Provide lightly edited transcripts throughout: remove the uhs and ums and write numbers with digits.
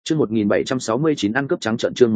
Chương 1769 ăn cướp trắng trận, chương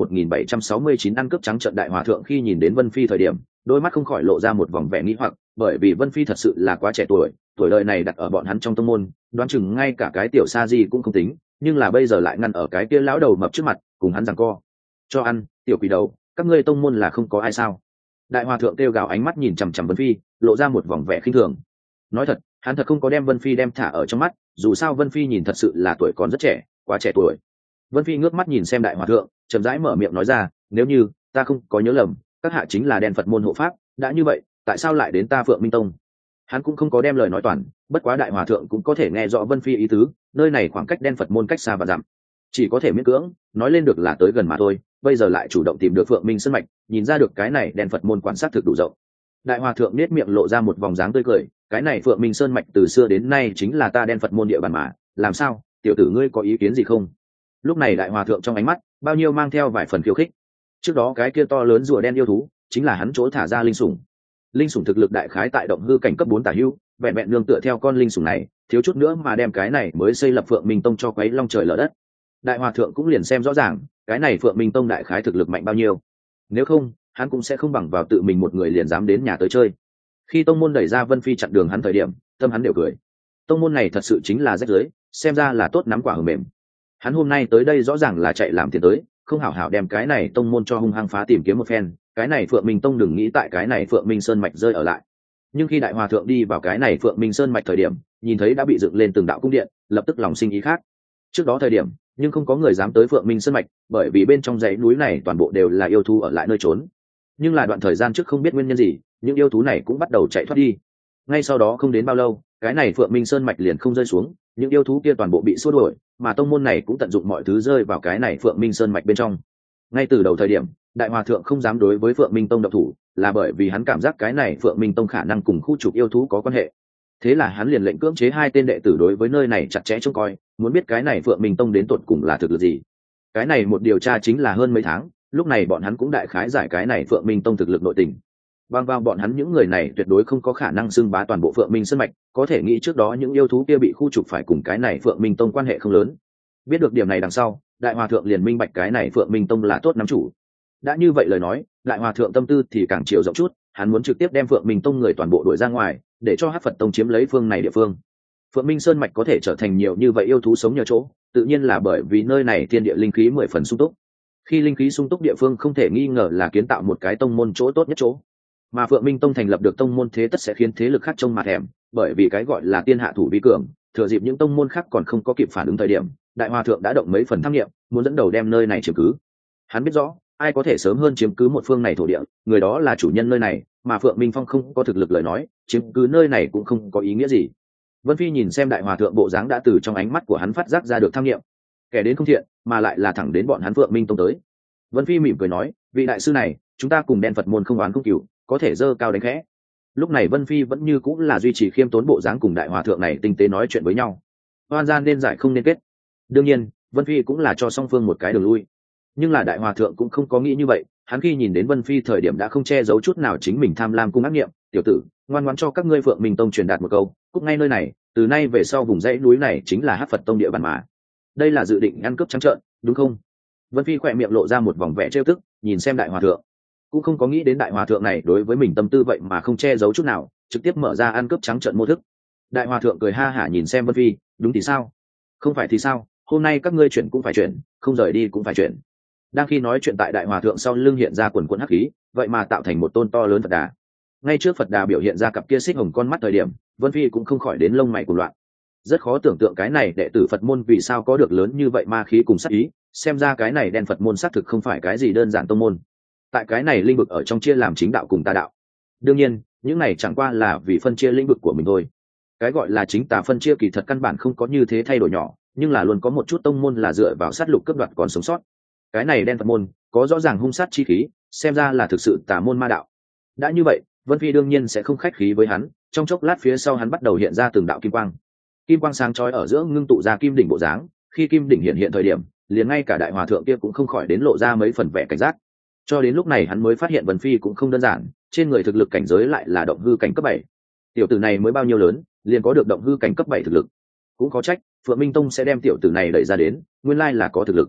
1769 ăn cướp trắng trận. Đại hòa thượng khi nhìn đến Vân Phi thời điểm, đôi mắt không khỏi lộ ra một vòng vẻ nghi hoặc, bởi vì Vân Phi thật sự là quá trẻ tuổi, tuổi đời này đặt ở bọn hắn trong tông môn, đoán chừng ngay cả cái tiểu sa di cũng không tính, nhưng là bây giờ lại ngăn ở cái kia lão đầu mập trước mặt, cùng hắn giằng co. Cho ăn, tiểu quỷ đầu, các ngươi tông môn là không có ai sao? Đại hòa thượng kêu gào, ánh mắt nhìn chằm chằm Vân Phi, lộ ra một vòng vẻ khinh thường. Nói thật, hắn thật không có đem Vân Phi đem thả ở trong mắt, dù sao Vân Phi nhìn thật sự là tuổi còn rất trẻ, quá trẻ tuổi. Vân Phi ngước mắt nhìn xem đại hòa thượng, chậm rãi mở miệng nói ra, nếu như ta không có nhớ lầm, các hạ chính là đen Phật môn hộ pháp, đã như vậy, tại sao lại đến ta Phượng Minh Tông? Hắn cũng không có đem lời nói toàn, bất quá đại hòa thượng cũng có thể nghe rõ Vân Phi ý tứ, nơi này khoảng cách đen Phật môn cách xa và dặm, chỉ có thể miễn cưỡng nói lên được là tới gần mà thôi. Bây giờ lại chủ động tìm được Phượng Minh Sơn mạch, nhìn ra được cái này đen Phật môn quan sát thực đủ rộng. Đại hòa thượng nét miệng lộ ra một vòng dáng tươi cười, cái này Phượng Minh Sơn mạch từ xưa đến nay chính là ta đen Phật môn địa bàn mà, làm sao, tiểu tử ngươi có ý kiến gì không? Lúc này đại hòa thượng trong ánh mắt bao nhiêu mang theo vài phần khiêu khích. Trước đó cái kia to lớn rùa đen yêu thú chính là hắn chỗ thả ra linh sủng. Linh sủng thực lực đại khái tại động hư cảnh cấp 4 tả hữu, vẹn vẹn nương tựa theo con linh sủng này, thiếu chút nữa mà đem cái này mới xây lập Phượng Minh Tông cho quấy long trời lở đất. Đại hòa thượng cũng liền xem rõ ràng, cái này Phượng Minh Tông đại khái thực lực mạnh bao nhiêu. Nếu không, hắn cũng sẽ không bằng vào tự mình một người liền dám đến nhà tới chơi. Khi tông môn đẩy ra Vân Phi chặn đường hắn thời điểm, tâm hắn đều cười. Tông môn này thật sự chính là rách rưới, xem ra là tốt nắm quả hờ mềm. Hắn hôm nay tới đây rõ ràng là chạy làm tiền tới, không hảo hảo đem cái này tông môn cho hung hăng phá tìm kiếm một phen, cái này Phượng Minh Tông đừng nghĩ tại cái này Phượng Minh Sơn mạch rơi ở lại. Nhưng khi đại hòa thượng đi vào cái này Phượng Minh Sơn mạch thời điểm, nhìn thấy đã bị dựng lên từng đạo cung điện, lập tức lòng sinh ý khác. Trước đó thời điểm, nhưng không có người dám tới Phượng Minh Sơn mạch, bởi vì bên trong dãy núi này toàn bộ đều là yêu thú ở lại nơi trốn. Nhưng là đoạn thời gian trước không biết nguyên nhân gì, những yêu thú này cũng bắt đầu chạy thoát đi. Ngay sau đó không đến bao lâu, cái này Phượng Minh Sơn mạch liền không rơi xuống, những yêu thú kia toàn bộ bị xua đuổi, mà tông môn này cũng tận dụng mọi thứ rơi vào cái này Phượng Minh Sơn mạch bên trong. Ngay từ đầu thời điểm, đại hòa thượng không dám đối với Phượng Minh Tông động thủ, là bởi vì hắn cảm giác cái này Phượng Minh Tông khả năng cùng khu trục yêu thú có quan hệ. Thế là hắn liền lệnh cưỡng chế 2 tên đệ tử đối với nơi này chặt chẽ trông coi, muốn biết cái này Phượng Minh Tông đến tột cùng là thực lực gì. Cái này một điều tra chính là hơn mấy tháng, lúc này bọn hắn cũng đại khái giải cái này Phượng Minh Tông thực lực nội tình. Bằng vào bọn hắn những người này tuyệt đối không có khả năng xưng bá toàn bộ Phượng Minh Sơn mạch, có thể nghĩ trước đó những yêu thú kia bị khu trục phải cùng cái này Phượng Minh Tông quan hệ không lớn. Biết được điểm này đằng sau, đại hòa thượng liền minh bạch cái này Phượng Minh Tông là tốt nắm chủ. Đã như vậy lời nói, đại hòa thượng tâm tư thì càng chiều rộng chút, hắn muốn trực tiếp đem Phượng Minh Tông người toàn bộ đuổi ra ngoài, để cho Hắc Phật Tông chiếm lấy phương này địa phương. Phượng Minh Sơn mạch có thể trở thành nhiều như vậy yêu thú sống nhờ chỗ, tự nhiên là bởi vì nơi này thiên địa linh khí 10 phần sung túc. Khi linh khí sung túc địa phương không thể nghi ngờ là kiến tạo một cái tông môn chỗ tốt nhất chỗ. Mà Phượng Minh Tông thành lập được tông môn thế tất sẽ khiến thế lực khác trông mà thèm, bởi vì cái gọi là tiên hạ thủ vi cường, thừa dịp những tông môn khác còn không có kịp phản ứng thời điểm, đại hòa thượng đã động mấy phần tham nghiệm, muốn dẫn đầu đem nơi này chiếm cứ. Hắn biết rõ, ai có thể sớm hơn chiếm cứ một phương này thổ địa, người đó là chủ nhân nơi này, mà Phượng Minh Phong không có thực lực lời nói, chiếm cứ nơi này cũng không có ý nghĩa gì. Vân Phi nhìn xem đại hòa thượng bộ dáng đã từ trong ánh mắt của hắn phát giác ra được tham nghiệm, kẻ đến không thiện, mà lại là thẳng đến bọn hắn Phượng Minh Tông tới. Vân Phi mỉm cười nói, vị đại sư này, chúng ta cùng đen Phật môn không oán không cừu, có thể dơ cao đánh khẽ. Lúc này Vân Phi vẫn như cũng là duy trì khiêm tốn bộ dáng cùng đại hòa thượng này tinh tế nói chuyện với nhau. Oan gian nên giải không nên kết. Đương nhiên, Vân Phi cũng là cho song phương một cái đường lui. Nhưng là đại hòa thượng cũng không có nghĩ như vậy, hắn khi nhìn đến Vân Phi thời điểm đã không che giấu chút nào chính mình tham lam cung ác niệm, tiểu tử, ngoan ngoãn cho các ngươi Phượng Minh Tông truyền đạt một câu, cúc ngay nơi này, từ nay về sau vùng dãy núi này chính là Hắc Phật Tông địa bàn mà. Đây là dự định ăn cướp trắng trợn, đúng không? Vân Phi khỏe miệng lộ ra một vòng vẻ trêu tức, nhìn xem đại hòa thượng, cũng không có nghĩ đến đại hòa thượng này đối với mình tâm tư vậy mà không che giấu chút nào, trực tiếp mở ra ăn cướp trắng trợn mô thức. Đại hòa thượng cười ha hả nhìn xem Vân Phi, đúng thì sao? Không phải thì sao? Hôm nay các ngươi chuyển cũng phải chuyển, không rời đi cũng phải chuyển. Đang khi nói chuyện tại đại hòa thượng sau lưng hiện ra quần quần hắc khí, vậy mà tạo thành một tôn to lớn Phật Đà. Ngay trước Phật Đà biểu hiện ra cặp kia xích hồng con mắt thời điểm, Vân Phi cũng không khỏi đến lông mày cuồng loạn. Rất khó tưởng tượng cái này đệ tử Phật môn vì sao có được lớn như vậy ma khí cùng sát ý, xem ra cái này đen Phật môn xác thực không phải cái gì đơn giản tông môn. Tại cái này lĩnh vực ở trong chia làm chính đạo cùng tà đạo. Đương nhiên, những này chẳng qua là vì phân chia lĩnh vực của mình thôi. Cái gọi là chính tà phân chia kỳ thật căn bản không có như thế thay đổi nhỏ, nhưng là luôn có một chút tông môn là dựa vào sát lục cướp đoạt còn sống sót. Cái này đen Phật môn có rõ ràng hung sát chi khí, xem ra là thực sự tà môn ma đạo. Đã như vậy, Vân Phi đương nhiên sẽ không khách khí với hắn, trong chốc lát phía sau hắn bắt đầu hiện ra từng đạo kim quang. Kim quang sáng chói ở giữa ngưng tụ ra kim đỉnh bộ dáng, khi kim đỉnh hiện thời điểm, liền ngay cả đại hòa thượng kia cũng không khỏi đến lộ ra mấy phần vẻ cảnh giác. Cho đến lúc này hắn mới phát hiện Vân Phi cũng không đơn giản, trên người thực lực cảnh giới lại là động hư cảnh cấp 7. Tiểu tử này mới bao nhiêu lớn, liền có được động hư cảnh cấp 7 thực lực. Cũng có trách, Phượng Minh Tông sẽ đem tiểu tử này đẩy ra đến, nguyên lai là có thực lực.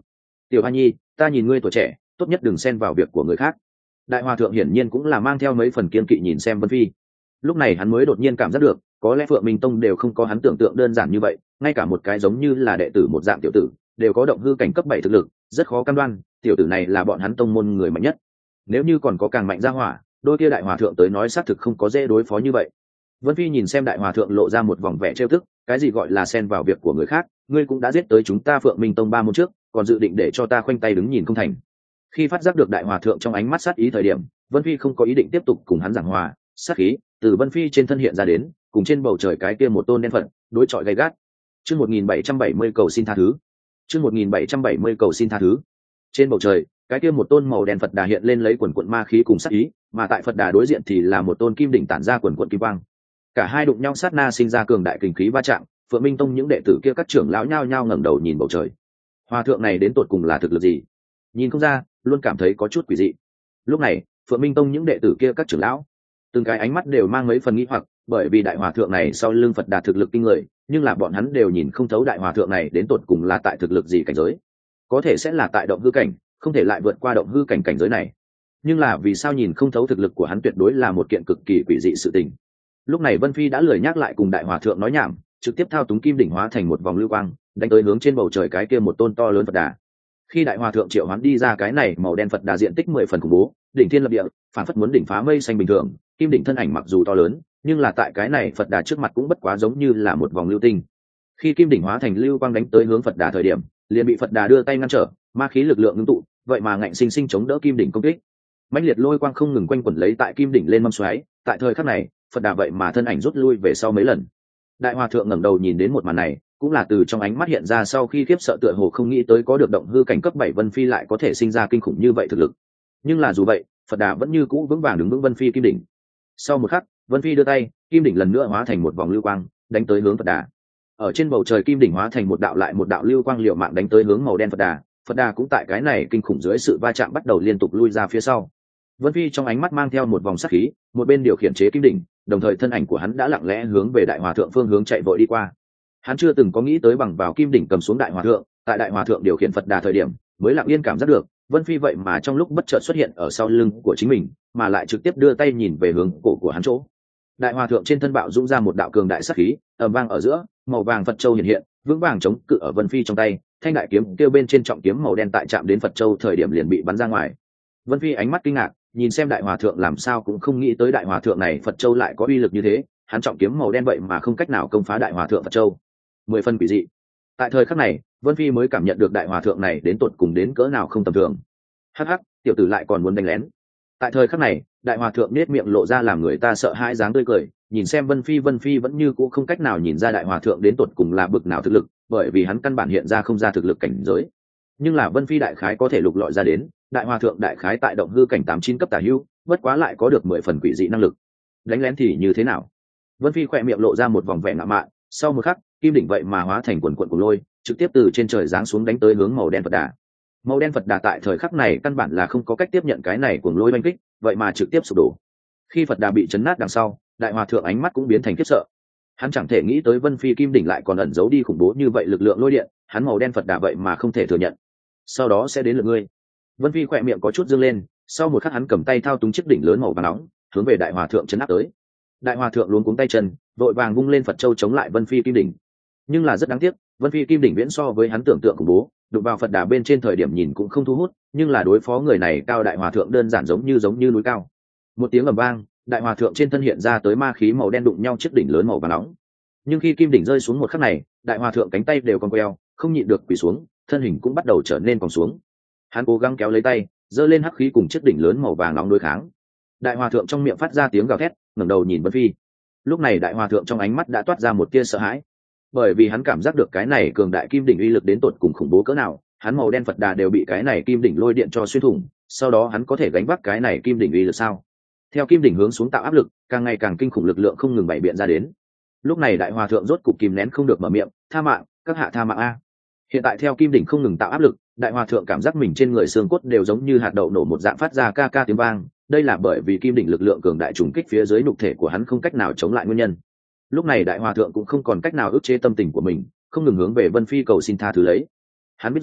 Tiểu Hoa Nhi, ta nhìn ngươi tuổi trẻ, tốt nhất đừng xen vào việc của người khác. Đại hòa thượng hiển nhiên cũng là mang theo mấy phần kiên kỵ nhìn xem Vân Phi. Lúc này hắn mới đột nhiên cảm giác được, có lẽ Phượng Minh Tông đều không có hắn tưởng tượng đơn giản như vậy, ngay cả một cái giống như là đệ tử một dạng tiểu tử, đều có động hư cảnh cấp 7 thực lực, rất khó cam đoan, tiểu tử này là bọn hắn tông môn người mạnh nhất. Nếu như còn có càng mạnh ra hỏa, đôi kia đại hòa thượng tới nói xác thực không có dễ đối phó như vậy. Vân Phi nhìn xem đại hòa thượng lộ ra một vòng vẻ trêu tức, cái gì gọi là xen vào việc của người khác, ngươi cũng đã giết tới chúng ta Phượng Minh Tông 3 môn trước, còn dự định để cho ta khoanh tay đứng nhìn không thành. Khi phát giác được đại hòa thượng trong ánh mắt sát ý thời điểm, Vân Phi không có ý định tiếp tục cùng hắn giảng hòa, sát khí từ Vân Phi trên thân hiện ra đến, cùng trên bầu trời cái kia một tôn đen phật, đối chọi gay gắt. Chương 1770 cầu xin tha thứ. Chương 1770 cầu xin tha thứ. Trên bầu trời, cái kia một tôn màu đen Phật Đà hiện lên lấy quần quần ma khí cùng sát ý, mà tại Phật Đà đối diện thì là một tôn kim đỉnh tản ra quần quần kim quang. Cả hai đụng nhau sát na sinh ra cường đại kình khí va chạm, Phượng Minh Tông những đệ tử kia các trưởng lão nhao nhao ngẩng đầu nhìn bầu trời. Hòa thượng này đến tột cùng là thực lực gì? Nhìn không ra, luôn cảm thấy có chút quỷ dị. Lúc này, Phượng Minh Tông những đệ tử kia các trưởng lão, từng cái ánh mắt đều mang mấy phần nghi hoặc, bởi vì đại hòa thượng này sau lưng Phật Đà thực lực kinh người, nhưng là bọn hắn đều nhìn không thấu đại hòa thượng này đến tột cùng là tại thực lực gì cảnh giới. Có thể sẽ là tại động hư cảnh, không thể lại vượt qua động hư cảnh cảnh giới này. Nhưng là vì sao nhìn không thấu thực lực của hắn tuyệt đối là một kiện cực kỳ quỷ dị sự tình. Lúc này Vân Phi đã lười nhắc lại cùng đại hòa thượng nói nhảm, trực tiếp thao túng kim đỉnh hóa thành một vòng lưu quang, đánh tới hướng trên bầu trời cái kia một tôn to lớn Phật Đà. Khi đại hòa thượng triệu hoán đi ra cái này màu đen Phật Đà diện tích 10 phần khủng bố, đỉnh thiên lập địa, phản phất muốn đỉnh phá mây xanh bình thường, kim đỉnh thân ảnh mặc dù to lớn, nhưng là tại cái này Phật Đà trước mặt cũng bất quá giống như là một vòng lưu tinh. Khi kim đỉnh hóa thành lưu quang đánh tới hướng Phật Đà thời điểm, liền bị Phật Đà đưa tay ngăn trở, ma khí lực lượng ngưng tụ, vậy mà ngạnh sinh sinh chống đỡ kim đỉnh công kích. Mãnh liệt lôi quang không ngừng quanh quẩn lấy tại kim đỉnh lên mâm xoáy, tại thời khắc này, Phật Đà vậy mà thân ảnh rút lui về sau mấy lần. Đại hòa thượng ngẩng đầu nhìn đến một màn này, cũng là từ trong ánh mắt hiện ra sau khi khiếp sợ tựa hồ không nghĩ tới có được động hư cảnh cấp 7 Vân Phi lại có thể sinh ra kinh khủng như vậy thực lực. Nhưng là dù vậy, Phật Đà vẫn như cũ vững vàng đứng vững Vân Phi kim đỉnh. Sau một khắc, Vân Phi đưa tay, kim đỉnh lần nữa hóa thành một vòng lưu quang, đánh tới hướng Phật Đà. Ở trên bầu trời kim đỉnh hóa thành một đạo lại một đạo lưu quang liều mạng đánh tới hướng màu đen Phật Đà. Phật Đà cũng tại cái này kinh khủng dưới sự va chạm bắt đầu liên tục lui ra phía sau. Vân Phi trong ánh mắt mang theo một vòng sát khí, một bên điều khiển chế kim đỉnh, đồng thời thân ảnh của hắn đã lặng lẽ hướng về đại hòa thượng phương hướng chạy vội đi qua. Hắn chưa từng có nghĩ tới bằng vào kim đỉnh cầm xuống đại hòa thượng, tại đại hòa thượng điều khiển Phật Đà thời điểm, mới lặng yên cảm giác được, Vân Phi vậy mà trong lúc bất chợt xuất hiện ở sau lưng của chính mình, mà lại trực tiếp đưa tay nhìn về hướng cổ của hắn chỗ. Đại hòa thượng trên thân bạo dũng ra một đạo cường đại sát khí, ầm vang ở giữa, màu vàng Phật châu hiện hiện, vững vàng chống cự ở Vân Phi trong tay, thanh đại kiếm kêu bên trên trọng kiếm màu đen tại chạm đến Phật châu thời điểm liền bị bắn ra ngoài. Vân Phi ánh mắt kinh ngạc, nhìn xem đại hòa thượng làm sao cũng không nghĩ tới đại hòa thượng này Phật châu lại có uy lực như thế, hắn trọng kiếm màu đen vậy mà không cách nào công phá đại hòa thượng Phật châu. 10 phân quỷ dị. Tại thời khắc này, Vân Phi mới cảm nhận được đại hòa thượng này đến tột cùng đến cỡ nào không tầm thường. Hắc hắc, tiểu tử lại còn muốn đánh lén. Tại thời khắc này, đại hòa thượng nét miệng lộ ra làm người ta sợ hãi dáng tươi cười, nhìn xem Vân Phi vẫn như cũ không cách nào nhìn ra đại hòa thượng đến tột cùng là bực nào thực lực, bởi vì hắn căn bản hiện ra không ra thực lực cảnh giới. Nhưng là Vân Phi đại khái có thể lục lọi ra đến, đại hòa thượng đại khái tại động hư cảnh 89 cấp tả hữu, bất quá lại có được 10 phần quỷ dị năng lực. Đánh lén thì như thế nào? Vân Phi khỏe miệng lộ ra một vòng vẻ ngạo mạn, sau một khắc, kim đỉnh vậy mà hóa thành quần quần của lôi, trực tiếp từ trên trời giáng xuống đánh tới hướng màu đen Phật Đà. Màu đen Phật Đà tại thời khắc này căn bản là không có cách tiếp nhận cái này cuồng lôi oanh kích, vậy mà trực tiếp sụp đổ. Khi Phật Đà bị chấn nát đằng sau, đại hòa thượng ánh mắt cũng biến thành khiếp sợ. Hắn chẳng thể nghĩ tới Vân Phi kim đỉnh lại còn ẩn giấu đi khủng bố như vậy lực lượng lôi điện, hắn màu đen Phật Đà vậy mà không thể thừa nhận. Sau đó sẽ đến lượt ngươi. Vân Phi khỏe miệng có chút dương lên, sau một khắc hắn cầm tay thao túng chiếc đỉnh lớn màu vàng nóng, hướng về đại hòa thượng chấn áp tới. Đại hòa thượng luống cuống tay chân, vội vàng vung lên Phật châu chống lại Vân Phi kim đỉnh. Nhưng là rất đáng tiếc, Vân Phi kim đỉnh viễn so với hắn tưởng tượng khủng bố, đụng vào Phật Đà bên trên thời điểm nhìn cũng không thu hút, nhưng là đối phó người này cao đại hòa thượng đơn giản giống như núi cao. Một tiếng ầm vang, đại hòa thượng trên thân hiện ra tới ma khí màu đen đụng nhau chiếc đỉnh lớn màu vàng nóng. Nhưng khi kim đỉnh rơi xuống một khắc này, đại hòa thượng cánh tay đều cong queo, không nhịn được quỳ xuống, thân hình cũng bắt đầu trở nên còng xuống. Hắn cố gắng kéo lấy tay, giơ lên hắc khí cùng chiếc đỉnh lớn màu vàng nóng đối kháng. Đại hòa thượng trong miệng phát ra tiếng gào thét, ngẩng đầu nhìn Vân Phi. Lúc này đại hòa thượng trong ánh mắt đã toát ra một tia sợ hãi, bởi vì hắn cảm giác được cái này cường đại kim đỉnh uy lực đến tột cùng khủng bố cỡ nào. Hắn màu đen Phật Đà đều bị cái này kim đỉnh lôi điện cho xuyên thủng, sau đó hắn có thể gánh vác cái này kim đỉnh uy lực sao? Theo kim đỉnh hướng xuống tạo áp lực, càng ngày càng kinh khủng lực lượng không ngừng bày biện ra đến. Lúc này đại hòa thượng rốt cục kìm nén không được mở miệng, tha mạng, các hạ tha mạng a. Hiện tại theo kim đỉnh không ngừng tạo áp lực, đại hòa thượng cảm giác mình trên người xương cốt đều giống như hạt đậu nổ một dạng phát ra ca ca tiếng vang, đây là bởi vì kim đỉnh lực lượng cường đại trùng kích phía dưới nhục thể của hắn không cách nào chống lại nguyên nhân. Lúc này đại hòa thượng cũng không còn cách nào ức chế tâm tình của mình, không ngừng hướng về Vân Phi cầu xin tha thứ lấy. Hắn biết rõ,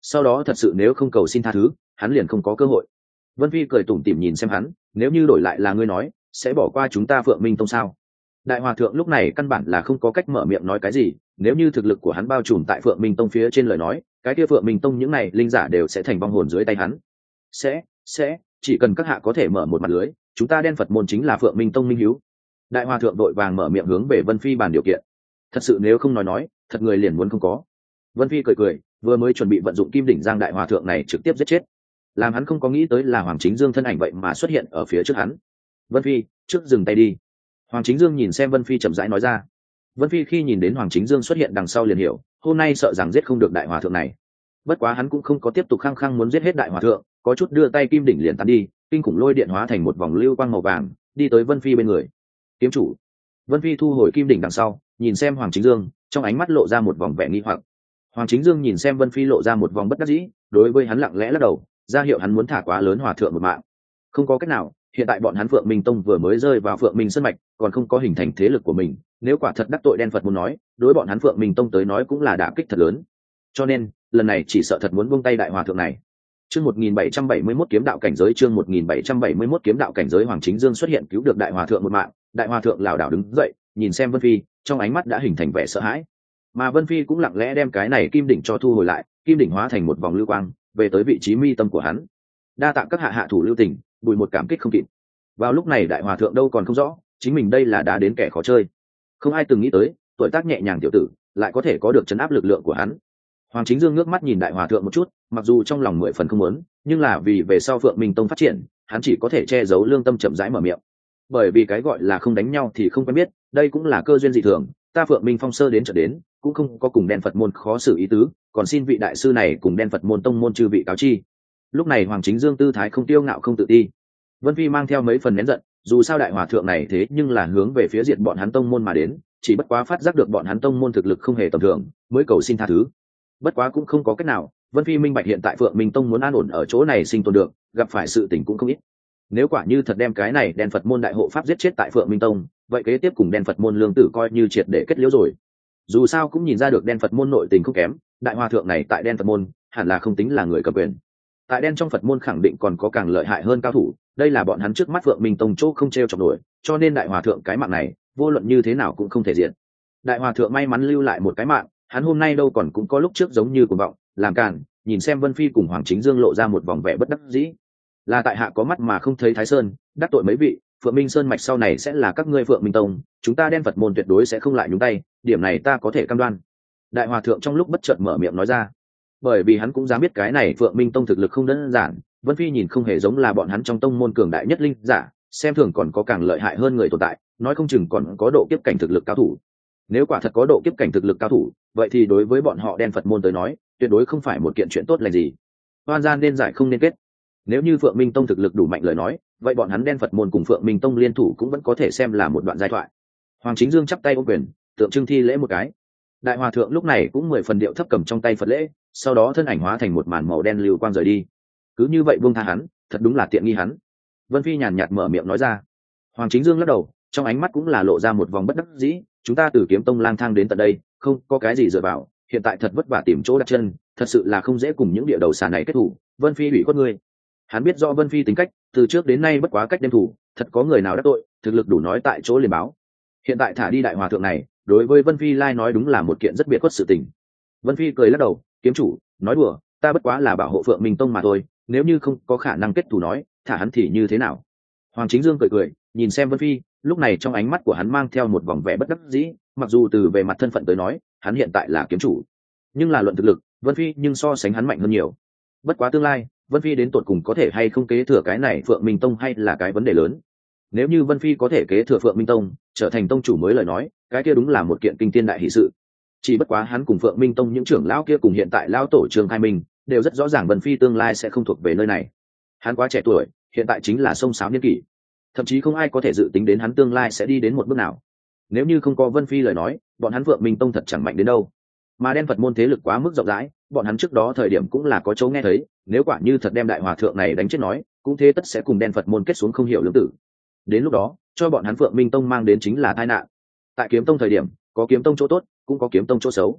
sau đó thật sự nếu không cầu xin tha thứ hắn liền không có cơ hội. Vân Phi cười tủm tỉm nhìn xem hắn, nếu như đổi lại là ngươi nói sẽ bỏ qua chúng ta Phượng Minh Tông sao? Đại hòa thượng lúc này căn bản là không có cách mở miệng nói cái gì, nếu như thực lực của hắn bao trùm tại Phượng Minh Tông phía trên lời nói, cái kia Phượng Minh Tông những này linh giả đều sẽ thành vong hồn dưới tay hắn. Sẽ, chỉ cần các hạ có thể mở một mặt lưới, chúng ta đen Phật môn chính là Phượng Minh Tông minh hiếu. Đại hòa thượng đội vàng mở miệng hướng về Vân Phi bàn điều kiện. Thật sự nếu không nói, thật người liền muốn không có. Vân Phi cười, vừa mới chuẩn bị vận dụng Kim Đỉnh Giang đại hòa thượng này trực tiếp giết chết. Làm hắn không có nghĩ tới là Hoàng Chính Dương thân ảnh vậy mà xuất hiện ở phía trước hắn. Vân Phi, trước dừng tay đi. Hoàng Chính Dương nhìn xem Vân Phi chậm rãi nói ra. Vân Phi khi nhìn đến Hoàng Chính Dương xuất hiện đằng sau liền hiểu, hôm nay sợ rằng giết không được đại hòa thượng này. Bất quá hắn cũng không có tiếp tục khăng khăng muốn giết hết đại hòa thượng, có chút đưa tay kim đỉnh liền tán đi, kinh khủng lôi điện hóa thành một vòng lưu quang màu vàng, đi tới Vân Phi bên người. Kiếm chủ. Vân Phi thu hồi kim đỉnh đằng sau, nhìn xem Hoàng Chính Dương, trong ánh mắt lộ ra một vòng vẻ nghi hoặc. Hoàng Chính Dương nhìn xem Vân Phi lộ ra một vòng bất đắc dĩ, đối với hắn lặng lẽ lắc đầu, ra hiệu hắn muốn thả quá lớn hòa thượng một mạng. Không có cách nào, hiện tại bọn hắn Phượng Minh Tông vừa mới rơi vào Phượng Minh Sơn mạch, còn không có hình thành thế lực của mình, nếu quả thật đắc tội đen Phật muốn nói, đối bọn hắn Phượng Minh Tông tới nói cũng là đả kích thật lớn. Cho nên, lần này chỉ sợ thật muốn buông tay đại hòa thượng này. Chương 1771 kiếm đạo cảnh giới, chương 1771 kiếm đạo cảnh giới. Hoàng Chính Dương xuất hiện cứu được đại hòa thượng một mạng, đại hòa thượng lảo đảo đứng dậy, nhìn xem Vân Phi, trong ánh mắt đã hình thành vẻ sợ hãi. Mà Vân Phi cũng lặng lẽ đem cái này kim đỉnh cho thu hồi lại, kim đỉnh hóa thành một vòng lưu quang, về tới vị trí mi tâm của hắn. Đa tạ các hạ thủ lưu tình, bùi một cảm kích không kịp. Vào lúc này đại hòa thượng đâu còn không rõ, chính mình đây là đã đến kẻ khó chơi. Không ai từng nghĩ tới, tuổi tác nhẹ nhàng tiểu tử, lại có thể có được trấn áp lực lượng của hắn. Hoàng Chính Dương ngước mắt nhìn đại hòa thượng một chút, mặc dù trong lòng 10 phần không muốn, nhưng là vì về sau Phượng Minh Tông phát triển, hắn chỉ có thể che giấu lương tâm chậm rãi mở miệng. Bởi vì cái gọi là không đánh nhau thì không quen biết, đây cũng là cơ duyên dị thường, ta Phượng Minh Phong sơ đến trở đến, cũng không có cùng đen Phật môn khó xử ý tứ, còn xin vị đại sư này cùng đen Phật môn tông môn chư vị cáo chi. Lúc này Hoàng Chính Dương tư thái không tiêu ngạo không tự ti. Vân Phi mang theo mấy phần nén giận, dù sao đại hòa thượng này thế nhưng là hướng về phía diệt bọn hắn tông môn mà đến, chỉ bất quá phát giác được bọn hắn tông môn thực lực không hề tầm thường, mới cầu xin tha thứ. Bất quá cũng không có cách nào, Vân Phi minh bạch hiện tại Phượng Minh Tông muốn an ổn ở chỗ này sinh tồn được, gặp phải sự tình cũng không ít. Nếu quả như thật đem cái này đen Phật môn đại hộ pháp giết chết tại Phượng Minh Tông, vậy kế tiếp cùng đen Phật môn lương tử coi như triệt để kết liễu rồi. Dù sao cũng nhìn ra được đen Phật môn nội tình không kém, đại hòa thượng này tại đen Phật môn hẳn là không tính là người cầm quyền. Tại đen trong Phật môn khẳng định còn có càng lợi hại hơn cao thủ, đây là bọn hắn trước mắt Phượng Minh Tông chỗ không treo chọc nổi, cho nên đại hòa thượng cái mạng này vô luận như thế nào cũng không thể diện. Đại hòa thượng may mắn lưu lại một cái mạng, hắn hôm nay đâu còn cũng có lúc trước giống như cuồng vọng làm càn. Nhìn xem Vân Phi cùng Hoàng Chính Dương lộ ra một vòng vẻ bất đắc dĩ, là tại hạ có mắt mà không thấy Thái Sơn, đắc tội mấy vị, Phượng Minh Sơn mạch sau này sẽ là các ngươi Phượng Minh Tông, chúng ta đen Phật môn tuyệt đối sẽ không lại nhúng tay, điểm này ta có thể cam đoan. Đại hòa thượng trong lúc bất chợt mở miệng nói ra, bởi vì hắn cũng dám biết cái này Phượng Minh Tông thực lực không đơn giản. Vân Phi nhìn không hề giống là bọn hắn trong tông môn cường đại nhất linh giả, xem thường còn có càng lợi hại hơn người tồn tại, nói không chừng còn có độ kiếp cảnh thực lực cao thủ. Nếu quả thật có độ kiếp cảnh thực lực cao thủ, vậy thì đối với bọn họ đen Phật môn tới nói, tuyệt đối không phải một kiện chuyện tốt lành gì. Oan gian nên giải không nên kết. Nếu như Phượng Minh Tông thực lực đủ mạnh lời nói, vậy bọn hắn đen Phật môn cùng Phượng Minh Tông liên thủ cũng vẫn có thể xem là một đoạn giai thoại. Hoàng Chính Dương chắp tay ôm quyền, tượng trưng thi lễ một cái. Đại hòa thượng lúc này cũng 10 phần điệu thấp cầm trong tay Phật lễ, sau đó thân ảnh hóa thành một màn màu đen lưu quang rời đi. Cứ như vậy buông tha hắn, thật đúng là tiện nghi hắn. Vân Phi nhàn nhạt mở miệng nói ra. Hoàng Chính Dương lắc đầu, trong ánh mắt cũng là lộ ra một vòng bất đắc dĩ, chúng ta từ Kiếm Tông lang thang đến tận đây, không có cái gì dựa vào, hiện tại thật vất vả tìm chỗ đặt chân, thật sự là không dễ cùng những địa đầu xà này kết thủ. Vân Phi hủy khuất ngươi. Hắn biết rõ Vân Phi tính cách, từ trước đến nay bất quá cách đem thủ, thật có người nào đắc tội, thực lực đủ nói tại chỗ liền báo. Hiện tại thả đi đại hòa thượng này, đối với Vân Phi lai nói đúng là một kiện rất biệt khuất sự tình. Vân Phi cười lắc đầu, kiếm chủ, nói đùa, ta bất quá là bảo hộ Phượng Minh Tông mà thôi, nếu như không có khả năng kết thù nói, thả hắn thì như thế nào? Hoàng Chính Dương cười, nhìn xem Vân Phi, lúc này trong ánh mắt của hắn mang theo một vòng vẻ bất đắc dĩ, mặc dù từ về mặt thân phận tới nói, hắn hiện tại là kiếm chủ, nhưng là luận thực lực, Vân Phi nhưng so sánh hắn mạnh hơn nhiều. Bất quá tương lai, Vân Phi đến tột cùng có thể hay không kế thừa cái này Phượng Minh Tông hay là cái vấn đề lớn. Nếu như Vân Phi có thể kế thừa Phượng Minh Tông, trở thành tông chủ mới lời nói, cái kia đúng là một kiện kinh thiên đại hỷ sự. Chỉ bất quá hắn cùng Phượng Minh Tông những trưởng lão kia cùng hiện tại lão tổ Trương Khai Minh đều rất rõ ràng Vân Phi tương lai sẽ không thuộc về nơi này. Hắn quá trẻ tuổi, hiện tại chính là sông sáo niên kỷ, thậm chí không ai có thể dự tính đến hắn tương lai sẽ đi đến một bước nào. Nếu như không có Vân Phi lời nói, bọn hắn Phượng Minh Tông thật chẳng mạnh đến đâu. Mà đen Phật môn thế lực quá mức rộng rãi, bọn hắn trước đó thời điểm cũng là có chỗ nghe thấy, nếu quả như thật đem đại hòa thượng này đánh chết nói, cũng thế tất sẽ cùng đen Phật môn kết xuống không hiểu lưỡng tử. Đến lúc đó, cho bọn hắn Phượng Minh Tông mang đến chính là tai nạn. Tại Kiếm Tông thời điểm, có Kiếm Tông chỗ tốt, cũng có Kiếm Tông chỗ xấu.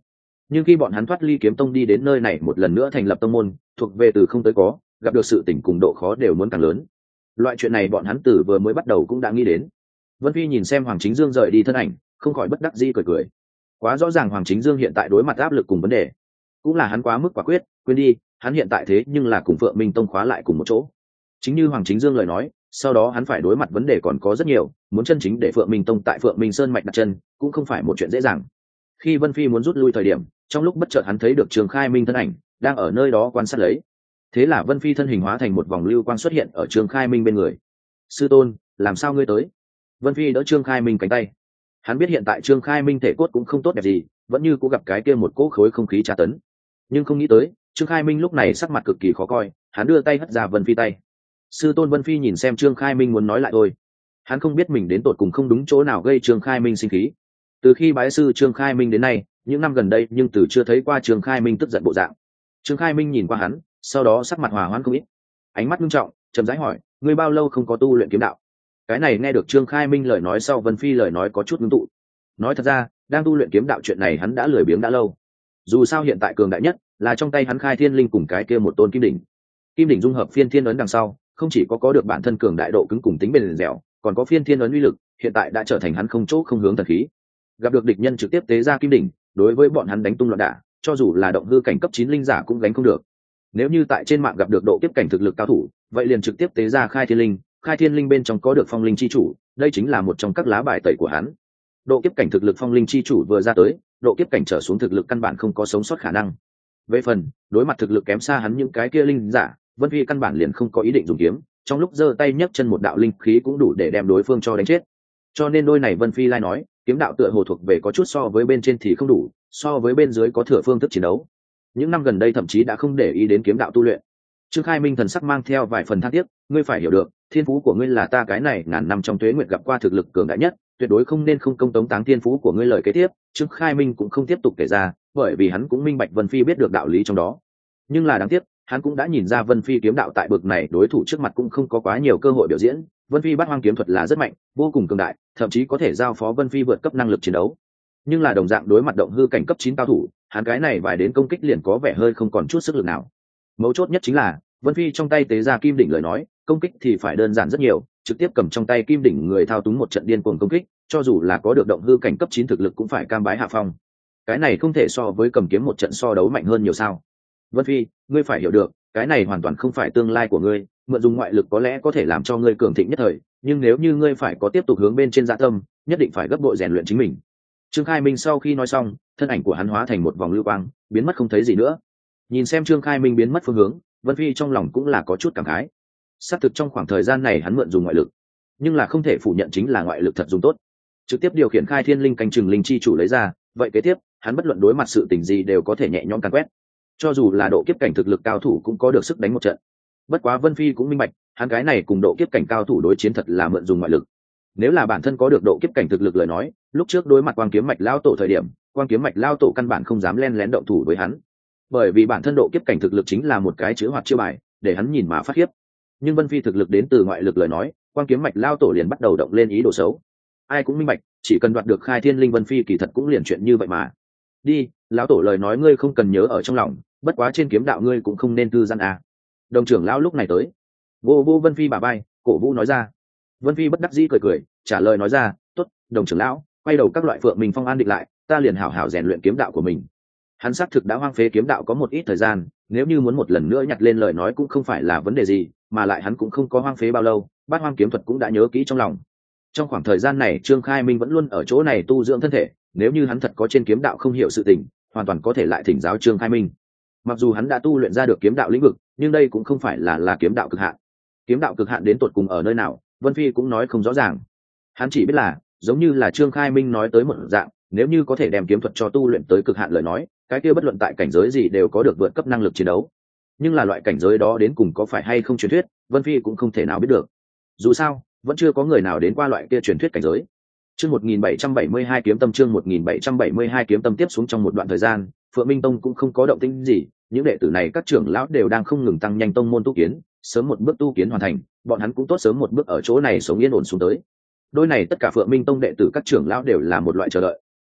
Nhưng khi bọn hắn thoát ly kiếm tông đi đến nơi này một lần nữa thành lập tông môn, thuộc về từ không tới có, gặp được sự tỉnh cùng độ khó đều muốn càng lớn. Loại chuyện này bọn hắn từ vừa mới bắt đầu cũng đã nghĩ đến. Vân Phi nhìn xem Hoàng Chính Dương rời đi thân ảnh, không khỏi bất đắc dĩ cười cười. Quá rõ ràng Hoàng Chính Dương hiện tại đối mặt áp lực cùng vấn đề, cũng là hắn quá mức quả quyết, quên đi, hắn hiện tại thế nhưng là cùng Phượng Minh Tông khóa lại cùng một chỗ. Chính như Hoàng Chính Dương lời nói, sau đó hắn phải đối mặt vấn đề còn có rất nhiều, muốn chân chính để Phượng Minh Tông tại Phượng Minh Sơn mạch đặt chân, cũng không phải một chuyện dễ dàng. Khi Vân Phi muốn rút lui thời điểm, trong lúc bất chợt hắn thấy được Trường Khai Minh thân ảnh đang ở nơi đó quan sát lấy. Thế là Vân Phi thân hình hóa thành một vòng lưu quang xuất hiện ở Trường Khai Minh bên người. Sư tôn, làm sao ngươi tới? Vân Phi đỡ Trương Khai Minh cánh tay. Hắn biết hiện tại Trương Khai Minh thể cốt cũng không tốt đẹp gì, vẫn như cũng gặp cái kia một cỗ khối không khí tra tấn. Nhưng không nghĩ tới, Trương Khai Minh lúc này sắc mặt cực kỳ khó coi, hắn đưa tay hất ra Vân Phi tay. Sư tôn. Vân Phi nhìn xem Trương Khai Minh muốn nói lại thôi. Hắn không biết mình đến tột cùng không đúng chỗ nào gây Trương Khai Minh sinh khí. Từ khi bái sư Trương Khai Minh đến nay, những năm gần đây nhưng từ chưa thấy qua Trương Khai Minh tức giận bộ dạng. Trương Khai Minh nhìn qua hắn, sau đó sắc mặt hòa hoãn không ít, ánh mắt nghiêm trọng, chậm rãi hỏi, ngươi bao lâu không có tu luyện kiếm đạo? Cái này nghe được Trương Khai Minh lời nói sau, Vân Phi lời nói có chút ngưng tụ. Nói thật ra, đang tu luyện kiếm đạo chuyện này hắn đã lười biếng đã lâu. Dù sao hiện tại cường đại nhất là trong tay hắn Khai Thiên Linh cùng cái kia một tôn kim đỉnh. Kim đỉnh dung hợp phiên thiên ấn đằng sau, không chỉ có được bản thân cường đại độ cứng cùng tính bền dẻo, còn có phiên thiên ấn uy lực, hiện tại đã trở thành hắn không chỗ không hướng thần khí. Gặp được địch nhân trực tiếp tế ra kim đỉnh, đối với bọn hắn đánh tung loạn đả, cho dù là động hư cảnh cấp 9 linh giả cũng gánh không được. Nếu như tại trên mạng gặp được độ kiếp cảnh thực lực cao thủ, vậy liền trực tiếp tế ra Khai Thiên Linh, Khai Thiên Linh bên trong có được phong linh chi chủ, đây chính là một trong các lá bài tẩy của hắn. Độ kiếp cảnh thực lực phong linh chi chủ vừa ra tới, độ kiếp cảnh trở xuống thực lực căn bản không có sống sót khả năng. Về phần đối mặt thực lực kém xa hắn những cái kia linh giả, Vân Phi căn bản liền không có ý định dùng kiếm, trong lúc giơ tay nhấc chân một đạo linh khí cũng đủ để đem đối phương cho đánh chết. Cho nên đôi này Vân Phi lai nói, kiếm đạo tựa hồ thuộc về có chút so với bên trên thì không đủ, so với bên dưới có thừa phương thức chiến đấu. Những năm gần đây thậm chí đã không để ý đến kiếm đạo tu luyện. Trương Khai Minh thần sắc mang theo vài phần than tiếc, ngươi phải hiểu được, thiên phú của ngươi là ta cái này ngàn năm trong tuế nguyệt gặp qua thực lực cường đại nhất, tuyệt đối không nên không công tống táng thiên phú của ngươi. Lời kế tiếp, Trương Khai Minh cũng không tiếp tục kể ra, bởi vì hắn cũng minh bạch Vân Phi biết được đạo lý trong đó. Nhưng là đáng tiếc, hắn cũng đã nhìn ra Vân Phi kiếm đạo tại bực này đối thủ trước mặt cũng không có quá nhiều cơ hội biểu diễn. Vân Phi Bát Hoang kiếm thuật là rất mạnh, vô cùng cường đại, thậm chí có thể giao phó Vân Phi vượt cấp năng lực chiến đấu. Nhưng là đồng dạng đối mặt động hư cảnh cấp 9 cao thủ, hắn cái này vài đến công kích liền có vẻ hơi không còn chút sức lực nào. Mấu chốt nhất chính là, Vân Phi trong tay tế ra kim đỉnh lời nói, công kích thì phải đơn giản rất nhiều, trực tiếp cầm trong tay kim đỉnh người thao túng một trận điên cuồng công kích, cho dù là có được động hư cảnh cấp 9 thực lực cũng phải cam bái hạ phong. Cái này không thể so với cầm kiếm một trận so đấu mạnh hơn nhiều sao? Vân Phi, ngươi phải hiểu được, cái này hoàn toàn không phải tương lai của ngươi, mượn dùng ngoại lực có lẽ có thể làm cho ngươi cường thịnh nhất thời, nhưng nếu như ngươi phải có tiếp tục hướng bên trên dạ tâm, nhất định phải gấp bội rèn luyện chính mình. Trương Khai Minh sau khi nói xong, thân ảnh của hắn hóa thành một vòng lưu quang, biến mất không thấy gì nữa. Nhìn xem Trương Khai Minh biến mất phương hướng, Vân Phi trong lòng cũng là có chút cảm khái. Xác thực trong khoảng thời gian này hắn mượn dùng ngoại lực, nhưng là không thể phủ nhận chính là ngoại lực thật dùng tốt. Trực tiếp điều khiển Khai Thiên Linh canh chừng linh chi chủ lấy ra, vậy kế tiếp, hắn bất luận đối mặt sự tình gì đều có thể nhẹ nhõm càn quét. Cho dù là độ kiếp cảnh thực lực cao thủ cũng có được sức đánh một trận. Bất quá Vân Phi cũng minh bạch, hắn cái này cùng độ kiếp cảnh cao thủ đối chiến thật là mượn dùng ngoại lực. Nếu là bản thân có được độ kiếp cảnh thực lực lời nói, lúc trước đối mặt Quang Kiếm Mạch lao tổ thời điểm, Quang Kiếm Mạch lao tổ căn bản không dám len lén động thủ với hắn, bởi vì bản thân độ kiếp cảnh thực lực chính là một cái chứa hoạt chiêu bài, để hắn nhìn mà phát khiếp. Nhưng Vân Phi thực lực đến từ ngoại lực lời nói, Quang Kiếm Mạch lao tổ liền bắt đầu động lên ý đồ xấu. Ai cũng minh bạch, chỉ cần đoạt được Khai Thiên Linh, Vân Phi kỳ thật cũng liền chuyện như vậy mà. Đi, lão tổ lời nói ngươi không cần nhớ ở trong lòng, bất quá trên kiếm đạo ngươi cũng không nên thư gian à. Đồng trưởng lão lúc này tới, vô Vân Phi bả vai, cổ vũ nói ra. Vân Phi bất đắc dĩ cười cười, trả lời nói ra, tốt, đồng trưởng lão, quay đầu các loại Phượng Minh Phong an định lại, ta liền hảo hảo rèn luyện kiếm đạo của mình. Hắn xác thực đã hoang phế kiếm đạo có một ít thời gian, nếu như muốn một lần nữa nhặt lên lời nói cũng không phải là vấn đề gì, mà lại hắn cũng không có hoang phế bao lâu, Bát Hoang kiếm thuật cũng đã nhớ kỹ trong lòng. Trong khoảng thời gian này Trương Khai Minh vẫn luôn ở chỗ này tu dưỡng thân thể, nếu như hắn thật có trên kiếm đạo không hiểu sự tình, hoàn toàn có thể lại thỉnh giáo Trương Khai Minh. Mặc dù hắn đã tu luyện ra được kiếm đạo lĩnh vực, nhưng đây cũng không phải là kiếm đạo cực hạn. Kiếm đạo cực hạn đến tột cùng ở nơi nào, Vân Phi cũng nói không rõ ràng. Hắn chỉ biết là, giống như là Trương Khai Minh nói tới một dạng, nếu như có thể đem kiếm thuật cho tu luyện tới cực hạn lời nói, cái kia bất luận tại cảnh giới gì đều có được vượt cấp năng lực chiến đấu. Nhưng là loại cảnh giới đó đến cùng có phải hay không truyền thuyết, Vân Phi cũng không thể nào biết được. Dù sao, vẫn chưa có người nào đến qua loại kia truyền thuyết cảnh giới. Chương 1772 kiếm tâm, chương 1772 kiếm tâm. Tiếp xuống trong một đoạn thời gian, Phượng Minh Tông cũng không có động tĩnh gì, những đệ tử này các trưởng lão đều đang không ngừng tăng nhanh tông môn tu kiến, sớm một bước tu kiến hoàn thành, bọn hắn cũng tốt sớm một bước ở chỗ này sống yên ổn xuống tới. Đôi này tất cả Phượng Minh Tông đệ tử các trưởng lão đều là một loại chờ đợi.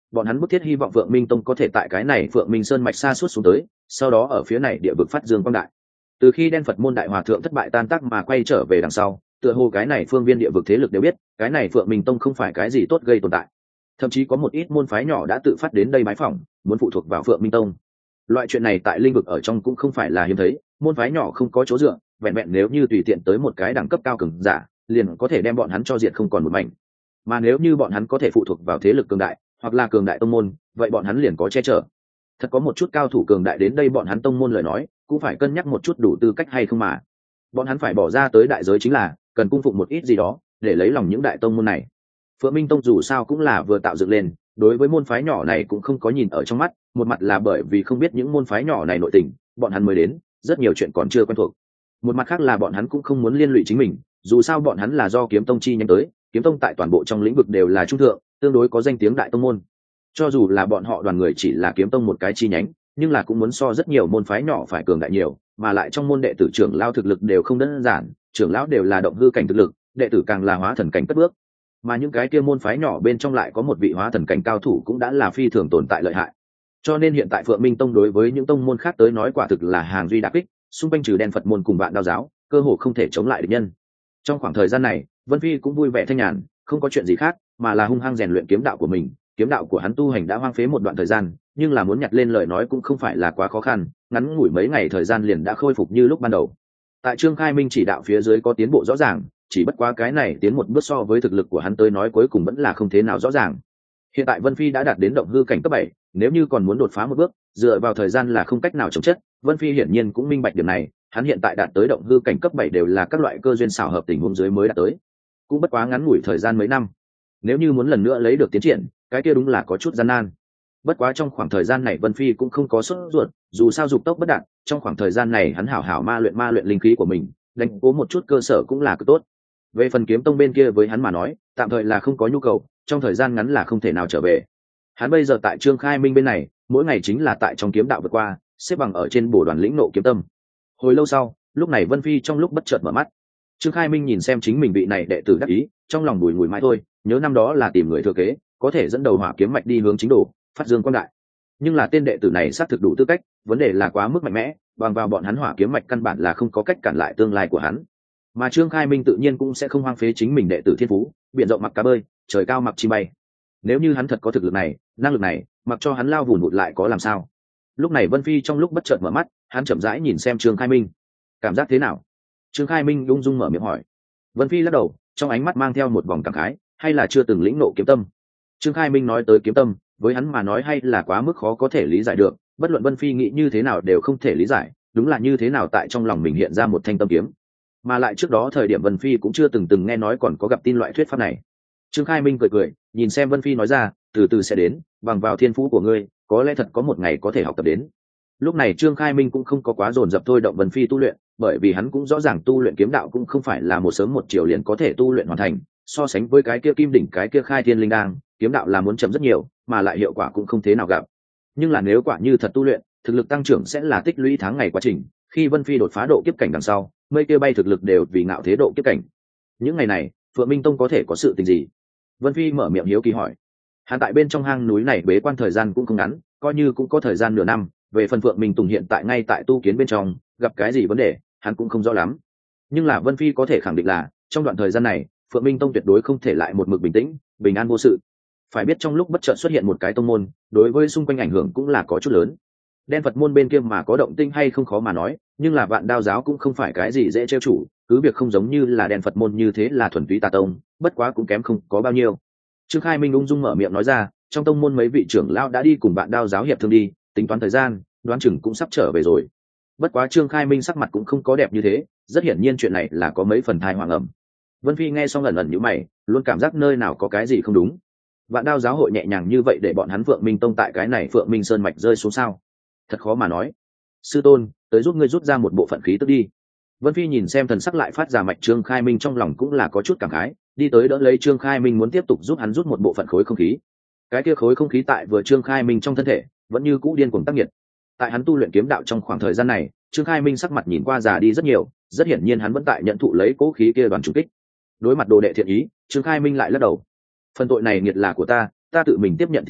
bọn hắn bức thiết hy vọng Phượng Minh Tông có thể tại cái này Phượng Minh Sơn mạch xa suốt xuống tới, sau đó ở phía này địa vực phát dương quang đại. Từ khi đen Phật môn đại hòa thượng thất bại tan tác mà quay trở về đằng sau, tựa hồ cái này phương viên địa vực thế lực đều biết, cái này Phượng Minh Tông không phải cái gì tốt gây tồn tại. Thậm chí có một ít môn phái nhỏ đã tự phát đến đây bái phỏng, muốn phụ thuộc vào Phượng Minh Tông. Loại chuyện này tại linh vực ở trong cũng không phải là hiếm thấy, môn phái nhỏ không có chỗ dựa, vẹn vẹn nếu như tùy tiện tới một cái đẳng cấp cao cường giả, liền có thể đem bọn hắn cho diệt không còn một mảnh. Mà nếu như bọn hắn có thể phụ thuộc vào thế lực cường đại, hoặc là cường đại tông môn, vậy bọn hắn liền có che chở. Thật có một chút cao thủ cường đại đến đây bọn hắn tông môn lời nói, cũng phải cân nhắc một chút đủ tư cách hay không mà. Bọn hắn phải bỏ ra tới đại giới chính là cần cung phụng một ít gì đó để lấy lòng những đại tông môn này. Phượng Minh Tông dù sao cũng là vừa tạo dựng lên, đối với môn phái nhỏ này cũng không có nhìn ở trong mắt, một mặt là bởi vì không biết những môn phái nhỏ này nội tình, bọn hắn mới đến, rất nhiều chuyện còn chưa quen thuộc. Một mặt khác là bọn hắn cũng không muốn liên lụy chính mình, dù sao bọn hắn là do Kiếm Tông chi nhánh tới, Kiếm Tông tại toàn bộ trong lĩnh vực đều là trung thượng, tương đối có danh tiếng đại tông môn. Cho dù là bọn họ đoàn người chỉ là Kiếm Tông một cái chi nhánh, nhưng là cũng muốn so rất nhiều môn phái nhỏ phải cường đại nhiều, mà lại trong môn đệ tử trưởng lão thực lực đều không đơn giản, trưởng lão đều là động hư cảnh thực lực, đệ tử càng là hóa thần cảnh cất bước. Mà những cái kia môn phái nhỏ bên trong lại có một vị hóa thần cảnh cao thủ cũng đã là phi thường tồn tại lợi hại. Cho nên hiện tại Phượng Minh Tông đối với những tông môn khác tới nói quả thực là hàng duy đả kích, xung quanh trừ đen Phật môn cùng Vạn Đao giáo, cơ hồ không thể chống lại địch nhân. Trong khoảng thời gian này, Vân Phi cũng vui vẻ thanh nhàn, không có chuyện gì khác, mà là hung hăng rèn luyện kiếm đạo của mình. Kiếm đạo của hắn tu hành đã hoang phế một đoạn thời gian, nhưng là muốn nhặt lên lời nói cũng không phải là quá khó khăn, ngắn ngủi mấy ngày thời gian liền đã khôi phục như lúc ban đầu. Tại Trương Khai Minh chỉ đạo phía dưới có tiến bộ rõ ràng, chỉ bất quá cái này tiến một bước so với thực lực của hắn tới nói cuối cùng vẫn là không thế nào rõ ràng. Hiện tại Vân Phi đã đạt đến động hư cảnh cấp 7, nếu như còn muốn đột phá một bước, dựa vào thời gian là không cách nào chống chất. Vân Phi hiển nhiên cũng minh bạch điểm này, hắn hiện tại đạt tới động hư cảnh cấp 7 đều là các loại cơ duyên xảo hợp tình huống dưới mới đạt tới. Cũng bất quá ngắn ngủi thời gian mấy năm. Nếu như muốn lần nữa lấy được tiến triển, cái kia đúng là có chút gian nan. Bất quá trong khoảng thời gian này Vân Phi cũng không có sốt ruột, dù sao dục tốc bất đạt, trong khoảng thời gian này hắn hảo hảo ma luyện linh khí của mình, đánh cố một chút cơ sở cũng là cực tốt. Về phần Kiếm Tông bên kia với hắn mà nói, tạm thời là không có nhu cầu, trong thời gian ngắn là không thể nào trở về. Hắn bây giờ tại Trương Khai Minh bên này, mỗi ngày chính là tại trong kiếm đạo vượt qua, xếp bằng ở trên bổ đoàn lĩnh nộ kiếm tâm. Hồi lâu sau, lúc này Vân Phi trong lúc bất chợt mở mắt. Trương Khai Minh nhìn xem chính mình vị này đệ tử đắc ý, trong lòng bùi ngùi mãi thôi, nhớ năm đó là tìm người thừa kế, có thể dẫn đầu hỏa kiếm mạch đi hướng chính đồ, phát dương quang đại. Nhưng là tên đệ tử này xác thực đủ tư cách, vấn đề là quá mức mạnh mẽ, bằng vào bọn hắn hỏa kiếm mạch căn bản là không có cách cản lại tương lai của hắn. Mà Trương Khai Minh tự nhiên cũng sẽ không hoang phế chính mình đệ tử thiên phú, biển rộng mặc cá bơi, trời cao mặc chim bay. Nếu như hắn thật có thực lực này, năng lực này, mặc cho hắn lao vùn vụt lại có làm sao? Lúc này Vân Phi trong lúc bất chợt mở mắt, hắn chậm rãi nhìn xem Trương Khai Minh. Cảm giác thế nào? Trương Khai Minh ung dung mở miệng hỏi. Vân Phi lắc đầu, trong ánh mắt mang theo một vòng cảm khái, hay là chưa từng lĩnh nộ kiếm tâm. Trương Khai Minh nói tới kiếm tâm, với hắn mà nói hay là quá mức khó có thể lý giải được, bất luận Vân Phi nghĩ như thế nào đều không thể lý giải, đúng là như thế nào tại trong lòng mình hiện ra một thanh tâm kiếm. Mà lại trước đó thời điểm Vân Phi cũng chưa từng nghe nói còn có gặp tin loại thuyết pháp này. Trương Khai Minh cười cười, nhìn xem Vân Phi nói ra, từ từ sẽ đến, bằng vào thiên phú của ngươi, có lẽ thật có một ngày có thể học tập đến. Lúc này Trương Khai Minh cũng không có quá dồn dập thôi động Vân Phi tu luyện, bởi vì hắn cũng rõ ràng tu luyện kiếm đạo cũng không phải là một sớm một chiều liền có thể tu luyện hoàn thành, so sánh với cái kia kim đỉnh cái kia khai thiên linh đang, kiếm đạo là muốn chậm rất nhiều, mà lại hiệu quả cũng không thế nào gặp. Nhưng là nếu quả như thật tu luyện, thực lực tăng trưởng sẽ là tích lũy tháng ngày quá trình, khi Vân Phi đột phá độ kiếp cảnh đằng sau, mây kia bay thực lực đều vì ngạo thế độ kiếp cảnh. Những ngày này, Phượng Minh Tông có thể có sự tình gì? Vân Phi mở miệng hiếu kỳ hỏi. Hắn tại bên trong hang núi này bế quan thời gian cũng không ngắn, coi như cũng có thời gian nửa năm, về phần Phượng Minh Tùng hiện tại ngay tại tu kiến bên trong, gặp cái gì vấn đề, hắn cũng không rõ lắm. Nhưng là Vân Phi có thể khẳng định là, trong đoạn thời gian này, Phượng Minh Tông tuyệt đối không thể lại một mực bình tĩnh, bình an vô sự. Phải biết trong lúc bất chợt xuất hiện một cái tông môn, đối với xung quanh ảnh hưởng cũng là có chút lớn. Đen Phật môn bên kia mà có động tĩnh hay không khó mà nói, nhưng là Vạn Đao giáo cũng không phải cái gì dễ trêu chủ, cứ việc không giống như là Đen Phật môn như thế là thuần túy tà tông, bất quá cũng kém không có bao nhiêu. Trương Khai Minh ung dung mở miệng nói ra, trong tông môn mấy vị trưởng lão đã đi cùng Vạn Đao giáo hiệp thương đi, tính toán thời gian, đoán chừng cũng sắp trở về rồi. Bất quá Trương Khai Minh sắc mặt cũng không có đẹp như thế, rất hiển nhiên chuyện này là có mấy phần thai hoàng ẩm. Vân Phi nghe xong lần lần nhíu mày, luôn cảm giác nơi nào có cái gì không đúng. Vạn Đao giáo hội nhẹ nhàng như vậy để bọn hắn Phượng Minh Tông tại cái này Phượng Minh Sơn mạch rơi xuống sao? Thật khó mà nói. Sư tôn, tới giúp ngươi rút ra một bộ phận khí tức đi. Vân Phi nhìn xem thần sắc lại phát ra mạch Trương Khai Minh trong lòng cũng là có chút cảm khái, đi tới đỡ lấy Trương Khai Minh muốn tiếp tục giúp hắn rút một bộ phận khối không khí. Cái kia khối không khí tại vừa Trương Khai Minh trong thân thể, vẫn như cũ điên cuồng tác nghiệt. Tại hắn tu luyện kiếm đạo trong khoảng thời gian này, Trương Khai Minh sắc mặt nhìn qua già đi rất nhiều, rất hiển nhiên hắn vẫn tại nhận thụ lấy cố khí kia đoàn trùng kích. Đối mặt đồ đệ thiện ý, Trương Khai Minh lại lắc đầu. Phần tội này nghiệt là của ta tự mình tiếp nhận thì thôi,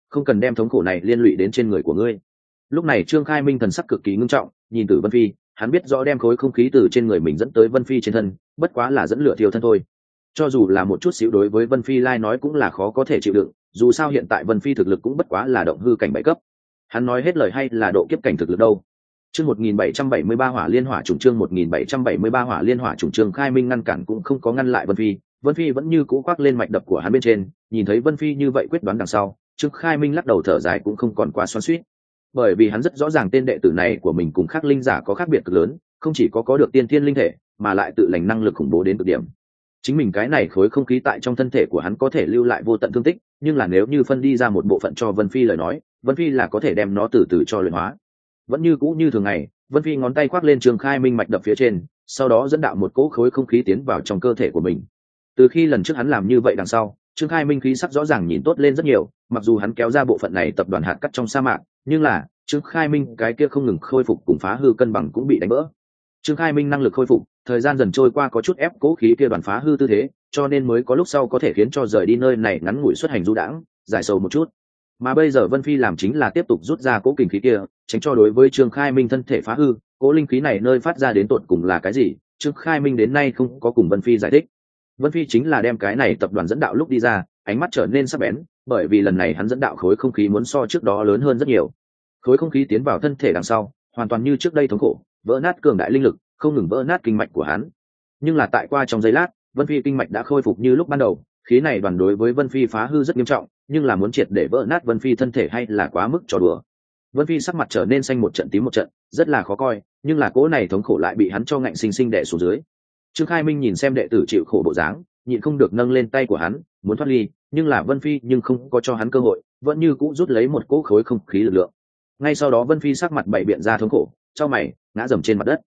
không cần đem thống khổ này liên lụy đến trên người của ngươi. Lúc này Trương Khai Minh thần sắc cực kỳ ngưng trọng, nhìn Tử Vân Phi, hắn biết rõ đem khối không khí từ trên người mình dẫn tới Vân Phi trên thân, bất quá là dẫn lửa thiêu thân thôi. Cho dù là một chút xíu đối với Vân Phi lai nói cũng là khó có thể chịu đựng, dù sao hiện tại Vân Phi thực lực cũng bất quá là động hư cảnh 7 cấp. Hắn nói hết lời hay là độ kiếp cảnh thực lực đâu. Chương 1773 Hỏa Liên Hỏa Trùng, chương 1773 Hỏa Liên Hỏa Trùng. Trương Khai Minh ngăn cản cũng không có ngăn lại Vân Phi, Vân Phi vẫn như cũ khoác lên mạch đập của hắn bên trên, nhìn thấy Vân Phi như vậy quyết đoán đằng sau, Trương Khai Minh lắc đầu thở dài cũng không còn quá xoắn xuýt. Bởi vì hắn rất rõ ràng tên đệ tử này của mình cùng khác linh giả có khác biệt cực lớn, không chỉ có được tiên thiên linh thể, mà lại tự lành năng lực khủng bố đến cực điểm. Chính mình cái này khối không khí tại trong thân thể của hắn có thể lưu lại vô tận thương tích, nhưng là nếu như phân đi ra một bộ phận cho Vân Phi lời nói, Vân Phi là có thể đem nó từ từ cho luyện hóa. Vẫn như cũ như thường ngày, Vân Phi ngón tay khoác lên Trương Khai Minh mạch đập phía trên, sau đó dẫn đạo một cỗ khối không khí tiến vào trong cơ thể của mình. Từ khi lần trước hắn làm như vậy đằng sau, Trương Khai Minh khí sắc rõ ràng nhìn tốt lên rất nhiều, mặc dù hắn kéo ra bộ phận này tập đoàn hạt cắt trong sa mạc, nhưng là Trương Khai Minh cái kia không ngừng khôi phục cùng phá hư cân bằng cũng bị đánh vỡ. Trương Khai Minh năng lực khôi phục, thời gian dần trôi qua có chút ép cố khí kia đoàn phá hư tư thế, cho nên mới có lúc sau có thể khiến cho rời đi nơi này ngắn ngủi xuất hành du đãng, giải sầu một chút. Mà bây giờ Vân Phi làm chính là tiếp tục rút ra cố kình khí kia, tránh cho đối với Trương Khai Minh thân thể phá hư, cố linh khí này nơi phát ra đến tột cùng là cái gì, Trương Khai Minh đến nay không có cùng Vân Phi giải thích. Vân Phi chính là đem cái này tập đoàn dẫn đạo lúc đi ra, ánh mắt trở nên sắc bén, bởi vì lần này hắn dẫn đạo khối không khí muốn so trước đó lớn hơn rất nhiều. Khối không khí tiến vào thân thể đằng sau, hoàn toàn như trước đây thống khổ, vỡ nát cường đại linh lực, không ngừng vỡ nát kinh mạch của hắn. Nhưng là tại qua trong giây lát, Vân Phi kinh mạch đã khôi phục như lúc ban đầu, khí này đoàn đối với Vân Phi phá hư rất nghiêm trọng, nhưng là muốn triệt để vỡ nát Vân Phi thân thể hay là quá mức trò đùa. Vân Phi sắc mặt trở nên xanh một trận tím một trận, rất là khó coi, nhưng là cỗ này thống khổ lại bị hắn cho ngạnh sinh sinh đè xuống dưới. Trương Khai Minh nhìn xem đệ tử chịu khổ bộ dáng, nhịn không được nâng lên tay của hắn, muốn thoát ly, nhưng là Vân Phi nhưng không có cho hắn cơ hội, vẫn như cũ rút lấy một cỗ khối không khí lực lượng. Ngay sau đó Vân Phi sắc mặt bảy biện ra thống khổ, chau mày, ngã dầm trên mặt đất.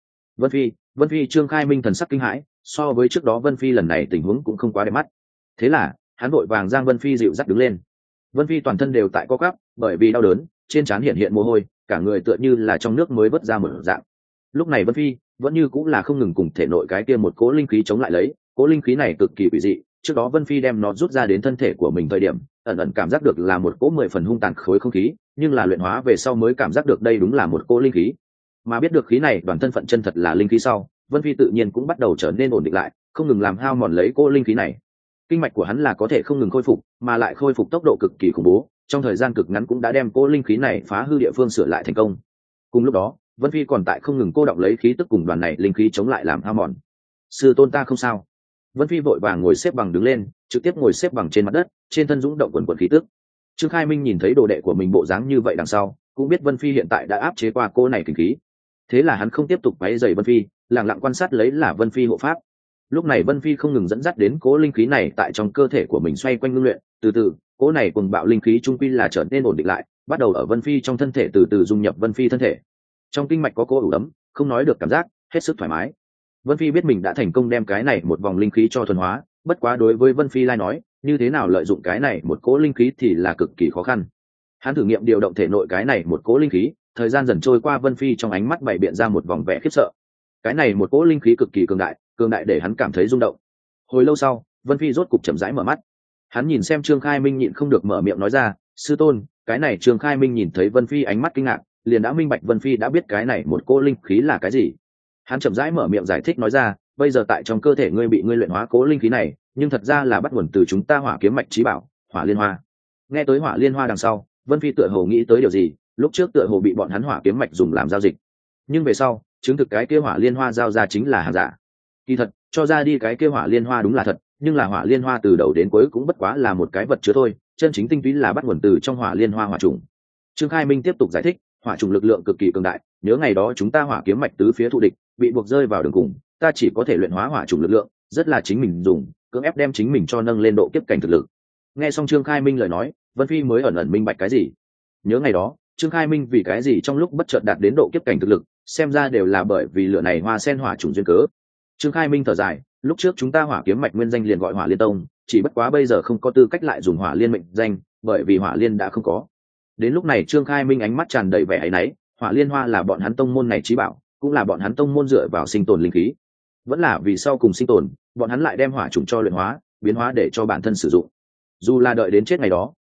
Vân Phi, Trương Khai Minh thần sắc kinh hãi, so với trước đó Vân Phi lần này tình huống cũng không quá đẹp mắt. Thế là, hắn vội vàng giang Vân Phi dịu dắt đứng lên. Vân Phi toàn thân đều tại co quắp, bởi vì đau đớn, trên trán hiện mồ hôi, cả người tựa như là trong nước mới vớt ra một dạng. Lúc này Vân Phi vẫn như cũng là không ngừng cùng thể nội cái kia một cỗ linh khí chống lại lấy, cỗ linh khí này cực kỳ quỷ dị, trước đó Vân Phi đem nó rút ra đến thân thể của mình thời điểm, ẩn ẩn cảm giác được là một cỗ 10 phần hung tàn khối không khí, nhưng là luyện hóa về sau mới cảm giác được đây đúng là một cỗ linh khí. Mà biết được khí này đoàn thân phận chân thật là linh khí sau, Vân Phi tự nhiên cũng bắt đầu trở nên ổn định lại, không ngừng làm hao mòn lấy cỗ linh khí này. Kinh mạch của hắn là có thể không ngừng khôi phục, mà lại khôi phục tốc độ cực kỳ khủng bố, trong thời gian cực ngắn cũng đã đem cỗ linh khí này phá hư địa phương sửa lại thành công. Cùng lúc đó, Vân Phi còn tại không ngừng cô đọng lấy khí tức cùng đoàn này linh khí chống lại làm hao mòn. Sư tôn ta không sao. Vân Phi vội vàng ngồi xếp bằng đứng lên, trực tiếp ngồi xếp bằng trên mặt đất, trên thân dũng động quần quần khí tức. Trương Khai Minh nhìn thấy đồ đệ của mình bộ dáng như vậy đằng sau, cũng biết Vân Phi hiện tại đã áp chế qua cô này kinh khí. Thế là hắn không tiếp tục quấy rầy Vân Phi, lặng lặng quan sát lấy là Vân Phi hộ pháp. Lúc này Vân Phi không ngừng dẫn dắt đến cố linh khí này tại trong cơ thể của mình xoay quanh ngưng luyện, từ từ, cố này cùng bạo linh khí trung quy là trở nên ổn định lại, bắt đầu ở Vân Phi trong thân thể từ từ dung nhập Vân Phi thân thể. Trong kinh mạch có cố ủ ấm, không nói được cảm giác, hết sức thoải mái. Vân Phi biết mình đã thành công đem cái này một vòng linh khí cho thuần hóa, bất quá đối với Vân Phi lai nói, như thế nào lợi dụng cái này một cố linh khí thì là cực kỳ khó khăn. Hắn thử nghiệm điều động thể nội cái này một cố linh khí, thời gian dần trôi qua Vân Phi trong ánh mắt bày biện ra một vòng vẻ khiếp sợ. Cái này một cố linh khí cực kỳ cường đại để hắn cảm thấy rung động. Hồi lâu sau, Vân Phi rốt cục chậm rãi mở mắt. Hắn nhìn xem Trương Khai Minh nhịn không được mở miệng nói ra, sư tôn. Cái này Trương Khai Minh nhìn thấy Vân Phi ánh mắt kinh ngạc, liền đã minh bạch Vân Phi đã biết cái này một cố linh khí là cái gì. Hắn chậm rãi mở miệng giải thích nói ra, bây giờ tại trong cơ thể ngươi bị ngươi luyện hóa cố linh khí này, nhưng thật ra là bắt nguồn từ chúng ta Hỏa Kiếm Mạch chí bảo, Hỏa Liên Hoa. Nghe tới Hỏa Liên Hoa đằng sau, Vân Phi tựa hồ nghĩ tới điều gì, lúc trước tựa hồ bị bọn hắn Hỏa Kiếm Mạch dùng làm giao dịch, nhưng về sau chứng thực cái kia Hỏa Liên Hoa giao ra chính là hàng giả. Kỳ thật, cho ra đi cái kia Hỏa Liên Hoa đúng là thật, nhưng là Hỏa Liên Hoa từ đầu đến cuối cũng bất quá là một cái vật chứa thôi, chân chính tinh túy là bắt nguồn từ trong Hỏa Liên Hoa hỏa trùng. Trương Khai Minh tiếp tục giải thích, hỏa trùng lực lượng cực kỳ cường đại, nhớ ngày đó chúng ta Hỏa Kiếm Mạch tứ phía thù địch, bị buộc rơi vào đường cùng, ta chỉ có thể luyện hóa hỏa trùng lực lượng, rất là chính mình dùng, cưỡng ép đem chính mình cho nâng lên độ kiếp cảnh thực lực. Nghe xong Trương Khai Minh lời nói, Vân Phi mới ẩn ẩn minh bạch cái gì. Nhớ ngày đó, Trương Khai Minh vì cái gì trong lúc bất chợt đạt đến độ kiếp cảnh thực lực, xem ra đều là bởi vì lửa này hoa sen hỏa trùng duyên cớ. Trương Khai Minh thở dài, lúc trước chúng ta Hỏa Kiếm Mạch nguyên danh liền gọi Hỏa Liên Tông, chỉ bất quá bây giờ không có tư cách lại dùng Hỏa Liên mệnh danh, bởi vì Hỏa Liên đã không có. Đến lúc này Trương Khai Minh ánh mắt tràn đầy vẻ áy náy, Hỏa Liên Hoa là bọn hắn tông môn này chí bảo, cũng là bọn hắn tông môn dựa vào sinh tồn linh khí. Vẫn là vì sau cùng sinh tồn, bọn hắn lại đem hỏa trùng cho luyện hóa, biến hóa để cho bản thân sử dụng. Dù là đợi đến chết ngày đó,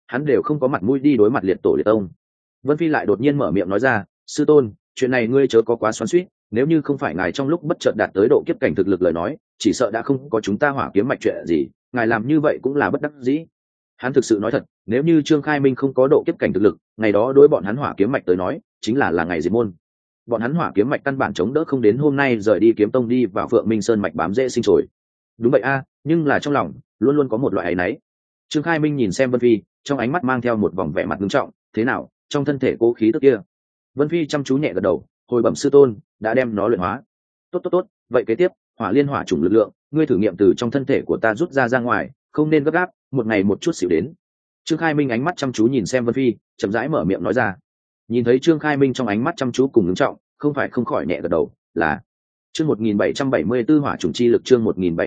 hắn đều không có mặt mũi đi đối mặt liệt tổ liệt tông. Vân Phi lại đột nhiên mở miệng nói ra, sư tôn, chuyện này ngươi chớ có quá xoắn xuýt, nếu như không phải ngài trong lúc bất chợt đạt tới độ kiếp cảnh thực lực lời nói, chỉ sợ đã không có chúng ta hỏa kiếm mạch chuyện gì, ngài làm như vậy cũng là bất đắc dĩ. Hắn thực sự nói thật, nếu như Trương Khai Minh không có độ kiếp cảnh thực lực, ngày đó đối bọn hắn hỏa kiếm mạch tới nói, chính là ngày diệt môn. Bọn hắn hỏa kiếm mạch căn bản chống đỡ không đến hôm nay rời đi kiếm tông đi vào Phượng Minh Sơn mạch bám rễ sinh trồi. Đúng vậy a, nhưng là trong lòng luôn luôn có một loại áy náy. Trương Khai Minh nhìn xem Vân Phi, trong ánh mắt mang theo một vòng vẻ mặt nghiêm trọng, thế nào, trong thân thể cố khí tức kia? Vân Phi chăm chú nhẹ gật đầu, hồi bẩm sư tôn, đã đem nó luyện hóa. Tốt, vậy kế tiếp, hỏa liên hỏa chủng lực lượng, ngươi thử nghiệm từ trong thân thể của ta rút ra ngoài, không nên gấp gáp, một ngày một chút xỉu đến. Trương Khai Minh ánh mắt chăm chú nhìn xem Vân Phi, chậm rãi mở miệng nói ra. Nhìn thấy Trương Khai Minh trong ánh mắt chăm chú cùng nghiêm trọng, không phải không khỏi nhẹ gật đầu, là chương 1774 hỏa chủng chi lực, chương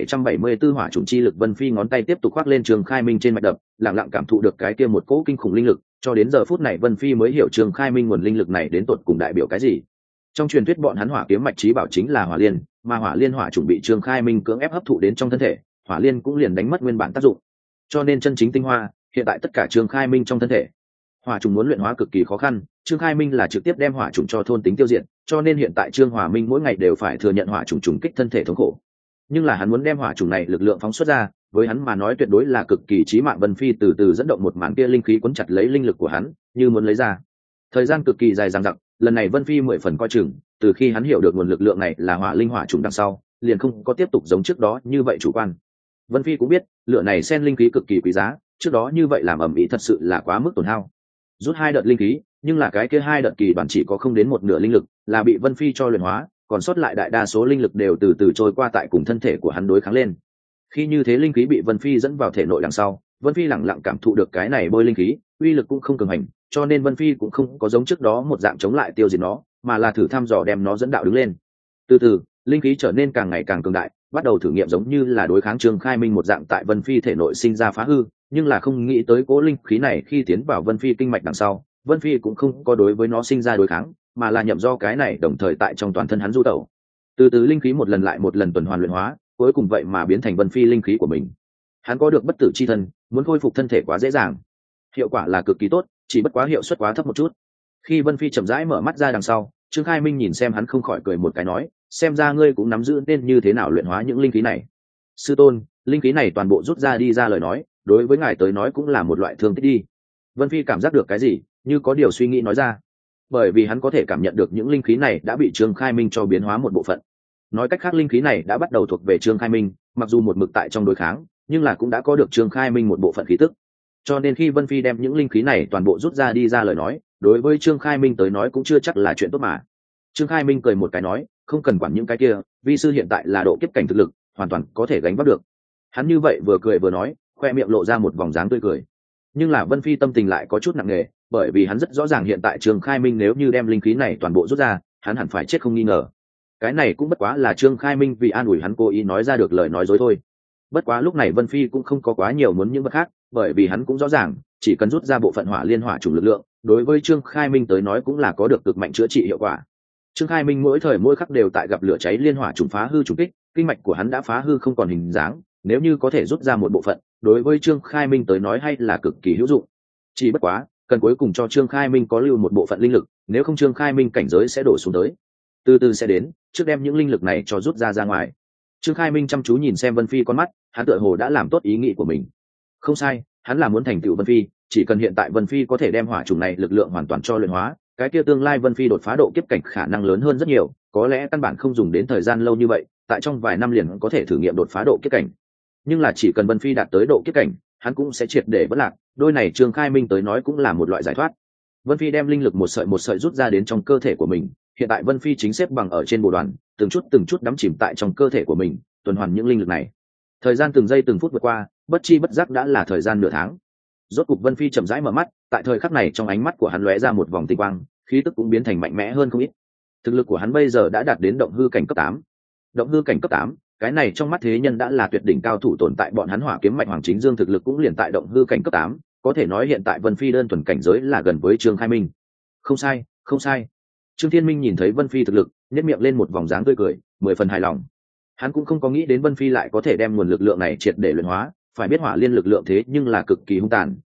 1774 hỏa chủng chi lực. Vân Phi ngón tay tiếp tục khoác lên Trương Khai Minh trên mạch đập, lặng lặng cảm thụ được cái kia một cỗ kinh khủng linh lực, cho đến giờ phút này Vân Phi mới hiểu Trương Khai Minh nguồn linh lực này đến tột cùng đại biểu cái gì. Trong truyền thuyết bọn hắn hỏa kiếm mạch chí bảo chính là hỏa liên, mà hỏa liên hỏa chủng bị Trương Khai Minh cưỡng ép hấp thụ đến trong thân thể, hỏa liên cũng liền đánh mất nguyên bản tác dụng. Cho nên chân chính tinh hoa hiện tại tất cả Trương Khai Minh trong thân thể. Hỏa trùng muốn luyện hóa cực kỳ khó khăn, Trương Khai Minh là trực tiếp đem hỏa trùng cho thôn tính tiêu diệt, cho nên hiện tại Trương Hòa Minh mỗi ngày đều phải thừa nhận hỏa trùng trùng kích thân thể thống khổ. Nhưng là hắn muốn đem hỏa trùng này lực lượng phóng xuất ra, với hắn mà nói tuyệt đối là cực kỳ chí mạng. Vân Phi từ từ dẫn động một màn kia linh khí cuốn chặt lấy linh lực của hắn, như muốn lấy ra. Thời gian cực kỳ dài dằng dặc, lần này Vân Phi 10 phần coi chừng, từ khi hắn hiểu được nguồn lực lượng này là hỏa linh hỏa trùng đằng sau, liền không có tiếp tục giống trước đó như vậy chủ quan. Vân Phi cũng biết, lượng này xen linh khí cực kỳ quý giá, trước đó như vậy làm ầm ĩ thật sự là quá mức tổn hao. Rút 2 đợt linh khí, nhưng là cái kia 2 đợt kỳ bản chỉ có không đến một nửa linh lực là bị Vân Phi cho luyện hóa, còn sót lại đại đa số linh lực đều từ từ trôi qua tại cùng thân thể của hắn đối kháng lên. Khi như thế linh khí bị Vân Phi dẫn vào thể nội đằng sau, Vân Phi lặng lặng cảm thụ được cái này bôi linh khí, uy lực cũng không cường hành, cho nên Vân Phi cũng không có giống trước đó một dạng chống lại tiêu diệt nó, mà là thử thăm dò đem nó dẫn đạo đứng lên. Từ từ, linh khí trở nên càng ngày càng cường đại, bắt đầu thử nghiệm giống như là đối kháng Trương Khai Minh một dạng tại Vân Phi thể nội sinh ra phá hư, nhưng là không nghĩ tới cố linh khí này khi tiến vào Vân Phi kinh mạch đằng sau, Vân Phi cũng không có đối với nó sinh ra đối kháng, mà là nhậm do cái này đồng thời tại trong toàn thân hắn du tẩu. Từ từ linh khí một lần lại một lần tuần hoàn luyện hóa, cuối cùng vậy mà biến thành Vân Phi linh khí của mình. Hắn có được bất tử chi thân, muốn khôi phục thân thể quá dễ dàng. Hiệu quả là cực kỳ tốt, chỉ bất quá hiệu suất quá thấp một chút. Khi Vân Phi chậm rãi mở mắt ra đằng sau, Trương Khai Minh nhìn xem hắn không khỏi cười một cái nói, xem ra ngươi cũng nắm giữ nên như thế nào luyện hóa những linh khí này. Sư tôn, linh khí này toàn bộ rút ra đi ra lời nói, đối với ngài tới nói cũng là một loại thương tích đi. Vân Phi cảm giác được cái gì, như có điều suy nghĩ nói ra. Bởi vì hắn có thể cảm nhận được những linh khí này đã bị Trương Khai Minh cho biến hóa một bộ phận. Nói cách khác linh khí này đã bắt đầu thuộc về Trương Khai Minh, mặc dù một mực tại trong đối kháng, nhưng là cũng đã có được Trương Khai Minh một bộ phận khí tức. Cho nên khi Vân Phi đem những linh khí này toàn bộ rút ra đi ra lời nói, đối với Trương Khai Minh tới nói cũng chưa chắc là chuyện tốt mà. Trương Khai Minh cười một cái nói, không cần quản những cái kia, vi sư hiện tại là độ kiếp cảnh thực lực, hoàn toàn có thể gánh vác được. Hắn như vậy vừa cười vừa nói, khoe miệng lộ ra một vòng dáng tươi cười. Nhưng là Vân Phi tâm tình lại có chút nặng nề, bởi vì hắn rất rõ ràng hiện tại Trương Khai Minh nếu như đem linh khí này toàn bộ rút ra, hắn hẳn phải chết không nghi ngờ. Cái này cũng bất quá là Trương Khai Minh vì an ủi hắn cố ý nói ra được lời nói dối thôi. Bất quá lúc này Vân Phi cũng không có quá nhiều muốn những vật khác, bởi vì hắn cũng rõ ràng, chỉ cần rút ra bộ phận hỏa liên hỏa chủng lực lượng, đối với Trương Khai Minh tới nói cũng là có được cực mạnh chữa trị hiệu quả. Trương Khai Minh mỗi thời mỗi khắc đều tại gặp lửa cháy liên hỏa trùng phá hư trùng kích, kinh mạch của hắn đã phá hư không còn hình dáng, nếu như có thể rút ra một bộ phận, đối với Trương Khai Minh tới nói hay là cực kỳ hữu dụng. Chỉ bất quá, cần cuối cùng cho Trương Khai Minh có lưu một bộ phận linh lực, nếu không Trương Khai Minh cảnh giới sẽ đổ xuống tới. Từ từ sẽ đến, trước đem những linh lực này cho rút ra ngoài. Trương Khai Minh chăm chú nhìn xem Vân Phi con mắt, hắn tựa hồ đã làm tốt ý nghĩ của mình. Không sai, hắn là muốn thành tựu Vân Phi, chỉ cần hiện tại Vân Phi có thể đem hỏa trùng này lực lượng hoàn toàn cho luyện hóa, cái kia tương lai Vân Phi đột phá độ kiếp cảnh khả năng lớn hơn rất nhiều, có lẽ căn bản không dùng đến thời gian lâu như vậy, tại trong vài năm liền có thể thử nghiệm đột phá độ kiếp cảnh. Nhưng là chỉ cần Vân Phi đạt tới độ kiếp cảnh, hắn cũng sẽ triệt để vỡ lạc, đôi này Trương Khai Minh tới nói cũng là một loại giải thoát. Vân Phi đem linh lực một sợi rút ra đến trong cơ thể của mình, hiện tại Vân Phi chính xếp bằng ở trên bồ đoàn, từng chút đắm chìm tại trong cơ thể của mình, tuần hoàn những linh lực này. Thời gian từng giây từng phút vượt qua, bất chi bất giác đã là thời gian nửa tháng. Rốt cục Vân Phi chậm rãi mở mắt, tại thời khắc này trong ánh mắt của hắn lóe ra một vòng tinh quang, khí tức cũng biến thành mạnh mẽ hơn không ít. Thực lực của hắn bây giờ đã đạt đến động hư cảnh cấp 8. Động hư cảnh cấp 8, cái này trong mắt thế nhân đã là tuyệt đỉnh cao thủ tồn tại, bọn hắn hỏa kiếm mạch Hoàng Chính Dương thực lực cũng liền tại động hư cảnh cấp 8, có thể nói hiện tại Vân Phi đơn thuần cảnh giới là gần với Trương Khai Minh. Không sai, không sai. Trương Thiên Minh nhìn thấy Vân Phi thực lực, nhếch miệng lên một vòng dáng tươi cười, 10 phần hài lòng. Hắn cũng không có nghĩ đến Vân Phi lại có thể đem nguồn lực lượng này triệt để luyện hóa, phải biết hỏa liên lực lượng thế nhưng là cực kỳ hung tàn,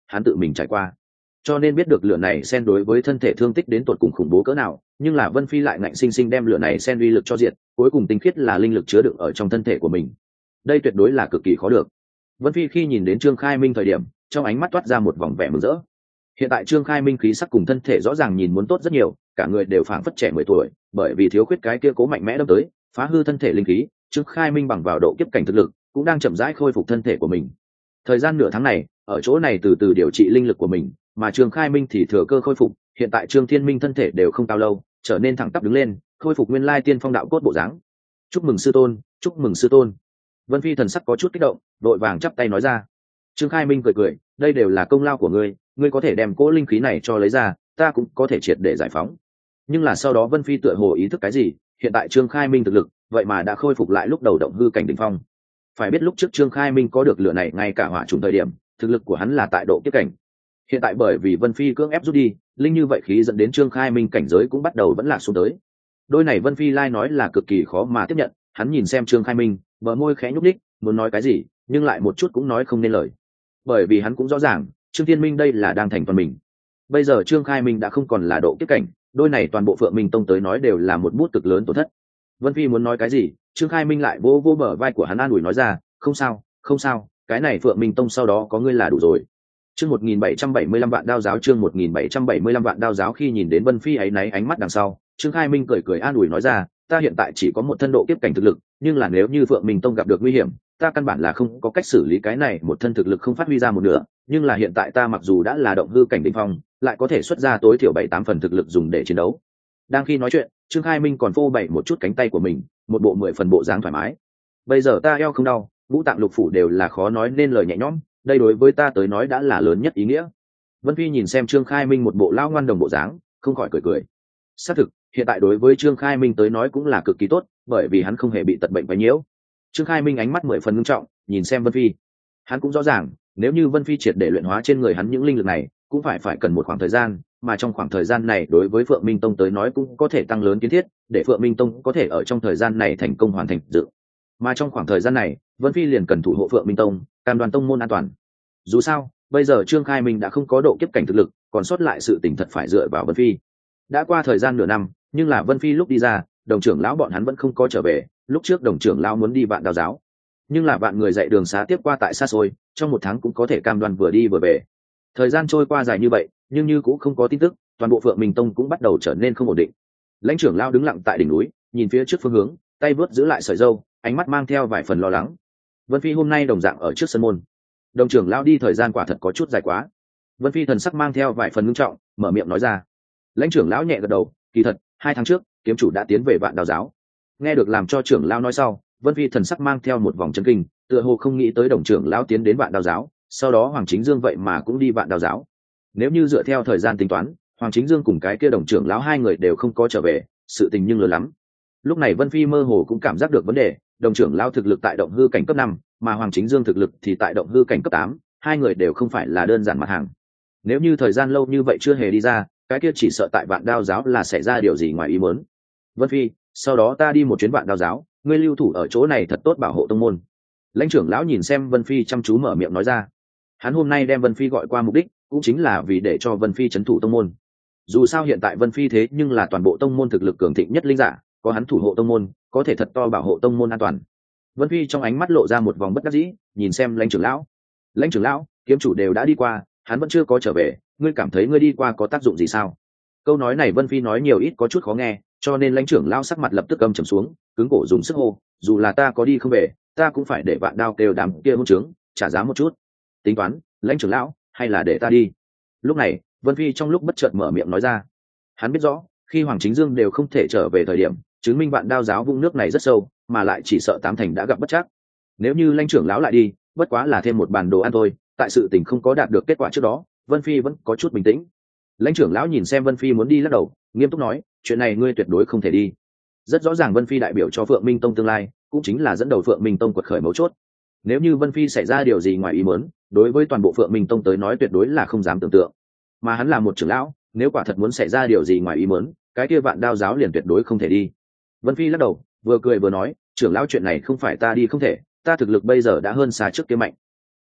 hắn tự mình trải qua, cho nên biết được lửa này sen đối với thân thể thương tích đến tột cùng khủng bố cỡ nào. Nhưng là Vân Phi lại ngạnh sinh sinh đem lửa này sen uy lực cho diệt, cuối cùng tinh khiết là linh lực chứa đựng ở trong thân thể của mình. Đây tuyệt đối là cực kỳ khó được. Vân Phi khi nhìn đến Trương Khai Minh thời điểm, trong ánh mắt toát ra một vòng vẻ mừng rỡ. Hiện tại Trương Khai Minh khí sắc cùng thân thể rõ ràng nhìn muốn tốt rất nhiều, cả người đều phảng phất trẻ 10 tuổi, bởi vì thiếu khuyết cái kia cố mạnh mẽ đâm tới, phá hư thân thể linh khí, Trương Khai Minh bằng vào độ kiếp cảnh thực lực, cũng đang chậm rãi khôi phục thân thể của mình. Thời gian nửa tháng này, ở chỗ này từ từ điều trị linh lực của mình, mà Trương Khai Minh thì thừa cơ khôi phục, hiện tại Trương Thiên Minh thân thể đều không cao lâu, trở nên thẳng tắp đứng lên, khôi phục nguyên lai tiên phong đạo cốt bộ dáng. Chúc mừng sư tôn, chúc mừng sư tôn. Vân Phi thần sắc có chút kích động, đội vàng chắp tay nói ra. Trương Khai Minh cười cười, đây đều là công lao của ngươi, ngươi có thể đem cỗ linh khí này cho lấy ra, ta cũng có thể triệt để giải phóng. Nhưng là sau đó Vân Phi tựa hồ ý thức cái gì, hiện tại Trương Khai Minh thực lực, vậy mà đã khôi phục lại lúc đầu động hư cảnh đỉnh phong. Phải biết lúc trước Trương Khai Minh có được lửa này ngay cả hỏa trùng thời điểm, thực lực của hắn là tại độ kiếp cảnh. Hiện tại bởi vì Vân Phi cưỡng ép rút đi, linh như vậy khí dẫn đến Trương Khai Minh cảnh giới cũng bắt đầu vẫn lạc xuống tới. Đôi này Vân Phi lai nói là cực kỳ khó mà tiếp nhận, hắn nhìn xem Trương Khai Minh, bờ môi khẽ nhúc nhích, muốn nói cái gì, nhưng lại một chút cũng nói không nên lời. Bởi vì hắn cũng rõ ràng, Trương Thiên Minh đây là đang thành toàn mình. Bây giờ Trương Khai Minh đã không còn là độ kiếp cảnh, đôi này toàn bộ Phượng Minh Tông tới nói đều là một bút cực lớn tổn thất. Vân Phi muốn nói cái gì, Trương Khai Minh lại vô bờ vai của hắn an ủi nói ra, không sao, không sao, cái này Phượng Minh Tông sau đó có ngươi là đủ rồi. Chương 1775 vạn đao giáo, chương 1775 vạn đao giáo. Khi nhìn đến Vân Phi ấy náy ánh mắt đằng sau, Trương Khai Minh cười cười an ủi nói ra, ta hiện tại chỉ có một thân độ kiếp cảnh thực lực, nhưng là nếu như Phượng Minh Tông gặp được nguy hiểm, ta căn bản là không có cách xử lý cái này một thân thực lực không phát huy ra một nửa, nhưng là hiện tại ta mặc dù đã là động hư cảnh đỉnh phong, lại có thể xuất ra tối thiểu 7-8 phần thực lực dùng để chiến đấu. Đang khi nói chuyện, Trương Khai Minh còn phô bày một chút cánh tay của mình, một bộ 10 phần bộ dáng thoải mái. Bây giờ ta eo không đau, ngũ tạng lục phủ đều là khó nói nên lời nhẹ nhõm, đây đối với ta tới nói đã là lớn nhất ý nghĩa. Vân Phi nhìn xem Trương Khai Minh một bộ lao ngoan đồng bộ dáng, không khỏi cười cười. Xác thực, hiện tại đối với Trương Khai Minh tới nói cũng là cực kỳ tốt, bởi vì hắn không hề bị tật bệnh quấy nhiễu. Trương Khai Minh ánh mắt 10 phần nghiêm trọng, nhìn xem Vân Phi. Hắn cũng rõ ràng, nếu như Vân Phi triệt để luyện hóa trên người hắn những linh lực này, cũng phải cần một khoảng thời gian, mà trong khoảng thời gian này đối với Phượng Minh Tông tới nói cũng có thể tăng lớn kiến thiết, để Phượng Minh Tông có thể ở trong thời gian này thành công hoàn thành dự. Mà trong khoảng thời gian này, Vân Phi liền cần thủ hộ Phượng Minh Tông, cam đoan tông môn an toàn. Dù sao, bây giờ Trương Khai Minh đã không có độ kiếp cảnh thực lực, còn sót lại sự tình thật phải dựa vào Vân Phi. Đã qua thời gian nửa năm, nhưng là Vân Phi lúc đi ra, đồng trưởng lão bọn hắn vẫn không có trở về. Lúc trước đồng trưởng lão muốn đi Vạn Đao giáo, nhưng là vạn người dạy đường xá tiếp qua tại xa xôi, trong một tháng cũng có thể cam đoan vừa đi vừa về. Thời gian trôi qua dài như vậy, nhưng như cũng không có tin tức, toàn bộ Phượng Minh Tông cũng bắt đầu trở nên không ổn định. Lãnh trưởng lão đứng lặng tại đỉnh núi, nhìn phía trước phương hướng, tay vớt giữ lại sợi râu, ánh mắt mang theo vài phần lo lắng. Vân Phi hôm nay đồng dạng ở trước sân môn. Đồng trưởng lão đi thời gian quả thật có chút dài quá. Vân Phi thần sắc mang theo vài phần ngưng trọng, mở miệng nói ra. Lãnh trưởng lão nhẹ gật đầu, kỳ thật, 2 tháng trước, kiếm chủ đã tiến về Vạn Đao giáo. Nghe được làm cho trưởng lão nói sau, Vân Phi thần sắc mang theo một vòng chấn kinh, tựa hồ không nghĩ tới đồng trưởng lão tiến đến Vạn Đao giáo, sau đó Hoàng Chính Dương vậy mà cũng đi Vạn Đao giáo. Nếu như dựa theo thời gian tính toán, Hoàng Chính Dương cùng cái kia đồng trưởng lão 2 người đều không có trở về, sự tình nhưng lớn lắm. Lúc này Vân Phi mơ hồ cũng cảm giác được vấn đề, đồng trưởng lão thực lực tại động hư cảnh cấp 5, mà Hoàng Chính Dương thực lực thì tại động hư cảnh cấp 8, 2 người đều không phải là đơn giản mặt hàng. Nếu như thời gian lâu như vậy chưa hề đi ra, cái kia chỉ sợ tại Vạn Đao giáo là xảy ra điều gì ngoài ý muốn. Vân Phi, sau đó ta đi một chuyến Vạn Đao giáo, ngươi lưu thủ ở chỗ này thật tốt bảo hộ tông môn. Lãnh trưởng lão nhìn xem Vân Phi chăm chú mở miệng nói ra. Hắn hôm nay đem Vân Phi gọi qua mục đích cũng chính là vì để cho Vân Phi trấn thủ tông môn. Dù sao hiện tại Vân Phi thế nhưng là toàn bộ tông môn thực lực cường thịnh nhất linh giả, có hắn thủ hộ tông môn, có thể thật to bảo hộ tông môn an toàn. Vân Phi trong ánh mắt lộ ra một vòng bất đắc dĩ, nhìn xem Lãnh trưởng lão. Lãnh trưởng lão, kiếm chủ đều đã đi qua, hắn vẫn chưa có trở về, ngươi cảm thấy ngươi đi qua có tác dụng gì sao? Câu nói này Vân Phi nói nhiều ít có chút khó nghe, cho nên Lãnh trưởng lão sắc mặt lập tức âm trầm xuống, cứng cổ dùng sức hô, dù là ta có đi không về, ta cũng phải để Vạn Đao kêu đám kia hôn trướng trả giá một chút. Tính toán, Lãnh trưởng lão, hay là để ta đi? Lúc này, Vân Phi trong lúc bất chợt mở miệng nói ra. Hắn biết rõ, khi Hoàng Chính Dương đều không thể trở về thời điểm, chứng minh Vạn Đao giáo vũng nước này rất sâu, mà lại chỉ sợ 8 thành đã gặp bất trắc. Nếu như Lãnh trưởng lão lại đi, bất quá là thêm một bàn đồ ăn thôi, tại sự tình không có đạt được kết quả trước đó, Vân Phi vẫn có chút bình tĩnh. Lãnh trưởng lão nhìn xem Vân Phi muốn đi lắc đầu, nghiêm túc nói, chuyện này ngươi tuyệt đối không thể đi. Rất rõ ràng Vân Phi đại biểu cho Phượng Minh Tông tương lai, cũng chính là dẫn đầu Phượng Minh Tông quật khởi mấu chốt. Nếu như Vân Phi xảy ra điều gì ngoài ý muốn, đối với toàn bộ Phượng Minh Tông tới nói tuyệt đối là không dám tưởng tượng. Mà hắn là một trưởng lão, nếu quả thật muốn xảy ra điều gì ngoài ý muốn, cái kia Vạn Đao giáo liền tuyệt đối không thể đi. Vân Phi lắc đầu, vừa cười vừa nói, trưởng lão chuyện này không phải ta đi không thể, ta thực lực bây giờ đã hơn xa trước kia mạnh.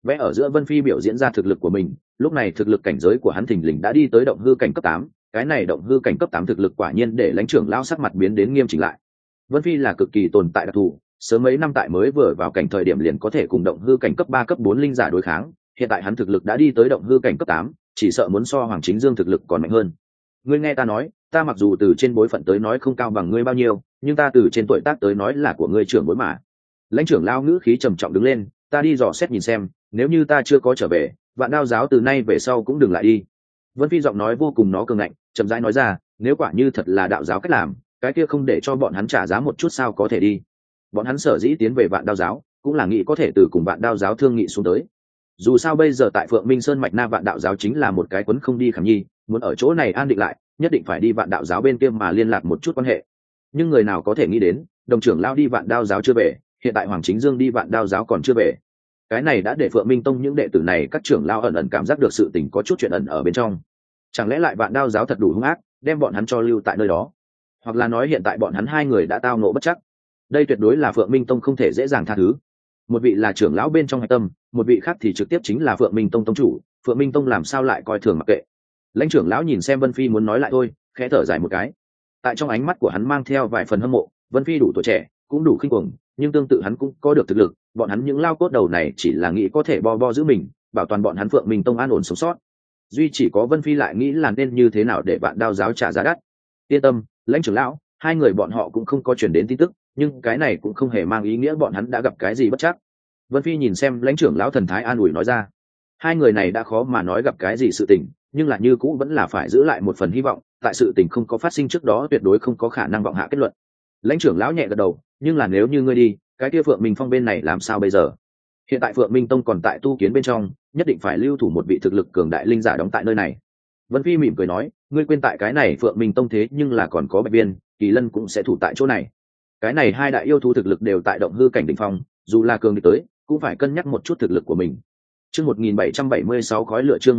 vẽ ở giữa Vân Phi biểu diễn ra thực lực của mình, lúc này thực lực cảnh giới của hắn thình lình đã đi tới động hư cảnh cấp 8. Cái này động hư cảnh cấp 8 thực lực quả nhiên để lãnh trưởng lão sắc mặt biến đến nghiêm chỉnh lại. Vân Phi là cực kỳ tồn tại đặc thù, sớm mấy năm tại mới vừa vào cảnh thời điểm liền có thể cùng động hư cảnh cấp 3 cấp 4 linh giả đối kháng, hiện tại hắn thực lực đã đi tới động hư cảnh cấp 8, chỉ sợ muốn so Hoàng Chính Dương thực lực còn mạnh hơn. Ngươi nghe ta nói, ta mặc dù từ trên bối phận tới nói không cao bằng ngươi bao nhiêu, nhưng ta từ trên tuổi tác tới nói là của ngươi trưởng bối mà. Lãnh trưởng lão ngữ khí trầm trọng đứng lên, ta đi dò xét nhìn xem, nếu như ta chưa có trở về, Vạn Đao giáo từ nay về sau cũng đừng lại đi. Vân Phi giọng nói vô cùng nó cường ngạnh, chậm rãi nói ra, nếu quả như thật là đạo giáo cách làm, cái kia không để cho bọn hắn trả giá một chút sao có thể đi. Bọn hắn sở dĩ tiến về Vạn Đao giáo, cũng là nghĩ có thể từ cùng Vạn Đao giáo thương nghị xuống tới. Dù sao bây giờ tại Phượng Minh Sơn mạch Na Vạn Đạo giáo chính là một cái quấn không đi khảm nhi, muốn ở chỗ này an định lại, nhất định phải đi Vạn Đạo giáo bên kia mà liên lạc một chút quan hệ. Nhưng người nào có thể nghĩ đến, đồng trưởng lao đi Vạn Đao giáo chưa về, hiện tại Hoàng Chính Dương đi Vạn Đao giáo còn chưa về. Cái này đã để Phượng Minh Tông những đệ tử này các trưởng lao ẩn ẩn cảm giác được sự tình có chút chuyện ẩn ở bên trong. Chẳng lẽ lại Vạn Đao giáo thật đủ hung ác, đem bọn hắn cho lưu tại nơi đó? Hoặc là nói hiện tại bọn hắn hai người đã tao ngộ bất chắc. Đây tuyệt đối là Phượng Minh Tông không thể dễ dàng tha thứ. Một vị là trưởng lão bên trong hạch tâm, một vị khác thì trực tiếp chính là Phượng Minh Tông tông chủ, Phượng Minh Tông làm sao lại coi thường mặc kệ. Lãnh trưởng lão nhìn xem Vân Phi muốn nói lại thôi, khẽ thở dài một cái. Tại trong ánh mắt của hắn mang theo vài phần hâm mộ, Vân Phi đủ tuổi trẻ, cũng đủ khinh cuồng, nhưng tương tự hắn cũng có được thực lực, bọn hắn những lao cốt đầu này chỉ là nghĩ có thể bo bo giữ mình, bảo toàn bọn hắn Phượng Minh Tông an ổn sống sót. Duy chỉ có Vân Phi lại nghĩ là nên như thế nào để Vạn Đao giáo trả giá đắt. Yên tâm, Lãnh trưởng lão, hai người bọn họ cũng không có truyền đến tin tức, nhưng cái này cũng không hề mang ý nghĩa bọn hắn đã gặp cái gì bất chắc. Vân Phi nhìn xem Lãnh trưởng lão thần thái an ủi nói ra, hai người này đã khó mà nói gặp cái gì sự tình, nhưng là như cũ vẫn là phải giữ lại một phần hy vọng, tại sự tình không có phát sinh trước đó tuyệt đối không có khả năng vọng hạ kết luận. Lãnh trưởng lão nhẹ gật đầu, nhưng là nếu như ngươi đi, cái kia Phượng Minh Phong bên này làm sao bây giờ? Hiện tại Phượng Minh Tông còn tại tu kiến bên trong, nhất định phải lưu thủ một vị thực lực cường đại linh giả đóng tại nơi này. Vân Phi mỉm cười nói, ngươi quên tại cái này Phượng Minh Tông thế nhưng là còn có Bạch Viên, Kỳ Lân cũng sẽ thủ tại chỗ này. Cái này hai đại yêu thú thực lực đều tại động hư cảnh đỉnh phong, dù là cường đi tới, cũng phải cân nhắc một chút thực lực của mình. Chương 1776 khói lửa, chương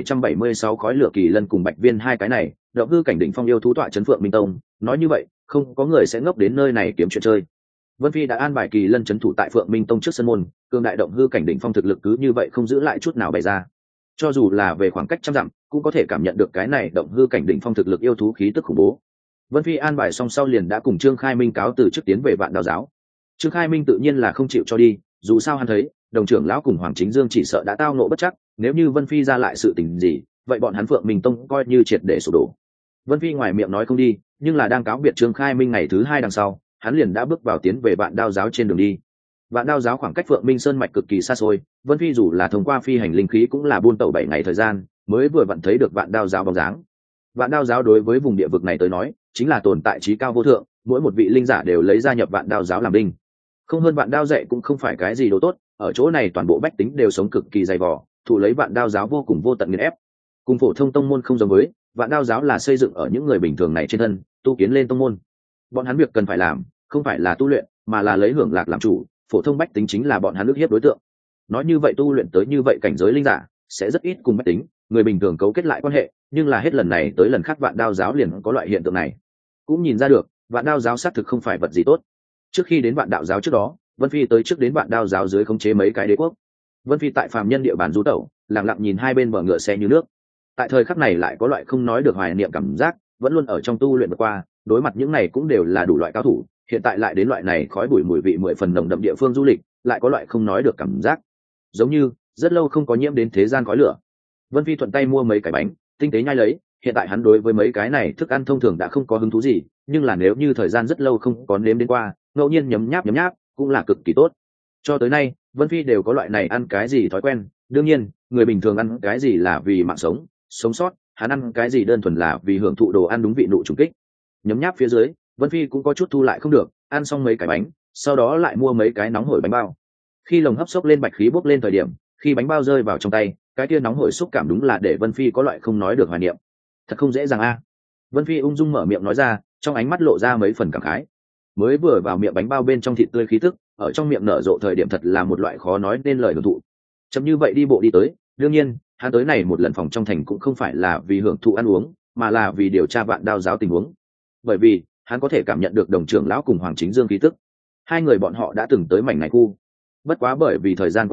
1776 khói lửa. Kỳ Lân cùng Bạch Viên hai cái này, động hư cảnh đỉnh phong yêu thú tọa trấn Phượng Minh Tông, nói như vậy, không có người sẽ ngốc đến nơi này kiếm chuyện chơi. Vân Phi đã an bài Kỳ Lân trấn thủ tại Phượng Minh Tông trước sân môn, cường đại động hư cảnh đỉnh phong thực lực cứ như vậy không giữ lại chút nào bày ra. Cho dù là về khoảng cách trăm dặm, cũng có thể cảm nhận được cái này động hư cảnh đỉnh phong thực lực yêu thú khí tức khủng bố. Vân Phi an bài xong sau liền đã cùng Trương Khai Minh cáo từ trước tiến về Vạn Đao giáo. Trương Khai Minh tự nhiên là không chịu cho đi, dù sao hắn thấy, đồng trưởng lão cùng Hoàng Chính Dương chỉ sợ đã tao ngộ bất chắc, nếu như Vân Phi ra lại sự tình gì, vậy bọn hắn Phượng Minh Tông coi như triệt để sụp đổ. Vân Phi ngoài miệng nói không đi, nhưng là đang cáo biệt Trương Khai Minh ngày thứ hai đằng sau, hắn liền đã bước vào tiến về Vạn Đao giáo trên đường đi. Vạn Đao giáo khoảng cách Phượng Minh Sơn mạch cực kỳ xa xôi, Vân Phi dù là thông qua phi hành linh khí cũng là buôn tàu 7 ngày thời gian, mới vừa vặn thấy được Vạn Đao giáo bóng dáng. Vạn Đao giáo đối với vùng địa vực này tới nói, chính là tồn tại trí cao vô thượng, mỗi một vị linh giả đều lấy gia nhập Vạn Đao giáo làm binh. Không hơn Vạn Đao dạy cũng không phải cái gì đồ tốt, ở chỗ này toàn bộ bách tính đều sống cực kỳ dày vò, thụ lấy Vạn Đao giáo vô cùng vô tận nghiền ép. Cùng phổ thông tông môn không giống với, Vạn Đao giáo là xây dựng ở những người bình thường này trên thân, tu kiến lên tông môn. Bọn hắn việc cần phải làm, không phải là tu luyện, mà là lấy hưởng lạc làm chủ, phổ thông bách tính chính là bọn hắn ức hiếp đối tượng. Nói như vậy tu luyện tới như vậy cảnh giới linh giả sẽ rất ít cùng bách tính, người bình thường cấu kết lại quan hệ, nhưng là hết lần này tới lần khác Vạn Đao giáo liền có loại hiện tượng này. Cũng nhìn ra được, Vạn Đao giáo xác thực không phải vật gì tốt. Trước khi đến Vạn Đạo giáo trước đó, Vân Phi tới trước đến Vạn Đao giáo dưới khống chế mấy cái đế quốc. Vân Phi tại phàm nhân địa bàn du tẩu, lặng lặng nhìn hai bên bờ ngựa xe như nước. Tại thời khắc này lại có loại không nói được hoài niệm cảm giác, vẫn luôn ở trong tu luyện vượt qua, đối mặt những này cũng đều là đủ loại cao thủ, hiện tại lại đến loại này khói bụi mùi vị 10 phần nồng đậm địa phương du lịch, lại có loại không nói được cảm giác, giống như rất lâu không có nhiễm đến thế gian khói lửa. Vân Phi thuận tay mua mấy cái bánh, tinh tế nhai lấy, hiện tại hắn đối với mấy cái này thức ăn thông thường đã không có hứng thú gì, nhưng là nếu như thời gian rất lâu không có nếm đến qua, ngẫu nhiên nhấm nháp cũng là cực kỳ tốt. Cho tới nay, Vân Phi đều có loại này ăn cái gì thói quen, đương nhiên, người bình thường ăn cái gì là vì mạng sống, sống sót, hắn ăn cái gì đơn thuần là vì hưởng thụ đồ ăn đúng vị nụ trùng kích. Nhấm nháp phía dưới, Vân Phi cũng có chút thu lại không được, ăn xong mấy cái bánh, sau đó lại mua mấy cái nóng hổi bánh bao. Khi lồng hấp xốc lên bạch khí bốc lên thời điểm, khi bánh bao rơi vào trong tay, cái kia nóng hổi xúc cảm đúng là để Vân Phi có loại không nói được hoài niệm. Thật không dễ dàng a. Vân Phi ung dung mở miệng nói ra, trong ánh mắt lộ ra mấy phần cảm khái. Mới vừa vào miệng bánh bao bên trong thịt tươi khí tức, ở trong miệng nở rộ thời điểm thật là một loại khó nói nên lời hưởng thụ. Chậm như vậy đi bộ đi tới, đương nhiên, hắn tới này một lần phòng trong thành cũng không phải là vì hưởng thụ ăn uống, mà là vì điều tra Vạn Đao giáo tình huống. Bởi vì, hắn có thể cảm nhận được đồng trưởng lão cùng Hoàng Chính Dương khí tức. Hai người bọn họ đã từng tới mảnh này khu. Bất quá bởi vì thời gian quan hệ,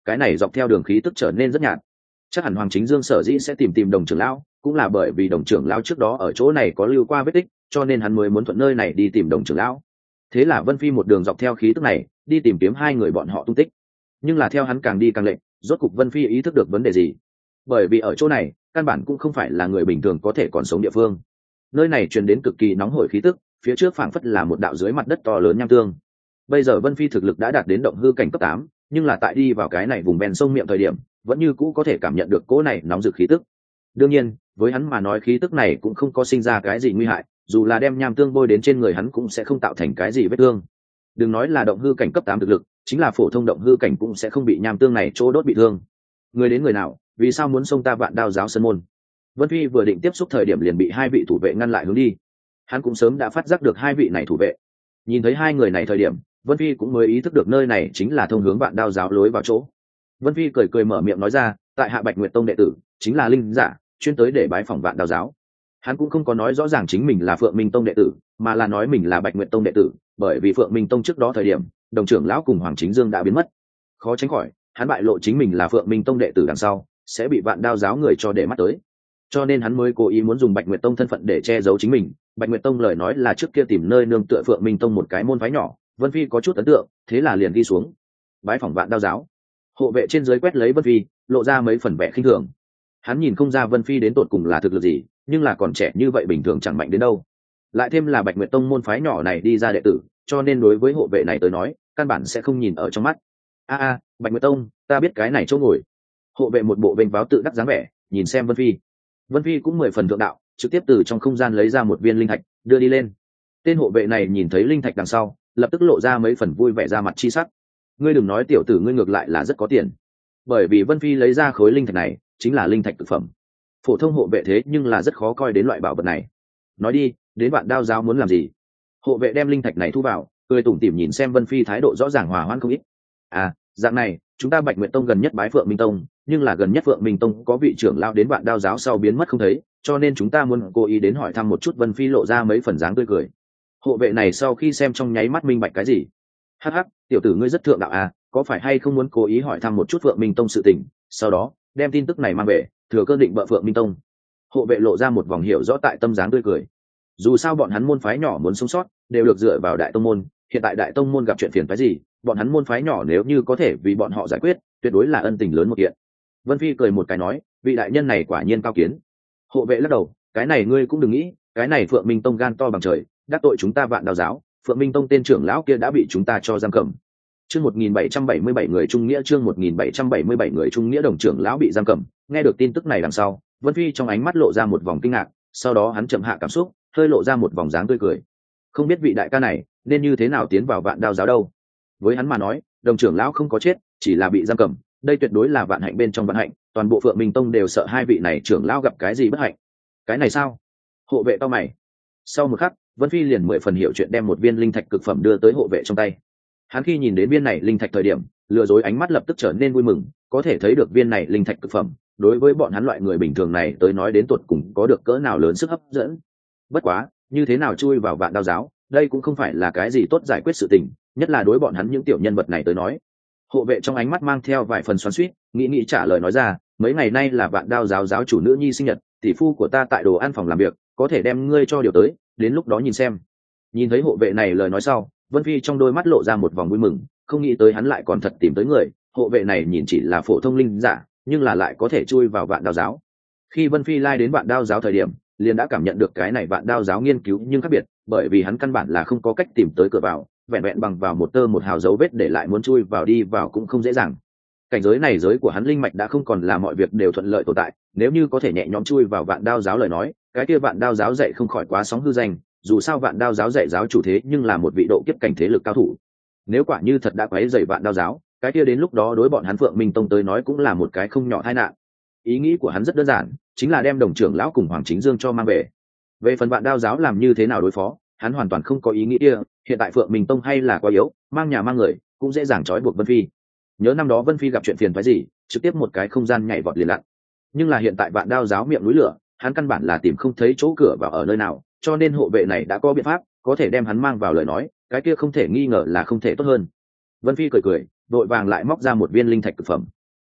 cái này dọc theo đường khí tức trở nên rất nhạt. Chắc hẳn Hoàng Chính Dương sở dĩ sẽ tìm đồng trưởng lão, cũng là bởi vì đồng trưởng lão trước đó ở chỗ này có lưu qua vết tích, cho nên hắn mới muốn thuận nơi này đi tìm đồng trưởng lão. Thế là Vân Phi một đường dọc theo khí tức này đi tìm kiếm hai người bọn họ tung tích. Nhưng là theo hắn càng đi càng lệnh, rốt cục Vân Phi ý thức được vấn đề gì. Bởi vì ở chỗ này căn bản cũng không phải là người bình thường có thể còn sống địa phương. Nơi này truyền đến cực kỳ nóng hổi khí tức, phía trước phảng phất là một đạo dưới mặt đất to lớn nham tương. Bây giờ Vân Phi thực lực đã đạt đến động hư cảnh cấp 8, nhưng là tại đi vào cái này vùng ven sông miệng thời điểm, vẫn như cũ có thể cảm nhận được cỗ này nóng rực khí tức. Đương nhiên, với hắn mà nói khí tức này cũng không có sinh ra cái gì nguy hại, dù là đem nham tương bôi đến trên người hắn cũng sẽ không tạo thành cái gì vết thương. Đừng nói là động hư cảnh cấp 8 thực lực, chính là phổ thông động hư cảnh cũng sẽ không bị nham tương này chỗ đốt bị thương. Người đến người nào, vì sao muốn xông ta Vạn Đao giáo sân môn? Vân Phi vừa định tiếp xúc thời điểm liền bị hai vị thủ vệ ngăn lại hướng đi. Hắn cũng sớm đã phát giác được hai vị này thủ vệ. Nhìn thấy hai người này thời điểm, Vân Phi cũng mới ý thức được nơi này chính là thông hướng Vạn Đao giáo lối vào chỗ. Vân Phi cười cười mở miệng nói ra, tại hạ Bạch Nguyệt Tông đệ tử, chính là linh giả, chuyên tới để bái phỏng Vạn Đao giáo. Hắn cũng không có nói rõ ràng chính mình là Phượng Minh Tông đệ tử, mà là nói mình là Bạch Nguyệt Tông đệ tử, bởi vì Phượng Minh Tông trước đó thời điểm, đồng trưởng lão cùng Hoàng Chính Dương đã biến mất. Khó tránh khỏi, hắn bại lộ chính mình là Phượng Minh Tông đệ tử đằng sau, sẽ bị Vạn Đao giáo người cho để mắt tới. Cho nên hắn mới cố ý muốn dùng Bạch Nguyệt Tông thân phận để che giấu chính mình. Bạch Nguyệt Tông lời nói là trước kia tìm nơi nương tựa Phượng Minh Tông một cái môn phái nhỏ, Vân Phi có chút ấn tượng, thế là liền đi xuống bái phỏng Vạn Đao giáo. Hộ vệ trên dưới quét lấy Vân Phi, lộ ra mấy phần vẻ khinh thường. Hắn nhìn không ra Vân Phi đến tột cùng là thực lực gì, nhưng là còn trẻ như vậy bình thường chẳng mạnh đến đâu. Lại thêm là Bạch Nguyệt Tông môn phái nhỏ này đi ra đệ tử, cho nên đối với hộ vệ này tới nói, căn bản sẽ không nhìn ở trong mắt. Bạch Nguyệt Tông, ta biết cái này chỗ ngồi. Hộ vệ một bộ vênh váo tự đắc dáng vẻ, nhìn xem Vân Phi. Vân Phi cũng 10 phần thượng đạo, trực tiếp từ trong không gian lấy ra một viên linh thạch, đưa đi lên. Tên hộ vệ này nhìn thấy linh thạch đằng sau, lập tức lộ ra mấy phần vui vẻ ra mặt chi sắc. Ngươi đừng nói tiểu tử ngươi ngược lại là rất có tiền. Bởi vì Vân Phi lấy ra khối linh thạch này, chính là linh thạch thực phẩm. Phổ thông hộ vệ thế nhưng là rất khó coi đến loại bảo vật này. Nói đi, đến Vạn Đao giáo muốn làm gì? Hộ vệ đem linh thạch này thu vào, cười tủm tỉm nhìn xem Vân Phi thái độ rõ ràng hòa hoãn không ít. Dạng này, chúng ta Bạch Nguyệt Tông gần nhất bái Phượng Minh Tông, nhưng là gần nhất Phượng Minh Tông có vị trưởng lão đến Vạn Đao giáo sau biến mất không thấy, cho nên chúng ta muốn cố ý đến hỏi thăm một chút. Vân Phi lộ ra mấy phần dáng tươi cười. Hộ vệ này sau khi xem trong nháy mắt minh bạch cái gì. Hắc hắc, tiểu tử ngươi rất thượng đạo có phải hay không muốn cố ý hỏi thăm một chút Phượng Minh Tông sự tình, sau đó đem tin tức này mang về, thừa cơ định bợ Phượng Minh Tông. Hộ vệ lộ ra một vòng hiểu rõ tại tâm dáng tươi cười. Dù sao bọn hắn môn phái nhỏ muốn sống sót đều được dựa vào đại tông môn, hiện tại đại tông môn gặp chuyện phiền phái gì, bọn hắn môn phái nhỏ nếu như có thể vì bọn họ giải quyết, tuyệt đối là ân tình lớn một kiện. Vân Phi cười một cái nói, vị đại nhân này quả nhiên cao kiến. Hộ vệ lắc đầu, cái này ngươi cũng đừng nghĩ, cái này Phượng Minh Tông gan to bằng trời, đắc tội chúng ta Vạn Đao giáo, Phượng Minh Tông tên trưởng lão kia đã bị chúng ta cho giam cầm. Chương 1777 người trung nghĩa, chương 1777 người trung nghĩa, đồng trưởng lão bị giam cầm. Nghe được tin tức này đằng sau, Vân Phi trong ánh mắt lộ ra một vòng kinh ngạc, sau đó hắn chậm hạ cảm xúc, hơi lộ ra một vòng dáng tươi cười. Không biết vị đại ca này nên như thế nào tiến vào Vạn Đao giáo đâu. Với hắn mà nói, đồng trưởng lão không có chết, chỉ là bị giam cầm, đây tuyệt đối là vạn hạnh bên trong vạn hạnh, toàn bộ Phượng Minh Tông đều sợ hai vị này trưởng lão gặp cái gì bất hạnh. Cái này sao? Hộ vệ cao mày. Sau một khắc, Vân Phi liền 10 phần hiểu chuyện đem một viên linh thạch cực phẩm đưa tới hộ vệ trong tay. Hắn khi nhìn đến viên này linh thạch thời điểm, lừa dối ánh mắt lập tức trở nên vui mừng, có thể thấy được viên này linh thạch cực phẩm, đối với bọn hắn loại người bình thường này tới nói đến tột cùng có được cỡ nào lớn sức hấp dẫn. Bất quá, như thế nào chui vào Vạn Đao giáo, đây cũng không phải là cái gì tốt giải quyết sự tình, nhất là đối bọn hắn những tiểu nhân vật này tới nói. Hộ vệ trong ánh mắt mang theo vài phần xoắn xuýt, nghĩ trả lời nói ra, mấy ngày nay là Vạn Đao giáo giáo chủ nữ nhi sinh nhật, tỷ phu của ta tại đồ ăn phòng làm việc, có thể đem ngươi cho điều tới, đến lúc đó nhìn xem. Nhìn thấy hộ vệ này lời nói sau, Vân Phi trong đôi mắt lộ ra một vòng vui mừng, không nghĩ tới hắn lại còn thật tìm tới người. Hộ vệ này nhìn chỉ là phổ thông linh giả, nhưng là lại có thể chui vào Vạn Đao giáo. Khi Vân Phi lai đến Vạn Đao giáo thời điểm, liền đã cảm nhận được cái này Vạn Đao giáo nghiên cứu nhưng khác biệt, bởi vì hắn căn bản là không có cách tìm tới cửa vào, vẹn vẹn bằng vào một tơ một hào dấu vết để lại muốn chui vào đi vào cũng không dễ dàng. Cảnh giới này giới của hắn linh mạch đã không còn là mọi việc đều thuận lợi tồn tại, nếu như có thể nhẹ nhõm chui vào Vạn Đao giáo lời nói, cái kia Vạn Đao giáo dạy không khỏi quá sóng hư danh, dù sao Vạn Đao giáo dạy giáo chủ thế nhưng là một vị độ kiếp cảnh thế lực cao thủ. Nếu quả như thật đã quấy rầy Vạn Đao giáo, cái kia đến lúc đó đối bọn hắn Phượng Minh Tông tới nói cũng là một cái không nhỏ tai nạn. Ý nghĩ của hắn rất đơn giản, chính là đem đồng trưởng lão cùng Hoàng Chính Dương cho mang về. Về phần Vạn Đao giáo làm như thế nào đối phó, hắn hoàn toàn không có ý nghĩ kia, hiện tại Phượng Minh Tông hay là quá yếu, mang nhà mang người cũng dễ dàng trói buộc Vân Phi. Nhớ năm đó Vân Phi gặp chuyện phiền phức gì, trực tiếp một cái không gian nhảy vọt liền lặn. Nhưng là hiện tại Vạn Đao giáo miệng núi lửa, hắn căn bản là tìm không thấy chỗ cửa vào ở nơi nào, cho nên hộ vệ này đã có biện pháp, có thể đem hắn mang vào lời nói, cái kia không thể nghi ngờ là không thể tốt hơn. Vân Phi cười cười, đội vàng lại móc ra một viên linh thạch cực phẩm,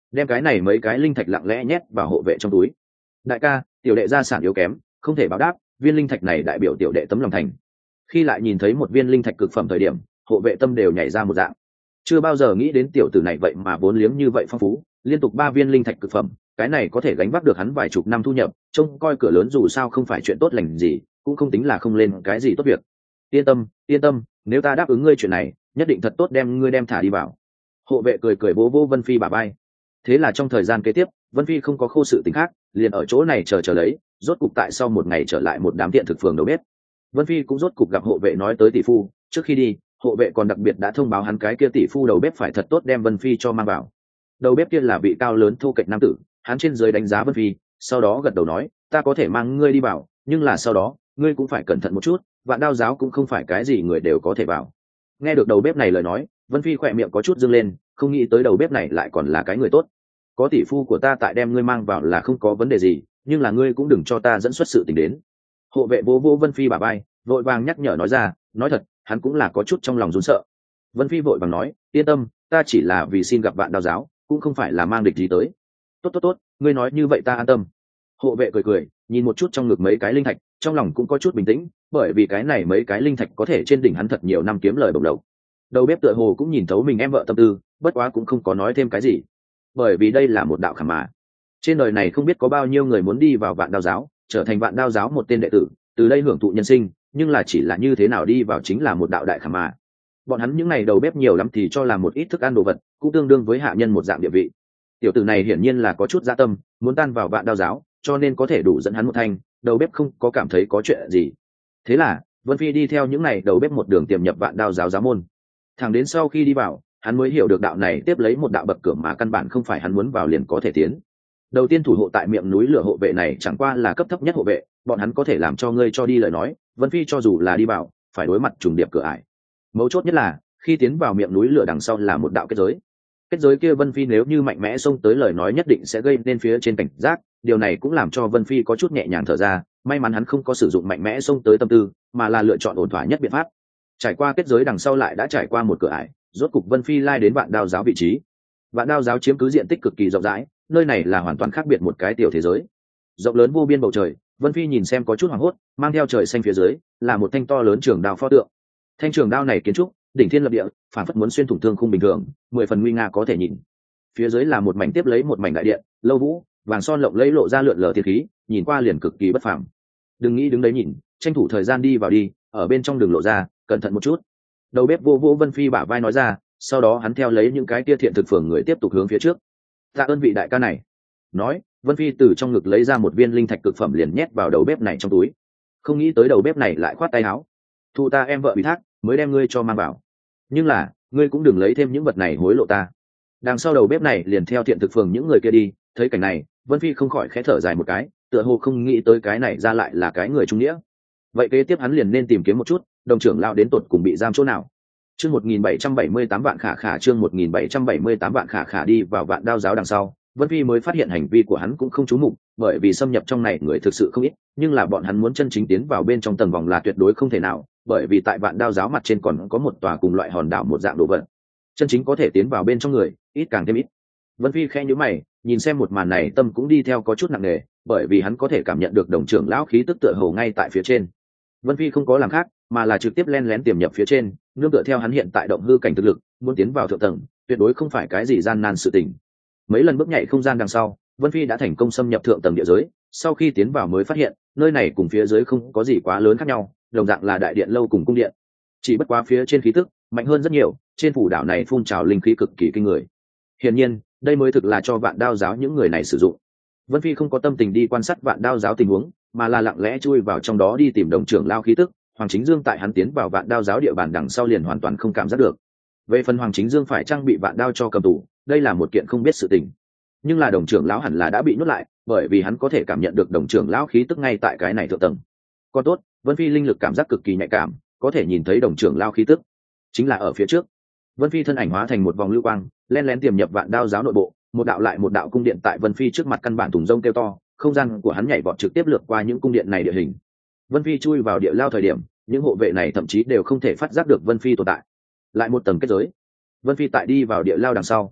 đem cái này mấy cái linh thạch lặng lẽ nhét vào hộ vệ trong túi. Đại ca, tiểu đệ gia sản yếu kém, không thể báo đáp, viên linh thạch này đại biểu tiểu đệ tấm lòng thành. Khi lại nhìn thấy một viên linh thạch cực phẩm thời điểm, hộ vệ tâm đều nhảy ra một dạng. Chưa bao giờ nghĩ đến tiểu tử này vậy mà vốn liếng như vậy phong phú, liên tục 3 viên linh thạch cực phẩm, cái này có thể gánh vác được hắn vài chục năm thu nhập, trông coi cửa lớn dù sao không phải chuyện tốt lành gì, cũng không tính là không lên cái gì tốt việc. Yên tâm, nếu ta đáp ứng ngươi chuyện này, nhất định thật tốt đem ngươi đem thả đi vào. Hộ vệ cười cười vỗ vỗ Vân Phi bả vai. Thế là trong thời gian kế tiếp, Vân Phi không có khô sự tình khác, liền ở chỗ này chờ lấy, rốt cục tại sau một ngày trở lại một đám tiện thực phường đầu bếp. Vân Phi cũng rốt cục gặp hộ vệ nói tới tỷ phu, trước khi đi, hộ vệ còn đặc biệt đã thông báo hắn cái kia tỷ phu đầu bếp phải thật tốt đem Vân Phi cho mang vào. Đầu bếp kia là vị cao lớn thô kệch nam tử, hắn trên dưới đánh giá Vân Phi, sau đó gật đầu nói, ta có thể mang ngươi đi vào, nhưng là sau đó, ngươi cũng phải cẩn thận một chút, Vạn Đao giáo cũng không phải cái gì người đều có thể vào. Nghe được đầu bếp này lời nói, Vân Phi khỏe miệng có chút dương lên, không nghĩ tới đầu bếp này lại còn là cái người tốt. Có tỷ phu của ta tại đem ngươi mang vào là không có vấn đề gì, nhưng là ngươi cũng đừng cho ta dẫn xuất sự tình đến. Hộ vệ vô vô Vân Phi bả vai, vội vàng nhắc nhở nói ra, nói thật, hắn cũng là có chút trong lòng run sợ. Vân Phi vội vàng nói, yên tâm, ta chỉ là vì xin gặp Vạn Đao giáo, cũng không phải là mang địch gì tới. Tốt, ngươi nói như vậy ta an tâm. Hộ vệ cười cười, nhìn một chút trong ngực mấy cái linh thạch, trong lòng cũng có chút bình tĩnh, bởi vì cái này mấy cái linh thạch có thể trên đỉnh hắn thật nhiều năm kiếm lời bổng lộc. Đầu bếp tựa hồ cũng nhìn thấu mình em vợ tâm tư, bất quá cũng không có nói thêm cái gì, bởi vì đây là một đạo khảm mà. Trên đời này không biết có bao nhiêu người muốn đi vào Vạn Đao giáo, trở thành Vạn Đao giáo một tên đệ tử, từ đây hưởng thụ nhân sinh, nhưng là chỉ là như thế nào đi vào chính là một đạo đại khảm mà. Bọn hắn những này đầu bếp nhiều lắm thì cho làm một ít thức ăn đồ vật, cũng tương đương với hạ nhân một dạng địa vị. Tiểu tử này hiển nhiên là có chút dạ tâm, muốn tan vào Vạn Đao giáo, cho nên có thể đủ dẫn hắn một thanh, đầu bếp không có cảm thấy có chuyện gì. Thế là Vân Phi đi theo những này đầu bếp một đường tiềm nhập Vạn Đao giáo giáo môn. Thẳng đến sau khi đi vào, hắn mới hiểu được đạo này tiếp lấy một đạo bậc cửa mà căn bản không phải hắn muốn vào liền có thể tiến. Đầu tiên thủ hộ tại miệng núi lửa hộ vệ này chẳng qua là cấp thấp nhất hộ vệ, bọn hắn có thể làm cho ngươi cho đi lời nói, Vân Phi cho dù là đi vào, phải đối mặt trùng điệp cửa ải. Mấu chốt nhất là, khi tiến vào miệng núi lửa đằng sau là một đạo kết giới. Kết giới kia Vân Phi nếu như mạnh mẽ xông tới lời nói nhất định sẽ gây nên phía trên cảnh giác, điều này cũng làm cho Vân Phi có chút nhẹ nhàng thở ra, may mắn hắn không có sử dụng mạnh mẽ xông tới tâm tư, mà là lựa chọn ổn thỏa nhất biện pháp. Trải qua kết giới đằng sau lại đã trải qua một cửa ải, rốt cục Vân Phi lai đến Vạn Đao giáo vị trí. Vạn Đao giáo chiếm cứ diện tích cực kỳ rộng rãi, nơi này là hoàn toàn khác biệt một cái tiểu thế giới. Rộng lớn vô biên bầu trời, Vân Phi nhìn xem có chút hoảng hốt, mang theo trời xanh phía dưới là một thanh to lớn trường đao pho tượng. Thanh trường đao này kiến trúc đỉnh thiên lập địa, phản phất muốn xuyên thủng thương khung bình thường, 10 phần nguy nga có thể nhìn. Phía dưới là một mảnh tiếp lấy một mảnh đại điện, lâu vũ, vàng son lộng lẫy lộ ra lượn lờ thiên khí, nhìn qua liền cực kỳ bất phàm. Đừng nghĩ đứng đấy nhìn, tranh thủ thời gian đi vào đi, ở bên trong đường lộ ra, cẩn thận một chút. Đầu bếp vô vô Vân Phi bả vai nói ra, sau đó hắn theo lấy những cái tia thiện thực phường người tiếp tục hướng phía trước. Tạ ơn vị đại ca này. Nói, Vân Phi từ trong ngực lấy ra một viên linh thạch cực phẩm liền nhét vào đầu bếp này trong túi. Không nghĩ tới đầu bếp này lại khoát tay áo, thu ta em vợ ủy thác, mới đem ngươi cho mang vào. Nhưng là, ngươi cũng đừng lấy thêm những vật này hối lộ ta. Đằng sau đầu bếp này liền theo thiện thực phường những người kia đi, thấy cảnh này, Vân Phi không khỏi khẽ thở dài một cái, tựa hồ không nghĩ tới cái này ra lại là cái người trung nghĩa. Vậy kế tiếp hắn liền nên tìm kiếm một chút, đồng trưởng lão đến tột cùng bị giam chỗ nào. Chương 1778 vạn khả khả, chương 1778 vạn khả khả đi vào Vạn Đao giáo đằng sau, Vân Phi mới phát hiện hành vi của hắn cũng không chú mục, bởi vì xâm nhập trong này người thực sự không ít, nhưng là bọn hắn muốn chân chính tiến vào bên trong tầng vòng là tuyệt đối không thể nào, bởi vì tại Vạn Đao giáo mặt trên còn có một tòa cùng loại hòn đảo một dạng đồ vật. Chân chính có thể tiến vào bên trong người, ít càng thêm ít. Vân Phi khẽ nhíu mày, nhìn xem một màn này tâm cũng đi theo có chút nặng nề, bởi vì hắn có thể cảm nhận được đồng trưởng lão khí tức tựa hồ ngay tại phía trên. Vân Phi không có làm khác, mà là trực tiếp len lén tiềm nhập phía trên, nương tựa theo hắn hiện tại động hư cảnh thực lực, muốn tiến vào thượng tầng, tuyệt đối không phải cái gì gian nan sự tình. Mấy lần bước nhảy không gian đằng sau, Vân Phi đã thành công xâm nhập thượng tầng địa giới, sau khi tiến vào mới phát hiện, nơi này cùng phía dưới không có gì quá lớn khác nhau, đồng dạng là đại điện lâu cùng cung điện. Chỉ bất quá phía trên khí tức mạnh hơn rất nhiều, trên phủ đảo này phun trào linh khí cực kỳ kinh người. Hiển nhiên, đây mới thực là cho Vạn Đao giáo những người này sử dụng. Vân Phi không có tâm tình đi quan sát Vạn Đao giáo tình huống, mà là lặng lẽ chui vào trong đó đi tìm đồng trưởng lao khí tức. Hoàng Chính Dương tại hắn tiến vào Vạn Đao giáo địa bàn đằng sau liền hoàn toàn không cảm giác được. Về phần Hoàng Chính Dương phải trang bị vạn đao cho cầm tù, đây là một kiện không biết sự tình. Nhưng là đồng trưởng lão hẳn là đã bị nuốt lại, bởi vì hắn có thể cảm nhận được đồng trưởng lão khí tức ngay tại cái này thượng tầng. Còn tốt, Vân Phi linh lực cảm giác cực kỳ nhạy cảm, có thể nhìn thấy đồng trưởng lão khí tức chính là ở phía trước. Vân Phi thân ảnh hóa thành một vòng lưu quang, len lén tiềm nhập Vạn Đao giáo nội bộ, một đạo lại một đạo cung điện tại Vân Phi trước mặt căn bản thùng rông kêu to, không gian của hắn nhảy vọt trực tiếp lướt qua những cung điện này địa hình. Vân Phi chui vào địa lao thời điểm, những hộ vệ này thậm chí đều không thể phát giác được Vân Phi tồn tại. Lại một tầng kết giới. Vân Phi tại đi vào địa lao đằng sau,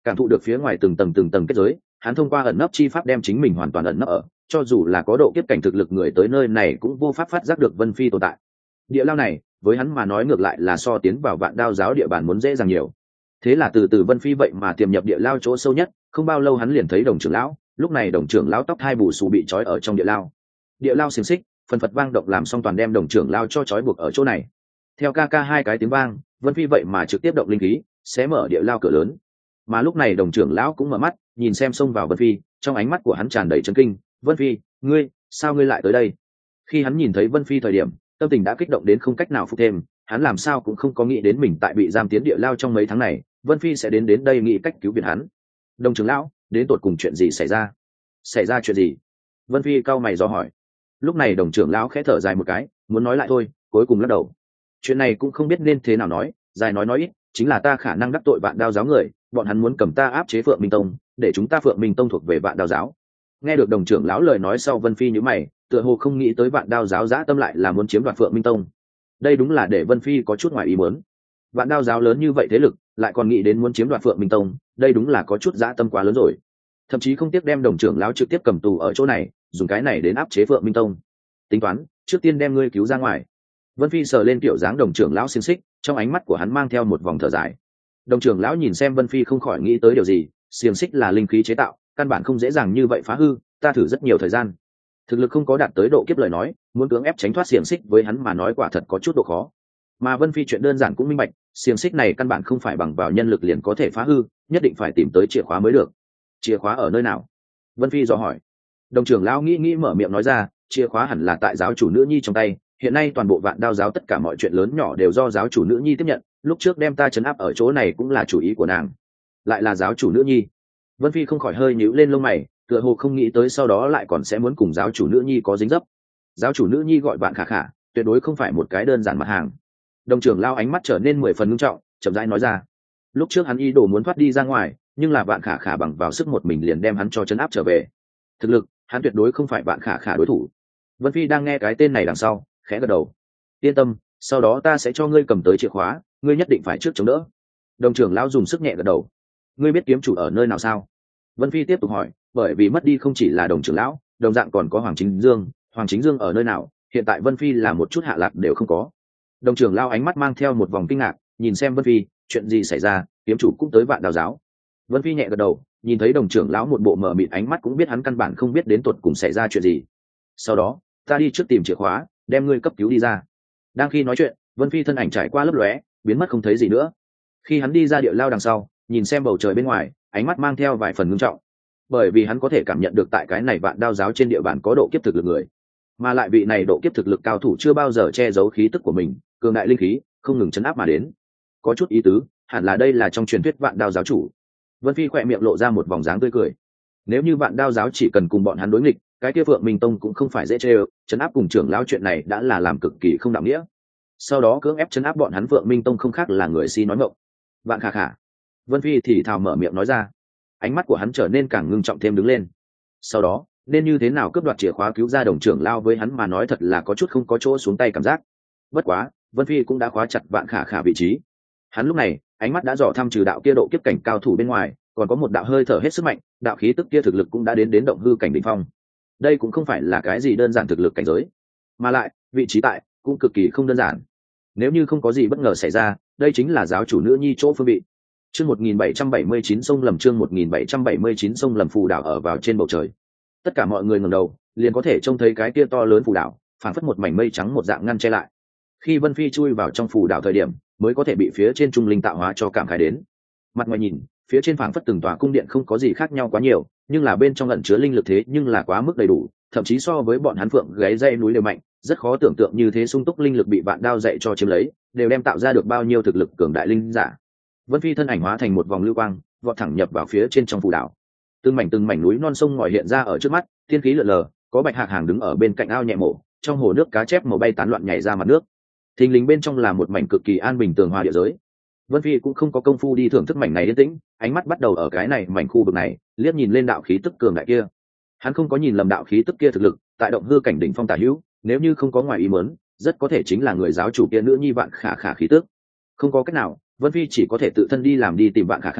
cảm thụ được phía ngoài từng tầng kết giới, hắn thông qua ẩn nấp chi pháp đem chính mình hoàn toàn ẩn nấp ở, cho dù là có độ kiếp cảnh thực lực người tới nơi này cũng vô pháp phát giác được Vân Phi tồn tại. Địa lao này với hắn mà nói ngược lại là so tiến vào Vạn Đao giáo địa bàn muốn dễ dàng nhiều. Thế là từ từ Vân Phi vậy mà tiềm nhập địa lao chỗ sâu nhất, không bao lâu hắn liền thấy Đồng trưởng lão. Lúc này Đồng trưởng lão tóc hai bù xù bị trói ở trong địa lao. Địa lao xiềng xích phần phật vang động làm xong toàn đem Đồng trưởng lão cho trói buộc ở chỗ này. Theo ca hai cái tiếng vang, Vân Phi vậy mà trực tiếp động linh khí xé mở địa lao cửa lớn. Mà lúc này Đồng trưởng lão cũng mở mắt nhìn xem xông vào Vân Phi, trong ánh mắt của hắn tràn đầy chấn kinh. Vân Phi, ngươi sao ngươi lại tới đây? Khi hắn nhìn thấy Vân Phi thời điểm, tâm tình đã kích động đến không cách nào phục thêm. Hắn làm sao cũng không có nghĩ đến mình tại bị giam tiến địa lao trong mấy tháng này, Vân Phi sẽ đến đây nghĩ cách cứu viện hắn. Đồng trưởng lão, đến tột cùng chuyện gì xảy ra? Xảy ra chuyện gì? Vân Phi cau mày do hỏi. Lúc này Đồng trưởng lão khẽ thở dài một cái, muốn nói lại thôi, cuối cùng lắc đầu. Chuyện này cũng không biết nên thế nào nói, dài nói ít, chính là ta khả năng đắc tội Vạn Đao giáo người, bọn hắn muốn cầm ta áp chế Phượng Minh Tông, để chúng ta Phượng Minh Tông thuộc về Vạn Đao giáo. Nghe được Đồng trưởng lão lời nói sau, Vân Phi nhíu mày, tựa hồ không nghĩ tới Vạn Đao giáo dã tâm lại là muốn chiếm đoạt Phượng Minh Tông. Đây đúng là để Vân Phi có chút ngoài ý muốn. Vạn Đao giáo lớn như vậy thế lực, lại còn nghĩ đến muốn chiếm đoạt Phượng Minh Tông, đây đúng là có chút dã tâm quá lớn rồi. Thậm chí không tiếc đem Đồng trưởng lão trực tiếp cầm tù ở chỗ này, dùng cái này đến áp chế Phượng Minh Tông. Tính toán, trước tiên đem ngươi cứu ra ngoài. Vân Phi sờ lên kiểu dáng Đồng trưởng lão xiềng xích, trong ánh mắt của hắn mang theo một vòng thở dài. Đồng trưởng lão nhìn xem Vân Phi không khỏi nghĩ tới điều gì, xiềng xích là linh khí chế tạo, căn bản không dễ dàng như vậy phá hư, ta thử rất nhiều thời gian. Thực lực không có đạt tới độ kiếp lời nói, muốn cưỡng ép tránh thoát xiềng xích với hắn mà nói quả thật có chút độ khó. Mà Vân Phi chuyện đơn giản cũng minh bạch, xiềng xích này căn bản không phải bằng vào nhân lực liền có thể phá hư, nhất định phải tìm tới chìa khóa mới được. Chìa khóa ở nơi nào? Vân Phi dò hỏi. Đồng trưởng lão nghĩ mở miệng nói ra, chìa khóa hẳn là tại giáo chủ nữ nhi trong tay, hiện nay toàn bộ Vạn Đao giáo tất cả mọi chuyện lớn nhỏ đều do giáo chủ nữ nhi tiếp nhận, lúc trước đem ta trấn áp ở chỗ này cũng là chủ ý của nàng. Lại là giáo chủ nữ nhi. Vân Phi không khỏi hơi nhíu lên lông mày, tựa hồ không nghĩ tới sau đó lại còn sẽ muốn cùng giáo chủ nữ nhi có dính dấp. Giáo chủ nữ nhi gọi Vạn Khả Khả, tuyệt đối không phải một cái đơn giản mặt hàng. Đồng trưởng lao ánh mắt trở nên 10 phần nghiêm trọng, chậm rãi nói ra. Lúc trước hắn ý đồ muốn thoát đi ra ngoài, nhưng là Vạn Khả Khả bằng vào sức một mình liền đem hắn cho trấn áp trở về. Thực lực, hắn tuyệt đối không phải Vạn Khả Khả đối thủ. Vân Phi đang nghe cái tên này đằng sau, khẽ gật đầu. Yên tâm, sau đó ta sẽ cho ngươi cầm tới chìa khóa, ngươi nhất định phải trước chống đỡ. Đồng trưởng lão dùng sức nhẹ gật đầu. Ngươi biết kiếm chủ ở nơi nào sao? Vân Phi tiếp tục hỏi, bởi vì mất đi không chỉ là Đồng trưởng lão, đồng dạng còn có Hoàng Chính Dương. Hoàng Chính Dương ở nơi nào? Hiện tại Vân Phi là một chút hạ lạc đều không có. Đồng trưởng lão ánh mắt mang theo một vòng kinh ngạc, nhìn xem Vân Phi, chuyện gì xảy ra? Kiếm chủ cũng tới Vạn Đao giáo. Vân Phi nhẹ gật đầu, nhìn thấy Đồng trưởng lão một bộ mờ mịt ánh mắt cũng biết hắn căn bản không biết đến tuột cùng xảy ra chuyện gì. Sau đó, ta đi trước tìm chìa khóa, đem ngươi cấp cứu đi ra. Đang khi nói chuyện, Vân Phi thân ảnh trải qua lấp lóe, biến mất không thấy gì nữa. Khi hắn đi ra địa lao đằng sau, nhìn xem bầu trời bên ngoài, ánh mắt mang theo vài phần ngưng trọng, bởi vì hắn có thể cảm nhận được tại cái này Vạn Đao giáo trên địa bàn có độ kiếp thực lực người, mà lại vị này độ kiếp thực lực cao thủ chưa bao giờ che giấu khí tức của mình, cường đại linh khí không ngừng chấn áp mà đến. Có chút ý tứ, hẳn là đây là trong truyền thuyết Vạn Đao giáo chủ. Vân Phi khỏe miệng lộ ra một vòng dáng tươi cười. Nếu như Vạn Đao giáo chỉ cần cùng bọn hắn đối nghịch, cái kia Phượng Minh Tông cũng không phải dễ chơi, chấn áp cùng trưởng lão chuyện này đã là làm cực kỳ không đạo nghĩa. Sau đó cưỡng ép chấn áp bọn hắn Phượng Minh Tông không khác là người si nói ngọng. Vạn Khả Khả. Vân Phi thì thào mở miệng nói ra. Ánh mắt của hắn trở nên càng ngưng trọng thêm đứng lên. Sau đó, nên như thế nào cướp đoạt chìa khóa cứu ra Đồng trưởng lao với hắn mà nói thật là có chút không có chỗ xuống tay cảm giác. Bất quá, Vân Phi cũng đã khóa chặt Vạn Khả Khả vị trí. Hắn lúc này, ánh mắt đã dò thăm trừ đạo kia độ kiếp cảnh cao thủ bên ngoài, còn có một đạo hơi thở hết sức mạnh, đạo khí tức kia thực lực cũng đã đến động hư cảnh đỉnh phong. Đây cũng không phải là cái gì đơn giản thực lực cảnh giới, mà lại vị trí tại cũng cực kỳ không đơn giản. Nếu như không có gì bất ngờ xảy ra, đây chính là giáo chủ nữ nhi chỗ phương vị. Chương 1779 sông lầm, chương 1779 sông lầm phù đảo ở vào trên bầu trời. Tất cả mọi người ngẩng đầu, liền có thể trông thấy cái kia to lớn phù đảo, phảng phất một mảnh mây trắng một dạng ngăn che lại. Khi Vân Phi chui vào trong phù đảo thời điểm, mới có thể bị phía trên trung linh tạo hóa cho cảm khái đến. Mặt ngoài nhìn, phía trên phảng phất từng tòa cung điện không có gì khác nhau quá nhiều, nhưng là bên trong ẩn chứa linh lực thế nhưng là quá mức đầy đủ, thậm chí so với bọn hắn Phượng gáy dây núi đều mạnh, rất khó tưởng tượng như thế sung túc linh lực bị Vạn Đao dạy cho chiếm lấy, đều đem tạo ra được bao nhiêu thực lực cường đại linh giả. Vân Phi thân ảnh hóa thành một vòng lưu quang, vọt thẳng nhập vào phía trên trong phù đảo. Từng mảnh núi non sông ngòi hiện ra ở trước mắt, thiên khí lượn lờ, có bạch hạc hàng đứng ở bên cạnh ao nhẹ mổ, trong hồ nước cá chép màu bay tán loạn nhảy ra mặt nước. Thình lình bên trong là một mảnh cực kỳ an bình tường hòa địa giới. Vân Phi cũng không có công phu đi thưởng thức mảnh này yên tĩnh, ánh mắt bắt đầu ở cái này mảnh khu vực này, liếc nhìn lên đạo khí tức cường đại kia. Hắn không có nhìn lầm đạo khí tức kia thực lực, tại động hư cảnh đỉnh phong tả hữu, nếu như không có ngoài ý muốn, rất có thể chính là người giáo chủ kia nữ nhi Vạn Khả Khả khí tức. Không có cách nào, Vân Phi chỉ có thể tự thân đi tìm Vạn Khả Khả,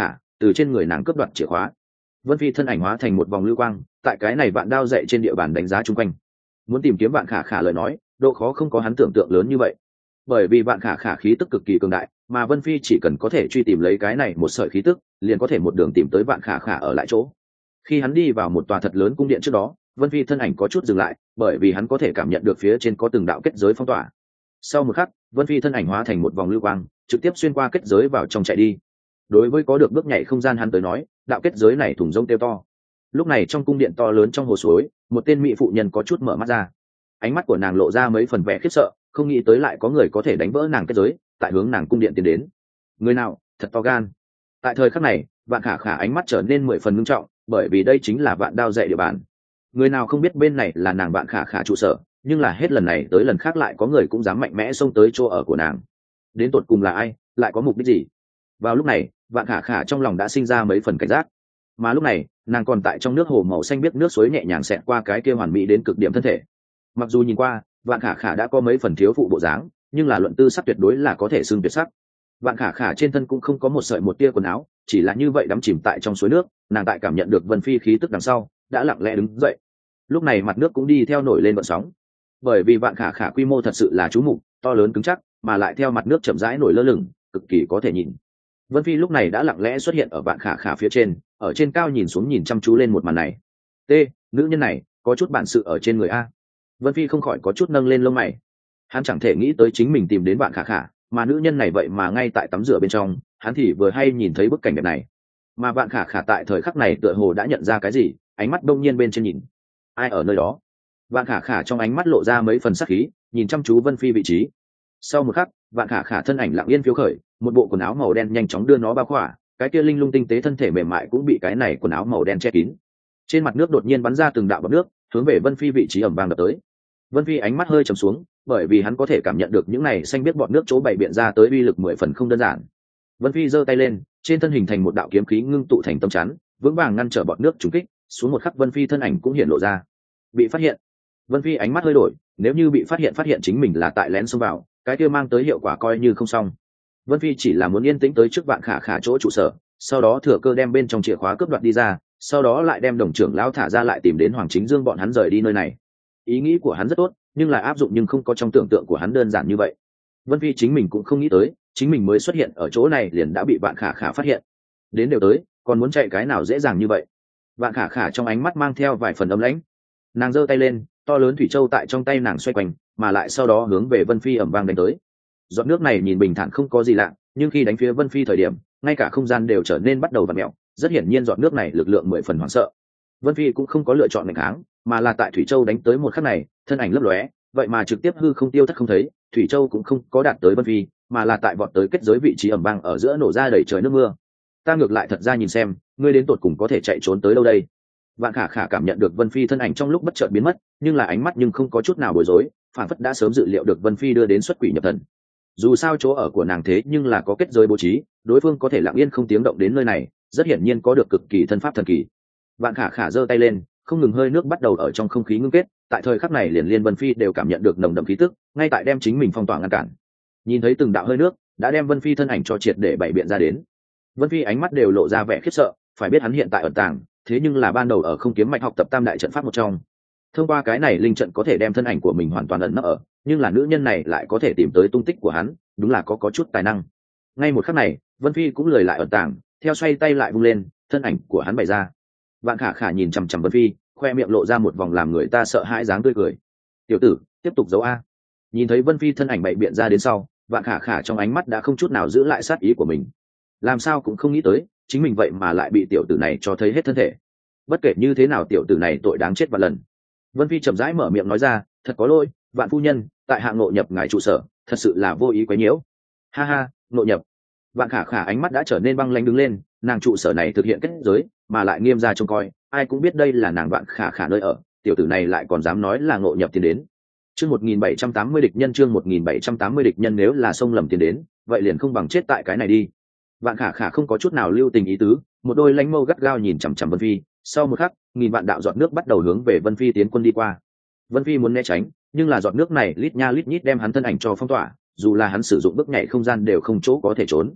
từ trên người nàng cướp đoạt chìa khóa. Vân Phi thân ảnh hóa thành một vòng lưu quang, tại cái này vạn đao dạy trên địa bàn đánh giá chung quanh. Muốn tìm kiếm vạn khả khả lời nói, độ khó không có hắn tưởng tượng lớn như vậy, bởi vì vạn khả khả khí tức cực kỳ cường đại, mà Vân Phi chỉ cần có thể truy tìm lấy cái này một sợi khí tức, liền có thể một đường tìm tới vạn khả khả ở lại chỗ. Khi hắn đi vào một tòa thật lớn cung điện trước đó, Vân Phi thân ảnh có chút dừng lại, bởi vì hắn có thể cảm nhận được phía trên có từng đạo kết giới phong tỏa. Sau một khắc, Vân Phi thân ảnh hóa thành một vòng lưu quang, trực tiếp xuyên qua kết giới vào trong chạy đi. Đối với có được bước nhảy không gian hắn tới nói, đạo kết giới này thủng rông kêu to. Lúc này trong cung điện to lớn trong hồ suối, một tên mỹ phụ nhân có chút mở mắt ra. Ánh mắt của nàng lộ ra mấy phần vẻ khiếp sợ, không nghĩ tới lại có người có thể đánh vỡ nàng kết giới, tại hướng nàng cung điện tiến đến. Người nào, thật to gan. Tại thời khắc này, Vạn Khả Khả ánh mắt trở nên 10 phần nghiêm trọng, bởi vì đây chính là Vạn Đao dạy địa bàn. Người nào không biết bên này là nàng Vạn Khả Khả trụ sở, nhưng là hết lần này tới lần khác lại có người cũng dám mạnh mẽ xông tới chỗ ở của nàng. Đến tột cùng là ai, lại có mục đích gì? Vào lúc này, Vạn Khả Khả trong lòng đã sinh ra mấy phần cảnh giác. Mà lúc này, nàng còn tại trong nước hồ màu xanh biếc nước suối nhẹ nhàng xẹt qua cái kia hoàn mỹ đến cực điểm thân thể. Mặc dù nhìn qua, Vạn Khả Khả đã có mấy phần thiếu phụ bộ dáng, nhưng là luận tư sắc tuyệt đối là có thể xưng tuyệt sắc. Vạn Khả Khả trên thân cũng không có một sợi một tia quần áo, chỉ là như vậy đắm chìm tại trong suối nước, nàng tại cảm nhận được Vân Phi khí tức đằng sau, đã lặng lẽ đứng dậy. Lúc này mặt nước cũng đi theo nổi lên gợn sóng, bởi vì Vạn Khả Khả quy mô thật sự là chú mục, to lớn cứng chắc, mà lại theo mặt nước chậm rãi nổi lơ lửng, cực kỳ có thể nhìn. Vân Phi lúc này đã lặng lẽ xuất hiện ở Vạn Khả Khả phía trên, ở trên cao nhìn xuống nhìn chăm chú lên một màn này. T, nữ nhân này có chút bản sự ở trên người a. Vân Phi không khỏi có chút nâng lên lông mày. Hắn chẳng thể nghĩ tới chính mình tìm đến Vạn Khả Khả, mà nữ nhân này vậy mà ngay tại tắm rửa bên trong, hắn thì vừa hay nhìn thấy bức cảnh đẹp này. Mà Vạn Khả Khả tại thời khắc này tựa hồ đã nhận ra cái gì, ánh mắt đông nhiên bên trên nhìn. Ai ở nơi đó? Vạn Khả Khả trong ánh mắt lộ ra mấy phần sắc khí, nhìn chăm chú Vân Phi vị trí. Sau một khắc, Vạn Khả Khả thân ảnh lặng yên phiêu khởi, một bộ quần áo màu đen nhanh chóng đưa nó bao khỏa, cái kia linh lung tinh tế thân thể mềm mại cũng bị cái này quần áo màu đen che kín. Trên mặt nước đột nhiên bắn ra từng đạo bọt nước, hướng về Vân Phi vị trí ầm vang đập tới. Vân Phi ánh mắt hơi trầm xuống, bởi vì hắn có thể cảm nhận được những này xanh biết bọt nước chỗ bày biện ra tới uy lực 10 phần không đơn giản. Vân Phi giơ tay lên, trên thân hình thành một đạo kiếm khí ngưng tụ thành tấm chắn, vững vàng ngăn trở bọt nước trúng kích. Xuống một khắc Vân Phi thân ảnh cũng hiện lộ ra. Bị phát hiện. Vân Phi ánh mắt hơi đổi, nếu như bị phát hiện chính mình là tại lén xông vào, cái kia mang tới hiệu quả coi như không xong. Vân Phi chỉ là muốn yên tĩnh tới trước Vạn Khả Khả chỗ trụ sở, sau đó thừa cơ đem bên trong chìa khóa cướp đoạt đi ra, sau đó lại đem đồng trưởng lão thả ra lại tìm đến Hoàng Chính Dương bọn hắn rời đi nơi này. Ý nghĩ của hắn rất tốt, nhưng là áp dụng nhưng không có trong tưởng tượng của hắn đơn giản như vậy. Vân Phi chính mình cũng không nghĩ tới, chính mình mới xuất hiện ở chỗ này liền đã bị Vạn Khả Khả phát hiện. Đến đều tới, còn muốn chạy cái nào dễ dàng như vậy? Vạn Khả Khả trong ánh mắt mang theo vài phần âm lãnh. Nàng giơ tay lên, to lớn thủy châu tại trong tay nàng xoay quanh, mà lại sau đó hướng về Vân Phi ầm vang đánh tới. Giọt nước này nhìn bình thản không có gì lạ, nhưng khi đánh phía Vân Phi thời điểm, ngay cả không gian đều trở nên bắt đầu vặn mèo, rất hiển nhiên giọt nước này lực lượng 10 phần hoảng sợ. Vân Phi cũng không có lựa chọn nghịch kháng, mà là tại thủy châu đánh tới một khắc này, thân ảnh lấp lóe, vậy mà trực tiếp hư không tiêu thất không thấy, thủy châu cũng không có đạt tới Vân Phi, mà là tại vọt tới kết giới vị trí ầm vang ở giữa nổ ra đầy trời nước mưa. Ta ngược lại thật ra nhìn xem, ngươi đến tột cùng có thể chạy trốn tới đâu đây? Vạn Khả Khả cảm nhận được Vân Phi thân ảnh trong lúc bất chợt biến mất, nhưng là ánh mắt nhưng không có chút nào bối rối, phản phất đã sớm dự liệu được Vân Phi đưa đến xuất quỷ nhập thần. Dù sao chỗ ở của nàng thế nhưng là có kết giới bố trí, đối phương có thể lặng yên không tiếng động đến nơi này, rất hiển nhiên có được cực kỳ thân pháp thần kỳ. Vạn Khả Khả giơ tay lên, không ngừng hơi nước bắt đầu ở trong không khí ngưng kết, tại thời khắc này liền liên Vân Phi đều cảm nhận được nồng đậm khí tức, ngay tại đem chính mình phong tỏa ngăn cản. Nhìn thấy từng đạo hơi nước, đã đem Vân Phi thân ảnh cho triệt để bày biện ra đến. Vân Phi ánh mắt đều lộ ra vẻ khiếp sợ, phải biết hắn hiện tại ẩn tàng, thế nhưng là ban đầu ở không kiếm mạch học tập tam đại trận pháp một trong. Thông qua cái này linh trận có thể đem thân ảnh của mình hoàn toàn ẩn nấp ở, nhưng là nữ nhân này lại có thể tìm tới tung tích của hắn, đúng là có chút tài năng. Ngay một khắc này, Vân Phi cũng lười lại ẩn tàng, theo xoay tay lại vung lên, thân ảnh của hắn bày ra. Vạn Khả Khả nhìn chằm chằm Vân Phi, khoe miệng lộ ra một vòng làm người ta sợ hãi dáng tươi cười. Tiểu tử, tiếp tục giấu a. Nhìn thấy Vân Phi thân ảnh bày biện ra đến sau, Vạn Khả Khả trong ánh mắt đã không chút nào giữ lại sát ý của mình. Làm sao cũng không nghĩ tới, chính mình vậy mà lại bị tiểu tử này cho thấy hết thân thể. Bất kể như thế nào tiểu tử này tội đáng chết vạn lần. Vân Phi chậm rãi mở miệng nói ra, thật có lỗi, Vạn phu nhân, tại hạ ngộ nhập ngài trụ sở, thật sự là vô ý quấy nhiễu. Ha ha, ngộ nhập. Vạn Khả Khả ánh mắt đã trở nên băng lãnh đứng lên, nàng trụ sở này thực hiện kết giới, mà lại nghiêm ra trông coi, ai cũng biết đây là nàng Vạn Khả Khả nơi ở, tiểu tử này lại còn dám nói là ngộ nhập tiến đến. Chương 1780 địch nhân, chương 1780 địch nhân, nếu là xông lầm tiến đến, vậy liền không bằng chết tại cái này đi. Vạn Khả Khả không có chút nào lưu tình ý tứ, một đôi lánh mâu gắt gao nhìn chằm chằm Vân Phi, sau một khắc, nghìn vạn đạo giọt nước bắt đầu hướng về Vân Phi tiến quân đi qua. Vân Phi muốn né tránh, nhưng là giọt nước này lít nha lít nhít đem hắn thân ảnh cho phong tỏa, dù là hắn sử dụng bước nhảy không gian đều không chỗ có thể trốn.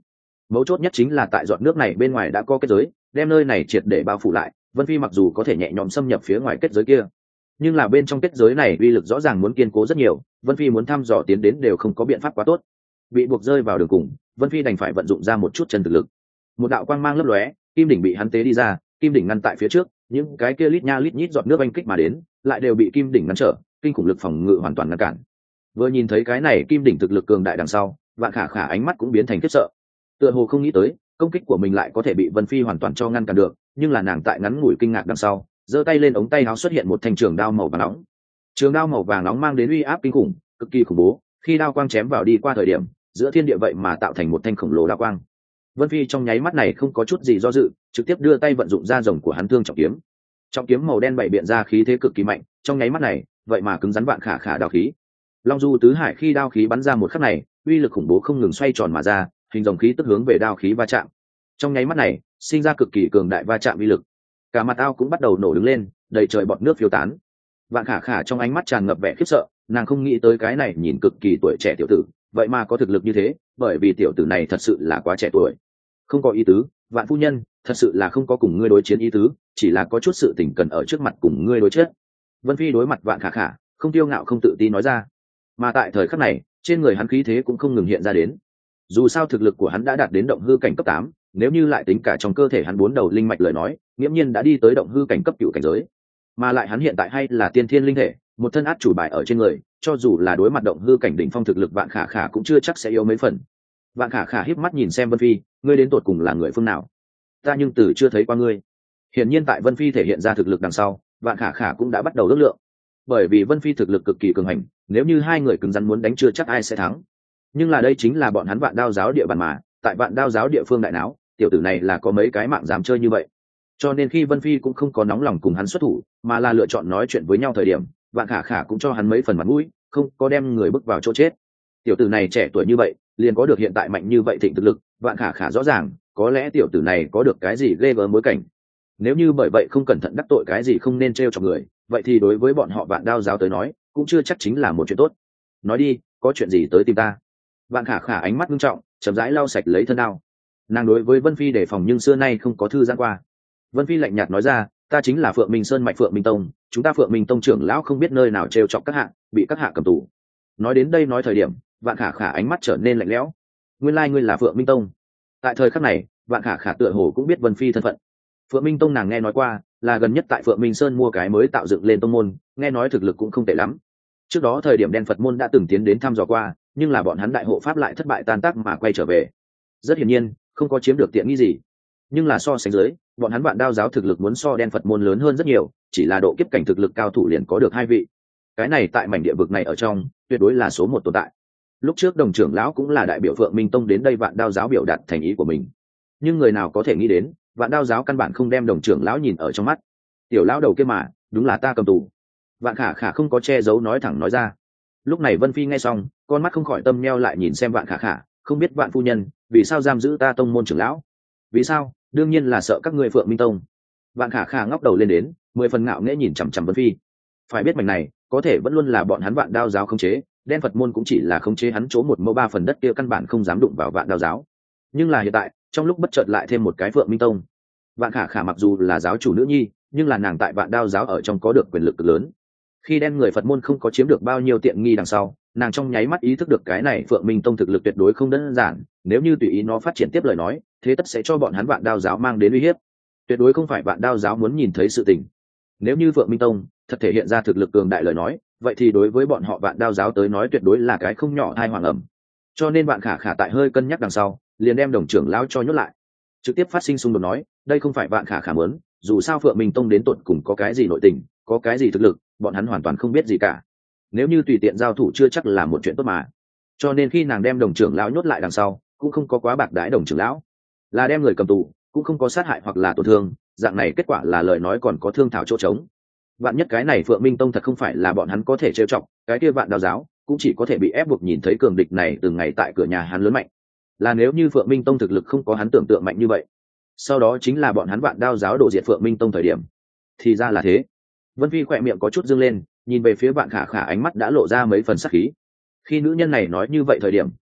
mấu chốt nhất chính là tại giọt nước này bên ngoài đã có kết giới, đem nơi này triệt để bao phủ lại. Vân Phi mặc dù có thể nhẹ nhõm xâm nhập phía ngoài kết giới kia, nhưng là bên trong kết giới này uy lực rõ ràng muốn kiên cố rất nhiều, Vân Phi muốn thăm dò tiến đến đều không có biện pháp quá tốt. Bị buộc rơi vào đường cùng, Vân Phi đành phải vận dụng ra một chút chân thực lực. Một đạo quang mang lấp lóe, kim đỉnh bị hắn tế đi ra, kim đỉnh ngăn tại phía trước, những cái kia lít nha lít nhít giọt nước oanh kích mà đến, lại đều bị kim đỉnh ngăn trở, kinh khủng lực phòng ngự hoàn toàn ngăn cản. Vừa nhìn thấy cái này kim đỉnh thực lực cường đại đằng sau, Vạn Khả Khả ánh mắt cũng biến thành khiếp sợ. Tựa hồ không nghĩ tới, công kích của mình lại có thể bị Vân Phi hoàn toàn cho ngăn cản được, nhưng là nàng tại ngắn ngủi kinh ngạc đằng sau, giơ tay lên, ống tay áo xuất hiện một thanh trường đao màu vàng nóng. Trường đao màu vàng nóng mang đến uy áp kinh khủng, cực kỳ khủng bố, khi đao quang chém vào đi qua thời điểm, giữa thiên địa vậy mà tạo thành một thanh khổng lồ đao quang. Vân Phi trong nháy mắt này không có chút gì do dự, trực tiếp đưa tay vận dụng ra rồng của hắn thương trọng kiếm. Trọng kiếm màu đen bảy biện ra khí thế cực kỳ mạnh, trong nháy mắt này, vậy mà cứng rắn Vạn Khả Khả đao khí. Long du tứ hải khi đao khí bắn ra một khắc này, uy lực khủng bố không ngừng xoay tròn mà ra, hình rồng khí tức hướng về đao khí va chạm. Trong nháy mắt này, sinh ra cực kỳ cường đại va chạm uy lực. Cả mặt ao cũng bắt đầu nổ đứng lên, đầy trời bọt nước phiêu tán. Vạn Khả Khả trong ánh mắt tràn ngập vẻ khiếp sợ, nàng không nghĩ tới cái này nhìn cực kỳ tuổi trẻ tiểu tử, vậy mà có thực lực như thế, bởi vì tiểu tử này thật sự là quá trẻ tuổi. Không có ý tứ, Vạn phu nhân, thật sự là không có cùng ngươi đối chiến ý tứ, chỉ là có chút sự tình cần ở trước mặt cùng ngươi đối chết. Vân Phi đối mặt Vạn Khả Khả, không tiêu ngạo không tự tin nói ra. Mà tại thời khắc này, trên người hắn khí thế cũng không ngừng hiện ra đến. Dù sao thực lực của hắn đã đạt đến động hư cảnh cấp 8, nếu như lại tính cả trong cơ thể hắn 4 đầu linh mạch lời nói, nghiễm nhiên đã đi tới động hư cảnh cấp cửu cảnh giới. Mà lại hắn hiện tại hay là tiên thiên linh thể, một thân át chủ bài ở trên người, cho dù là đối mặt động hư cảnh đỉnh phong thực lực Vạn Khả Khả cũng chưa chắc sẽ yếu mấy phần. Vạn Khả Khả híp mắt nhìn xem Vân Phi, ngươi đến tột cùng là người phương nào? Ta nhưng từ chưa thấy qua ngươi. Hiển nhiên tại Vân Phi thể hiện ra thực lực đằng sau, Vạn Khả Khả cũng đã bắt đầu ước lượng. Bởi vì Vân Phi thực lực cực kỳ cường hành, nếu như hai người cứng rắn muốn đánh chưa chắc ai sẽ thắng. Nhưng là đây chính là bọn hắn Vạn Đao giáo địa bàn mà, tại Vạn Đao giáo địa phương đại náo, tiểu tử này là có mấy cái mạng dám chơi như vậy. Cho nên khi Vân Phi cũng không có nóng lòng cùng hắn xuất thủ, mà là lựa chọn nói chuyện với nhau thời điểm, Vạn Khả Khả cũng cho hắn mấy phần mặt mũi, không có đem người bước vào chỗ chết. Tiểu tử này trẻ tuổi như vậy, liền có được hiện tại mạnh như vậy thịnh thực lực, Vạn Khả Khả rõ ràng, có lẽ tiểu tử này có được cái gì ghê gớm bối cảnh. Nếu như bởi vậy không cẩn thận đắc tội cái gì không nên trêu chọc người, vậy thì đối với bọn họ Vạn Đao giáo tới nói, cũng chưa chắc chính là một chuyện tốt. Nói đi, có chuyện gì tới tìm ta? Vạn Khả Khả ánh mắt nghiêm trọng, chậm rãi lau sạch lấy thân đao. Nàng đối với Vân Phi đề phòng nhưng xưa nay không có thư giãn qua. Vân Phi lạnh nhạt nói ra, ta chính là Phượng Minh Sơn mạch Phượng Minh Tông, chúng ta Phượng Minh Tông trưởng lão không biết nơi nào trêu chọc các hạ, bị các hạ cầm tù. Nói đến đây nói thời điểm, Vạn Khả Khả ánh mắt trở nên lạnh lẽo. Nguyên lai ngươi là Phượng Minh Tông. Tại thời khắc này, Vạn Khả Khả tựa hồ cũng biết Vân Phi thân phận. Phượng Minh Tông nàng nghe nói qua, là gần nhất tại Phượng Minh Sơn mua cái mới tạo dựng lên tông môn, nghe nói thực lực cũng không tệ lắm. Trước đó thời điểm Đen Phật môn đã từng tiến đến thăm dò qua, nhưng là bọn hắn đại hộ pháp lại thất bại tan tác mà quay trở về. Rất hiển nhiên, không có chiếm được tiện nghi gì. Nhưng là so sánh dưới, bọn hắn Vạn Đao giáo thực lực muốn so Đen Phật môn lớn hơn rất nhiều, chỉ là độ kiếp cảnh thực lực cao thủ liền có được 2 vị. Cái này tại mảnh địa vực này ở trong, tuyệt đối là số 1 tồn tại. Lúc trước Đồng trưởng lão cũng là đại biểu Phượng Minh Tông đến đây Vạn Đao giáo biểu đạt thành ý của mình. Nhưng người nào có thể nghĩ đến, Vạn Đao giáo căn bản không đem Đồng trưởng lão nhìn ở trong mắt. Tiểu lão đầu kia mà, đúng là ta cầm tù. Vạn Khả Khả không có che giấu nói thẳng nói ra. Lúc này Vân Phi nghe xong, con mắt không khỏi tâm nheo lại nhìn xem Vạn Khả Khả, không biết Vạn phu nhân, vì sao giam giữ ta tông môn trưởng lão? Vì sao? Đương nhiên là sợ các ngươi Phượng Minh Tông. Vạn Khả Khả ngóc đầu lên đến, 10 phần ngạo nghễ nhìn chằm chằm Vân Phi. Phải biết mảnh này, có thể vẫn luôn là bọn hắn Vạn Đao giáo khống chế, Đen Phật môn cũng chỉ là khống chế hắn chỗ 1 mẫu 3 phần đất kia căn bản không dám đụng vào Vạn Đao giáo. Nhưng là hiện tại, trong lúc bất chợt lại thêm một cái Phượng Minh Tông. Vạn Khả Khả mặc dù là giáo chủ nữ nhi, nhưng là nàng tại Vạn Đao giáo ở trong có được quyền lực cực lớn. Khi đen người Phật môn không có chiếm được bao nhiêu tiện nghi đằng sau, nàng trong nháy mắt ý thức được cái này Phượng Minh Tông thực lực tuyệt đối không đơn giản, nếu như tùy ý nó phát triển tiếp lời nói, thế tất sẽ cho bọn hắn Vạn Đao giáo mang đến uy hiếp. Tuyệt đối không phải Vạn Đao giáo muốn nhìn thấy sự tình. Nếu như Phượng Minh Tông thật thể hiện ra thực lực cường đại lời nói, vậy thì đối với bọn họ Vạn Đao giáo tới nói tuyệt đối là cái không nhỏ tai hoàng ẩm. Cho nên Vạn Khả Khả tại hơi cân nhắc đằng sau, liền đem Đồng trưởng lão cho nhốt lại. Trực tiếp phát sinh xung đột nói, đây không phải Vạn Khả Khả muốn, dù sao Phượng Minh Tông đến tột cùng có cái gì nội tình, có cái gì thực lực, bọn hắn hoàn toàn không biết gì cả. Nếu như tùy tiện giao thủ chưa chắc là một chuyện tốt mà. Cho nên khi nàng đem Đồng trưởng lão nhốt lại đằng sau, cũng không có quá bạc đãi Đồng trưởng lão, là đem người cầm tù, cũng không có sát hại hoặc là tổn thương, dạng này kết quả là lời nói còn có thương thảo chỗ trống. Vạn nhất cái này Phượng Minh Tông thật không phải là bọn hắn có thể trêu chọc, cái kia Vạn Đao giáo cũng chỉ có thể bị ép buộc nhìn thấy cường địch này từng ngày tại cửa nhà hắn lớn mạnh. Là nếu như Phượng Minh Tông thực lực không có hắn tưởng tượng mạnh như vậy, sau đó chính là bọn hắn Vạn Đao giáo đổ diệt Phượng Minh Tông thời điểm. Thì ra là thế. Vân Phi khỏe miệng có chút dương lên, nhìn về phía Vạn Khả Khả ánh mắt đã lộ ra mấy phần sắc khí. Khi nữ nhân này nói như vậy thời điểm,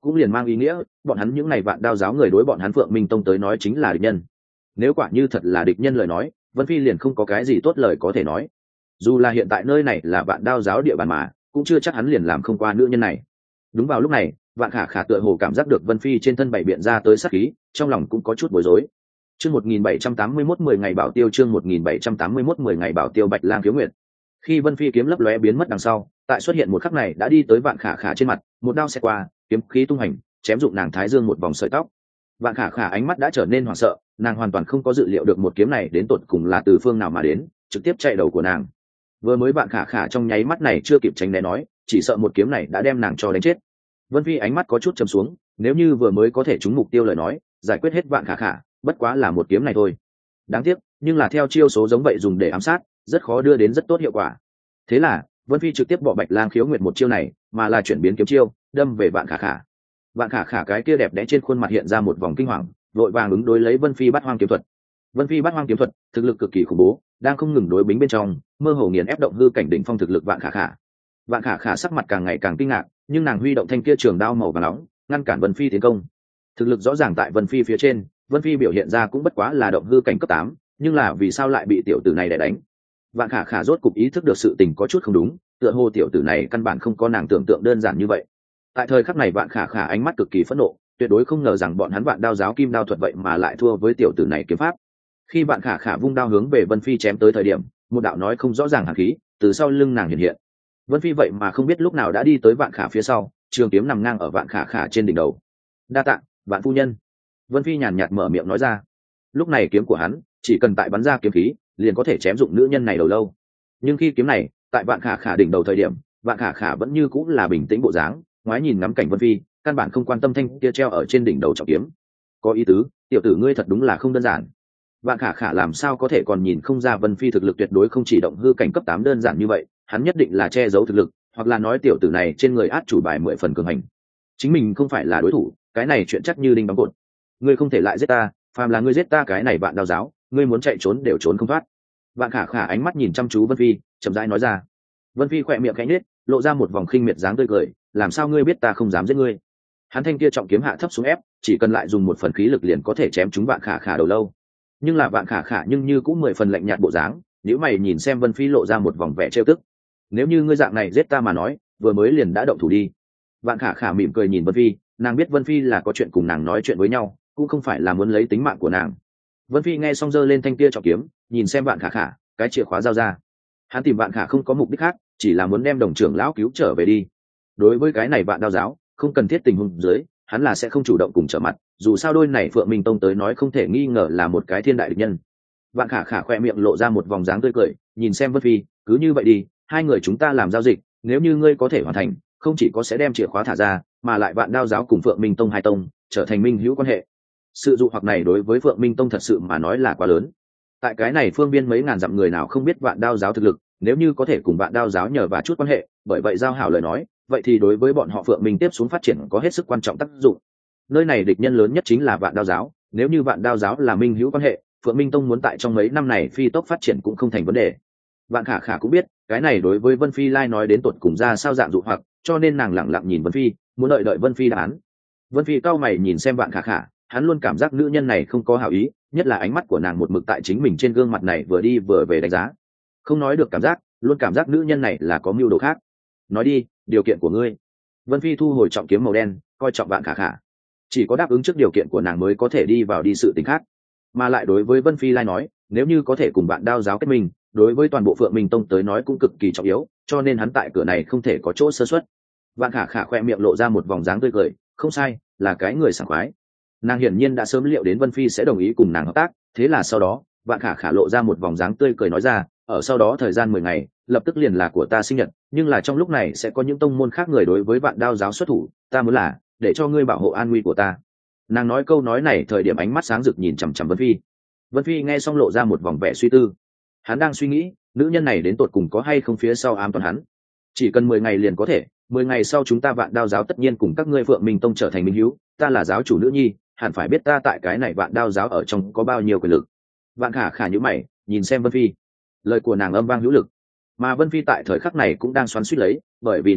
cũng liền mang ý nghĩa bọn hắn những ngày vạn đao giáo người đối bọn hắn Phượng Minh Tông tới nói chính là địch nhân. Nếu quả như thật là địch nhân lời nói, Vân Phi liền không có cái gì tốt lời có thể nói. Dù là hiện tại nơi này là vạn đao giáo địa bàn mà cũng chưa chắc hắn liền làm không qua nữ nhân này. Đúng vào lúc này, Vạn Khả Khả tựa hồ cảm giác được Vân Phi trên thân bảy biện ra tới sát khí, trong lòng cũng có chút bối rối. Chương 1781 10 ngày bảo tiêu, chương 1781 10 ngày bảo tiêu Bạch Lang Khiếu Nguyệt. Khi Vân Phi kiếm lấp lóe biến mất đằng sau, tại xuất hiện một khắc này đã đi tới Vạn Khả Khả trên mặt, một đao xẹt qua, kiếm khí tung hành, chém dụng nàng thái dương một vòng sợi tóc. Vạn Khả Khả ánh mắt đã trở nên hoảng sợ, nàng hoàn toàn không có dự liệu được một kiếm này đến tột cùng là từ phương nào mà đến, trực tiếp chạy đầu của nàng. Vừa mới Vạn Khả Khả trong nháy mắt này chưa kịp tránh né nói, chỉ sợ một kiếm này đã đem nàng cho đánh chết. Vân Phi ánh mắt có chút trầm xuống, nếu như vừa mới có thể trúng mục tiêu lời nói, giải quyết hết Vạn Khả Khả, bất quá là một kiếm này thôi. Đáng tiếc, nhưng là theo chiêu số giống vậy dùng để ám sát, rất khó đưa đến rất tốt hiệu quả. Thế là, Vân Phi trực tiếp bỏ Bạch Lang Khiếu Nguyệt một chiêu này, mà là chuyển biến kiếm chiêu, đâm về Vạn Khả Khả. Vạn Khả Khả cái kia đẹp đẽ trên khuôn mặt hiện ra một vòng kinh hoàng, vội vàng ứng đối lấy Vân Phi Bát Hoang kiếm thuật. Vân Phi Bát Hoang kiếm thuật, thực lực cực kỳ khủng bố, đang không ngừng đối bính bên trong, mơ hồ nghiền ép động hư cảnh đỉnh phong thực lực Vạn Khả Khả. Vạn Khả Khả sắc mặt càng ngày càng kinh ngạc, nhưng nàng huy động thanh kia trường đao màu vàng nóng, ngăn cản Vân Phi tiến công. Thực lực rõ ràng tại Vân Phi phía trên, Vân Phi biểu hiện ra cũng bất quá là động hư cảnh cấp 8, nhưng là vì sao lại bị tiểu tử này đè đánh? Vạn Khả Khả rốt cục ý thức được sự tình có chút không đúng, tựa hồ tiểu tử này căn bản không có nàng tưởng tượng đơn giản như vậy. Tại thời khắc này Vạn Khả Khả ánh mắt cực kỳ phẫn nộ, tuyệt đối không ngờ rằng bọn hắn Vạn Đao giáo kim đao thuật vậy mà lại thua với tiểu tử này kiếm pháp. Khi Vạn Khả Khả vung đao hướng về Vân Phi chém tới thời điểm, một đạo nói không rõ ràng hàn khí từ sau lưng nàng hiện hiện. Vân Phi vậy mà không biết lúc nào đã đi tới Vạn Khả phía sau, trường kiếm nằm ngang ở Vạn Khả Khả trên đỉnh đầu. Đa tạ, Vạn phu nhân. Vân Phi nhàn nhạt mở miệng nói ra. Lúc này kiếm của hắn chỉ cần tại bắn ra kiếm khí liền có thể chém dụng nữ nhân này đầu lâu. Nhưng khi kiếm này tại Vạn Khả Khả đỉnh đầu thời điểm, Vạn Khả Khả vẫn như cũng là bình tĩnh bộ dáng, ngoái nhìn ngắm cảnh Vân Phi, căn bản không quan tâm thanh kia treo ở trên đỉnh đầu trọng kiếm. Có ý tứ, tiểu tử ngươi thật đúng là không đơn giản. Vạn Khả Khả làm sao có thể còn nhìn không ra Vân Phi thực lực tuyệt đối không chỉ động hư cảnh cấp 8 đơn giản như vậy, hắn nhất định là che giấu thực lực, hoặc là nói tiểu tử này trên người át chủ bài 10 phần cường hành. Chính mình không phải là đối thủ, cái này chuyện chắc như đinh đóng cột. Ngươi không thể lại giết ta, phàm là ngươi giết ta cái này Vạn Đao giáo, ngươi muốn chạy trốn đều trốn không thoát. Vạn Khả Khả ánh mắt nhìn chăm chú Vân Phi, chậm rãi nói ra. Vân Phi khỏe miệng khẽ nhếch, lộ ra một vòng khinh miệt dáng tươi cười, làm sao ngươi biết ta không dám giết ngươi? Hắn thanh kia trọng kiếm hạ thấp xuống ép, chỉ cần lại dùng một phần khí lực liền có thể chém trúng Vạn Khả Khả đầu lâu. Nhưng là Vạn Khả Khả nhưng như cũng 10 phần lạnh nhạt bộ dáng, nếu mày nhìn xem Vân Phi lộ ra một vòng vẻ trêu tức. Nếu như ngươi dạng này giết ta mà nói, vừa mới liền đã động thủ đi. Vạn Khả Khả mỉm cười nhìn Vân Phi, nàng biết Vân Phi là có chuyện cùng nàng nói chuyện với nhau, cũng không phải là muốn lấy tính mạng của nàng. Vân Phi nghe xong giơ lên thanh kia trọng kiếm, nhìn xem Vạn Khả Khả, cái chìa khóa giao ra. Hắn tìm Vạn Khả không có mục đích khác, chỉ là muốn đem đồng trưởng lão cứu trở về đi. Đối với cái này Vạn Đao giáo, không cần thiết tình huống dưới, hắn là sẽ không chủ động cùng trở mặt, dù sao đôi này Phượng Minh Tông tới nói không thể nghi ngờ là một cái thiên đại địch nhân. Vạn Khả Khả khoe miệng lộ ra một vòng dáng tươi cười, nhìn xem Vân Phi, cứ như vậy đi, hai người chúng ta làm giao dịch, nếu như ngươi có thể hoàn thành, không chỉ có sẽ đem chìa khóa thả ra, mà lại Vạn Đao giáo cùng Phượng Minh Tông hai tông trở thành minh hữu quan hệ. Sự dụ hoặc này đối với Phượng Minh Tông thật sự mà nói là quá lớn. Tại cái này phương biên mấy ngàn dặm người nào không biết Vạn Đao giáo thực lực, nếu như có thể cùng Vạn Đao giáo nhờ và chút quan hệ, bởi vậy giao hảo lời nói, vậy thì đối với bọn họ Phượng Minh tiếp xuống phát triển có hết sức quan trọng tác dụng. Nơi này địch nhân lớn nhất chính là Vạn Đao giáo, nếu như Vạn Đao giáo là minh hữu quan hệ, Phượng Minh Tông muốn tại trong mấy năm này phi tốc phát triển cũng không thành vấn đề. Vạn Khả Khả cũng biết, cái này đối với Vân Phi lai nói đến tột cùng ra sao dạng dụ hoặc, cho nên nàng lẳng lặng nhìn Vân Phi, muốn đợi Vân Phi đáp án. Vân Phi cau mày nhìn xem Vạn Khả Khả, hắn luôn cảm giác nữ nhân này không có hảo ý, nhất là ánh mắt của nàng một mực tại chính mình trên gương mặt này vừa đi vừa về đánh giá. Không nói được cảm giác, luôn cảm giác nữ nhân này là có mưu đồ khác. Nói đi, điều kiện của ngươi. Vân Phi thu hồi trọng kiếm màu đen, coi trọng Vạn Khả Khả. Chỉ có đáp ứng trước điều kiện của nàng mới có thể đi vào đi sự tình khác. Mà lại đối với Vân Phi lai nói, nếu như có thể cùng Vạn Đao giáo kết minh, đối với toàn bộ Phượng Minh Tông tới nói cũng cực kỳ trọng yếu, cho nên hắn tại cửa này không thể có chỗ sơ suất. Vạn Khả Khả khoe miệng lộ ra một vòng dáng tươi cười, không sai, là cái người sảng khoái. Nàng hiển nhiên đã sớm liệu đến Vân Phi sẽ đồng ý cùng nàng hợp tác, thế là sau đó Vạn Khả Khả lộ ra một vòng dáng tươi cười nói ra, ở sau đó thời gian 10 ngày lập tức liền là của ta sinh nhật, nhưng là trong lúc này sẽ có những tông môn khác người đối với Vạn Đao giáo xuất thủ, ta muốn là để cho ngươi bảo hộ an nguy của ta. Nàng nói câu nói này thời điểm ánh mắt sáng rực nhìn chằm chằm Vân Phi. Vân Phi nghe xong lộ ra một vòng vẻ suy tư, hắn đang suy nghĩ nữ nhân này đến tột cùng có hay không phía sau ám toán hắn. Chỉ cần 10 ngày liền có thể, 10 ngày sau chúng ta Vạn Đao giáo tất nhiên cùng các ngươi Phượng Minh Tông trở thành minh hữu, ta là giáo chủ nữ nhi, hẳn phải biết ta tại cái này Vạn Đao giáo ở trong có bao nhiêu quyền lực. Vạn Khả Khả nhíu mày, nhìn xem Vân Phi. Lời của nàng âm vang hữu lực, mà Vân Phi tại thời khắc này cũng đang xoắn xuýt lấy, bởi vì nói thật,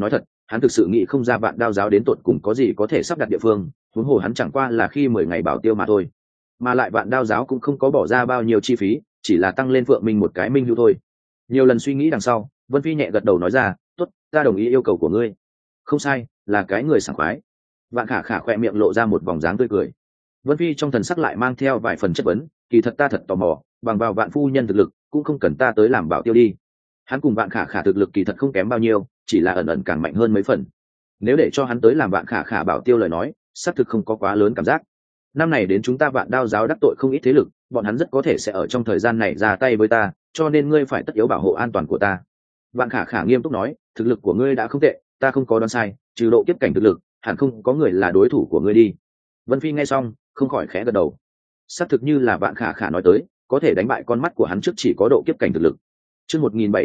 hắn thực sự nghĩ không ra vạn đao giáo đến tột cùng có gì có thể sắp đặt địa phương, huống hồ hắn chẳng qua là khi 10 ngày bảo tiêu mà thôi, mà lại vạn đao giáo cũng không có bỏ ra bao nhiêu chi phí, chỉ là tăng lên Phượng Minh một cái minh hữu thôi. Nhiều lần suy nghĩ đằng sau, Vân Phi nhẹ gật đầu nói ra, tốt, ta đồng ý yêu cầu của ngươi. Không sai, là cái người sảng khoái. Vạn Khả Khả khỏe miệng lộ ra một vòng dáng tươi cười. Vân Phi trong thần sắc lại mang theo vài phần chất vấn, kỳ thật ta thật tò mò, bằng vào Vạn phu nhân thực lực cũng không cần ta tới làm bảo tiêu đi. Hắn cùng Vạn Khả Khả thực lực kỳ thật không kém bao nhiêu, chỉ là ẩn ẩn càng mạnh hơn mấy phần. Nếu để cho hắn tới làm Vạn Khả Khả bảo tiêu lời nói, xác thực không có quá lớn cảm giác. Năm này đến chúng ta Vạn đao giáo đắc tội không ít thế lực, bọn hắn rất có thể sẽ ở trong thời gian này ra tay với ta, cho nên ngươi phải tất yếu bảo hộ an toàn của ta. Vạn Khả Khả nghiêm túc nói, thực lực của ngươi đã không tệ, ta không có đoán sai, trừ độ kiếp cảnh thực lực, hẳn không có người là đối thủ của ngươi đi. Vân Phi nghe xong, không khỏi khẽ gật đầu. Xác thực như là Vạn Khả Khả nói tới, có thể đánh bại con mắt của hắn trước chỉ có độ kiếp cảnh thực lực. Chương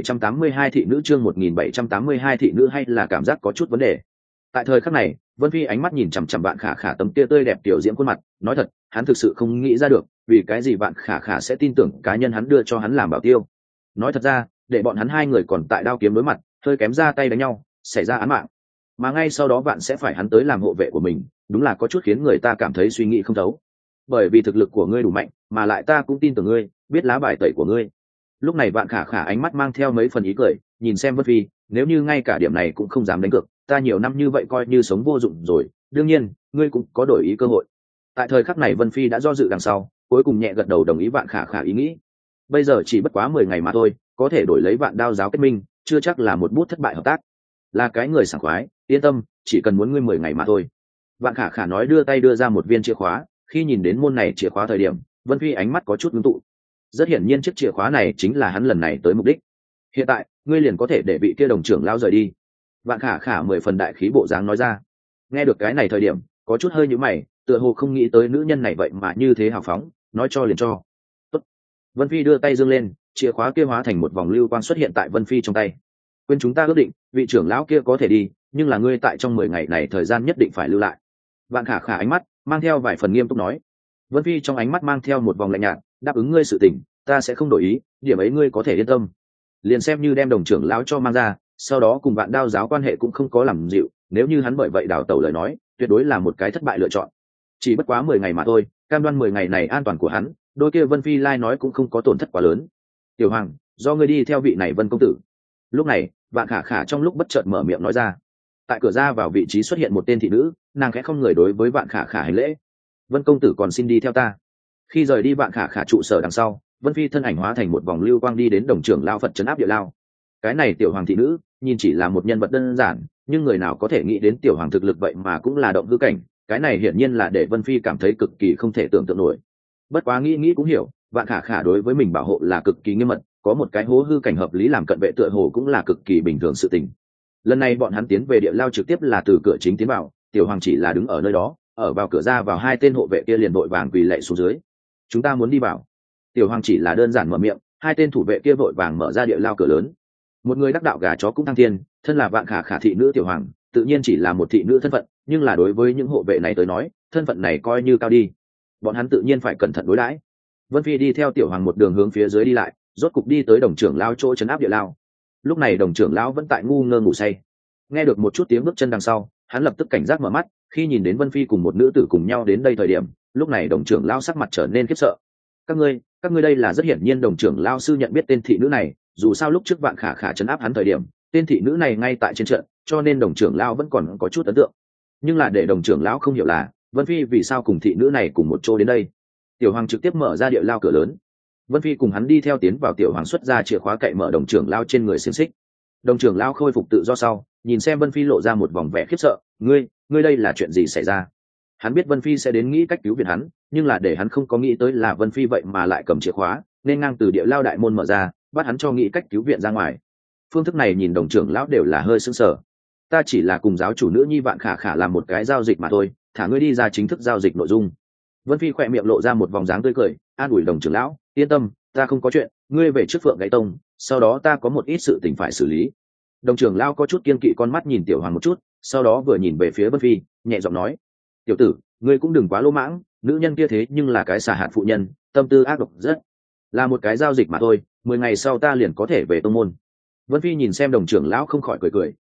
1782 thị nữ, chương 1782 thị nữ, hay là cảm giác có chút vấn đề. Tại thời khắc này, Vân Phi ánh mắt nhìn chằm chằm Vạn Khả Khả tấm tia tươi đẹp tiểu diễm khuôn mặt, nói thật, hắn thực sự không nghĩ ra được, vì cái gì Vạn Khả Khả sẽ tin tưởng cá nhân hắn đưa cho hắn làm bảo tiêu. Nói thật ra, để bọn hắn hai người còn tại đao kiếm đối mặt, hơi kém ra tay đánh nhau, xảy ra án mạng. Mà ngay sau đó Vạn sẽ phải hắn tới làm hộ vệ của mình, đúng là có chút khiến người ta cảm thấy suy nghĩ không thấu. Bởi vì thực lực của ngươi đủ mạnh, mà lại ta cũng tin tưởng ngươi, biết lá bài tẩy của ngươi. Lúc này Vạn Khả Khả ánh mắt mang theo mấy phần ý cười, nhìn xem Vân Phi, nếu như ngay cả điểm này cũng không dám đánh cược, ta nhiều năm như vậy coi như sống vô dụng rồi, đương nhiên ngươi cũng có đổi ý cơ hội. Tại thời khắc này Vân Phi đã do dự đằng sau, cuối cùng nhẹ gật đầu đồng ý Vạn Khả Khả ý nghĩ. Bây giờ chỉ bất quá 10 ngày mà thôi, có thể đổi lấy Vạn đao giáo kết minh, chưa chắc là một bút thất bại hợp tác. Là cái người sảng khoái, yên tâm, chỉ cần muốn ngươi 10 ngày mà thôi. Vạn Khả Khả nói, đưa tay đưa ra một viên chìa khóa, khi nhìn đến môn này chìa khóa thời điểm, Vân Phi ánh mắt có chút ngưng tụ. Rất hiển nhiên chiếc chìa khóa này chính là hắn lần này tới mục đích. Hiện tại, ngươi liền có thể để vị kia đồng trưởng lao rời đi. Vạn Khả Khả 10 phần đại khí bộ dáng nói ra. Nghe được cái này thời điểm, có chút hơi nhíu mày, tựa hồ không nghĩ tới nữ nhân này vậy mà như thế hào phóng, nói cho liền cho. Tốt. Vân Phi đưa tay giương lên, chìa khóa kia hóa thành một vòng lưu quang xuất hiện tại Vân Phi trong tay. Quên chúng ta ước định, vị trưởng lão kia có thể đi, nhưng là ngươi tại trong 10 ngày này thời gian nhất định phải lưu lại. Vạn Khả Khả ánh mắt mang theo vài phần nghiêm túc nói. Vân Phi trong ánh mắt mang theo một vòng lạnh nhạt, đáp ứng ngươi sự tình, ta sẽ không đổi ý, điểm ấy ngươi có thể yên tâm. Liền xem như đem đồng trưởng lão cho mang ra, sau đó cùng Vạn đao giáo quan hệ cũng không có làm dịu, nếu như hắn bởi vậy đào tẩu lời nói, tuyệt đối là một cái thất bại lựa chọn. Chỉ bất quá 10 ngày mà thôi, cam đoan 10 ngày này an toàn của hắn, đôi kia Vân Phi lai nói cũng không có tổn thất quá lớn. Tiểu Hoàng, do ngươi đi theo vị này Vân công tử. Lúc này, Vạn Khả Khả trong lúc bất chợt mở miệng nói ra. Tại cửa ra vào vị trí xuất hiện một tên thị nữ, nàng khẽ không người đối với Vạn Khả Khả hành lễ. Vân công tử còn xin đi theo ta. Khi rời đi Vạn Khả Khả trụ sở đằng sau, Vân Phi thân ảnh hóa thành một vòng lưu quang đi đến đồng trưởng lao Phật trấn áp địa lao. Cái này tiểu hoàng thị nữ nhìn chỉ là một nhân vật đơn giản, nhưng người nào có thể nghĩ đến tiểu hoàng thực lực vậy mà cũng là động hư cảnh, cái này hiển nhiên là để Vân Phi cảm thấy cực kỳ không thể tưởng tượng nổi. Bất quá nghĩ cũng hiểu, Vạn Khả Khả đối với mình bảo hộ là cực kỳ nghiêm mật, có một cái hố hư cảnh hợp lý làm cận vệ tựa hồ cũng là cực kỳ bình thường sự tình. Lần này bọn hắn tiến về địa lao trực tiếp là từ cửa chính tiến vào, tiểu hoàng chỉ là đứng ở nơi đó, ở vào cửa ra vào hai tên hộ vệ kia liền vội vàng quỳ lạy xuống dưới. Chúng ta muốn đi vào. Tiểu hoàng chỉ là đơn giản mở miệng, hai tên thủ vệ kia vội vàng mở ra địa lao cửa lớn. Một người đắc đạo gà chó cũng thăng thiên, thân là Vạn Khả Khả thị nữ tiểu hoàng, tự nhiên chỉ là một thị nữ thân phận, nhưng là đối với những hộ vệ này tới nói, thân phận này coi như cao đi. Bọn hắn tự nhiên phải cẩn thận đối đãi. Vân Phi đi theo tiểu hoàng một đường hướng phía dưới đi lại, rốt cục đi tới đồng trưởng lao chỗ trấn áp địa lao. Lúc này đồng trưởng lão vẫn tại ngu ngơ ngủ say. Nghe được một chút tiếng bước chân đằng sau, hắn lập tức cảnh giác mở mắt, khi nhìn đến Vân Phi cùng một nữ tử cùng nhau đến đây thời điểm, lúc này đồng trưởng lão sắc mặt trở nên khiếp sợ. Các ngươi đây là rất hiển nhiên đồng trưởng lão sư nhận biết tên thị nữ này, dù sao lúc trước Vạn Khả Khả trấn áp hắn thời điểm, tên thị nữ này ngay tại trên trận, cho nên đồng trưởng lão vẫn còn có chút ấn tượng. Nhưng là để đồng trưởng lão không hiểu là, Vân Phi vì sao cùng thị nữ này cùng một chỗ đến đây. Tiểu Hoàng trực tiếp mở ra địa lao cửa lớn. Vân Phi cùng hắn đi theo tiến vào, tiểu hoàng xuất ra chìa khóa cậy mở đồng trưởng lao trên người xiềng xích. Đồng trưởng lao khôi phục tự do sau, nhìn xem Vân Phi lộ ra một vòng vẻ khiếp sợ. Ngươi đây là chuyện gì xảy ra? Hắn biết Vân Phi sẽ đến nghĩ cách cứu viện hắn, nhưng là để hắn không có nghĩ tới là Vân Phi vậy mà lại cầm chìa khóa, nên ngang từ địa lao đại môn mở ra, bắt hắn cho nghĩ cách cứu viện ra ngoài. Phương thức này nhìn đồng trưởng lão đều là hơi sững sờ. Ta chỉ là cùng giáo chủ nữ nhi Vạn Khả Khả làm một cái giao dịch mà thôi, thả ngươi đi ra chính thức giao dịch nội dung. Vân Phi khỏe miệng lộ ra một vòng dáng tươi cười, an ủi đồng trưởng lão, yên tâm, ta không có chuyện, ngươi về trước Phượng Gáy Tông, sau đó ta có một ít sự tình phải xử lý. Đồng trưởng lão có chút kiên kỵ con mắt nhìn tiểu hoàng một chút, sau đó vừa nhìn về phía Vân Phi, nhẹ giọng nói, tiểu tử, ngươi cũng đừng quá lỗ mãng, nữ nhân kia thế nhưng là cái xà hạt phụ nhân, tâm tư ác độc rất, là một cái giao dịch mà thôi, 10 ngày sau ta liền có thể về tông môn. Vân Phi nhìn xem đồng trưởng lão không khỏi cười cười,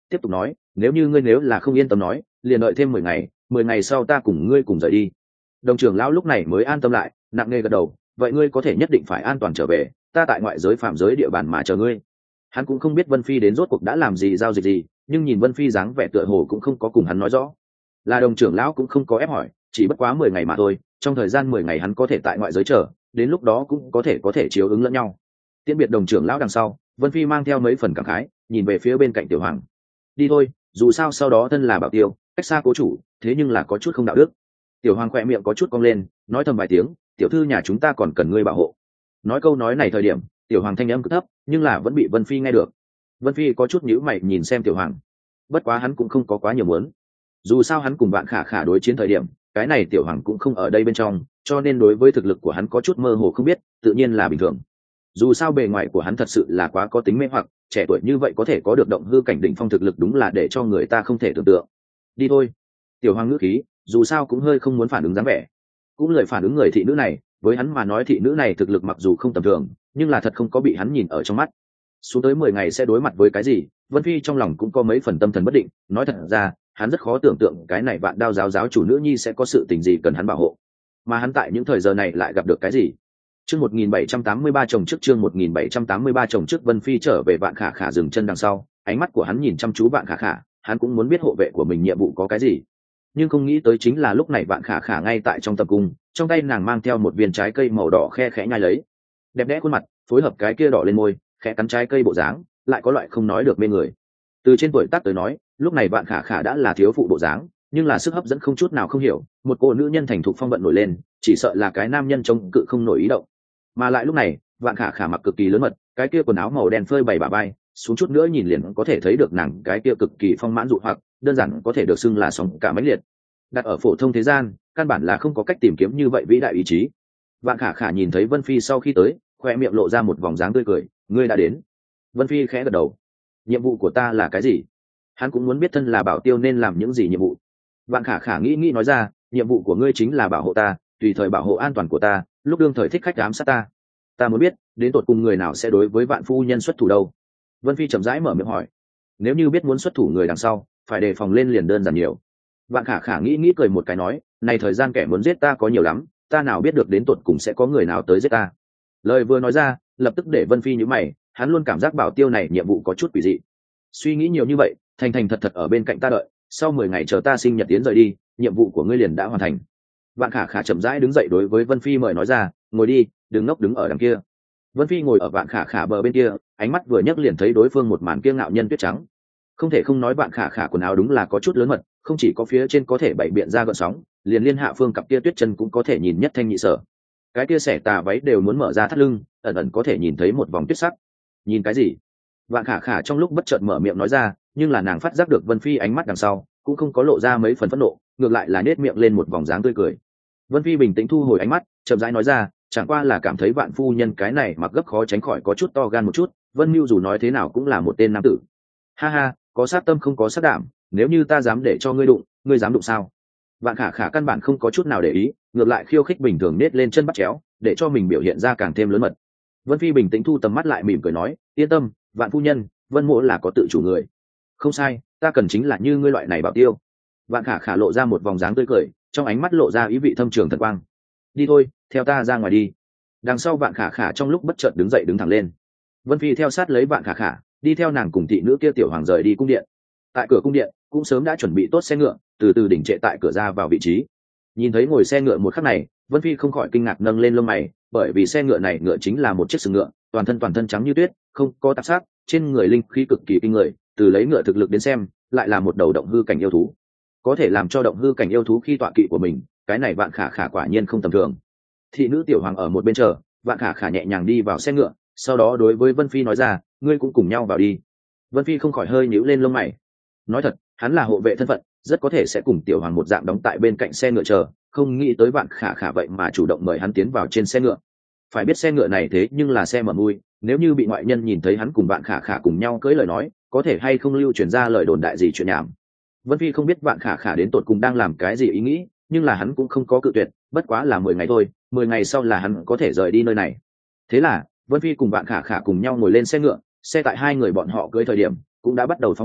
tiếp tục nói, nếu là không yên tâm nói, liền đợi thêm 10 ngày, 10 ngày sau ta cùng ngươi cùng rời đi. Đồng trưởng lão lúc này mới an tâm lại, nặng nề gật đầu, vậy ngươi có thể nhất định phải an toàn trở về, ta tại ngoại giới phạm giới địa bàn mà chờ ngươi. Hắn cũng không biết Vân Phi đến rốt cuộc đã làm gì giao dịch gì, nhưng nhìn Vân Phi dáng vẻ tựa hồ cũng không có cùng hắn nói rõ. Là đồng trưởng lão cũng không có ép hỏi, chỉ bất quá 10 ngày mà thôi, trong thời gian 10 ngày hắn có thể tại ngoại giới chờ, đến lúc đó cũng có thể chiếu ứng lẫn nhau. Tiễn biệt đồng trưởng lão đằng sau, Vân Phi mang theo mấy phần cảm khái, nhìn về phía bên cạnh Tiểu Hoàng. Đi thôi, dù sao sau đó thân là bảo tiêu, cách xa cố chủ, thế nhưng là có chút không đạo đức. Tiểu Hoàng khỏe miệng có chút cong lên, nói thầm vài tiếng, tiểu thư nhà chúng ta còn cần ngươi bảo hộ. Nói câu nói này thời điểm, Tiểu Hoàng thanh âm cực thấp, nhưng là vẫn bị Vân Phi nghe được. Vân Phi có chút nhíu mày nhìn xem Tiểu Hoàng, bất quá hắn cũng không có quá nhiều muốn. Dù sao hắn cùng bạn khả khả đối chiến thời điểm, cái này Tiểu Hoàng cũng không ở đây bên trong, cho nên đối với thực lực của hắn có chút mơ hồ không biết, tự nhiên là bình thường. Dù sao bề ngoài của hắn thật sự là quá có tính mê hoặc, trẻ tuổi như vậy có thể có được động hư cảnh đỉnh phong thực lực đúng là để cho người ta không thể tưởng tượng. Đi thôi. Tiểu Hoàng ngữ khí, dù sao cũng hơi không muốn phản ứng dáng vẻ, cũng lời phản ứng người thị nữ này, với hắn mà nói thị nữ này thực lực mặc dù không tầm thường, nhưng là thật không có bị hắn nhìn ở trong mắt. Xuống tới 10 ngày sẽ đối mặt với cái gì, Vân Phi trong lòng cũng có mấy phần tâm thần bất định, nói thật ra, hắn rất khó tưởng tượng cái này Vạn Đao giáo chủ nữ nhi sẽ có sự tình gì cần hắn bảo hộ, mà hắn tại những thời giờ này lại gặp được cái gì. Chương 1783 chồng trước chương 1783 chồng trước Vân Phi trở về Vạn Khả Khả dừng chân đằng sau, ánh mắt của hắn nhìn chăm chú Vạn Khả Khả, hắn cũng muốn biết hộ vệ của mình nhiệm vụ có cái gì. Nhưng không nghĩ tới chính là lúc này Vạn Khả Khả ngay tại trong tập cung, trong tay nàng mang theo một viên trái cây màu đỏ khe khẽ nhai lấy. Đẹp đẽ khuôn mặt, phối hợp cái kia đỏ lên môi, khẽ cắn trái cây bộ dáng, lại có loại không nói được mê người. Từ trên tuổi tác tới nói, lúc này Vạn Khả Khả đã là thiếu phụ bộ dáng, nhưng là sức hấp dẫn không chút nào không hiểu, một cô nữ nhân thành thục phong vận nổi lên, chỉ sợ là cái nam nhân chống cự không nổi ý động. Mà lại lúc này, Vạn Khả Khả mặc cực kỳ lớn mật, cái kia quần áo màu đen phơi bày bả vai, xuống chút nữa nhìn liền có thể thấy được nàng cái kia cực kỳ phong mãn dụ hoặc, đơn giản có thể được xưng là sóng cả mãnh liệt. Đặt ở phổ thông thế gian, căn bản là không có cách tìm kiếm như vậy vĩ đại ý chí. Vạn Khả Khả nhìn thấy Vân Phi sau khi tới, khoe miệng lộ ra một vòng dáng tươi cười, ngươi đã đến. Vân Phi khẽ gật đầu. Nhiệm vụ của ta là cái gì? Hắn cũng muốn biết thân là bảo tiêu nên làm những gì nhiệm vụ. Vạn Khả Khả nghĩ nói ra, nhiệm vụ của ngươi chính là bảo hộ ta, tùy thời bảo hộ an toàn của ta, lúc đương thời thích khách ám sát ta. Ta muốn biết, đến tột cùng người nào sẽ đối với Vạn phu nhân xuất thủ đâu? Vân Phi chậm rãi mở miệng hỏi. Nếu như biết muốn xuất thủ người đằng sau, phải đề phòng lên liền đơn giản nhiều. Vạn Khả Khả nghĩ cười một cái nói, này thời gian kẻ muốn giết ta có nhiều lắm, ta nào biết được đến tột cùng sẽ có người nào tới giết ta. Lời vừa nói ra, lập tức để Vân Phi nhíu mày, hắn luôn cảm giác bảo tiêu này nhiệm vụ có chút quỷ dị. Suy nghĩ nhiều như vậy, thành thành thật thật ở bên cạnh ta đợi, sau 10 ngày chờ ta sinh nhật tiến rời đi, nhiệm vụ của ngươi liền đã hoàn thành. Vạn Khả Khả chậm rãi đứng dậy đối với Vân Phi mời nói ra, ngồi đi, đừng ngốc đứng ở đằng kia. Vân Phi ngồi ở Vạn Khả Khả bờ bên kia, ánh mắt vừa nhấc liền thấy đối phương một màn kiêu ngạo nhân tuyết trắng. Không thể không nói Vạn Khả Khả quần áo đúng là có chút lớn mật, không chỉ có phía trên có thể bày biện ra gợn sóng, liền liên hạ phương cặp kia tuyết chân cũng có thể nhìn nhất thanh nhị sở. Cái kia xẻ tà váy đều muốn mở ra thắt lưng, ẩn ẩn có thể nhìn thấy một vòng tuyết sắc. Nhìn cái gì? Vạn Khả Khả trong lúc bất chợt mở miệng nói ra, nhưng là nàng phát giác được Vân Phi ánh mắt đằng sau, cũng không có lộ ra mấy phần phẫn nộ, ngược lại là nết miệng lên một vòng dáng tươi cười. Vân Phi bình tĩnh thu hồi ánh mắt, chậm rãi nói ra, chẳng qua là cảm thấy Vạn phu nhân cái này mặc gấp khó tránh khỏi có chút to gan một chút, Vân Mưu dù nói thế nào cũng là một tên nam tử. Ha ha, có sát tâm không có sát đảm, nếu như ta dám để cho ngươi đụng, ngươi dám đụng sao? Vạn Khả Khả căn bản không có chút nào để ý, ngược lại khiêu khích bình thường nết lên chân bắt chéo, để cho mình biểu hiện ra càng thêm lớn mật. Vân Phi bình tĩnh thu tầm mắt lại mỉm cười nói, yên tâm, Vạn phu nhân, Vân mỗ là có tự chủ người. Không sai, ta cần chính là như ngươi loại này bảo tiêu. Vạn Khả Khả lộ ra một vòng dáng tươi cười, trong ánh mắt lộ ra ý vị thâm trường thần quang. Đi thôi, theo ta ra ngoài đi. Đằng sau Vạn Khả Khả trong lúc bất chợt đứng dậy đứng thẳng lên. Vân Phi theo sát lấy Vạn Khả Khả, đi theo nàng cùng thị nữ kia Tiểu Hoàng rời đi cung điện. Tại cửa cung điện cũng sớm đã chuẩn bị tốt xe ngựa, từ từ đỉnh trệ tại cửa ra vào vị trí. Nhìn thấy ngồi xe ngựa một khắc này, Vân Phi không khỏi kinh ngạc nâng lên lông mày, bởi vì xe ngựa này ngựa chính là một chiếc sừng ngựa, toàn thân trắng như tuyết, không có tạp sắc, trên người linh khí cực kỳ kinh người, từ lấy ngựa thực lực đến xem, lại là một đầu động hư cảnh yêu thú. Có thể làm cho động hư cảnh yêu thú khi tọa kỵ của mình, cái này Vạn Khả Khả quả nhiên không tầm thường. Thị nữ Tiểu Hoàng ở một bên chờ, Vạn Khả Khả nhẹ nhàng đi vào xe ngựa, sau đó đối với Vân Phi nói ra, ngươi cũng cùng nhau vào đi. Vân Phi không khỏi hơi nhíu lên lông mày. Nói thật, hắn là hộ vệ thân phận, rất có thể sẽ cùng Tiểu Hoàng một dạng đóng tại bên cạnh xe ngựa chờ, không nghĩ tới Vạn Khả Khả vậy mà chủ động mời hắn tiến vào trên xe ngựa. Phải biết xe ngựa này thế nhưng là xe mở mui, nếu như bị ngoại nhân nhìn thấy hắn cùng Vạn Khả Khả cùng nhau cưỡi lời nói, có thể hay không lưu truyền ra lời đồn đại gì chuyện nhảm. Vân Phi không biết Vạn Khả Khả đến tột cùng đang làm cái gì ý nghĩ, nhưng là hắn cũng không có cự tuyệt, bất quá là 10 ngày thôi, 10 ngày sau là hắn có thể rời đi nơi này. Thế là, Vân Phi cùng Vạn Khả Khả cùng nhau ngồi lên xe ngựa, xe tại hai người bọn họ cưỡi thời điểm cũng đã bắt đầu phóng lên,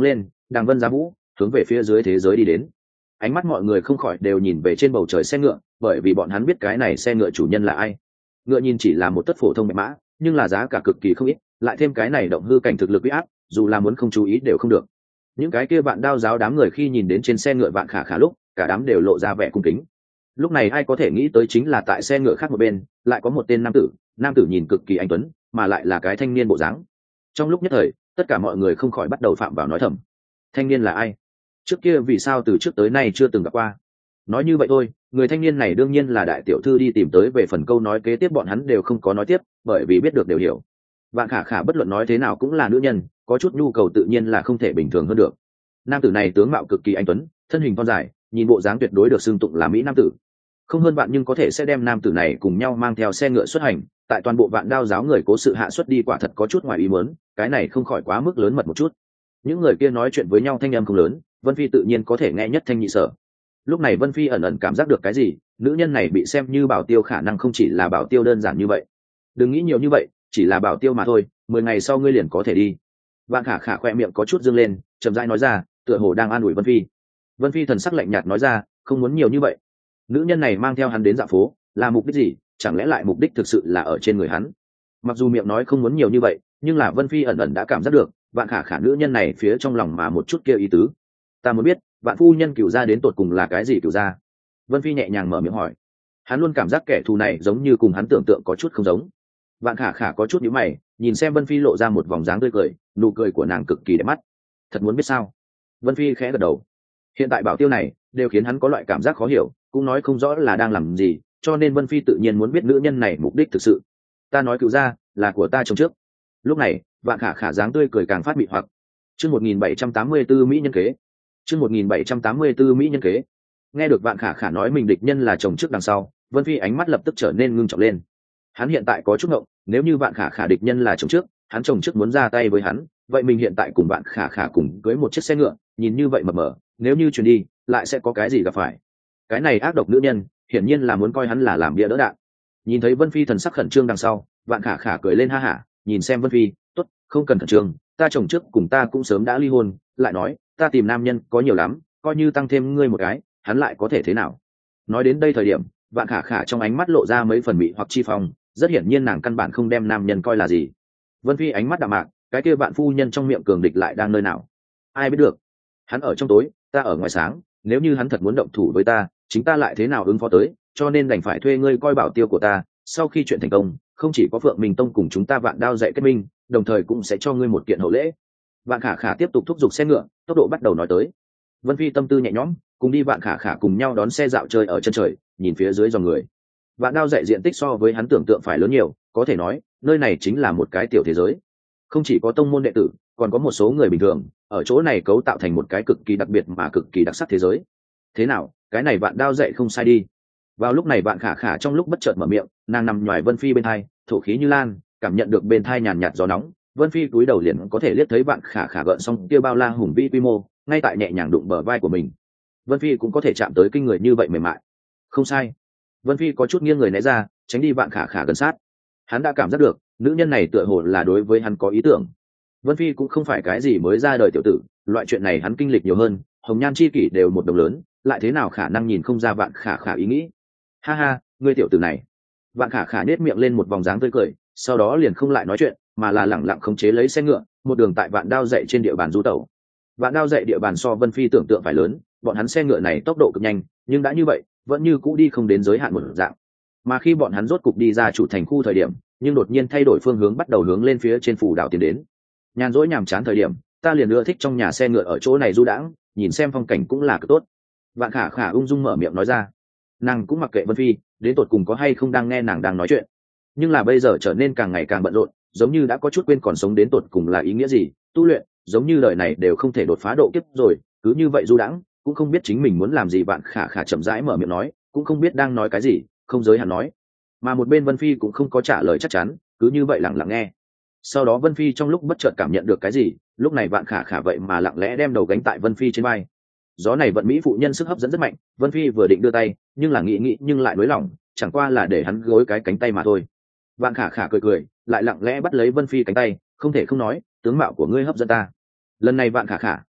đàng vân giá vũ hướng về phía dưới thế giới đi đến. Ánh mắt mọi người không khỏi đều nhìn về trên bầu trời xe ngựa, bởi vì bọn hắn biết cái này xe ngựa chủ nhân là ai. Ngựa nhìn chỉ là một tất phổ thông bạch mã, nhưng là giá cả cực kỳ không ít, lại thêm cái này động hư cảnh thực lực uy áp, dù là muốn không chú ý đều không được. Những cái kia vạn đao giáo đám người khi nhìn đến trên xe ngựa vạn khả khả lúc, cả đám đều lộ ra vẻ cung kính. Lúc này ai có thể nghĩ tới chính là tại xe ngựa khác một bên lại có một tên nam tử nhìn cực kỳ anh tuấn, mà lại là cái thanh niên bộ dáng. Trong lúc nhất thời, tất cả mọi người không khỏi bắt đầu phạm vào nói thầm: thanh niên là ai? Trước kia vì sao từ trước tới nay chưa từng gặp qua? Nói như vậy thôi, người thanh niên này đương nhiên là đại tiểu thư đi tìm tới. Về phần câu nói kế tiếp bọn hắn đều không có nói tiếp, bởi vì biết được đều hiểu. Vạn khả khả bất luận nói thế nào cũng là nữ nhân, có chút nhu cầu tự nhiên là không thể bình thường hơn được. Nam tử này tướng mạo cực kỳ anh tuấn, thân hình thon dài, nhìn bộ dáng tuyệt đối được xưng tụng là mỹ nam tử. Không hơn bạn nhưng có thể sẽ đem nam tử này cùng nhau mang theo xe ngựa xuất hành, tại toàn bộ vạn đao giáo người cố sự hạ xuất đi quả thật có chút ngoài ý muốn, cái này không khỏi quá mức lớn mật một chút. Những người kia nói chuyện với nhau thanh âm không lớn, Vân Phi tự nhiên có thể nghe nhất thanh nhị sở. Lúc này Vân Phi ẩn ẩn cảm giác được cái gì, nữ nhân này bị xem như bảo tiêu khả năng không chỉ là bảo tiêu đơn giản như vậy. Đừng nghĩ nhiều như vậy, chỉ là bảo tiêu mà thôi, 10 ngày sau ngươi liền có thể đi. Vạn khả khả khoe miệng có chút dương lên, chậm rãi nói ra, tựa hồ đang an ủi Vân Phi. Vân Phi thần sắc lạnh nhạt nói ra, không muốn nhiều như vậy. Nữ nhân này mang theo hắn đến dạo phố là mục đích gì? Chẳng lẽ lại mục đích thực sự là ở trên người hắn? Mặc dù miệng nói không muốn nhiều như vậy, nhưng là Vân Phi ẩn ẩn đã cảm giác được vạn khả khả nữ nhân này phía trong lòng mà một chút kia ý tứ. Ta muốn biết vạn phu nhân cửu gia đến tột cùng là cái gì cửu gia? Vân Phi nhẹ nhàng mở miệng hỏi. Hắn luôn cảm giác kẻ thù này giống như cùng hắn tưởng tượng có chút không giống. Vạn khả khả có chút nhíu mày, nhìn xem Vân Phi lộ ra một vòng dáng tươi cười, nụ cười của nàng cực kỳ đẹp mắt. Thật muốn biết sao? Vân Phi khẽ gật đầu. Hiện tại bảo tiêu này đều khiến hắn có loại cảm giác khó hiểu, cũng nói không rõ là đang làm gì, cho nên Vân Phi tự nhiên muốn biết nữ nhân này mục đích thực sự. Ta nói cửu gia là của ta trong trước. Lúc này vạn khả khả dáng tươi cười càng phát mị hoặc. Chương 1784 mỹ nhân kế. Chương 1784 mỹ nhân kế. Nghe được vạn khả khả nói mình địch nhân là chồng trước đằng sau, Vân Phi ánh mắt lập tức trở nên ngưng trọng lên. Hắn hiện tại có chút ngộng, nếu như vạn khả khả địch nhân là chồng trước, hắn chồng trước muốn ra tay với hắn, vậy mình hiện tại cùng vạn khả khả cùng cưới một chiếc xe ngựa, nhìn như vậy mập mờ, nếu như chuyển đi, lại sẽ có cái gì gặp phải? Cái này ác độc nữ nhân, hiển nhiên là muốn coi hắn là làm bia đỡ đạn. Nhìn thấy Vân Phi thần sắc khẩn trương đằng sau, vạn khả khả cười lên ha hả, nhìn xem Vân Phi, tốt, không cần khẩn trương, ta chồng trước cùng ta cũng sớm đã ly hôn, lại nói, ta tìm nam nhân có nhiều lắm, coi như tăng thêm ngươi một cái, hắn lại có thể thế nào? Nói đến đây thời điểm, vạn khả khả trong ánh mắt lộ ra mấy phần mị hoặc chi phong, rất hiển nhiên nàng căn bản không đem nam nhân coi là gì. Vân Phi ánh mắt đạm mạc, cái kia vạn phu nhân trong miệng cường địch lại đang nơi nào? Ai biết được? Hắn ở trong tối, ta ở ngoài sáng, nếu như hắn thật muốn động thủ với ta, chính ta lại thế nào ứng phó tới, cho nên đành phải thuê ngươi coi bảo tiêu của ta. Sau khi chuyện thành công, không chỉ có Phượng Minh Tông cùng chúng ta vạn đao dạy kết minh, đồng thời cũng sẽ cho ngươi một kiện hậu lễ. Vạn khả khả tiếp tục thúc giục xe ngựa, tốc độ bắt đầu nói tới. Vân Phi tâm tư nhẹ nhõm, cùng đi vạn khả khả cùng nhau đón xe dạo chơi ở chân trời, nhìn phía dưới dòng người. Vạn đao dạy diện tích so với hắn tưởng tượng phải lớn nhiều, có thể nói nơi này chính là một cái tiểu thế giới. Không chỉ có tông môn đệ tử, còn có một số người bình thường ở chỗ này cấu tạo thành một cái cực kỳ đặc biệt mà cực kỳ đặc sắc thế giới. Thế nào, cái này vạn đao dạy không sai đi. Vào lúc này vạn khả khả trong lúc bất chợt mở miệng, nàng nằm nhoài Vân Phi bên thai, thổ khí như lan, cảm nhận được bên thai nhàn nhạt gió nóng. Vân Phi cúi đầu liền có thể liếc thấy vạn khả khả gợn xong kia bao la hùng vĩ quy mô, ngay tại nhẹ nhàng đụng bờ vai của mình. Vân Phi cũng có thể chạm tới kinh người như vậy mềm mại. Không sai. Vân Phi có chút nghiêng người né ra, tránh đi vạn khả khả gần sát. Hắn đã cảm giác được nữ nhân này tựa hồ là đối với hắn có ý tưởng. Vân Phi cũng không phải cái gì mới ra đời tiểu tử, loại chuyện này hắn kinh lịch nhiều hơn, hồng nhan chi kỷ đều một đồng lớn, lại thế nào khả năng nhìn không ra vạn khả khả ý nghĩ. Ha ha, ngươi tiểu tử này. Vạn khả khả nết miệng lên một vòng dáng tươi cười, sau đó liền không lại nói chuyện, mà là lẳng lặng khống chế lấy xe ngựa, một đường tại vạn đao dạy trên địa bàn du tẩu. Vạn đao dạy địa bàn so Vân Phi tưởng tượng phải lớn, bọn hắn xe ngựa này tốc độ cực nhanh, nhưng đã như vậy, vẫn như cũ đi không đến giới hạn một dạng. Mà khi bọn hắn rốt cục đi ra chủ thành khu thời điểm, nhưng đột nhiên thay đổi phương hướng, bắt đầu hướng lên phía trên phủ đảo tiến đến. Nhàn rỗi nhàm chán thời điểm, ta liền ưa thích trong nhà xe ngựa ở chỗ này du đãng, nhìn xem phong cảnh cũng là cực tốt. Vạn khả khả ung dung mở miệng nói ra. Nàng cũng mặc kệ Vân Phi đến tột cùng có hay không đang nghe nàng đang nói chuyện, nhưng là bây giờ trở nên càng ngày càng bận rộn, giống như đã có chút quên còn sống đến tột cùng là ý nghĩa gì. Tu luyện giống như đời này đều không thể đột phá độ kiếp rồi, cứ như vậy du đãng, cũng không biết chính mình muốn làm gì. Vạn khả khả chậm rãi mở miệng nói, cũng không biết đang nói cái gì, không giới hạn nói. Mà một bên Vân Phi cũng không có trả lời chắc chắn, cứ như vậy lặng lặng nghe. Sau đó Vân Phi trong lúc bất chợt cảm nhận được cái gì, lúc này vạn khả khả vậy mà lặng lẽ đem đầu gánh tại Vân Phi trên vai. Gió này vận mỹ phụ nhân sức hấp dẫn rất mạnh, Vân Phi vừa định đưa tay, nhưng là nghĩ nhưng lại nới lỏng, chẳng qua là để hắn gối cái cánh tay mà thôi. Vạn khả khả cười cười, lại lặng lẽ bắt lấy Vân Phi cánh tay, không thể không nói, tướng mạo của ngươi hấp dẫn ta. Lần này vạn khả khả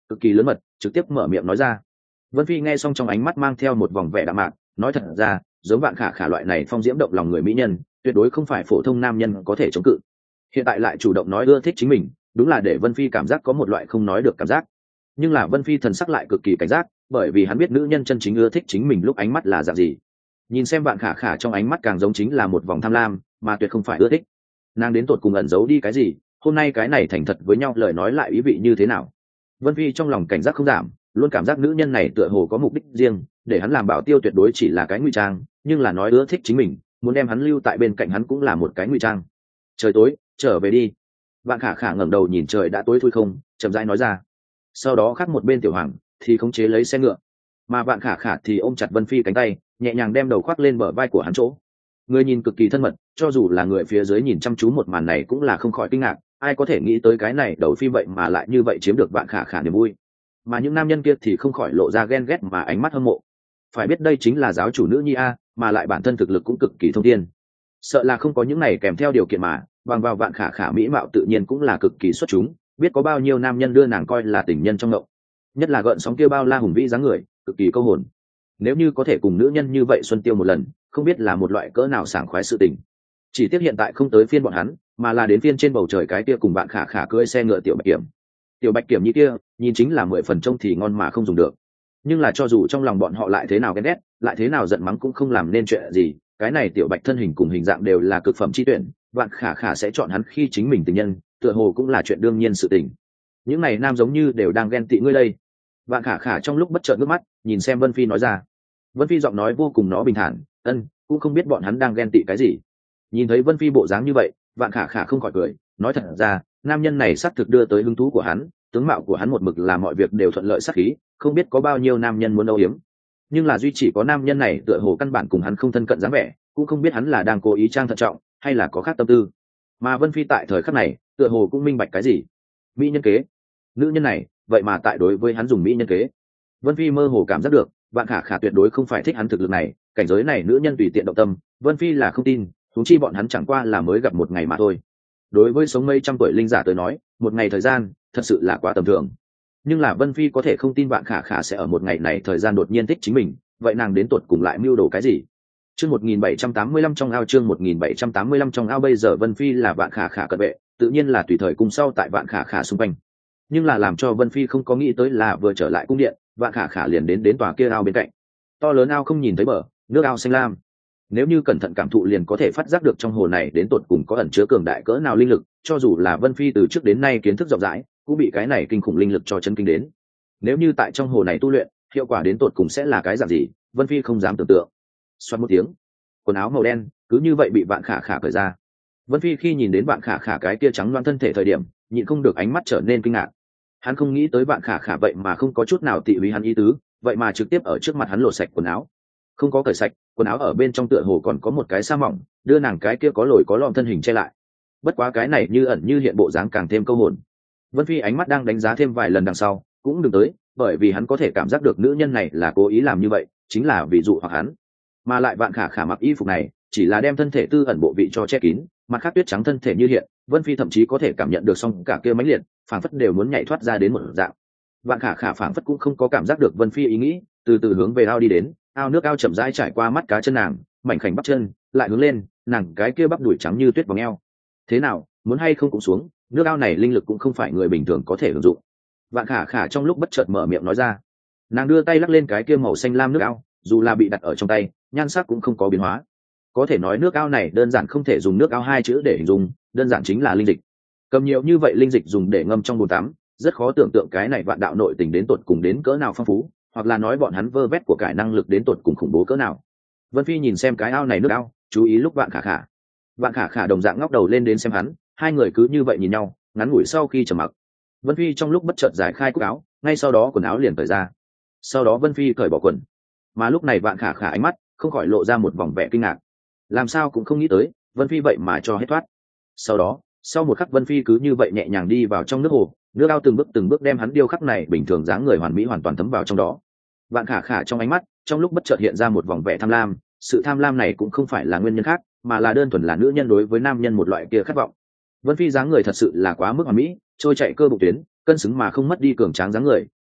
cực kỳ lớn mật, trực tiếp mở miệng nói ra. Vân Phi nghe xong trong ánh mắt mang theo một vòng vẻ đạm mạc, nói thật ra, giống Vạn Khả Khả loại này phong diễm động lòng người mỹ nhân, tuyệt đối không phải phổ thông nam nhân có thể chống cự. Hiện tại lại chủ động nói ưa thích chính mình, đúng là để Vân Phi cảm giác có một loại không nói được cảm giác. Nhưng là Vân Phi thần sắc lại cực kỳ cảnh giác, bởi vì hắn biết nữ nhân chân chính ưa thích chính mình lúc ánh mắt là dạng gì. Nhìn xem Vạn Khả Khả trong ánh mắt càng giống chính là một vòng tham lam, mà tuyệt không phải ưa thích. Nàng đến tột cùng ẩn giấu đi cái gì, hôm nay cái này thành thật với nhau lời nói lại ý vị như thế nào. Vân Phi trong lòng cảnh giác không giảm, luôn cảm giác nữ nhân này tựa hồ có mục đích riêng, để hắn làm bảo tiêu tuyệt đối chỉ là cái ngụy trang, nhưng là nói ưa thích chính mình, muốn đem hắn lưu tại bên cạnh hắn cũng là một cái ngụy trang. Trời tối, trở về đi. Vạn Khả Khả ngẩng đầu nhìn trời đã tối thui không, chậm rãi nói ra. Sau đó khác một bên Tiểu Hoàng thì khống chế lấy xe ngựa, mà Vạn Khả Khả thì ôm chặt Vân Phi cánh tay, nhẹ nhàng đem đầu khoác lên bờ vai của hắn chỗ. Người nhìn cực kỳ thân mật, cho dù là người phía dưới nhìn chăm chú một màn này cũng là không khỏi kinh ngạc, ai có thể nghĩ tới cái này đầu phim vậy mà lại như vậy chiếm được Vạn Khả Khả niềm vui. Mà những nam nhân kia thì không khỏi lộ ra ghen ghét mà ánh mắt hâm mộ. Phải biết đây chính là giáo chủ nữ nhi a, mà lại bản thân thực lực cũng cực kỳ thông thiên. Sợ là không có những này kèm theo điều kiện mà, bằng vào Vạn Khả Khả mỹ mạo tự nhiên cũng là cực kỳ xuất chúng, biết có bao nhiêu nam nhân đưa nàng coi là tình nhân trong ngộng. Nhất là gợn sóng kia bao la hùng vĩ dáng người, cực kỳ câu hồn. Nếu như có thể cùng nữ nhân như vậy xuân tiêu một lần, không biết là một loại cỡ nào sảng khoái sự tình. Chỉ tiếc hiện tại không tới phiên bọn hắn, mà là đến phiên trên bầu trời cái kia cùng Vạn Khả Khả cưỡi xe ngựa tiểu bạch kiểm. Tiểu bạch kiểm như kia, nhìn chính là 10 phần trông thì ngon mà không dùng được. Nhưng là cho dù trong lòng bọn họ lại thế nào ghen ghét, lại thế nào giận mắng cũng không làm nên chuyện gì, cái này tiểu bạch thân hình cùng hình dạng đều là cực phẩm chi tuyển, Vạn Khả Khả sẽ chọn hắn khi chính mình tình nhân, tựa hồ cũng là chuyện đương nhiên sự tình. Những này nam giống như đều đang ghen tị ngươi đây. Vạn Khả Khả trong lúc bất chợt nước mắt, nhìn xem Vân Phi nói ra. Vân Phi giọng nói vô cùng nó bình thản, cũng không biết bọn hắn đang ghen tị cái gì. Nhìn thấy Vân Phi bộ dáng như vậy, Vạn Khả Khả không khỏi cười, nói thật ra, nam nhân này xác thực đưa tới hứng thú của hắn, tướng mạo của hắn một mực là mọi việc đều thuận lợi sắc khí, không biết có bao nhiêu nam nhân muốn âu yếm. Nhưng là duy chỉ có nam nhân này tựa hồ căn bản cùng hắn không thân cận dáng vẻ, cũng không biết hắn là đang cố ý trang thận trọng, hay là có khác tâm tư. Mà Vân Phi tại thời khắc này, tựa hồ cũng minh bạch cái gì. Mỹ nhân kế. Nữ nhân này, vậy mà tại đối với hắn dùng mỹ nhân kế. Vân Phi mơ hồ cảm giác được, Vạn Khả Khả tuyệt đối không phải thích hắn thực lực này, cảnh giới này nữ nhân tùy tiện động tâm, Vân Phi là không tin, huống chi bọn hắn chẳng qua là mới gặp một ngày mà thôi. Đối với sống mấy trăm tuổi linh giả tới nói, một ngày thời gian thật sự là quá tầm thường. Nhưng là Vân Phi có thể không tin Vạn Khả Khả sẽ ở một ngày này thời gian đột nhiên thích chính mình, vậy nàng đến tột cùng lại mưu đồ cái gì? Chương 1785 trong ao, chương 1785 trong ao. Bây giờ Vân Phi là Vạn Khả Khả cận vệ, tự nhiên là tùy thời cùng sau tại Vạn Khả Khả xung quanh. Nhưng là làm cho Vân Phi không có nghĩ tới là vừa trở lại cung điện, Vạn Khả Khả liền đến tòa kia ao bên cạnh. To lớn ao không nhìn thấy bờ, nước ao xanh lam. Nếu như cẩn thận cảm thụ liền có thể phát giác được trong hồ này đến tột cùng có ẩn chứa cường đại cỡ nào linh lực, cho dù là Vân Phi từ trước đến nay kiến thức rộng rãi, cũng bị cái này kinh khủng linh lực cho chấn kinh đến. Nếu như tại trong hồ này tu luyện, hiệu quả đến tột cùng sẽ là cái dạng gì, Vân Phi không dám tưởng tượng. Xoát một tiếng, quần áo màu đen cứ như vậy bị Vạn Khả Khả cởi ra. Vân Phi khi nhìn đến Vạn Khả Khả cái kia trắng loáng thân thể thời điểm, nhịn không được ánh mắt trở nên kinh ngạc. Hắn không nghĩ tới Vạn Khả Khả vậy mà không có chút nào tị húy hắn ý tứ, vậy mà trực tiếp ở trước mặt hắn lột sạch quần áo. Không có cởi sạch, quần áo ở bên trong tựa hồ còn có một cái sa mỏng, đưa nàng cái kia có lồi có lõm thân hình che lại. Bất quá cái này như ẩn như hiện bộ dáng càng thêm câu hồn. Vân Phi ánh mắt đang đánh giá thêm vài lần đằng sau, cũng đừng tới, bởi vì hắn có thể cảm giác được nữ nhân này là cố ý làm như vậy, chính là vì dụ hoặc hắn. Mà lại Vạn Khả Khả mặc y phục này, chỉ là đem thân thể tư ẩn bộ vị cho che kín, mặt khác tuyết trắng thân thể như hiện, Vân Phi thậm chí có thể cảm nhận được song cả kia mãnh liệt, phảng phất đều muốn nhảy thoát ra đến một dạng. Vạn Khả Khả phảng phất cũng không có cảm giác được Vân Phi ý nghĩ, từ từ hướng về ao đi đến, ao nước ao chậm rãi trải qua mắt cá chân nàng, mảnh khảnh bắp chân, lại hướng lên, nàng cái kia bắp đùi trắng như tuyết vòng eo. Thế nào, muốn hay không cũng xuống, nước ao này linh lực cũng không phải người bình thường có thể hưởng dụng. Vạn Khả Khả trong lúc bất chợt mở miệng nói ra. Nàng đưa tay lắc lên cái kia màu xanh lam nước ao, dù là bị đặt ở trong tay, nhan sắc cũng không có biến hóa. Có thể nói nước ao này đơn giản không thể dùng nước ao hai chữ để hình dung, đơn giản chính là linh dịch. Cầm nhiều như vậy linh dịch dùng để ngâm trong bồn tắm, rất khó tưởng tượng cái này vạn đạo nội tình đến tột cùng đến cỡ nào phong phú, hoặc là nói bọn hắn vơ vét của cải năng lực đến tột cùng khủng bố cỡ nào. Vân Phi nhìn xem cái ao này nước ao, chú ý lúc Vạn Khả Khả. Vạn Khả Khả đồng dạng ngóc đầu lên đến xem hắn, hai người cứ như vậy nhìn nhau, ngắn ngủi sau khi trầm mặc. Vân Phi trong lúc bất chợt giải khai cúc áo, ngay sau đó quần áo liền cởi ra. Sau đó Vân Phi cởi bỏ quần. Mà lúc này Vạn Khả Khả ánh mắt không khỏi lộ ra một vòng vẻ kinh ngạc. Làm sao cũng không nghĩ tới, Vân Phi vậy mà cho hết thoát. Sau đó, sau một khắc Vân Phi cứ như vậy nhẹ nhàng đi vào trong nước hồ, nước ao từng bước đem hắn điêu khắc này bình thường dáng người hoàn mỹ hoàn toàn thấm vào trong đó. Vạn Khả Khả trong ánh mắt, trong lúc bất chợt hiện ra một vòng vẻ tham lam, sự tham lam này cũng không phải là nguyên nhân khác, mà là đơn thuần là nữ nhân đối với nam nhân một loại kia khát vọng. Vân Phi dáng người thật sự là quá mức hoàn mỹ, trôi chạy cơ bụng tuyến, cân xứng mà không mất đi cường tráng dáng người,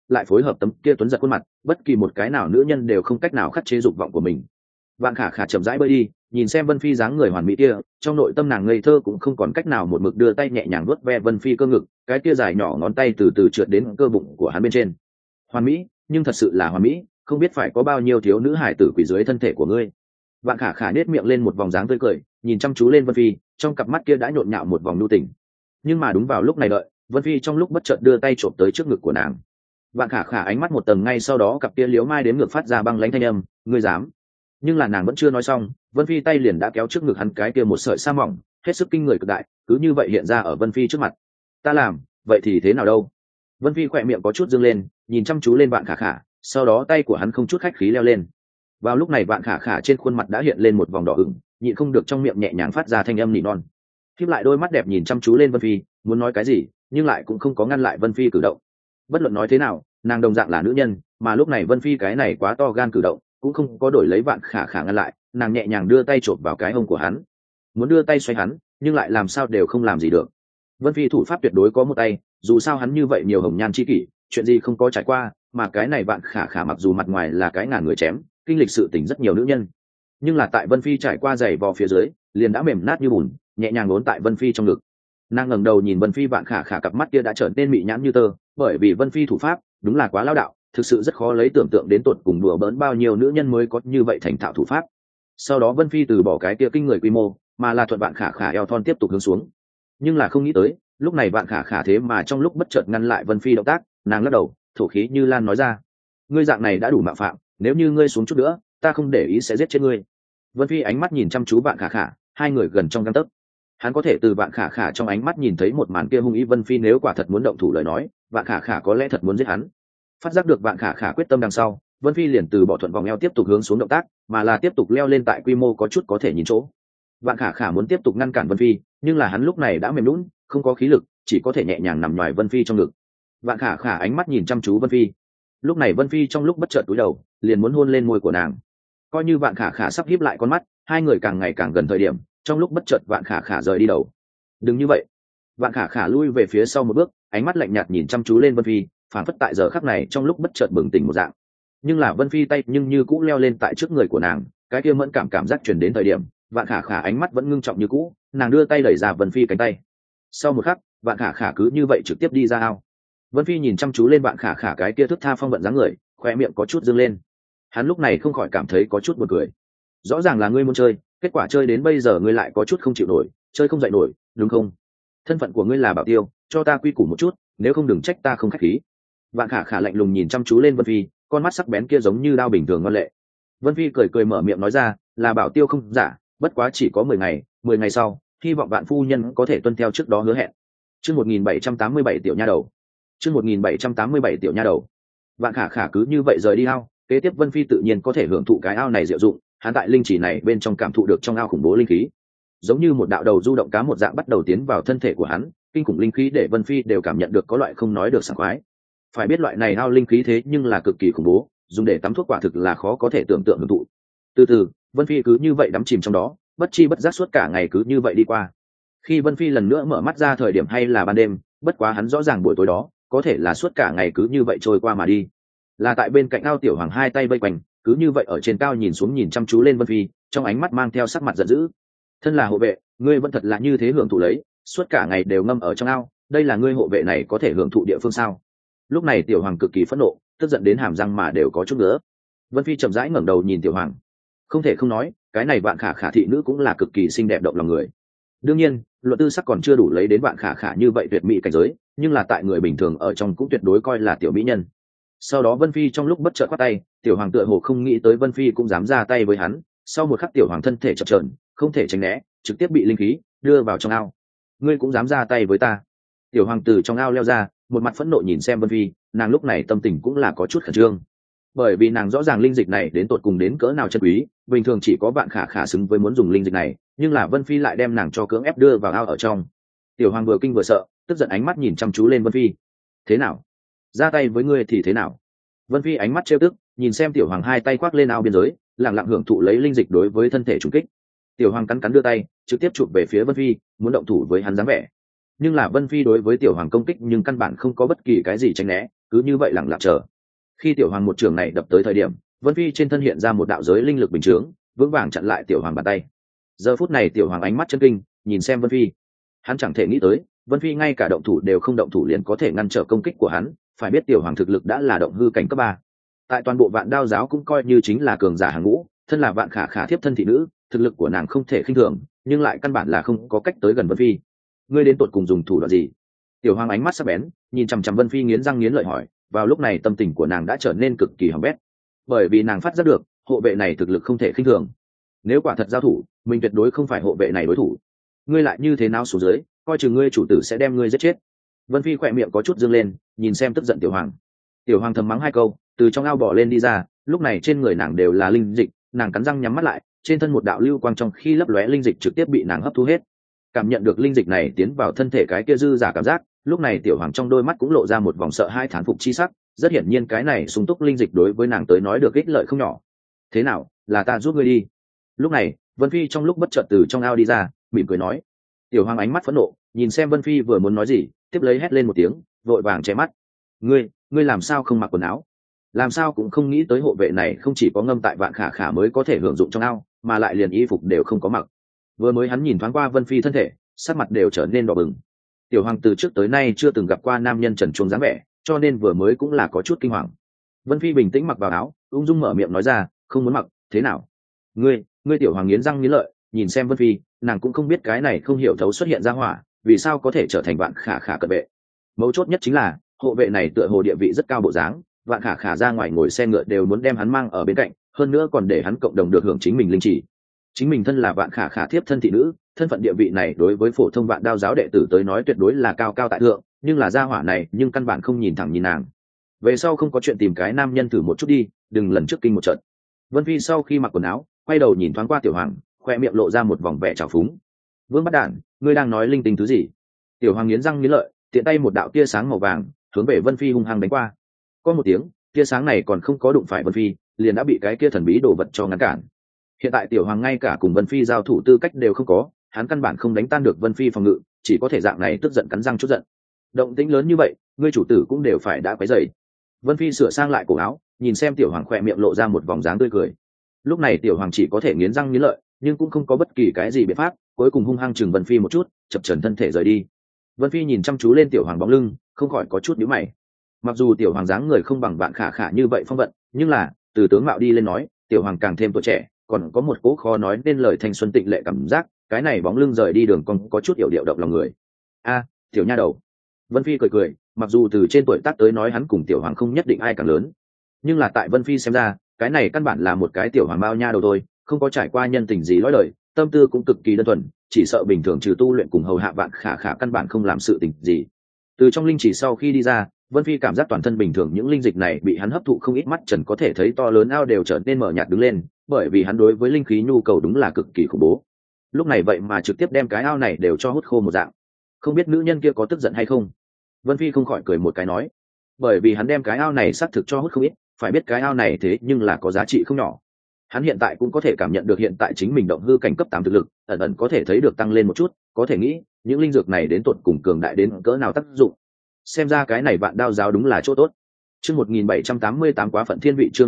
lại phối hợp tấm kia tuấn giật khuôn mặt, bất kỳ một cái nào nữ nhân đều không cách nào khắt chế dục vọng của mình. Vạn khả khả chậm rãi bơi đi, nhìn xem Vân Phi dáng người hoàn mỹ kia, trong nội tâm nàng ngây thơ cũng không còn cách nào một mực đưa tay nhẹ nhàng vuốt ve Vân Phi cơ ngực, cái kia dài nhỏ ngón tay từ từ trượt đến cơ bụng của hắn bên trên. Hoàn mỹ, nhưng thật sự là hoàn mỹ, không biết phải có bao nhiêu thiếu nữ hải tử quỷ dưới thân thể của ngươi. Vạn khả khả nết miệng lên một vòng dáng tươi cười, nhìn chăm chú lên Vân Phi, trong cặp mắt kia đã nhộn nhạo một vòng nhu tình. Nhưng mà đúng vào lúc này đợi, Vân Phi trong lúc bất chợt đưa tay trộm tới trước ngực của nàng. Vạn khả khả ánh mắt một tầng, ngay sau đó cặp kia liếu mai đếm ngược phát ra băng lãnh thanh âm, ngươi dám. Nhưng là nàng vẫn chưa nói xong, Vân Phi tay liền đã kéo trước ngực hắn cái kia một sợi sa mỏng, hết sức kinh người cực đại, cứ như vậy hiện ra ở Vân Phi trước mặt. Ta làm, vậy thì thế nào đâu? Vân Phi khỏe miệng có chút dương lên, nhìn chăm chú lên Vạn khả khả, sau đó tay của hắn không chút khách khí leo lên. Vào lúc này Vạn khả khả trên khuôn mặt đã hiện lên một vòng đỏ ửng, nhịn không được trong miệng nhẹ nhàng phát ra thanh âm nỉ non. Khép lại đôi mắt đẹp nhìn chăm chú lên Vân Phi, muốn nói cái gì, nhưng lại cũng không có ngăn lại Vân Phi cử động. Bất luận nói thế nào, nàng đồng dạng là nữ nhân, mà lúc này Vân Phi cái này quá to gan cử động, cũng không có đổi lấy Vạn khả khả ngăn lại, nàng nhẹ nhàng đưa tay chộp vào cái hông của hắn, muốn đưa tay xoay hắn, nhưng lại làm sao đều không làm gì được. Vân Phi thủ pháp tuyệt đối có một tay, dù sao hắn như vậy nhiều hồng nhan chi kỷ, chuyện gì không có trải qua, mà cái này Vạn khả khả mặc dù mặt ngoài là cái ngàn người chém, kinh lịch sự tình rất nhiều nữ nhân, nhưng là tại Vân Phi trải qua giày vò phía dưới, liền đã mềm nát như bùn, nhẹ nhàng ốn tại Vân Phi trong ngực. Nàng ngẩng đầu nhìn Vân Phi, Vạn khả khả cặp mắt kia đã trở nên mị nhãn như tơ, bởi vì Vân Phi thủ pháp đúng là quá lao đạo, thực sự rất khó lấy tưởng tượng đến tột cùng đùa bỡn bao nhiêu nữ nhân mới có như vậy thành thạo thủ pháp. Sau đó Vân Phi từ bỏ cái kia kinh người quy mô, mà là thuận Vạn khả khả eo thon tiếp tục hướng xuống. Nhưng là không nghĩ tới, lúc này Vạn khả khả thế mà trong lúc bất chợt ngăn lại Vân Phi động tác, nàng lắc đầu, thổ khí như lan nói ra: ngươi dạng này đã đủ mạo phạm, nếu như ngươi xuống chút nữa, ta không để ý sẽ giết chết ngươi. Vân Phi ánh mắt nhìn chăm chú Vạn khả khả, hai người gần trong gang tấc. Hắn có thể từ Vạn khả khả trong ánh mắt nhìn thấy một màn kia hung ý. Vân Phi nếu quả thật muốn động thủ lời nói, Vạn khả khả có lẽ thật muốn giết hắn. Phát giác được Vạn khả khả quyết tâm đằng sau, Vân Phi liền từ bỏ thuận vòng eo tiếp tục hướng xuống động tác, mà là tiếp tục leo lên tại quy mô có chút có thể nhìn chỗ. Vạn khả khả muốn tiếp tục ngăn cản Vân Phi, nhưng là hắn lúc này đã mềm lún, không có khí lực, chỉ có thể nhẹ nhàng nằm ngoài Vân Phi trong ngực. Vạn khả khả ánh mắt nhìn chăm chú Vân Phi. Lúc này Vân Phi trong lúc bất chợt cúi đầu, liền muốn hôn lên môi của nàng. Coi như Vạn khả khả sắp híp lại con mắt, hai người càng ngày càng gần thời điểm, trong lúc bất chợt Vạn khả khả rời đi đầu. Đừng như vậy. Vạn khả khả lui về phía sau một bước, ánh mắt lạnh nhạt nhìn chăm chú lên Vân Phi, phản phất tại giờ khắc này trong lúc bất chợt bừng tỉnh một dạng. Nhưng là Vân Phi tay nhưng như cũ leo lên tại trước người của nàng, cái kia mẫn cảm giác truyền đến thời điểm, Vạn khả khả ánh mắt vẫn ngưng trọng như cũ, nàng đưa tay đẩy ra Vân Phi cánh tay. Sau một khắc, Vạn khả khả cứ như vậy trực tiếp đi ra ao. Vân Phi nhìn chăm chú lên Vạn khả khả cái kia thức tha phong vận dáng người, khoe miệng có chút dương lên. Hắn lúc này không khỏi cảm thấy có chút buồn cười. Rõ ràng là ngươi muốn chơi, kết quả chơi đến bây giờ ngươi lại có chút không chịu nổi, chơi không dậy nổi, đúng không? Thân phận của ngươi là bảo tiêu, cho ta quy củ một chút, nếu không đừng trách ta không khách khí. Vạn khả khả lạnh lùng nhìn chăm chú lên Vân Phi, con mắt sắc bén kia giống như đao bình thường ngoan lệ. Vân Phi cười cười mở miệng nói ra, là bảo tiêu không giả, bất quá chỉ có 10 ngày, 10 ngày sau, hy vọng Vạn phu nhân có thể tuân theo trước đó hứa hẹn. Chương 1787 tiểu nha đầu. Chương 1787 tiểu nha đầu. Vạn khả khả cứ như vậy rời đi ao, kế tiếp Vân Phi tự nhiên có thể hưởng thụ cái ao này diệu dụng, hắn tại linh chỉ này bên trong cảm thụ được trong ao khủng bố linh khí, giống như một đạo đầu du động cá một dạng bắt đầu tiến vào thân thể của hắn, kinh khủng linh khí để Vân Phi đều cảm nhận được có loại không nói được sảng khoái. Phải biết loại này ao linh khí thế nhưng là cực kỳ khủng bố, dùng để tắm thuốc quả thực là khó có thể tưởng tượng hưởng thụ. Từ từ, Vân Phi cứ như vậy đắm chìm trong đó, bất chi bất giác suốt cả ngày cứ như vậy đi qua. Khi Vân Phi lần nữa mở mắt ra thời điểm hay là ban đêm, bất quá hắn rõ ràng buổi tối đó có thể là suốt cả ngày cứ như vậy trôi qua mà đi. Là tại bên cạnh ao Tiểu Hoàng hai tay vây quanh, cứ như vậy ở trên cao nhìn xuống nhìn chăm chú lên Vân Phi, trong ánh mắt mang theo sắc mặt giận dữ. Thân là hộ vệ, ngươi vẫn thật là như thế hưởng thụ lấy, suốt cả ngày đều ngâm ở trong ao, đây là ngươi hộ vệ này có thể hưởng thụ địa phương sao? Lúc này Tiểu Hoàng cực kỳ phẫn nộ, tức giận đến hàm răng mà đều có chút nữa. Vân Phi chậm rãi ngẩng đầu nhìn Tiểu Hoàng, không thể không nói, cái này Vạn khả khả thị nữ cũng là cực kỳ xinh đẹp động lòng người. Đương nhiên, luận tư sắc còn chưa đủ lấy đến Vạn khả khả như vậy tuyệt mỹ cảnh giới, nhưng là tại người bình thường ở trong cũng tuyệt đối coi là tiểu mỹ nhân. Sau đó Vân Phi trong lúc bất chợt quát tay, Tiểu Hoàng tựa hồ không nghĩ tới Vân Phi cũng dám ra tay với hắn, sau một khắc Tiểu Hoàng thân thể chập chờn, không thể tránh né, trực tiếp bị linh khí đưa vào trong ao. Ngươi cũng dám ra tay với ta? Tiểu Hoàng từ trong ao leo ra, một mặt phẫn nộ nhìn xem Vân Phi, nàng lúc này tâm tình cũng là có chút khẩn trương, bởi vì nàng rõ ràng linh dịch này đến tột cùng đến cỡ nào chân quý, bình thường chỉ có Vạn khả khả xứng với muốn dùng linh dịch này, nhưng là Vân Phi lại đem nàng cho cưỡng ép đưa vào ao ở trong. Tiểu Hoàng vừa kinh vừa sợ, tức giận ánh mắt nhìn chăm chú lên Vân Phi. Thế nào? Ra tay với ngươi thì thế nào? Vân Phi ánh mắt trêu tức, nhìn xem Tiểu Hoàng hai tay khoác lên ao biên giới, lặng lặng hưởng thụ lấy linh dịch đối với thân thể trùng kích. Tiểu Hoàng cắn đưa tay, trực tiếp chụp về phía Vân Phi, muốn động thủ với hắn dáng vẻ. Nhưng là Vân Phi đối với Tiểu Hoàng công kích nhưng căn bản không có bất kỳ cái gì tránh né, cứ như vậy lẳng lặng chờ. Khi tiểu hoàng một trường này đập tới thời điểm, Vân Phi trên thân hiện ra một đạo giới linh lực bình chướng, vững vàng chặn lại tiểu hoàng bàn tay. Giờ phút này tiểu hoàng ánh mắt chân kinh, nhìn xem Vân Phi. Hắn chẳng thể nghĩ tới, Vân Phi ngay cả động thủ đều không động thủ liền có thể ngăn trở công kích của hắn, phải biết tiểu hoàng thực lực đã là động hư cảnh cấp 3. Tại toàn bộ Vạn Đao giáo cũng coi như chính là cường giả hàng ngũ, thân là Vạn Khả Khả thiếp thân thị nữ, thực lực của nàng không thể khinh thường, nhưng lại căn bản là không có cách tới gần Vân Phi. Ngươi đến tột cùng dùng thủ đoạn gì? Tiểu hoàng ánh mắt sắc bén, nhìn chằm chằm Vân Phi nghiến răng nghiến lợi hỏi. Vào lúc này tâm tình của nàng đã trở nên cực kỳ hỏng bét, bởi vì nàng phát giác được hộ vệ này thực lực không thể khinh thường. Nếu quả thật giao thủ, mình tuyệt đối không phải hộ vệ này đối thủ. Ngươi lại như thế nào xuống dưới, coi chừng ngươi chủ tử sẽ đem ngươi giết chết. Vân Phi khỏe miệng có chút dương lên, nhìn xem tức giận tiểu hoàng. Tiểu hoàng thầm mắng hai câu, từ trong ao bỏ lên đi ra. Lúc này trên người nàng đều là linh dịch, nàng cắn răng nhắm mắt lại, trên thân một đạo lưu quang trong khi lấp lóe linh dịch trực tiếp bị nàng hấp thu hết. Cảm nhận được linh dịch này tiến vào thân thể cái kia dư giả cảm giác, lúc này tiểu hoàng trong đôi mắt cũng lộ ra một vòng sợ hai thán phục chi sắc. Rất hiển nhiên cái này sung túc linh dịch đối với nàng tới nói được ích lợi không nhỏ. Thế nào, là ta giúp ngươi đi? Lúc này Vân Phi trong lúc bất chợt từ trong ao đi ra, mỉm cười nói. Tiểu hoàng ánh mắt phẫn nộ, nhìn xem Vân Phi vừa muốn nói gì, tiếp lấy hét lên một tiếng, vội vàng che mắt. Ngươi làm sao không mặc quần áo? Làm sao cũng không nghĩ tới hộ vệ này không chỉ có ngâm tại Vạn Khả Khả mới có thể hưởng dụng trong ao, mà lại liền y phục đều không có mặc. Vừa mới hắn nhìn thoáng qua Vân Phi thân thể, sắc mặt đều trở nên đỏ bừng. Tiểu hoàng từ trước tới nay chưa từng gặp qua nam nhân trần truồng dáng vẻ, cho nên vừa mới cũng là có chút kinh hoàng. Vân Phi bình tĩnh mặc vào áo, ung dung mở miệng nói ra, không muốn mặc. Thế nào? Ngươi tiểu hoàng nghiến răng nghiến lợi, nhìn xem Vân Phi, nàng cũng không biết cái này không hiểu thấu xuất hiện ra hỏa, vì sao có thể trở thành Vạn Khả Khả cận vệ. Mấu chốt nhất chính là hộ vệ này tựa hồ địa vị rất cao bộ dáng, Vạn Khả Khả ra ngoài ngồi xe ngựa đều muốn đem hắn mang ở bên cạnh, hơn nữa còn để hắn cộng đồng được hưởng chính mình linh chỉ. Chính mình thân là Vạn Khả Khả thiếp thân thị nữ, thân phận địa vị này đối với phổ thông Vạn Đao giáo đệ tử tới nói tuyệt đối là cao cao tại thượng, nhưng là gia hỏa này nhưng căn bản không nhìn thẳng nhìn nàng. Về sau không có chuyện tìm cái nam nhân thử một chút đi, đừng lần trước kinh một trận. Vân Phi sau khi mặc quần áo, quay đầu nhìn thoáng qua tiểu hoàng, khoe miệng lộ ra một vòng vẻ trào phúng. Vương Bắt Đản, ngươi đang nói linh tinh thứ gì? Tiểu hoàng nghiến răng nghiến lợi, tiện tay một đạo tia sáng màu vàng hướng về Vân Phi hung hăng đánh qua. Có một tiếng, tia sáng này còn không có đụng phải Vân Phi, liền đã bị cái kia thần bí đồ vật cho ngăn cản. Hiện tại tiểu hoàng ngay cả cùng Vân Phi giao thủ tư cách đều không có, hắn căn bản không đánh tan được Vân Phi phòng ngự, chỉ có thể dạng này tức giận cắn răng chút giận. Động tĩnh lớn như vậy, ngươi chủ tử cũng đều phải đã quấy rầy. Vân Phi sửa sang lại cổ áo, nhìn xem tiểu hoàng khỏe miệng lộ ra một vòng dáng tươi cười. Lúc này tiểu hoàng chỉ có thể nghiến răng nghiến lợi, nhưng cũng không có bất kỳ cái gì biện pháp, cuối cùng hung hăng chừng Vân Phi một chút, chập chờn thân thể rời đi. Vân Phi nhìn chăm chú lên tiểu hoàng bóng lưng, không khỏi có chút nhíu mày. Mặc dù tiểu hoàng dáng người không bằng Vạn Khả Khả như vậy phong vận, nhưng là từ tướng mạo đi lên nói, tiểu hoàng càng thêm tuổi trẻ, còn có một cố khó nói nên lời thanh xuân tịnh lệ cảm giác. Cái này bóng lưng rời đi đường còn có chút yểu điệu động lòng người. A, tiểu nha đầu. Vân Phi cười cười, mặc dù từ trên tuổi tác tới nói hắn cùng tiểu hoàng không nhất định ai càng lớn, nhưng là tại Vân Phi xem ra, cái này căn bản là một cái tiểu hoàng bao nha đầu thôi, không có trải qua nhân tình gì lõi đời, tâm tư cũng cực kỳ đơn thuần, chỉ sợ bình thường trừ tu luyện cùng hầu hạ Vạn Khả Khả căn bản không làm sự tình gì. Từ trong linh chỉ sau khi đi ra, Vân Phi cảm giác toàn thân bình thường những linh dịch này bị hắn hấp thụ không ít, mắt trần có thể thấy to lớn ao đều trở nên mở nhạt đứng lên, bởi vì hắn đối với linh khí nhu cầu đúng là cực kỳ khủng bố. Lúc này vậy mà trực tiếp đem cái ao này đều cho hút khô một dạng. Không biết nữ nhân kia có tức giận hay không? Vân Phi không khỏi cười một cái nói, bởi vì hắn đem cái ao này xác thực cho hút không ít, phải biết cái ao này thế nhưng là có giá trị không nhỏ. Hắn hiện tại cũng có thể cảm nhận được hiện tại chính mình động hư cảnh cấp 8 thực lực, ẩn ẩn có thể thấy được tăng lên một chút, có thể nghĩ những linh dược này đến tột cùng cường đại đến cỡ nào tác dụng. Xem ra cái này Vạn Đao giáo đúng là chỗ tốt. Chương 1788 quá phận thiên vị, chương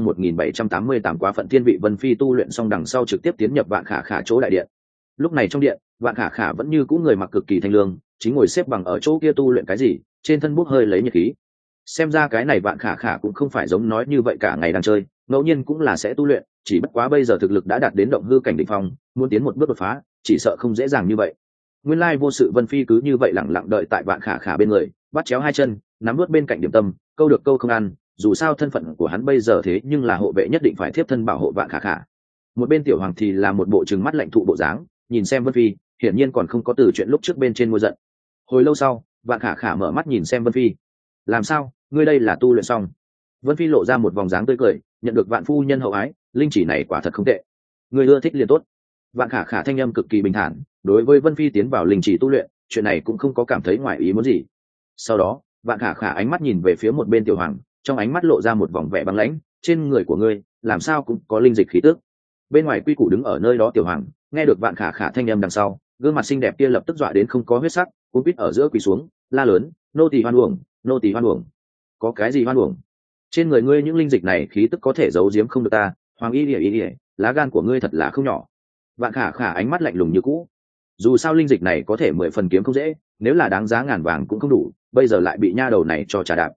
1788 quá phận thiên vị. Vân Phi tu luyện xong đằng sau trực tiếp tiến nhập Vạn Khả Khả chỗ đại điện. Lúc này trong điện, Vạn Khả Khả vẫn như cũ người mặc cực kỳ thanh lương, chính ngồi xếp bằng ở chỗ kia tu luyện cái gì, trên thân bốc hơi lấy nhiệt khí. Xem ra cái này Vạn Khả Khả cũng không phải giống nói như vậy cả ngày đang chơi, ngẫu nhiên cũng là sẽ tu luyện, chỉ bất quá bây giờ thực lực đã đạt đến động hư cảnh đỉnh phong, muốn tiến một bước đột phá, chỉ sợ không dễ dàng như vậy. Nguyên lai vô sự Vân Phi cứ như vậy lặng lặng đợi tại Vạn Khả Khả bên người, bắt chéo hai chân, nắm nuốt bên cạnh điểm tâm, câu được câu không ăn, dù sao thân phận của hắn bây giờ thế nhưng là hộ vệ nhất định phải thiếp thân bảo hộ Vạn Khả Khả. Một bên tiểu hoàng thì là một bộ trừng mắt lạnh thụ bộ dáng, nhìn xem Vân Phi, hiển nhiên còn không có từ chuyện lúc trước bên trên ngôi giận. Hồi lâu sau, Vạn Khả Khả mở mắt nhìn xem Vân Phi. Làm sao, ngươi đây là tu luyện xong? Vân Phi lộ ra một vòng dáng tươi cười, nhận được Vạn phu nhân hậu ái, linh chỉ này quả thật không tệ. Ngươi ưa thích liền tốt. Vạn Khả Khả thanh âm cực kỳ bình thản, đối với Vân Phi tiến vào linh chỉ tu luyện, chuyện này cũng không có cảm thấy ngoài ý muốn gì. Sau đó, Vạn Khả Khả ánh mắt nhìn về phía một bên tiểu hoàng, trong ánh mắt lộ ra một vòng vẻ băng lãnh, trên người của ngươi, làm sao cũng có linh dịch khí tức. Bên ngoài quy củ đứng ở nơi đó tiểu hoàng, nghe được Vạn Khả Khả thanh âm đằng sau, gương mặt xinh đẹp kia lập tức dọa đến không có huyết sắc, cuống quýt ở giữa quỳ xuống, la lớn, nô tỳ hoan uổng, nô tỳ hoan uổng. có cái gì hoan uổng? Trên người ngươi những linh dịch này khí tức có thể giấu giếm không được ta. Hoàng y ỉa, lá gan của ngươi thật là không nhỏ. Vạn khả khả ánh mắt lạnh lùng như cũ. Dù sao linh dịch này có thể 10 phần kiếm không dễ, nếu là đáng giá ngàn vàng cũng không đủ, bây giờ lại bị nha đầu này cho trà đạp.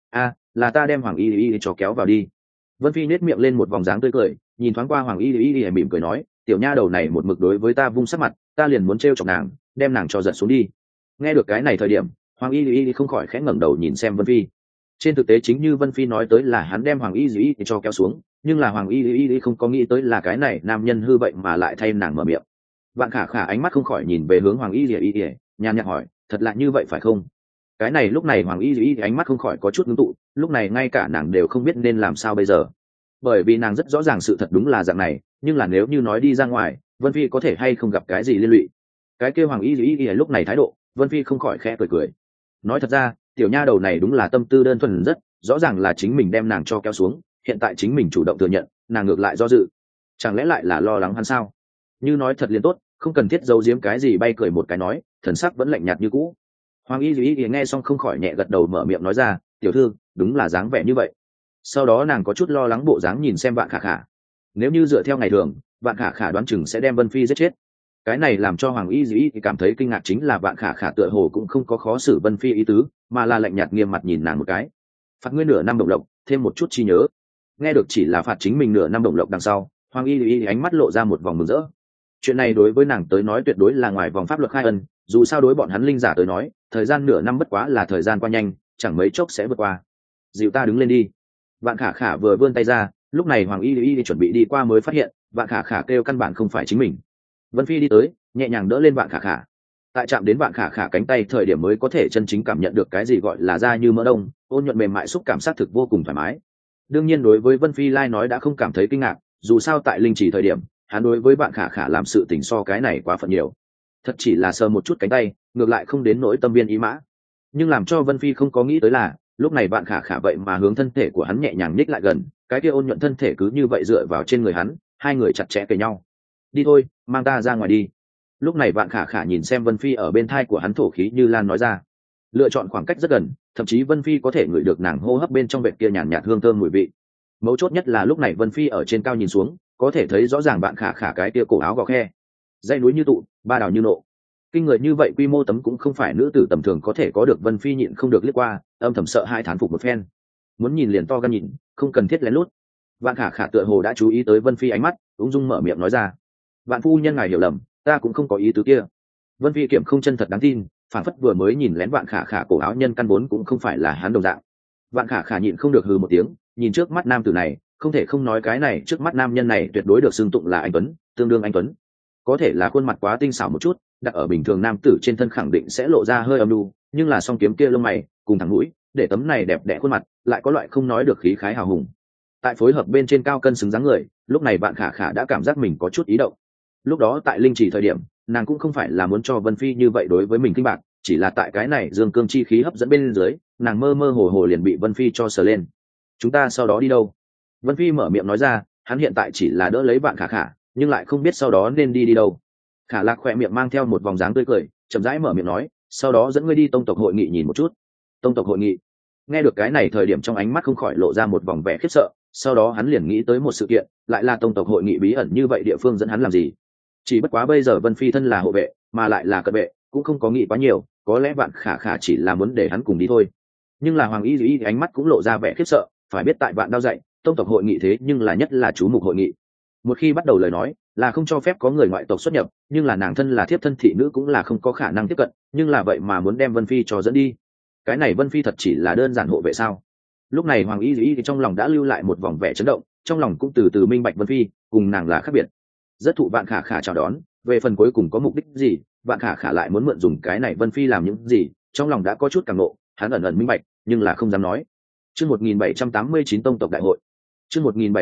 Là ta đem Hoàng y cho kéo vào đi. Vân Phi nét miệng lên một vòng dáng tươi cười, nhìn thoáng qua Hoàng y mỉm cười nói, tiểu nha đầu này một mực đối với ta vung sắc mặt, ta liền muốn trêu chọc nàng, đem nàng cho giật xuống đi. Nghe được cái này thời điểm, Hoàng y không khỏi khẽ ngẩng đầu nhìn xem Vân Phi. Trên thực tế chính như Vân Phi nói tới là hắn đem Hoàng y cho kéo xuống, nhưng là Hoàng y không có nghĩ tới là cái này nam nhân hư vậy mà lại thay nàng mở miệng. Vạn khả khả ánh mắt không khỏi nhìn về hướng Hoàng y nhàn nhạt hỏi, thật là như vậy phải không? Cái này lúc này Hoàng y ánh mắt không khỏi có chút ngưng tụ, lúc này ngay cả nàng đều không biết nên làm sao bây giờ, bởi vì nàng rất rõ ràng sự thật đúng là dạng này, nhưng là nếu như nói đi ra ngoài, Vân Phi có thể hay không gặp cái gì liên lụy. Cái kêu Hoàng y lúc này thái độ, Vân Phi không khỏi khẽ cười. Nói thật ra, tiểu nha đầu này đúng là tâm tư đơn thuần rất, rõ ràng là chính mình đem nàng cho kéo xuống, hiện tại chính mình chủ động thừa nhận, nàng ngược lại do dự. Chẳng lẽ lại là lo lắng hắn sao? Như nói thật liền tốt, không cần thiết giấu giếm cái gì, bay cười một cái nói, thần sắc vẫn lạnh nhạt như cũ. Hoàng y nghe xong không khỏi nhẹ gật đầu mở miệng nói ra, tiểu thư, đúng là dáng vẻ như vậy. Sau đó nàng có chút lo lắng bộ dáng nhìn xem Vạn khả khả. Nếu như dựa theo ngày thường, Vạn khả khả đoán chừng sẽ đem Vân Phi giết chết. Cái này làm cho Hoàng y cảm thấy kinh ngạc chính là Vạn khả khả tựa hồ cũng không có khó xử Vân Phi ý tứ, mà là lạnh nhạt nghiêm mặt nhìn nàng một cái. Phạt ngươi nửa năm đồng lộc, thêm một chút chi nhớ. Nghe được chỉ là phạt chính mình nửa năm đồng lộc đằng sau, Hoàng y ánh mắt lộ ra một vòng mừng rỡ. Chuyện này đối với nàng tới nói tuyệt đối là ngoài vòng pháp luật khai ân, dù sao đối bọn hắn linh giả tới nói, thời gian nửa năm bất quá là thời gian qua nhanh, chẳng mấy chốc sẽ vượt qua. Dịu ta đứng lên đi. Vạn khả khả vừa vươn tay ra, lúc này Hoàng y chuẩn bị đi qua mới phát hiện Vạn khả khả kêu căn bản không phải chính mình. Vân Phi đi tới, nhẹ nhàng đỡ lên Vạn khả khả. Tại chạm đến Vạn khả khả cánh tay thời điểm mới có thể chân chính cảm nhận được cái gì gọi là da như mỡ đông, ôn nhuận mềm mại, xúc cảm xác thực vô cùng thoải mái. Đương nhiên đối với Vân Phi lai nói đã không cảm thấy kinh ngạc, dù sao tại linh chỉ thời điểm, hắn đối với Vạn khả khả làm sự tình so cái này quá phận nhiều. Thật chỉ là sờ một chút cánh tay, ngược lại không đến nỗi tâm viên ý mã. Nhưng làm cho Vân Phi không có nghĩ tới là, lúc này Vạn khả khả vậy mà hướng thân thể của hắn nhẹ nhàng nhích lại gần, cái kia ôn nhuận thân thể cứ như vậy dựa vào trên người hắn, hai người chặt chẽ kề nhau. Đi thôi, mang ta ra ngoài đi. Lúc này Vạn khả khả nhìn xem Vân Phi ở bên thai của hắn thổ khí như lan nói ra, lựa chọn khoảng cách rất gần, thậm chí Vân Phi có thể ngửi được nàng hô hấp bên trong vệt kia nhàn nhạt hương thơm mùi vị. Mấu chốt nhất là lúc này Vân Phi ở trên cao nhìn xuống, có thể thấy rõ ràng Vạn khả khả cái kia cổ áo gò khe, dãy núi như tụ, ba đào như nộ. Kinh người như vậy quy mô tấm cũng không phải nữ tử tầm thường có thể có được. Vân Phi nhịn không được liếc qua, âm thầm sợ hai thán phục một phen. Muốn nhìn liền to gan nhìn, không cần thiết lén lút. Vạn khả khả tựa hồ đã chú ý tới Vân Phi ánh mắt, ung dung mở miệng nói ra, Vạn phu nhân ngài hiểu lầm, ta cũng không có ý tứ kia. Vân Phi kiểm không chân thật đáng tin, phản phất vừa mới nhìn lén Vạn khả khả cổ áo nhân căn vốn cũng không phải là hắn đồng dạng. Vạn khả khả nhịn không được hừ một tiếng, nhìn trước mắt nam tử này, không thể không nói cái này trước mắt nam nhân này tuyệt đối được xưng tụng là anh tuấn, tương đương anh tuấn. Có thể là khuôn mặt quá tinh xảo một chút, đặt ở bình thường nam tử trên thân khẳng định sẽ lộ ra hơi âm nhu, nhưng là song kiếm kia lông mày cùng thẳng mũi, để tấm này đẹp đẽ khuôn mặt lại có loại không nói được khí khái hào hùng. Tại phối hợp bên trên cao cân xứng dáng người, lúc này Vạn khả khả đã cảm giác mình có chút ý động. Lúc đó tại linh trì thời điểm, nàng cũng không phải là muốn cho Vân Phi như vậy đối với mình kinh bạc, chỉ là tại cái này dương cương chi khí hấp dẫn bên dưới, nàng mơ mơ hồ hồ liền bị Vân Phi cho sờ lên. Chúng ta sau đó đi đâu? Vân Phi mở miệng nói ra, hắn hiện tại chỉ là đỡ lấy Vạn khả khả, nhưng lại không biết sau đó nên đi đâu. Khả Lạc khỏe miệng mang theo một vòng dáng tươi cười, chậm rãi mở miệng nói, sau đó dẫn ngươi đi tông tộc hội nghị nhìn một chút. Tông tộc hội nghị? Nghe được cái này thời điểm trong ánh mắt không khỏi lộ ra một vòng vẻ khiếp sợ, sau đó hắn liền nghĩ tới một sự kiện, lại là tông tộc hội nghị bí ẩn như vậy, địa phương dẫn hắn làm gì? Chỉ bất quá bây giờ Vân Phi thân là hộ vệ, mà lại là cận vệ, cũng không có nghĩ quá nhiều, có lẽ Vạn khả khả chỉ là muốn để hắn cùng đi thôi. Nhưng là Hoàng y ánh mắt cũng lộ ra vẻ khiếp sợ, phải biết tại Vạn Đao dạy, tông tộc hội nghị thế nhưng là nhất là chú mục hội nghị. Một khi bắt đầu lời nói, là không cho phép có người ngoại tộc xuất nhập, nhưng là nàng thân là thiếp thân thị nữ cũng là không có khả năng tiếp cận, nhưng là vậy mà muốn đem Vân Phi cho dẫn đi. Cái này Vân Phi thật chỉ là đơn giản hộ vệ sao? Lúc này Hoàng y thì trong lòng đã lưu lại một vòng vẻ chấn động, trong lòng cũng từ từ minh bạch Vân Phi cùng nàng là khác biệt. Rất thụ Vạn khả khả chào đón, về phần cuối cùng có mục đích gì, Vạn khả khả lại muốn mượn dùng cái này Vân Phi làm những gì, trong lòng đã có chút cảm ngộ, hắn ẩn ẩn minh bạch, nhưng là không dám nói. Chương 1789 tông tộc đại hội. Chương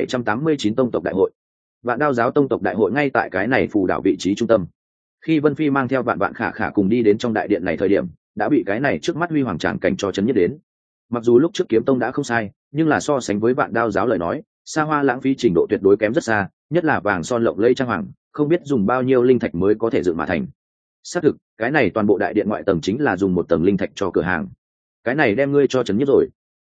1789 tông tộc đại hội. Vạn Đao giáo tông tộc đại hội ngay tại cái này phù đảo vị trí trung tâm. Khi Vân Phi mang theo Vạn khả khả cùng đi đến trong đại điện này thời điểm, đã bị cái này trước mắt huy hoàng tràng cảnh cho chấn nhất đến. Mặc dù lúc trước kiếm tông đã không sai, nhưng là so sánh với Vạn Đao giáo lời nói, xa hoa lãng phí trình độ tuyệt đối kém rất xa, nhất là vàng son lộng lẫy trang hoàng, không biết dùng bao nhiêu linh thạch mới có thể dựng mà thành. Xác thực, cái này toàn bộ đại điện ngoại tầng chính là dùng một tầng linh thạch cho cửa hàng. Cái này đem ngươi cho chấn nhất rồi.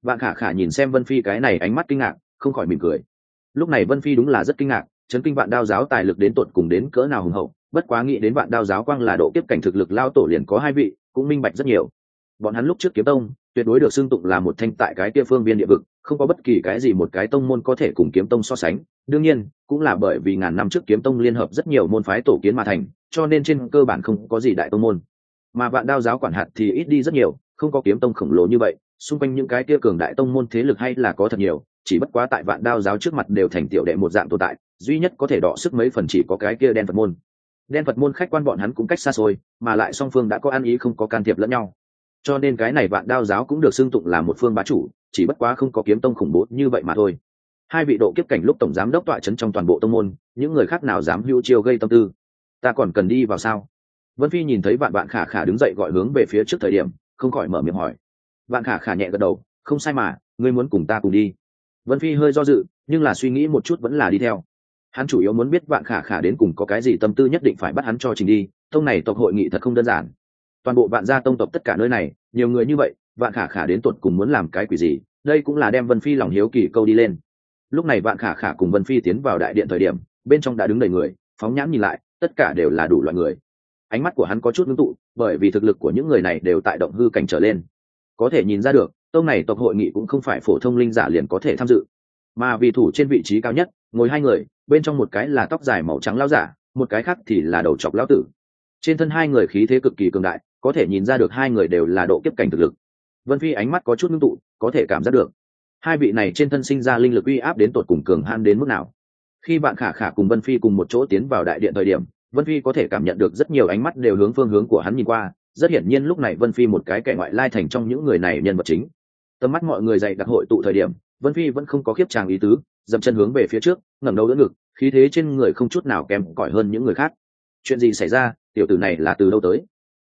Vạn Khả Khả nhìn xem Vân Phi cái này ánh mắt kinh ngạc, không khỏi mỉm cười. Lúc này Vân Phi đúng là rất kinh ngạc, chấn kinh Vạn Đao giáo tài lực đến tột cùng đến cỡ nào hùng hậu, bất quá nghĩ đến Vạn Đao giáo quang là độ kiếp cảnh thực lực lao tổ liền có hai vị, cũng minh bạch rất nhiều. Bọn hắn lúc trước kiếm tông tuyệt đối được xưng tụng là một thanh tại cái kia phương viên địa vực, không có bất kỳ cái gì một cái tông môn có thể cùng kiếm tông so sánh. Đương nhiên, cũng là bởi vì ngàn năm trước kiếm tông liên hợp rất nhiều môn phái tổ kiến mà thành, cho nên trên cơ bản không có gì đại tông môn. Mà Vạn Đao giáo quản hạt thì ít đi rất nhiều, không có kiếm tông khổng lồ như vậy, xung quanh những cái kia cường đại tông môn thế lực hay là có thật nhiều, chỉ bất quá tại Vạn Đao giáo trước mặt đều thành tiểu đệ một dạng tồn tại, duy nhất có thể đọ sức mấy phần chỉ có cái kia đen Phật môn. Đen Phật môn khách quan bọn hắn cũng cách xa xôi, mà lại song phương đã có ăn ý không có can thiệp lẫn nhau, cho nên cái này Vạn Đao giáo cũng được xưng tụng là một phương bá chủ, chỉ bất quá không có kiếm tông khủng bố như vậy mà thôi. Hai vị độ kiếp cảnh lúc tổng giám đốc tọa trấn trong toàn bộ tông môn, những người khác nào dám hưu chiêu gây tâm tư. Ta còn cần đi vào sao? Vân Phi nhìn thấy Vạn Khả Khả đứng dậy gọi hướng về phía trước thời điểm, không khỏi mở miệng hỏi. Vạn Khả Khả nhẹ gật đầu, không sai mà, ngươi muốn cùng ta cùng đi. Vân Phi hơi do dự, nhưng là suy nghĩ một chút vẫn là đi theo. Hắn chủ yếu muốn biết Vạn Khả Khả đến cùng có cái gì tâm tư nhất định phải bắt hắn cho trình đi. Tông này tộc hội nghị thật không đơn giản. Toàn bộ Vạn gia tông tộc tất cả nơi này, nhiều người như vậy, Vạn Khả Khả đến tuột cùng muốn làm cái quỷ gì? Đây cũng là đem Vân Phi lòng hiếu kỳ câu đi lên. Lúc này Vạn Khả Khả cùng Vân Phi tiến vào đại điện thời điểm, bên trong đã đứng đầy người, phóng nhãn nhìn lại, tất cả đều là đủ loại người. Ánh mắt của hắn có chút ngưng tụ, bởi vì thực lực của những người này đều tại động hư cảnh trở lên. Có thể nhìn ra được, tông này tộc hội nghị cũng không phải phổ thông linh giả liền có thể tham dự, mà vì thủ trên vị trí cao nhất, ngồi hai người, bên trong một cái là tóc dài màu trắng lão giả, một cái khác thì là đầu trọc lão tử. Trên thân hai người khí thế cực kỳ cường đại, có thể nhìn ra được hai người đều là độ kiếp cảnh thực lực. Vân Phi ánh mắt có chút ngưng tụ, có thể cảm giác được hai vị này trên thân sinh ra linh lực uy áp đến tột cùng cường hãn đến mức nào. Khi Vạn Khả Khả cùng Vân Phi cùng một chỗ tiến vào đại điện thời điểm, Vân Phi có thể cảm nhận được rất nhiều ánh mắt đều hướng phương hướng của hắn nhìn qua, rất hiển nhiên lúc này Vân Phi một cái kẻ ngoại lai thành trong những người này nhân vật chính. Tầm mắt mọi người dày đặc hội tụ thời điểm, Vân Phi vẫn không có khiếp tràng ý tứ, dậm chân hướng về phía trước, ngẩng đầu đỡ ngực, khí thế trên người không chút nào kém cỏi hơn những người khác. Chuyện gì xảy ra? Tiểu tử này là từ đâu tới?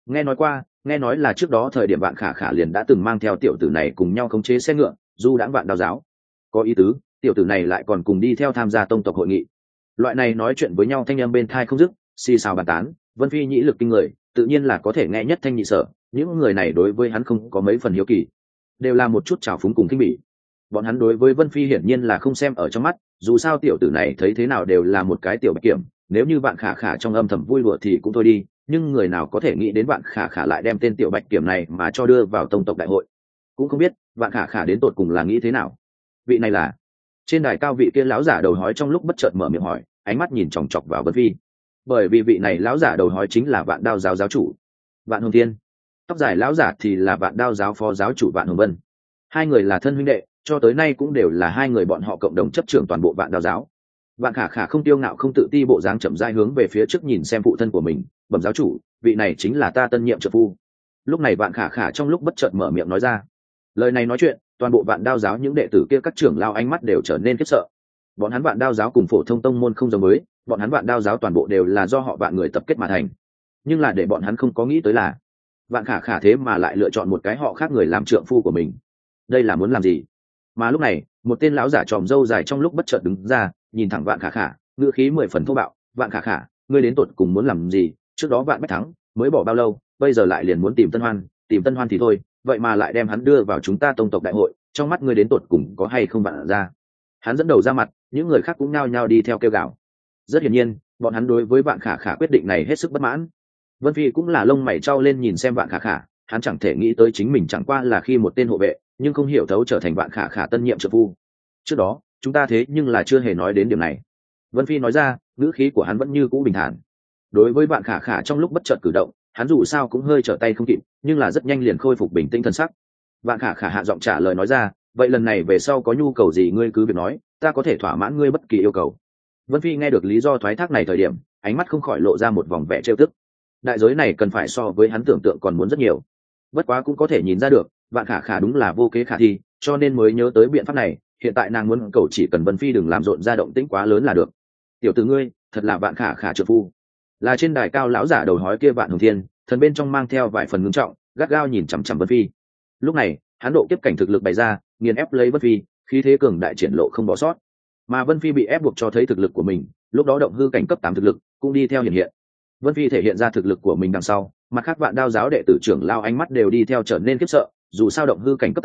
Nghe nói là trước đó thời điểm Vạn Khả Khả liền đã từng mang theo tiểu tử này cùng nhau khống chế xe ngựa, du đãng Vạn Đao giáo. Có ý tứ, tiểu tử này lại còn cùng đi theo tham gia tông tộc hội nghị. Loại này nói chuyện với nhau thanh âm bên thai không dứt, xì xào bàn tán. Vân Phi nhĩ lực kinh người, tự nhiên là có thể nghe nhất thanh nhị sở. Những người này đối với hắn không có mấy phần hiếu kỳ, đều là một chút trào phúng cùng khinh bỉ. Bọn hắn đối với Vân Phi hiển nhiên là không xem ở trong mắt, dù sao tiểu tử này thấy thế nào đều là một cái tiểu bạch kiểm, nếu như Vạn Khả Khả trong âm thầm vui đùa thì cũng thôi đi, nhưng người nào có thể nghĩ đến Vạn Khả Khả lại đem tên tiểu bạch kiểm này mà cho đưa vào tông tộc đại hội. Cũng không biết Vạn Khả Khả đến tột cùng là nghĩ thế nào. Vị này là... Trên đài cao vị kia lão giả đầu hói trong lúc bất chợt mở miệng hỏi, ánh mắt nhìn chòng chọc vào Vân Phi. Bởi vì vị này lão giả đầu hói chính là Vạn Đao giáo giáo chủ Vạn Hồng Thiên, tóc dài lão giả thì là Vạn Đao giáo phó giáo chủ Vạn Hồng Vân. Hai người là thân huynh đệ, cho tới nay cũng đều là hai người bọn họ cộng đồng chấp trưởng toàn bộ Vạn Đao giáo. Vạn Khả Khả không tiêu ngạo không tự ti bộ dáng chậm rãi hướng về phía trước nhìn xem phụ thân của mình, bẩm giáo chủ, vị này chính là ta tân nhiệm trợ phu. Lúc này Vạn Khả Khả trong lúc bất chợt mở miệng nói ra. Lời này nói chuyện, toàn bộ Vạn Đao giáo những đệ tử kia các trưởng lao ánh mắt đều trở nên khiếp sợ. Bọn hắn Vạn Đao giáo cùng phổ thông tông môn không giống với, bọn hắn Vạn Đao giáo toàn bộ đều là do họ Vạn người tập kết mà thành. Nhưng là để bọn hắn không có nghĩ tới là, Vạn Khả Khả thế mà lại lựa chọn một cái họ khác người làm trượng phu của mình. Đây là muốn làm gì? Mà lúc này, một tên lão giả tròm râu dài trong lúc bất chợt đứng ra, nhìn thẳng Vạn Khả Khả, ngữ khí 10 phần thô bạo. Vạn Khả Khả, ngươi đến tột cùng muốn làm gì? Trước đó Vạn Bách thắng, mới bỏ bao lâu, bây giờ lại liền muốn tìm Tân Hoan thì thôi, vậy mà lại đem hắn đưa vào chúng ta tông tộc đại hội, trong mắt ngươi đến tột cùng có hay không Vạn ra? Hắn dẫn đầu ra mặt, những người khác cũng nao nhao đi theo kêu gào. Rất hiển nhiên, bọn hắn đối với Vạn Khả Khả quyết định này hết sức bất mãn. Vân Phi cũng là lông mày trao lên nhìn xem Vạn Khả Khả, hắn chẳng thể nghĩ tới chính mình chẳng qua là khi một tên hộ vệ, nhưng không hiểu thấu trở thành Vạn Khả Khả tân nhiệm trợ phu. Trước đó, chúng ta thế nhưng là chưa hề nói đến điểm này. Vân Phi nói ra, ngữ khí của hắn vẫn như cũ bình thản. Đối với Vạn Khả Khả trong lúc bất chợt cử động, hắn dù sao cũng hơi trở tay không kịp, nhưng là rất nhanh liền khôi phục bình tĩnh thần sắc. Vạn Khả Khả hạ giọng trả lời nói ra, vậy lần này về sau có nhu cầu gì ngươi cứ việc nói, ta có thể thỏa mãn ngươi bất kỳ yêu cầu. Vân Phi nghe được lý do thoái thác này thời điểm, ánh mắt không khỏi lộ ra một vòng vẻ trêu tức. Đại giới này cần phải so với hắn tưởng tượng còn muốn rất nhiều. Bất quá cũng có thể nhìn ra được, Vạn Khả Khả đúng là vô kế khả thi, cho nên mới nhớ tới biện pháp này. Hiện tại nàng muốn cầu chỉ cần Vân Phi đừng làm rộn ra động tĩnh quá lớn là được. Tiểu tử ngươi, thật là Vạn Khả Khả trợ phu. Là trên đài cao lão giả đầu hói kia Vạn Hồng Thiên, thần bên trong mang theo vài phần ngưng trọng, gắt gao nhìn chằm chằm Vân Phi. Lúc này, hắn độ kiếp cảnh thực lực bày ra, nghiền ép lấy Vân Phi, khí thế cường đại triển lộ không bỏ sót. Mà Vân Phi bị ép buộc cho thấy thực lực của mình, lúc đó động hư cảnh cấp 8 thực lực cũng đi theo hiện hiện. Vân Phi thể hiện ra thực lực của mình đằng sau, mặt khác Vạn Đao giáo đệ tử trưởng lao ánh mắt đều đi theo trở nên khiếp sợ, dù sao động hư cảnh cấp 8,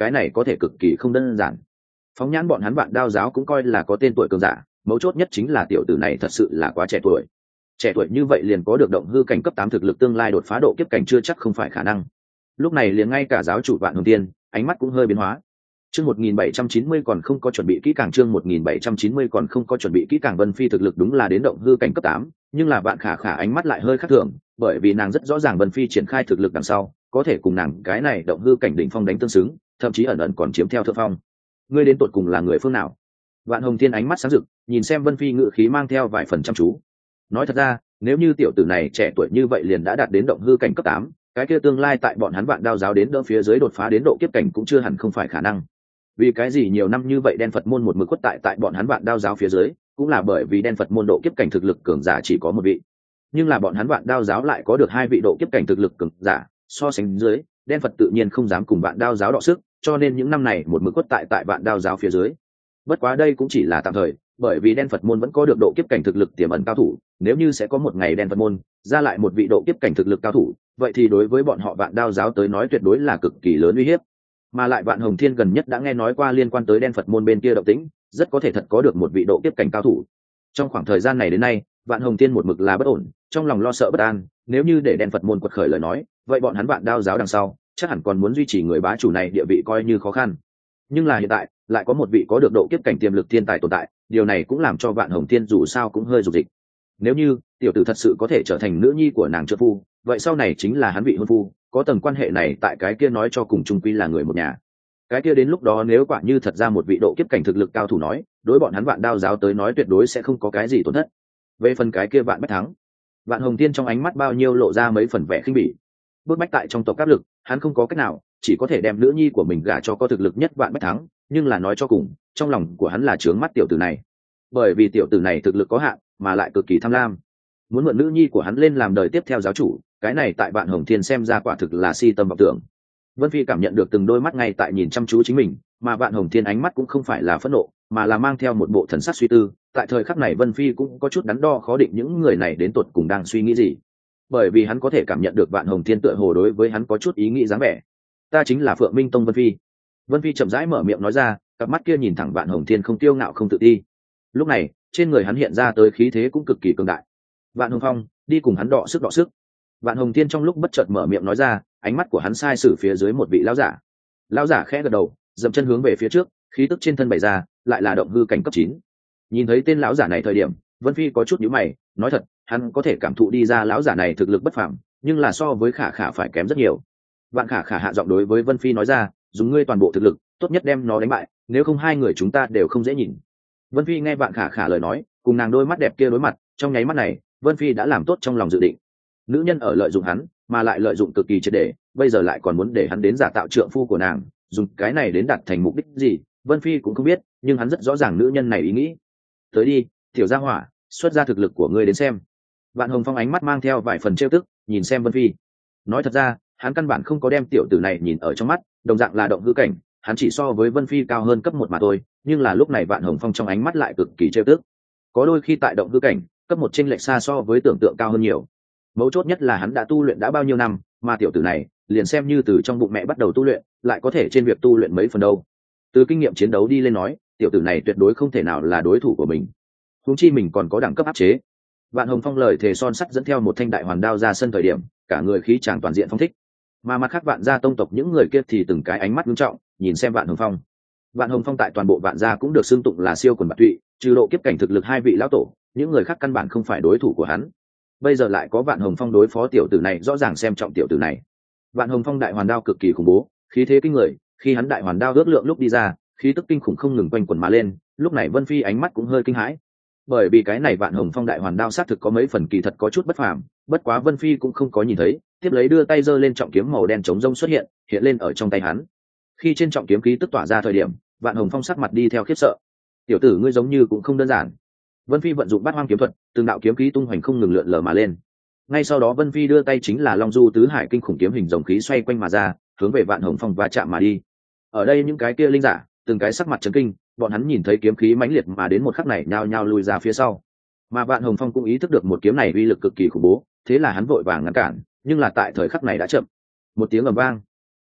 cái này có thể cực kỳ không đơn giản. Phóng nhãn bọn hắn Vạn Đao giáo cũng coi là có tên tuổi cường giả, mấu chốt nhất chính là tiểu tử này thật sự là quá trẻ tuổi. Trẻ tuổi như vậy liền có được động hư cảnh cấp 8 thực lực, tương lai đột phá độ kiếp cảnh chưa chắc không phải khả năng. Lúc này liền ngay cả giáo chủ Vạn Hồng Tiên, ánh mắt cũng hơi biến hóa. Chương 1790 còn không có chuẩn bị kỹ càng, chương 1790 còn không có chuẩn bị kỹ càng. Vân Phi thực lực đúng là đến động hư cảnh cấp 8, nhưng là Vạn Khả Khả ánh mắt lại hơi khác thường, bởi vì nàng rất rõ ràng Vân Phi triển khai thực lực đằng sau, có thể cùng nàng cái này động hư cảnh đỉnh phong đánh tương xứng, thậm chí ẩn ẩn còn chiếm theo thượng phong. Ngươi đến tột cùng là người phương nào? Vạn Hồng Thiên ánh mắt sáng rực, nhìn xem Vân Phi ngự khí mang theo vài phần chăm chú. Nói thật ra, nếu như tiểu tử này trẻ tuổi như vậy liền đã đạt đến động hư cảnh cấp 8, cái kia tương lai tại bọn hắn Vạn Đao giáo đến đỡ phía dưới đột phá đến độ kiếp cảnh cũng chưa hẳn không phải khả năng. Vì cái gì nhiều năm như vậy đen Phật môn một mực quất tại bọn hắn Vạn Đao giáo phía dưới, cũng là bởi vì đen Phật môn độ kiếp cảnh thực lực cường giả chỉ có một vị. Nhưng là bọn hắn Vạn Đao giáo lại có được hai vị độ kiếp cảnh thực lực cường giả, so sánh dưới, đen Phật tự nhiên không dám cùng Vạn Đao giáo đọ sức, cho nên những năm này một mực quất tại Vạn Đao giáo phía dưới. Bất quá đây cũng chỉ là tạm thời, bởi vì đen Phật môn vẫn có được độ kiếp cảnh thực lực tiềm ẩn cao thủ, nếu như sẽ có một ngày đen Phật môn ra lại một vị độ kiếp cảnh thực lực cao thủ, vậy thì đối với bọn họ Vạn Đao giáo tới nói tuyệt đối là cực kỳ lớn uy hiếp. Mà lại Vạn Hồng Thiên gần nhất đã nghe nói qua liên quan tới đen Phật môn bên kia động tĩnh, rất có thể thật có được một vị độ kiếp cảnh cao thủ. Trong khoảng thời gian này đến nay, Vạn Hồng Thiên một mực là bất ổn, trong lòng lo sợ bất an, nếu như để đen Phật môn quật khởi lời nói, vậy bọn hắn Vạn Đao giáo đằng sau chắc hẳn còn muốn duy trì người bá chủ này địa vị coi như khó khăn. Nhưng là hiện tại lại có một vị có được độ kiếp cảnh tiềm lực thiên tài tồn tại, điều này cũng làm cho Vạn Hồng Thiên dù sao cũng hơi rục dịch. Nếu như tiểu tử thật sự có thể trở thành nữ nhi của nàng trợ phu, vậy sau này chính là hắn vị hôn phu, có tầng quan hệ này tại cái kia nói cho cùng chung quy là người một nhà. Cái kia đến lúc đó nếu quả như thật ra một vị độ kiếp cảnh thực lực cao thủ nói, đối bọn hắn Vạn Đao giáo tới nói tuyệt đối sẽ không có cái gì tổn thất. Về phần cái kia Vạn Bách Thắng, Vạn Hồng Thiên trong ánh mắt bao nhiêu lộ ra mấy phần vẻ khinh bỉ. Bước bách tại trong tộc áp lực, hắn không có cách nào, chỉ có thể đem nữ nhi của mình gả cho có thực lực nhất Vạn Bách Thắng, nhưng là nói cho cùng, trong lòng của hắn là trướng mắt tiểu tử này. Bởi vì tiểu tử này thực lực có hạn, mà lại cực kỳ tham lam, muốn mượn nữ nhi của hắn lên làm đời tiếp theo giáo chủ, cái này tại Vạn Hồng Thiên xem ra quả thực là si tâm vọng tưởng. Vân Phi cảm nhận được từng đôi mắt ngay tại nhìn chăm chú chính mình, mà Vạn Hồng Thiên ánh mắt cũng không phải là phẫn nộ, mà là mang theo một bộ thần sắc suy tư. Tại thời khắc này Vân Phi cũng có chút đắn đo khó định những người này đến tột cùng đang suy nghĩ gì, bởi vì hắn có thể cảm nhận được Vạn Hồng Thiên tựa hồ đối với hắn có chút ý nghĩ dáng vẻ. Ta chính là Phượng Minh Tông Vân Phi. Vân Phi chậm rãi mở miệng nói ra, cặp mắt kia nhìn thẳng Vạn Hồng Thiên, không kiêu ngạo không tự ti. Lúc này trên người hắn hiện ra tới khí thế cũng cực kỳ cường đại. Vạn Hồng Phong, đi cùng hắn đọ sức đọ sức. Vạn Hồng Thiên trong lúc bất chợt mở miệng nói ra, ánh mắt của hắn sai sử phía dưới một vị lão giả. Lão giả khẽ gật đầu, dậm chân hướng về phía trước, khí tức trên thân bày ra, lại là động hư cảnh cấp 9. Nhìn thấy tên lão giả này thời điểm, Vân Phi có chút nhíu mày, nói thật, hắn có thể cảm thụ đi ra lão giả này thực lực bất phàm, nhưng là so với Khả Khả phải kém rất nhiều. Vạn Khả Khả hạ giọng đối với Vân Phi nói ra, dùng ngươi toàn bộ thực lực, tốt nhất đem nó đánh bại, nếu không hai người chúng ta đều không dễ nhìn. Vân Phi nghe Vạn Khả Khả lời nói, cùng nàng đôi mắt đẹp kia đối mặt, trong nháy mắt này, Vân Phi đã làm tốt trong lòng dự định. Nữ nhân ở lợi dụng hắn, mà lại lợi dụng cực kỳ triệt để, bây giờ lại còn muốn để hắn đến giả tạo trượng phu của nàng, dùng cái này đến đạt thành mục đích gì, Vân Phi cũng không biết, nhưng hắn rất rõ ràng nữ nhân này ý nghĩ. Tới đi, tiểu gia hỏa, xuất ra thực lực của ngươi đến xem. Vạn Hồng Phong ánh mắt mang theo vài phần trêu tức, nhìn xem Vân Phi. Nói thật ra, hắn căn bản không có đem tiểu tử này nhìn ở trong mắt, đồng dạng là động hư cảnh, hắn chỉ so với Vân Phi cao hơn cấp 1 mà thôi, nhưng là lúc này Vạn Hồng Phong trong ánh mắt lại cực kỳ trêu tức. Có đôi khi tại động hư cảnh, cấp 1 chênh lệch xa so với tưởng tượng cao hơn nhiều. Mấu chốt nhất là hắn đã tu luyện đã bao nhiêu năm, mà tiểu tử này liền xem như từ trong bụng mẹ bắt đầu tu luyện, lại có thể trên việc tu luyện mấy phần đâu. Từ kinh nghiệm chiến đấu đi lên nói, tiểu tử này tuyệt đối không thể nào là đối thủ của mình. Huống chi mình còn có đẳng cấp áp chế. Vạn Hồng Phong lời thề son sắt dẫn theo một thanh đại hoàn đao ra sân thời điểm, cả người khí chàng toàn diện phong thích. Mà mặt khác Vạn gia tông tộc những người kia thì từng cái ánh mắt nghiêm trọng, nhìn xem Vạn Hồng Phong. Vạn Hồng Phong tại toàn bộ Vạn gia cũng được xưng tụng là siêu quần bạt tụy, trừ độ kiếp cảnh thực lực hai vị lão tổ, những người khác căn bản không phải đối thủ của hắn. Bây giờ lại có Vạn Hồng Phong đối phó tiểu tử này, rõ ràng xem trọng tiểu tử này. Vạn Hồng Phong đại hoàn đao cực kỳ khủng bố, khí thế kinh người, khi hắn đại hoàn đao ước lượng lúc đi ra, khí tức kinh khủng không ngừng quanh quẩn mà lên. Lúc này Vân Phi ánh mắt cũng hơi kinh hãi, bởi vì cái này Vạn Hồng Phong đại hoàn đao xác thực có mấy phần kỳ thật có chút bất phàm, bất quá Vân Phi cũng không có nhìn thấy, tiếp lấy đưa tay giơ lên trọng kiếm màu đen chống rông xuất hiện lên ở trong tay hắn. Khi trên trọng kiếm khí tức tỏa ra thời điểm, Vạn Hồng Phong sắc mặt đi theo khiếp sợ. Tiểu tử ngươi giống như cũng không đơn giản. Vân Phi vận dụng Bát Hoang kiếm thuật, từng đạo kiếm khí tung hoành không ngừng lượn lờ mà lên. Ngay sau đó Vân Phi đưa tay chính là Long Du tứ hải kinh khủng kiếm hình rồng khí xoay quanh mà ra, hướng về Vạn Hồng Phong va chạm mà đi. Ở đây những cái kia linh giả, từng cái sắc mặt chấn kinh, bọn hắn nhìn thấy kiếm khí mãnh liệt mà đến một khắc này nhao nhao lùi ra phía sau. Mà Vạn Hồng Phong cũng ý thức được một kiếm này uy lực cực kỳ khủng bố, thế là hắn vội vàng ngăn cản, nhưng là tại thời khắc này đã chậm. Một tiếng ầm vang,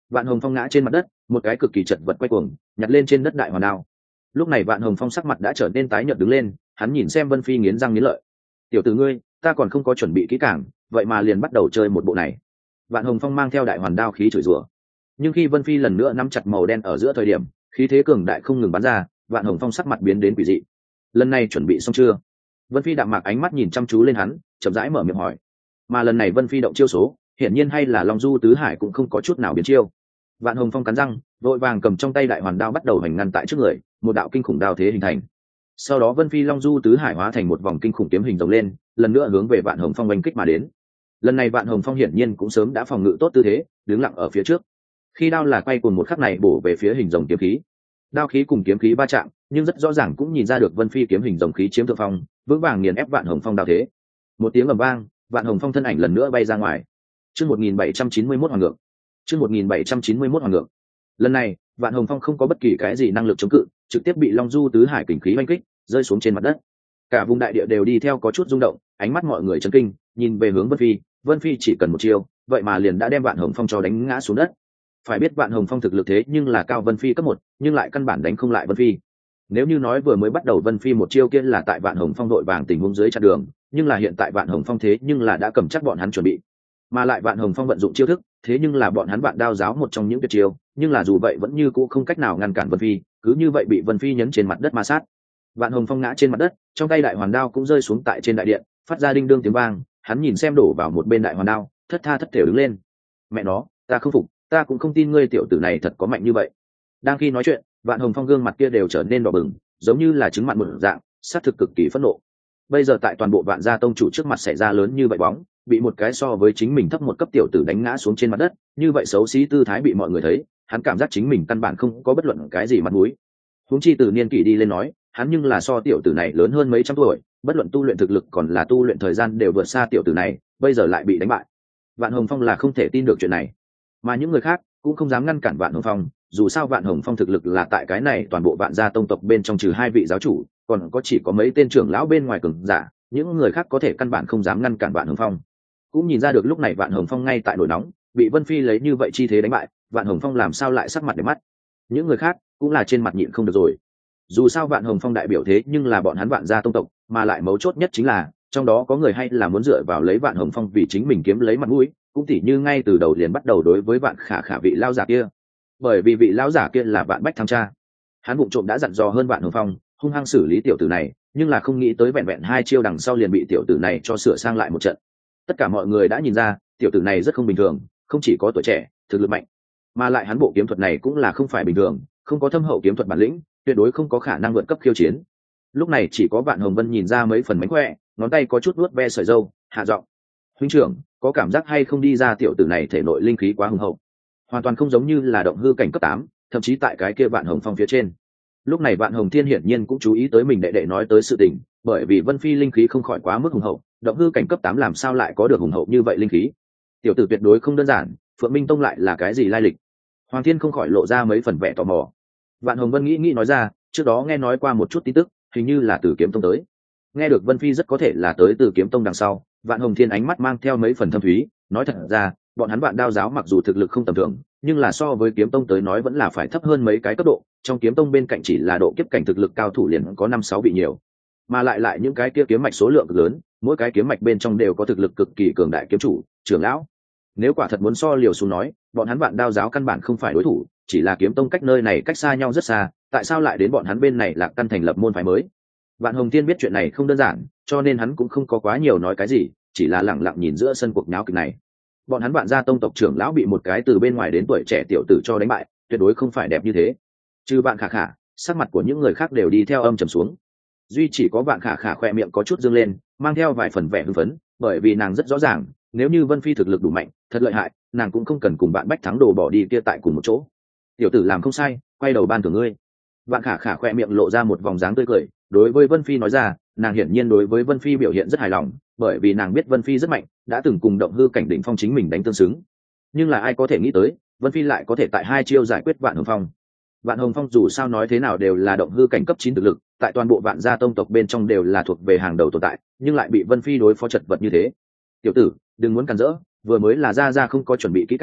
Vạn Hồng Phong ngã trên mặt đất, một cái cực kỳ chật vật quay cuồng nhặt lên trên đất đại hoàn đao. Lúc này Vạn Hồng Phong sắc mặt đã trở nên tái nhợt đứng lên, hắn nhìn xem Vân Phi nghiến răng nghiến lợi. Tiểu tử ngươi, ta còn không có chuẩn bị kỹ càng, vậy mà liền bắt đầu chơi một bộ này. Vạn Hồng Phong mang theo đại hoàn đao khí chửi rủa. Nhưng khi Vân Phi lần nữa nắm chặt màu đen ở giữa thời điểm, khí thế cường đại không ngừng bắn ra, Vạn Hồng Phong sắc mặt biến đến quỷ dị. Lần này chuẩn bị xong chưa? Vân Phi đạm mạc ánh mắt nhìn chăm chú lên hắn, chậm rãi mở miệng hỏi. Mà lần này Vân Phi động chiêu số, hiển nhiên hay là Long Du tứ hải cũng không có chút nào biến chiêu. Vạn Hồng Phong cắn răng, vội vàng cầm trong tay đại hoàn đao bắt đầu hành ngăn tại trước người, một đạo kinh khủng đao thế hình thành. Sau đó Vân Phi Long Du tứ hải hóa thành một vòng kinh khủng kiếm hình rồng lên, lần nữa hướng về Vạn Hồng Phong oanh kích mà đến. Lần này Vạn Hồng Phong hiển nhiên cũng sớm đã phòng ngự tốt tư thế, đứng lặng ở phía trước. Khi đao là quay cuồng một khắc này bổ về phía hình rồng kiếm khí. Đao khí cùng kiếm khí va chạm, nhưng rất rõ ràng cũng nhìn ra được Vân Phi kiếm hình rồng khí chiếm thượng phong, vững vàng nghiền ép Vạn Hồng Phong đao thế. Một tiếng ầm vang, Vạn Hồng Phong thân ảnh lần nữa bay ra ngoài. Chương 1791 hoàng ngược. Chương 1791 hoàng ngược. Lần này, Vạn Hồng Phong không có bất kỳ cái gì năng lực chống cự, trực tiếp bị Long Du tứ hải kình khí oanh kích, rơi xuống trên mặt đất. Cả vùng đại địa đều đi theo có chút rung động, ánh mắt mọi người chấn kinh, nhìn về hướng Vân Phi. Vân Phi chỉ cần một chiêu, vậy mà liền đã đem Vạn Hồng Phong cho đánh ngã xuống đất. Phải biết Vạn Hồng Phong thực lực thế nhưng là cao Vân Phi cấp 1, nhưng lại căn bản đánh không lại Vân Phi. Nếu như nói vừa mới bắt đầu Vân Phi một chiêu kia là tại Vạn Hồng Phong đội vàng tình huống dưới chặn đường, nhưng là hiện tại Vạn Hồng Phong thế nhưng là đã cầm chắc bọn hắn chuẩn bị. Mà lại Vạn Hồng Phong vận dụng chiêu thức, thế nhưng là bọn hắn Vạn Đao giáo một trong những tuyệt chiêu, nhưng là dù vậy vẫn như cũ không cách nào ngăn cản Vân Phi, cứ như vậy bị Vân Phi nhấn trên mặt đất ma sát. Vạn Hồng Phong ngã trên mặt đất, trong tay đại hoàn đao cũng rơi xuống tại trên đại điện, phát ra đinh đương tiếng vang, hắn nhìn xem đổ vào một bên đại hoàn đao, thất tha thất thểu đứng lên. Mẹ nó, ta không phục, ta cũng không tin ngươi tiểu tử này thật có mạnh như vậy. Đang khi nói chuyện, Vạn Hồng Phong gương mặt kia đều trở nên đỏ bừng, giống như là trứng mặn một dạng, sát thực cực kỳ phẫn nộ. Bây giờ tại toàn bộ Vạn gia tông chủ trước mặt xảy ra lớn như vậy bóng, bị một cái so với chính mình thấp một cấp tiểu tử đánh ngã xuống trên mặt đất, như vậy xấu xí tư thái bị mọi người thấy, hắn cảm giác chính mình căn bản không có bất luận cái gì mặt mũi. Huống chi từ niên kỷ đi lên nói, hắn nhưng là so tiểu tử này lớn hơn mấy trăm tuổi, bất luận tu luyện thực lực còn là tu luyện thời gian đều vượt xa tiểu tử này, bây giờ lại bị đánh bại. Vạn Hồng Phong là không thể tin được chuyện này, mà những người khác cũng không dám ngăn cản Vạn Hồng Phong, dù sao Vạn Hồng Phong thực lực là tại cái này toàn bộ Vạn gia tông tộc bên trong trừ 2 vị giáo chủ, còn có chỉ có mấy tên trưởng lão bên ngoài cường giả, những người khác có thể căn bản không dám ngăn cản Vạn Hồng Phong. Cũng nhìn ra được lúc này Vạn Hồng Phong ngay tại nổi nóng, bị Vân Phi lấy như vậy chi thế đánh bại, Vạn Hồng Phong làm sao lại sắc mặt để mắt. Những người khác cũng là trên mặt nhịn không được rồi. Dù sao Vạn Hồng Phong đại biểu thế nhưng là bọn hắn Vạn gia tông tộc, mà lại mấu chốt nhất chính là trong đó có người hay là muốn dựa vào lấy Vạn Hồng Phong vì chính mình kiếm lấy mặt mũi, cũng tỉ như ngay từ đầu liền bắt đầu đối với Vạn Khả Khả vị lão giả kia. Bởi vì vị lão giả kia là Vạn Bách Thăng cha, hắn vụng trộm đã dặn dò hơn Vạn Hồng Phong, hung hăng xử lý tiểu tử này, nhưng là không nghĩ tới vẹn vẹn 2 chiêu đằng sau liền bị tiểu tử này cho sửa sang lại một trận. Tất cả mọi người đã nhìn ra, tiểu tử này rất không bình thường, không chỉ có tuổi trẻ, thực lực mạnh, mà lại hắn bộ kiếm thuật này cũng là không phải bình thường, không có thâm hậu kiếm thuật bản lĩnh, tuyệt đối không có khả năng vượt cấp khiêu chiến. Lúc này chỉ có Vạn Hồng Vân nhìn ra mấy phần mánh khỏe, ngón tay có chút vuốt ve sợi râu, hạ giọng: "Huynh trưởng, có cảm giác hay không đi ra tiểu tử này thể nội linh khí quá hùng hậu, hoàn toàn không giống như là động hư cảnh cấp 8, thậm chí tại cái kia Vạn Hồng Phong phía trên." Lúc này Vạn Hồng Thiên hiển nhiên cũng chú ý tới mình đệ đệ nói tới sự tình, bởi vì Vân Phi linh khí không khỏi quá mức hùng hậu, động hư cảnh cấp 8 làm sao lại có được hùng hậu như vậy linh khí? Tiểu tử tuyệt đối không đơn giản, Phượng Minh Tông lại là cái gì lai lịch? Hoàng Thiên không khỏi lộ ra mấy phần vẻ tò mò. Vạn Hồng Vân nghĩ nói ra, trước đó nghe nói qua một chút tin tức, hình như là từ Kiếm Tông tới. Nghe được Vân Phi rất có thể là tới từ Kiếm Tông đằng sau, Vạn Hồng Thiên ánh mắt mang theo mấy phần thâm thúy, nói thật ra, bọn hắn Vạn Đao giáo mặc dù thực lực không tầm thường, nhưng là so với Kiếm Tông tới nói vẫn là phải thấp hơn mấy cái cấp độ, trong Kiếm Tông bên cạnh chỉ là độ kiếp cảnh thực lực cao thủ liền có 5-6 vị nhiều, mà lại những cái kia kiếm mạch số lượng lớn, mỗi cái kiếm mạch bên trong đều có thực lực cực kỳ cường đại kiếm chủ, trưởng lão. Nếu quả thật muốn so liều xuống nói, bọn hắn Vạn Đao giáo căn bản không phải đối thủ, chỉ là Kiếm Tông cách nơi này cách xa nhau rất xa, tại sao lại đến bọn hắn bên này Lạc Căn thành lập môn phái mới? Vạn Hồng Thiên biết chuyện này không đơn giản, cho nên hắn cũng không có quá nhiều nói cái gì, chỉ là lặng lặng nhìn giữa sân cuộc náo kịch này. Bọn hắn Vạn gia tông tộc trưởng lão bị một cái từ bên ngoài đến tuổi trẻ tiểu tử cho đánh bại, tuyệt đối không phải đẹp như thế. Trừ Vạn Khả Khả, sắc mặt của những người khác đều đi theo âm trầm xuống. Duy chỉ có Vạn Khả Khả khoe miệng có chút dương lên, mang theo vài phần vẻ hưng phấn, bởi vì nàng rất rõ ràng, nếu như Vân Phi thực lực đủ mạnh, thật lợi hại, nàng cũng không cần cùng Vạn Bách Thắng đồ bỏ đi kia tại cùng một chỗ. Tiểu tử làm không sai, quay đầu ban thưởng ngươi. Vạn Khả Khả khoe miệng lộ ra một vòng dáng tươi cười, đối với Vân Phi nói ra, nàng hiển nhiên đối với Vân Phi biểu hiện rất hài lòng, bởi vì nàng biết Vân Phi rất mạnh, đã từng cùng động hư cảnh đỉnh phong chính mình đánh tương xứng. Nhưng là ai có thể nghĩ tới, Vân Phi lại có thể tại 2 chiêu giải quyết Vạn Hồng Phong. Vạn Hồng Phong dù sao nói thế nào đều là động hư cảnh cấp 9 thực lực, tại toàn bộ Vạn gia tông tộc bên trong đều là thuộc về hàng đầu tồn tại, nhưng lại bị Vân Phi đối phó chật vật như thế. Tiểu tử, đừng muốn cản rỡ, vừa mới là gia không có chuẩn bị kỹ càng,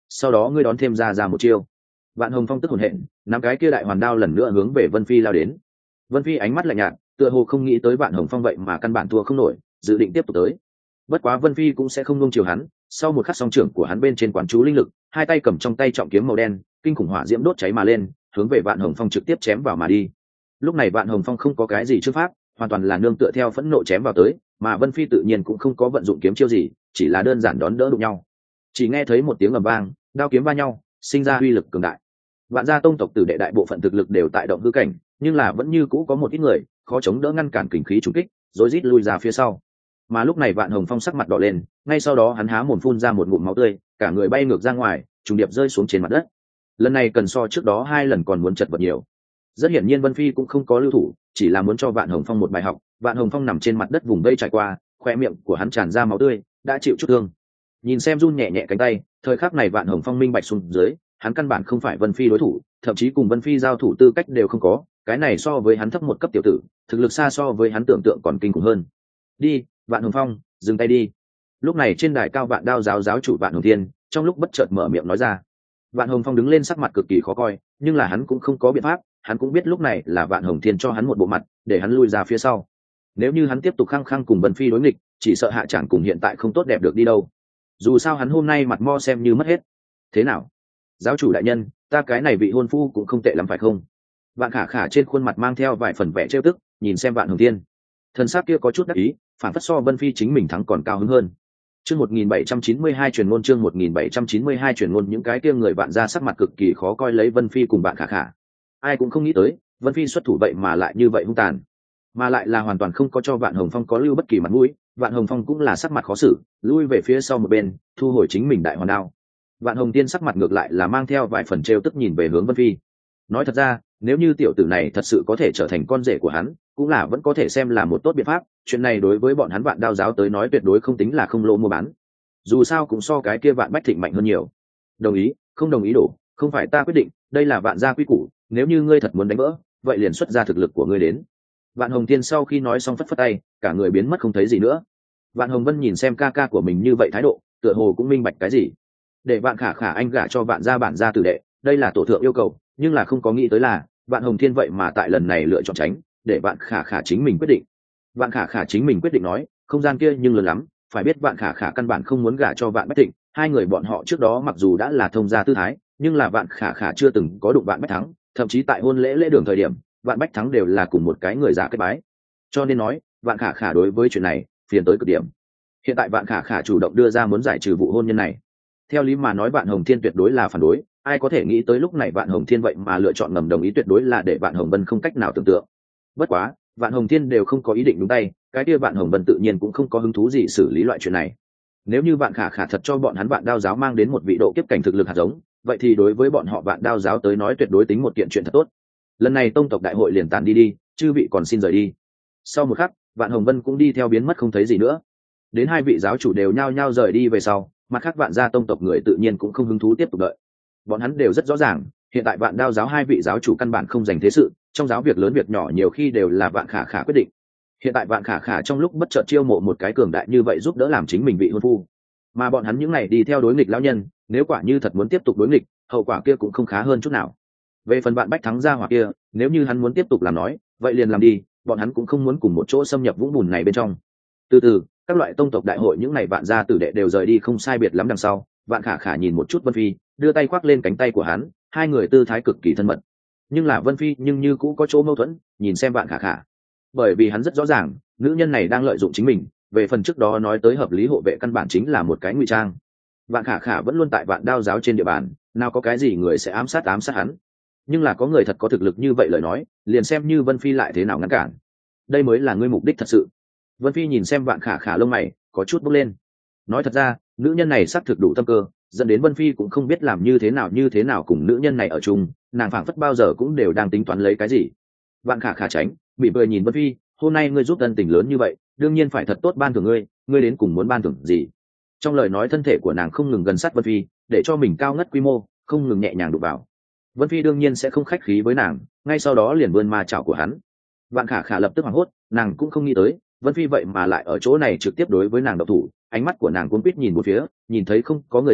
sau đó ngươi đón thêm ra một chiêu. Vạn Hồng Phong tức hồn hện, nắm cái kia đại hoàn đao lần nữa hướng về Vân Phi lao đến. Vân Phi ánh mắt lạnh nhạt, tựa hồ không nghĩ tới Vạn Hồng Phong vậy mà căn bản thua không nổi, dự định tiếp tục tới. Bất quá Vân Phi cũng sẽ không nuông chiều hắn, sau một khắc song trưởng của hắn bên trên quán chú linh lực, hai tay cầm trong tay trọng kiếm màu đen, kinh khủng hỏa diễm đốt cháy mà lên, hướng về Vạn Hồng Phong trực tiếp chém vào mà đi. Lúc này Vạn Hồng Phong không có cái gì trước pháp, hoàn toàn là nương tựa theo phẫn nộ chém vào tới, mà Vân Phi tự nhiên cũng không có vận dụng kiếm chiêu gì, chỉ là đơn giản đón đỡ đụng nhau. Chỉ nghe thấy một tiếng ầm vang, đao kiếm va nhau, sinh ra uy lực cường đại. Vạn gia tông tộc tử đệ đại bộ phận thực lực đều tại động hư cảnh, nhưng là vẫn như cũ có một ít người khó chống đỡ ngăn cản kình khí trùng kích, rối rít lui ra phía sau. Mà lúc này Vạn Hồng Phong sắc mặt đỏ lên, ngay sau đó hắn há mồm phun ra một ngụm máu tươi, cả người bay ngược ra ngoài, trùng điệp rơi xuống trên mặt đất. Lần này cần so trước đó 2 lần còn muốn chật vật nhiều. Rất hiển nhiên Vân Phi cũng không có lưu thủ, chỉ là muốn cho Vạn Hồng Phong một bài học. Vạn Hồng Phong nằm trên mặt đất vùng vây trải qua, khoe miệng của hắn tràn ra máu tươi, đã chịu chút thương. Nhìn xem run nhẹ nhẹ cánh tay, thời khắc này Vạn Hồng Phong minh bạch xuống dưới, hắn căn bản không phải Vân Phi đối thủ, thậm chí cùng Vân Phi giao thủ tư cách đều không có, cái này so với hắn thấp một cấp tiểu tử, thực lực xa so với hắn tưởng tượng còn kinh khủng hơn. Đi, Vạn Hồng Phong, dừng tay đi. Lúc này trên đài cao Vạn Đao giáo chủ Vạn Hồng Thiên, trong lúc bất chợt mở miệng nói ra. Vạn Hồng Phong đứng lên sắc mặt cực kỳ khó coi, nhưng là hắn cũng không có biện pháp, hắn cũng biết lúc này là Vạn Hồng Thiên cho hắn một bộ mặt, để hắn lui ra phía sau. Nếu như hắn tiếp tục khăng khăng cùng Vân Phi đối nghịch, chỉ sợ hạ chẳng cùng hiện tại không tốt đẹp được đi đâu. Dù sao hắn hôm nay mặt mo xem như mất hết. Thế nào? Giáo chủ đại nhân, ta cái này vị hôn phu cũng không tệ lắm phải không? Vạn Khả Khả trên khuôn mặt mang theo vài phần vẻ trêu tức, nhìn xem Vạn Hồng Thiên. Thần sắc kia có chút đắc ý, phản phất so Vân Phi chính mình thắng còn cao hứng hơn. Chương 1792 truyền ngôn, chương 1792 truyền ngôn, những cái kia người Vạn gia sắc mặt cực kỳ khó coi lấy Vân Phi cùng Vạn Khả Khả. Ai cũng không nghĩ tới, Vân Phi xuất thủ vậy mà lại như vậy hung tàn, mà lại là hoàn toàn không có cho Vạn Hồng Phong có lưu bất kỳ mặt mũi. Vạn Hồng Phong cũng là sắc mặt khó xử, lui về phía sau một bên, thu hồi chính mình đại hoàn đao. Vạn Hồng Tiên sắc mặt ngược lại là mang theo vài phần trêu tức nhìn về hướng Vân Phi. Nói thật ra, nếu như tiểu tử này thật sự có thể trở thành con rể của hắn, cũng là vẫn có thể xem là một tốt biện pháp. Chuyện này đối với bọn hắn Vạn Đao giáo tới nói tuyệt đối không tính là không lỗ mua bán. Dù sao cũng so cái kia Vạn Bách Thịnh mạnh hơn nhiều. Đồng ý, không đồng ý đổ, không phải ta quyết định, đây là Vạn gia quy củ, nếu như ngươi thật muốn đánh vỡ, vậy liền xuất ra thực lực của ngươi đến. Vạn Hồng Tiên sau khi nói xong phất phất tay, cả người biến mất không thấy gì nữa. Vạn Hồng Vân nhìn xem ca ca của mình như vậy thái độ, tựa hồ cũng minh bạch cái gì. Để Vạn Khả Khả anh gả cho Vạn gia bản gia tử đệ, đây là tổ thượng yêu cầu, nhưng là không có nghĩ tới là Vạn Hồng Thiên vậy mà tại lần này lựa chọn tránh, để Vạn Khả Khả chính mình quyết định. Vạn Khả Khả chính mình quyết định nói, không gian kia nhưng lớn lắm, phải biết Vạn Khả Khả căn bản không muốn gả cho Vạn Bách Thịnh, hai người bọn họ trước đó mặc dù đã là thông gia tư thái, nhưng là Vạn Khả Khả chưa từng có đụng Vạn Bách Thắng, thậm chí tại hôn lễ đường thời điểm, Vạn Bách Thắng đều là cùng một cái người giả kết bái. Cho nên nói, Vạn Khả Khả đối với chuyện này phiền tới cực điểm. Hiện tại Vạn Khả Khả chủ động đưa ra muốn giải trừ vụ hôn nhân này. Theo lý mà nói Vạn Hồng Thiên tuyệt đối là phản đối, ai có thể nghĩ tới lúc này Vạn Hồng Thiên vậy mà lựa chọn ngầm đồng ý, tuyệt đối là để Vạn Hồng Vân không cách nào tưởng tượng. Bất quá, Vạn Hồng Thiên đều không có ý định đúng tay, cái kia Vạn Hồng Vân tự nhiên cũng không có hứng thú gì xử lý loại chuyện này. Nếu như Vạn Khả Khả thật cho bọn hắn Vạn Đao giáo mang đến một vị độ kiếp cảnh thực lực hạt giống, vậy thì đối với bọn họ Vạn Đao giáo tới nói tuyệt đối tính một kiện chuyện thật tốt. Lần này tông tộc đại hội liền tàn đi, chư vị còn xin rời đi. Sau một khắc, Vạn Hồng Vân cũng đi theo biến mất không thấy gì nữa. Đến hai vị giáo chủ đều nhao nhao rời đi về sau, mặt khác Vạn gia tông tộc người tự nhiên cũng không hứng thú tiếp tục đợi. Bọn hắn đều rất rõ ràng, hiện tại Vạn Đao giáo hai vị giáo chủ căn bản không dành thế sự, trong giáo việc lớn việc nhỏ nhiều khi đều là Vạn Khả Khả quyết định. Hiện tại Vạn Khả Khả trong lúc bất chợt chiêu mộ một cái cường đại như vậy giúp đỡ làm chính mình vị hôn phu, mà bọn hắn những này đi theo đối nghịch lão nhân, nếu quả như thật muốn tiếp tục đối nghịch, hậu quả kia cũng không khá hơn chút nào. Về phần Vạn Bách Thắng gia hỏa kia, nếu như hắn muốn tiếp tục làm nói, vậy liền làm đi, bọn hắn cũng không muốn cùng một chỗ xâm nhập vũng bùn này bên trong. Từ từ, các loại tông tộc đại hội những này Vạn gia tử đệ đều rời đi không sai biệt lắm đằng sau, Vạn Khả Khả nhìn một chút Vân Phi, đưa tay khoác lên cánh tay của hắn, hai người tư thái cực kỳ thân mật. Nhưng là Vân Phi nhưng như cũ có chỗ mâu thuẫn, nhìn xem Vạn Khả Khả, bởi vì hắn rất rõ ràng, nữ nhân này đang lợi dụng chính mình. Về phần trước đó nói tới hợp lý hộ vệ căn bản chính là một cái ngụy trang. Vạn Khả Khả vẫn luôn tại Vạn Đao giáo trên địa bàn, nào có cái gì người sẽ ám sát hắn. Nhưng là có người thật có thực lực như vậy lời nói, liền xem như Vân Phi lại thế nào ngăn cản. Đây mới là ngươi mục đích thật sự. Vân Phi nhìn xem Vạn Khả Khả lông mày có chút bốc lên. Nói thật ra, nữ nhân này xác thực đủ tâm cơ, dẫn đến Vân Phi cũng không biết làm như thế nào cùng nữ nhân này ở chung, nàng phảng phất bao giờ cũng đều đang tính toán lấy cái gì. Vạn Khả Khả tránh, bị bơi nhìn Vân Phi, hôm nay ngươi giúp ân tình lớn như vậy, đương nhiên phải thật tốt ban thưởng ngươi đến cùng muốn ban thưởng gì? Trong lời nói thân thể của nàng không ngừng gần sát Vân Phi, để cho mình cao ngất quy mô, không ngừng nhẹ nhàng đụng vào. Vân Phi đương nhiên sẽ không khách khí với nàng, ngay sau đó liền vươn ma chảo của hắn. Vạn Khả Khả lập tức hoảng hốt, nàng cũng không nghĩ tới, Vân Phi vậy mà lại ở chỗ này trực tiếp đối với nàng độc thủ, ánh mắt của nàng cuốn quýt nhìn một phía, nhìn thấy không có người sau,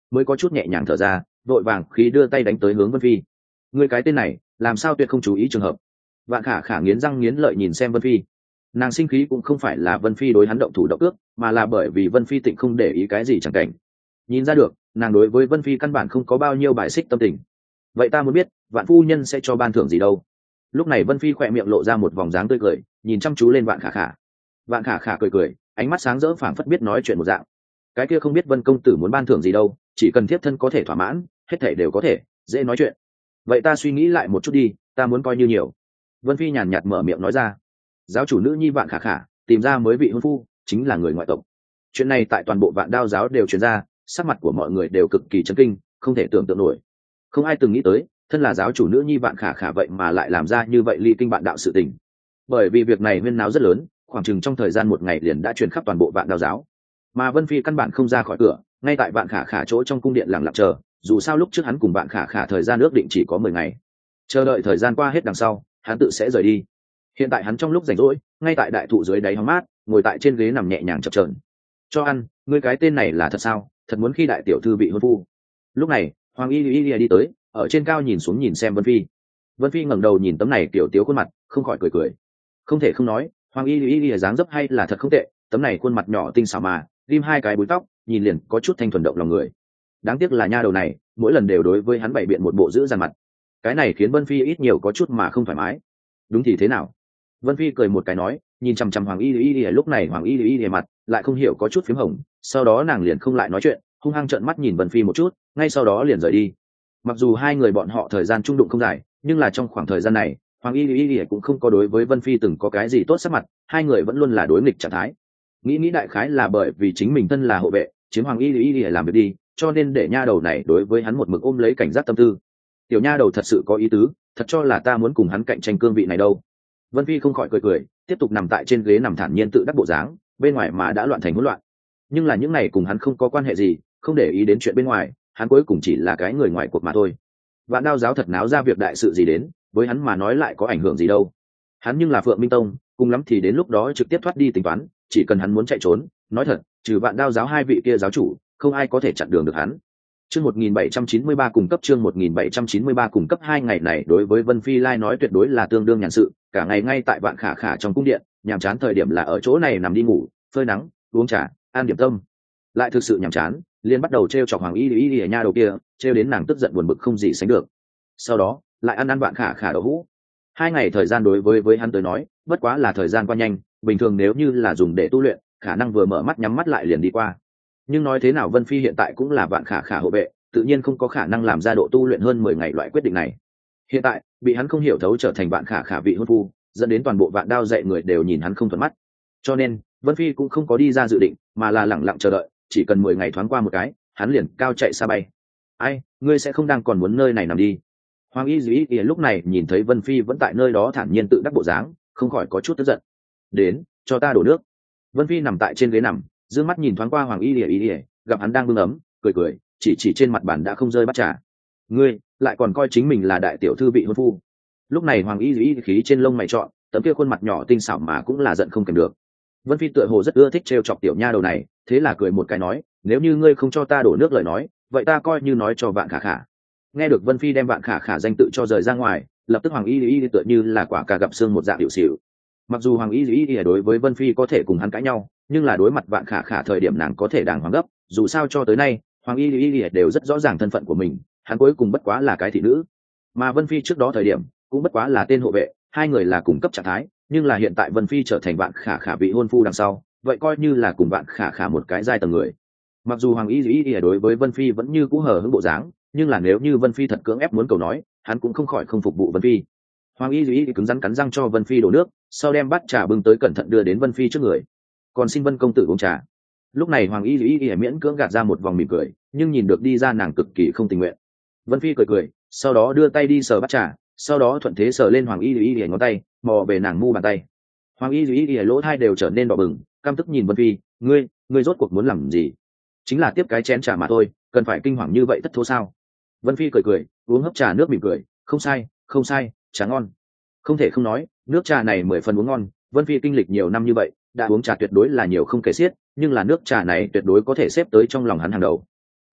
mới có chút nhẹ nhàng thở ra, vội vàng khí đưa tay đánh tới hướng Vân Phi. Ngươi cái tên này làm sao tuyệt không chú ý trường hợp. Vạn khả khả nghiến răng nghiến lợi nhìn xem Vân Phi. Nàng sinh khí cũng không phải là Vân Phi đối hắn động thủ động ước, mà là bởi vì Vân Phi tịnh không để ý cái gì chẳng cảnh. Nhìn ra được, nàng đối với Vân Phi căn bản không có bao nhiêu bài xích tâm tình. Vậy ta muốn biết, Vạn phu nhân sẽ cho ban thưởng gì đâu? Lúc này Vân Phi khỏe miệng lộ ra một vòng dáng tươi cười, nhìn chăm chú lên Vạn khả khả. Vạn khả khả cười cười, ánh mắt sáng rỡ phảng phất biết nói chuyện một dạng. Cái kia không biết Vân công tử muốn ban thưởng gì đâu, chỉ cần thiếp thân có thể thỏa mãn, hết thảy đều có thể, dễ nói chuyện. Vậy ta suy nghĩ lại một chút đi, ta muốn coi như nhiều. Vân Phi nhàn nhạt mở miệng nói ra. Giáo chủ nữ nhi Vạn khả khả tìm ra mới vị hôn phu, chính là người ngoại tộc. Chuyện này tại toàn bộ Vạn Đao giáo đều truyền ra, sắc mặt của mọi người đều cực kỳ chấn kinh, không thể tưởng tượng nổi. Không ai từng nghĩ tới, thân là giáo chủ nữ nhi Vạn khả khả vậy mà lại làm ra như vậy ly kinh bạn đạo sự tình. Bởi vì việc này huyên náo rất lớn, khoảng chừng trong thời gian một ngày liền đã truyền khắp toàn bộ Vạn Đao giáo. Mà Vân Phi căn bản không ra khỏi cửa, ngay tại Vạn khả khả chỗ trong cung điện lặng lặng chờ, dù sao lúc trước hắn cùng Vạn khả khả thời gian ước định chỉ có 10 ngày. Chờ đợi thời gian qua hết đằng sau, hắn tự sẽ rời đi. Hiện tại hắn trong lúc rảnh rỗi, ngay tại đại thụ dưới đáy hóng mát, ngồi tại trên ghế nằm nhẹ nhàng chập chờn. Cho ăn, ngươi cái tên này là thật sao? Thật muốn khi đại tiểu thư bị hôn phu. Lúc này, Hoàng Y đi tới, ở trên cao nhìn xuống nhìn xem Vân Phi. Vân Phi ngẩng đầu nhìn tấm này tiểu tiếu khuôn mặt, không khỏi cười cười. Không thể không nói, Hoàng Y dáng dấp hay là thật không tệ, tấm này khuôn mặt nhỏ tinh xảo mà, ghim hai cái búi tóc, nhìn liền có chút thanh thuần động lòng người. Đáng tiếc là nha đầu này, mỗi lần đều đối với hắn bày biện một bộ giữ dằn mặt. Cái này khiến Vân Phi ít nhiều có chút mà không thoải mái. Đúng thì thế nào? Vân Phi cười một cái nói, nhìn chằm chằm Hoàng Y lúc này Hoàng Y mặt lại không hiểu có chút phím hồng, sau đó nàng liền không lại nói chuyện, hung hăng trợn mắt nhìn Vân Phi một chút, ngay sau đó liền rời đi. Mặc dù hai người bọn họ thời gian chung đụng không dài, nhưng là trong khoảng thời gian này, Hoàng Y cũng không có đối với Vân Phi từng có cái gì tốt sắc mặt, hai người vẫn luôn là đối nghịch trạng thái. Nghĩ đại khái là bởi vì chính mình thân là hộ vệ, chiếm Hoàng Y làm việc đi, cho nên để nha đầu này đối với hắn một mực ôm lấy cảnh giác tâm tư. Tiểu nha đầu thật sự có ý tứ, thật cho là ta muốn cùng hắn cạnh tranh cương vị này đâu. Vân Phi không khỏi cười, tiếp tục nằm tại trên ghế nằm thản nhiên tự đắc bộ dáng, bên ngoài mà đã loạn thành hỗn loạn. Nhưng là những này cùng hắn không có quan hệ gì, không để ý đến chuyện bên ngoài, hắn cuối cùng chỉ là cái người ngoài cuộc mà thôi. Vạn Đao giáo thật náo ra việc đại sự gì đến, với hắn mà nói lại có ảnh hưởng gì đâu. Hắn nhưng là Phượng Minh Tông, cùng lắm thì đến lúc đó trực tiếp thoát đi tính toán, chỉ cần hắn muốn chạy trốn, nói thật, trừ Vạn Đao giáo hai vị kia giáo chủ, không ai có thể chặn đường được hắn. Chương 1793 cùng cấp chương 1793 cùng cấp 2 ngày này đối với Vân Phi Lai nói tuyệt đối là tương đương nhàn sự, cả ngày ngay tại Vạn khả khả trong cung điện, nhàm chán thời điểm là ở chỗ này nằm đi ngủ, phơi nắng, uống trà, ăn điểm tâm. Lại thực sự nhàm chán, liền bắt đầu trêu chọc Hoàng Y ở nha đầu kia, trêu đến nàng tức giận buồn bực không gì sánh được. Sau đó, lại ăn Vạn khả khả đậu hũ. 2 ngày thời gian đối với hắn tới nói, bất quá là thời gian qua nhanh, bình thường nếu như là dùng để tu luyện, khả năng vừa mở mắt nhắm mắt lại liền đi qua. Nhưng nói thế nào Vân Phi hiện tại cũng là Vạn khả khả hộ vệ, tự nhiên không có khả năng làm ra độ tu luyện hơn 10 ngày loại quyết định này. Hiện tại, bị hắn không hiểu thấu trở thành Vạn khả khả vị hôn phu, dẫn đến toàn bộ Vạn Đao dạy người đều nhìn hắn không thuận mắt. Cho nên, Vân Phi cũng không có đi ra dự định, mà là lẳng lặng chờ đợi, chỉ cần 10 ngày thoáng qua một cái, hắn liền cao chạy xa bay. Ai, ngươi sẽ không đang còn muốn nơi này nằm đi? Hoàng Y lúc này nhìn thấy Vân Phi vẫn tại nơi đó thản nhiên tự đắc bộ dáng, không khỏi có chút tức giận. Đến, cho ta đổ nước. Vân Phi nằm tại trên ghế nằm, dương mắt nhìn thoáng qua Hoàng Y, gặp hắn đang bưng ấm, cười, chỉ trên mặt bàn đã không rơi bát trà. Ngươi lại còn coi chính mình là đại tiểu thư vị hôn phu. Lúc này Hoàng Y khí trên lông mày trọn, tấm kia khuôn mặt nhỏ tinh xảo mà cũng là giận không kèm được. Vân Phi tựa hồ rất ưa thích trêu chọc tiểu nha đầu này, thế là cười một cái nói, nếu như ngươi không cho ta đổ nước lời nói, vậy ta coi như nói cho Vạn khả khả. Nghe được Vân Phi đem Vạn khả khả danh tự cho rời ra ngoài, lập tức Hoàng Y tựa như là quả cà gặp xương một dạng hiệu xỉu. Mặc dù Hoàng Y đối với Vân Phi có thể cùng hắn cãi nhau, nhưng là đối mặt Vạn khả khả thời điểm nàng có thể đàng hoàng gấp, dù sao cho tới nay Hoàng Y đều rất rõ ràng thân phận của mình, hắn cuối cùng bất quá là cái thị nữ, mà Vân Phi trước đó thời điểm cũng bất quá là tên hộ vệ, hai người là cùng cấp trạng thái, nhưng là hiện tại Vân Phi trở thành Vạn khả khả vị hôn phu đằng sau, vậy coi như là cùng Vạn khả khả một cái giai tầng người. Mặc dù Hoàng Y đối với Vân Phi vẫn như cũ hờ hững bộ dáng, nhưng là nếu như Vân Phi thật cưỡng ép muốn cầu nói, hắn cũng không khỏi không phục vụ Vân Phi. Hoàng Y cứng rắn cắn răng cho Vân Phi đổ nước, sau đem bát trà bưng tới cẩn thận đưa đến Vân Phi trước người. Còn xin Vân công tử uống trà. Lúc này Hoàng Y miễn cưỡng gạt ra một vòng mỉm cười, nhưng nhìn được đi ra nàng cực kỳ không tình nguyện. Vân Phi cười, sau đó đưa tay đi sờ bát trà, sau đó thuận thế sờ lên Hoàng Y ngón tay, mò về nàng mu bàn tay. Hoàng Y lỗ tai đều trở nên đỏ bừng, căm tức nhìn Vân Phi, ngươi rốt cuộc muốn làm gì? Chính là tiếp cái chén trà mà thôi, cần phải kinh hoàng như vậy tất thố sao? Vân Phi cười, uống hớp trà nước mỉm cười, không sai, trà ngon. Không thể không nói, nước trà này 10 phần uống ngon. Vân Phi kinh lịch nhiều năm như vậy, đã uống trà tuyệt đối là nhiều không kể xiết, nhưng là nước trà này tuyệt đối có thể xếp tới trong lòng hắn hàng đầu.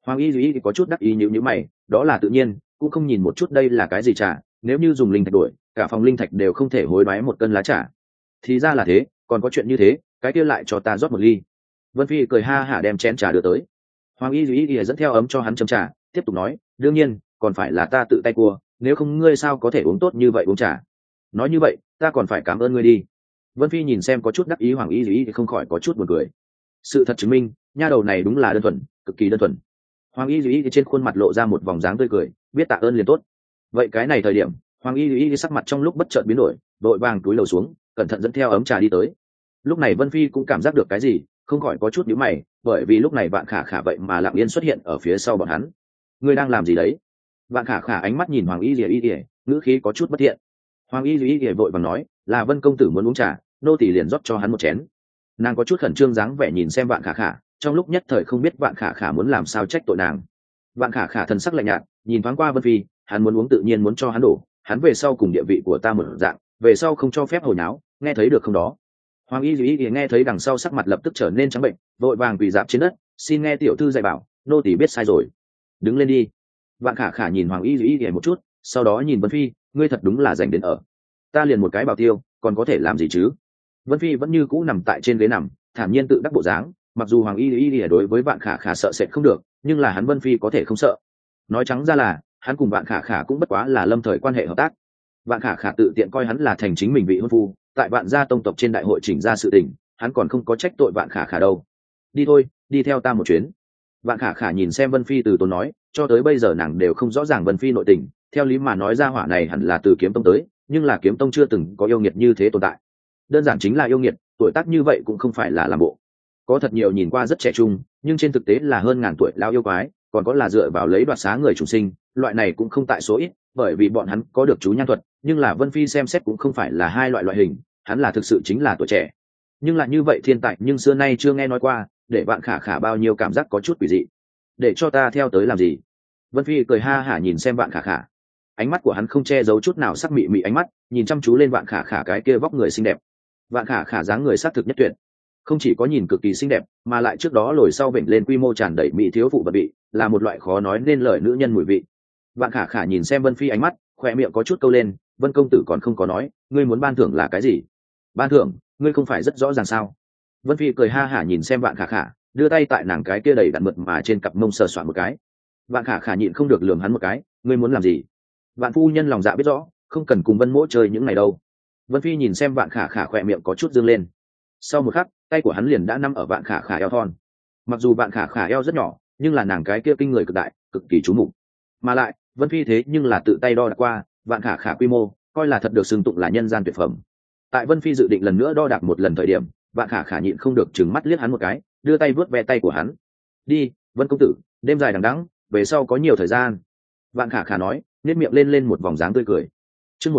Hoàng y duy có chút đắc ý nhíu mày, đó là tự nhiên, cũng không nhìn một chút đây là cái gì trà, nếu như dùng linh thạch đổi, cả phòng linh thạch đều không thể hối đoái một cân lá trà. Thì ra là thế, còn có chuyện như thế, cái kia lại cho ta rót một ly. Vân Phi cười ha hả đem chén trà đưa tới. Hoàng y duy dẫn theo ấm cho hắn châm trà, tiếp tục nói, đương nhiên còn phải là ta tự tay cua, nếu không ngươi sao có thể uống tốt như vậy uống trà. Nói như vậy ta còn phải cảm ơn ngươi đi. Vân Phi nhìn xem có chút đắc ý Hoàng y duy thì không khỏi có chút buồn cười. Sự thật chứng minh nha đầu này đúng là đơn thuần, cực kỳ đơn thuần. Hoàng y duy trên khuôn mặt lộ ra một vòng dáng tươi cười, biết tạ ơn liền tốt. Vậy cái này thời điểm Hoàng y duy sắc mặt trong lúc bất chợt biến đổi, đội vàng túi lầu xuống, cẩn thận dẫn theo ấm trà đi tới. Lúc này Vân Phi cũng cảm giác được cái gì, không khỏi có chút nhíu mày, bởi vì lúc này Vạn Khả Khả vậy mà lặng yên xuất hiện ở phía sau bọn hắn. Ngươi đang làm gì đấy? Vạn Khả Khả ánh mắt nhìn Hoàng y duy, ngữ khí có chút bất thiện. Hoàng y duy vội vàng nói, là Vân công tử muốn uống trà, nô tỳ liền rót cho hắn một chén. Nàng có chút khẩn trương dáng vẻ nhìn xem Vạn Khả Khả, trong lúc nhất thời không biết Vạn Khả Khả muốn làm sao trách tội nàng. Vạn Khả Khả thần sắc lạnh nhạt, nhìn thoáng qua Vân Phi, hắn muốn uống tự nhiên muốn cho hắn đổ, hắn về sau cùng địa vị của ta một dạng, về sau không cho phép hồi náo, nghe thấy được không đó? Hoàng y duy nghe thấy đằng sau sắc mặt lập tức trở nên trắng bệnh, vội vàng quỳ dạp trên đất, xin nghe tiểu thư dạy bảo, nô tỳ biết sai rồi. Đứng lên đi. Vạn Khả Khả nhìn Hoàng y duy một chút, sau đó nhìn Vân Phi, ngươi thật đúng là dành đến ở. Ta liền một cái bảo tiêu, còn có thể làm gì chứ? Vân Phi vẫn như cũ nằm tại trên ghế nằm, thản nhiên tự đắc bộ dáng, mặc dù Hoàng y đối với Vạn Khả Khả sợ sệt không được, nhưng là hắn Vân Phi có thể không sợ. Nói trắng ra là hắn cùng Vạn Khả Khả cũng bất quá là lâm thời quan hệ hợp tác. Vạn Khả Khả tự tiện coi hắn là thành chính mình vị hôn phu, tại Vạn gia tông tộc trên đại hội chỉnh ra sự tình, hắn còn không có trách tội Vạn Khả Khả đâu. Đi thôi, đi theo ta một chuyến. Vạn Khả Khả nhìn xem Vân Phi từ tốn nói, cho tới bây giờ nàng đều không rõ ràng Vân Phi nội tình, theo lý mà nói ra hỏa này hẳn là từ Kiếm Tông tới, nhưng là Kiếm Tông chưa từng có yêu nghiệt như thế tồn tại. Đơn giản chính là yêu nghiệt, tuổi tác như vậy cũng không phải là làm bộ. Có thật nhiều nhìn qua rất trẻ trung, nhưng trên thực tế là hơn ngàn tuổi lao yêu quái, còn có là dựa vào lấy đoạt xá người chủ sinh, loại này cũng không tại số ít, bởi vì bọn hắn có được chú nhan thuật, nhưng là Vân Phi xem xét cũng không phải là hai loại hình, hắn là thực sự chính là tuổi trẻ. Nhưng lại như vậy thiên tài nhưng xưa nay chưa nghe nói qua, để Vạn Khả Khả bao nhiêu cảm giác có chút quỷ dị. Để cho ta theo tới làm gì? Vân Phi cười ha hả nhìn xem Vạn Khả Khả. Ánh mắt của hắn không che giấu chút nào sắc mị mị ánh mắt, nhìn chăm chú lên Vạn Khả Khả cái kia vóc người xinh đẹp. Vạn Khả Khả dáng người sát thực nhất tuyệt, không chỉ có nhìn cực kỳ xinh đẹp, mà lại trước đó lồi sau vểnh lên quy mô tràn đầy mỹ thiếu phụ vật vị, là một loại khó nói nên lời nữ nhân mùi vị. Vạn Khả Khả nhìn xem Vân Phi ánh mắt, khoe miệng có chút câu lên, Vân công tử còn không có nói, ngươi muốn ban thưởng là cái gì? Ban thưởng, ngươi không phải rất rõ ràng sao? Vân Phi cười ha hả nhìn xem Vạn Khả Khả, đưa tay tại nàng cái kia đầy đặn mượt mà trên cặp mông sờ soạn một cái. Vạn Khả Khả nhịn không được lườm hắn một cái, ngươi muốn làm gì? Vạn phu nhân lòng dạ biết rõ, không cần cùng Vân mỗ chơi những ngày đâu. Vân Phi nhìn xem Vạn Khả Khả khoe miệng có chút dương lên. Sau một khắc, tay của hắn liền đã nắm ở Vạn Khả Khả eo thon. Mặc dù Vạn Khả Khả eo rất nhỏ, nhưng là nàng cái kia kinh người cực đại, cực kỳ chú mục. Mà lại, Vân Phi thế nhưng là tự tay đo đạc qua, Vạn Khả Khả quy mô, coi là thật được xưng tụng là nhân gian tuyệt phẩm. Tại Vân Phi dự định lần nữa đo đạc một lần thời điểm, Vạn Khả Khả nhịn không được trừng mắt liếc hắn một cái, đưa tay vớt ve tay của hắn. Đi, Vân công tử, đêm dài đằng đẵng, về sau có nhiều thời gian. Vạn Khả Khả nói, nhếch miệng lên một vòng dáng tươi cười. Chương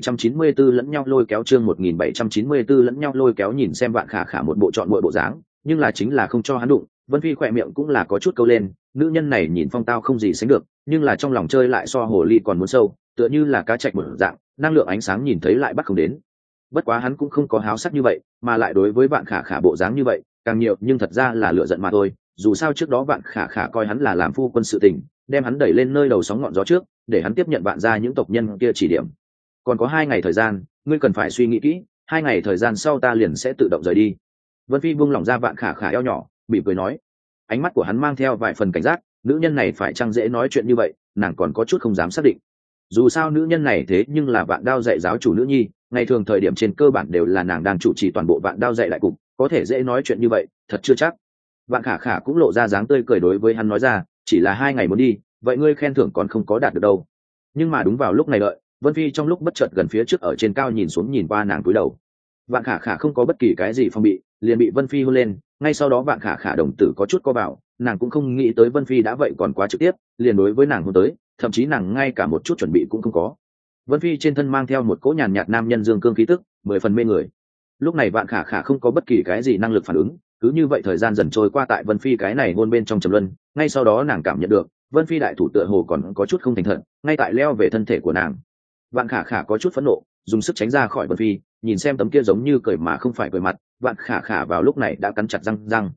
1794 lẫn nhau lôi kéo, chương 1794 lẫn nhau lôi kéo, nhìn xem Vạn Khả Khả một bộ trọn bộ dáng, nhưng là chính là không cho hắn đụng. Vân Phi khỏe miệng cũng là có chút câu lên, nữ nhân này nhìn phong tao không gì sánh được, nhưng là trong lòng chơi lại so hồ ly còn muốn sâu, tựa như là cá trạch một dạng, năng lượng ánh sáng nhìn thấy lại bắt không đến. Bất quá hắn cũng không có háo sắc như vậy, mà lại đối với Vạn Khả Khả bộ dáng như vậy, càng nhiều nhưng thật ra là lựa giận mà thôi. Dù sao trước đó Vạn Khả Khả coi hắn là làm phu quân sự tình, đem hắn đẩy lên nơi đầu sóng ngọn gió trước, để hắn tiếp nhận Vạn gia những tộc nhân kia chỉ điểm. Còn có 2 ngày thời gian, ngươi cần phải suy nghĩ kỹ, 2 ngày thời gian sau ta liền sẽ tự động rời đi. Vân Phi buông lỏng ra Vạn Khả Khả eo nhỏ, mỉm cười nói. Ánh mắt của hắn mang theo vài phần cảnh giác, nữ nhân này phải chăng dễ nói chuyện như vậy, nàng còn có chút không dám xác định. Dù sao nữ nhân này thế nhưng là Vạn Đao dạy giáo chủ nữ nhi, ngày thường thời điểm trên cơ bản đều là nàng đang chủ trì toàn bộ Vạn Đao dạy đại cục, có thể dễ nói chuyện như vậy, thật chưa chắc. Vạn Khả Khả cũng lộ ra dáng tươi cười đối với hắn nói ra, chỉ là 2 ngày muốn đi, vậy ngươi khen thưởng còn không có đạt được đâu. Nhưng mà đúng vào lúc này đợi, Vân Phi trong lúc bất chợt gần phía trước ở trên cao nhìn xuống nhìn qua nàng cúi đầu. Vạn Khả Khả không có bất kỳ cái gì phong bị, liền bị Vân Phi hôn lên, ngay sau đó Vạn Khả Khả đồng tử có chút co vào, nàng cũng không nghĩ tới Vân Phi đã vậy còn quá trực tiếp, liền đối với nàng hôn tới, thậm chí nàng ngay cả một chút chuẩn bị cũng không có. Vân Phi trên thân mang theo một cỗ nhàn nhạt nam nhân dương cương khí tức, 10 phần mê người. Lúc này Vạn Khả Khả không có bất kỳ cái gì năng lực phản ứng, cứ như vậy thời gian dần trôi qua tại Vân Phi cái này hôn bên trong trầm luân, ngay sau đó nàng cảm nhận được Vân Phi đại thủ tựa hồ còn có chút không thành thật, ngay tại leo về thân thể của nàng. Vạn Khả Khả có chút phẫn nộ, dùng sức tránh ra khỏi Vân Phi, nhìn xem tấm kia giống như cười mà không phải cười mặt, Vạn Khả Khả vào lúc này đã cắn chặt răng.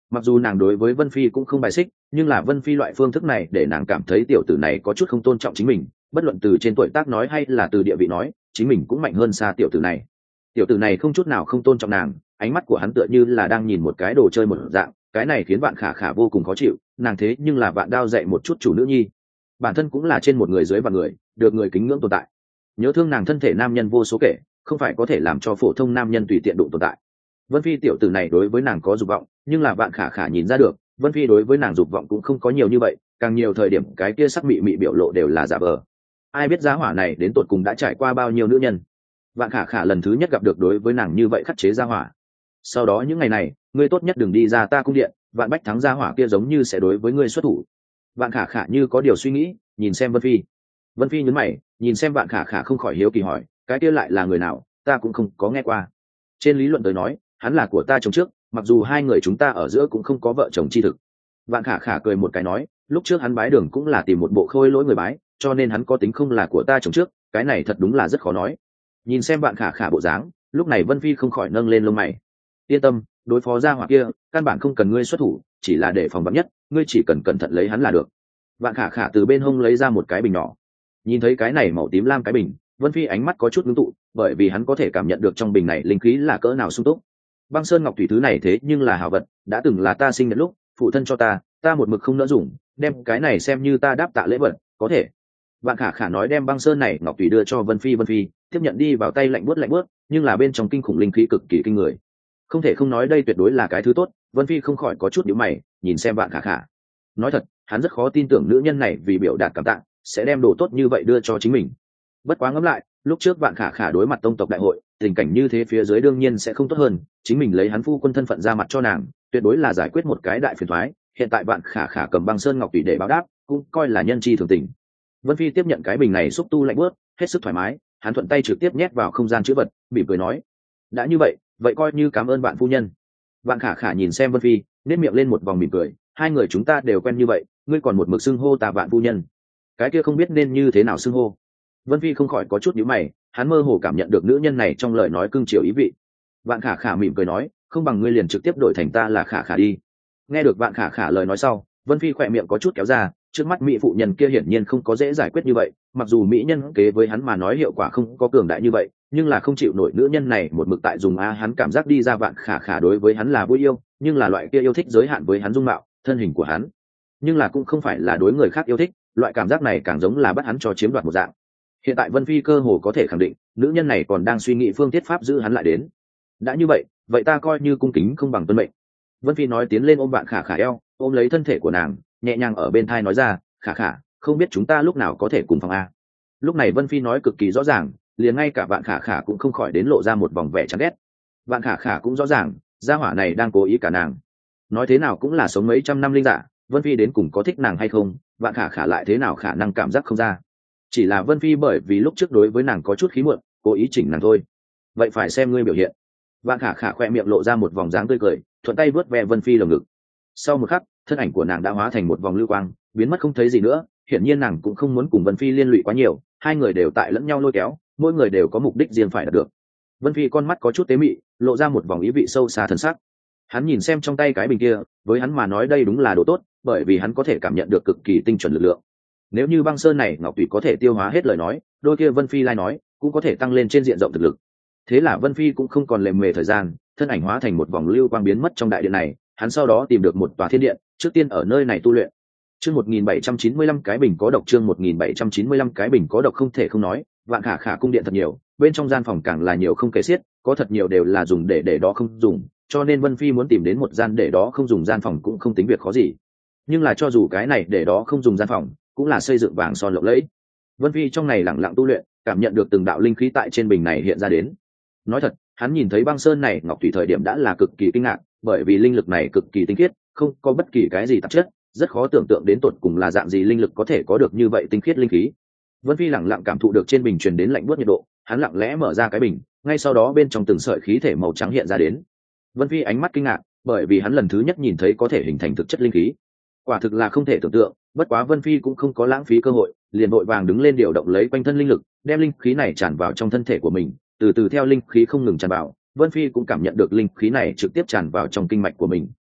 Mặc dù nàng đối với Vân Phi cũng không bài xích, nhưng là Vân Phi loại phương thức này để nàng cảm thấy tiểu tử này có chút không tôn trọng chính mình, bất luận từ trên tuổi tác nói hay là từ địa vị nói, chính mình cũng mạnh hơn xa tiểu tử này. Tiểu tử này không chút nào không tôn trọng nàng, ánh mắt của hắn tựa như là đang nhìn một cái đồ chơi một dạng, cái này khiến Vạn Khả Khả vô cùng khó chịu, nàng thế nhưng là Vạn Đao dạy một chút chủ nữ nhi, bản thân cũng là trên một người dưới vạn người, được người kính ngưỡng tồn tại. Nhớ thương nàng thân thể nam nhân vô số kể, không phải có thể làm cho phổ thông nam nhân tùy tiện đụng tồn tại. Vân Phi tiểu tử này đối với nàng có dục vọng, nhưng là Vạn Khả Khả nhìn ra được, Vân Phi đối với nàng dục vọng cũng không có nhiều như vậy, càng nhiều thời điểm cái kia sắc mị mị biểu lộ đều là giả vờ. Ai biết giá hỏa này đến tột cùng đã trải qua bao nhiêu nữ nhân. Vạn Khả Khả lần thứ nhất gặp được đối với nàng như vậy khắc chế gia hỏa. Sau đó những ngày này, ngươi tốt nhất đừng đi ra ta cung điện, Vạn Bách Thắng gia hỏa kia giống như sẽ đối với ngươi xuất thủ. Vạn Khả Khả như có điều suy nghĩ, nhìn xem Vân Phi. Vân Phi nhướng mày, nhìn xem Vạn Khả Khả không khỏi hiếu kỳ hỏi, cái kia lại là người nào, ta cũng không có nghe qua. Trên lý luận tới nói, hắn là của ta chồng trước, mặc dù hai người chúng ta ở giữa cũng không có vợ chồng chi thực. Vạn Khả Khả cười một cái nói, lúc trước hắn bái đường cũng là tìm một bộ khôi lỗi người bái, cho nên hắn có tính không là của ta chồng trước, cái này thật đúng là rất khó nói. Nhìn xem Vạn Khả Khả bộ dáng, lúc này Vân Phi không khỏi nâng lên lông mày. Yên tâm, đối phó gia hỏa kia, căn bản không cần ngươi xuất thủ, chỉ là để phòng vắn nhất, ngươi chỉ cần cẩn thận lấy hắn là được. Vạn Khả Khả từ bên hông lấy ra một cái bình nhỏ. Nhìn thấy cái này màu tím lam cái bình, Vân Phi ánh mắt có chút ngưng tụ, bởi vì hắn có thể cảm nhận được trong bình này linh khí là cỡ nào sung túc. Băng sơn ngọc thủy thứ này thế nhưng là hảo vật, đã từng là ta sinh nhật lúc phụ thân cho ta một mực không nỡ dùng, đem cái này xem như ta đáp tạ lễ vật, có thể. Vạn Khả Khả nói đem băng sơn này ngọc thủy đưa cho Vân Phi tiếp nhận đi vào tay lạnh buốt, nhưng là bên trong kinh khủng linh khí cực kỳ kinh người. Không thể không nói đây tuyệt đối là cái thứ tốt, Vân Phi không khỏi có chút nhíu mày, nhìn xem Vạn Khả Khả. Nói thật, hắn rất khó tin tưởng nữ nhân này vì biểu đạt cảm tạ, sẽ đem đồ tốt như vậy đưa cho chính mình. Bất quá ngẫm lại, lúc trước Vạn Khả Khả đối mặt tông tộc đại hội, tình cảnh như thế phía dưới đương nhiên sẽ không tốt hơn, chính mình lấy hắn phu quân thân phận ra mặt cho nàng, tuyệt đối là giải quyết một cái đại phiền toái. Hiện tại Vạn Khả Khả cầm băng sơn ngọc thủy để báo đáp, cũng coi là nhân chi thường tình. Vân Phi tiếp nhận cái bình này xúc tu lạnh buốt, hết sức thoải mái, hắn thuận tay trực tiếp nhét vào không gian chữ vật, mỉm cười nói: đã như vậy, vậy coi như cảm ơn bạn phu nhân. Vạn Khả Khả nhìn xem Vân Phi, nét miệng lên một vòng mỉm cười, hai người chúng ta đều quen như vậy, ngươi còn một mực xưng hô ta Vạn phu nhân, cái kia không biết nên như thế nào xưng hô. Vân Phi không khỏi có chút nhíu mày, hắn mơ hồ cảm nhận được nữ nhân này trong lời nói cưng chiều ý vị. Vạn Khả Khả mỉm cười nói, không bằng ngươi liền trực tiếp đổi thành ta là Khả Khả đi. Nghe được Vạn Khả Khả lời nói sau, Vân Phi khỏe miệng có chút kéo ra, trước mắt mỹ phụ nhân kia hiển nhiên không có dễ giải quyết như vậy, mặc dù mỹ nhân kế với hắn mà nói hiệu quả không có cường đại như vậy, nhưng là không chịu nổi nữ nhân này một mực tại dùng hắn cảm giác đi ra Vạn Khả Khả đối với hắn là vui yêu, nhưng là loại kia yêu thích giới hạn với hắn dung mạo, thân hình của hắn, nhưng là cũng không phải là đối người khác yêu thích, loại cảm giác này càng giống là bắt hắn cho chiếm đoạt một dạng. Hiện tại Vân Phi cơ hồ có thể khẳng định, nữ nhân này còn đang suy nghĩ phương thiết pháp giữ hắn lại đến. Đã như vậy, vậy ta coi như cung kính không bằng tuân mệnh. Vân Phi nói tiến lên ôm Vạn Khả Khả eo, ôm lấy thân thể của nàng, nhẹ nhàng ở bên thai nói ra, Khả Khả, không biết chúng ta lúc nào có thể cùng phòng a. Lúc này Vân Phi nói cực kỳ rõ ràng, liền ngay cả Vạn Khả Khả cũng không khỏi đến lộ ra một vòng vẻ chán ghét. Vạn Khả Khả cũng rõ ràng, gia hỏa này đang cố ý cả nàng. Nói thế nào cũng là sống mấy trăm năm linh giả, Vân Phi đến cùng có thích nàng hay không, Vạn Khả Khả lại thế nào khả năng cảm giác không ra. Chỉ là Vân Phi bởi vì lúc trước đối với nàng có chút khí muộn, cố ý chỉnh nàng thôi. Vậy phải xem ngươi biểu hiện. Vạn Khả Khả khoe miệng lộ ra một vòng dáng tươi cười, thuận tay vớt ve Vân Phi lồng ngực. Sau một khắc, thân ảnh của nàng đã hóa thành một vòng lưu quang, biến mất không thấy gì nữa. Hiển nhiên nàng cũng không muốn cùng Vân Phi liên lụy quá nhiều, hai người đều tại lẫn nhau lôi kéo, mỗi người đều có mục đích riêng phải đạt được. Vân Phi con mắt có chút tế mị, lộ ra một vòng ý vị sâu xa thần sắc. Hắn nhìn xem trong tay cái bình kia, với hắn mà nói đây đúng là đồ tốt, bởi vì hắn có thể cảm nhận được cực kỳ tinh chuẩn lực lượng. Nếu như băng sơn này ngọc tùy có thể tiêu hóa hết lời nói, đôi kia Vân Phi lai nói cũng có thể tăng lên trên diện rộng thực lực. Thế là Vân Phi cũng không còn lề mề thời gian, thân ảnh hóa thành một vòng lưu quang biến mất trong đại điện này. Hắn sau đó tìm được một tòa thiên điện, trước tiên ở nơi này tu luyện. Chương 1795 cái bình có độc, chương 1795 cái bình có độc. Không thể không nói, Vạn Khả Khả cung điện thật nhiều, bên trong gian phòng càng là nhiều không kể xiết, có thật nhiều đều là dùng để đó không dùng, cho nên Vân Phi muốn tìm đến một gian để đó không dùng gian phòng cũng không tính việc khó gì. Nhưng là cho dù cái này để đó không dùng gian phòng, cũng là xây dựng vàng son lộng lẫy. Vân Phi trong này lặng lặng tu luyện, cảm nhận được từng đạo linh khí tại trên bình này hiện ra đến. Nói thật, hắn nhìn thấy băng sơn này ngọc thủy thời điểm đã là cực kỳ kinh ngạc, bởi vì linh lực này cực kỳ tinh khiết, không có bất kỳ cái gì tạp chất, rất khó tưởng tượng đến tột cùng là dạng gì linh lực có thể có được như vậy tinh khiết linh khí. Vân Phi lặng lặng cảm thụ được trên bình truyền đến lạnh buốt nhiệt độ, hắn lặng lẽ mở ra cái bình, ngay sau đó bên trong từng sợi khí thể màu trắng hiện ra đến. Vân Phi ánh mắt kinh ngạc, bởi vì hắn lần thứ nhất nhìn thấy có thể hình thành thực chất linh khí. Quả thực là không thể tưởng tượng, bất quá Vân Phi cũng không có lãng phí cơ hội, liền vội vàng đứng lên điều động lấy quanh thân linh lực, đem linh khí này tràn vào trong thân thể của mình, từ từ theo linh khí không ngừng tràn vào, Vân Phi cũng cảm nhận được linh khí này trực tiếp tràn vào trong kinh mạch của mình.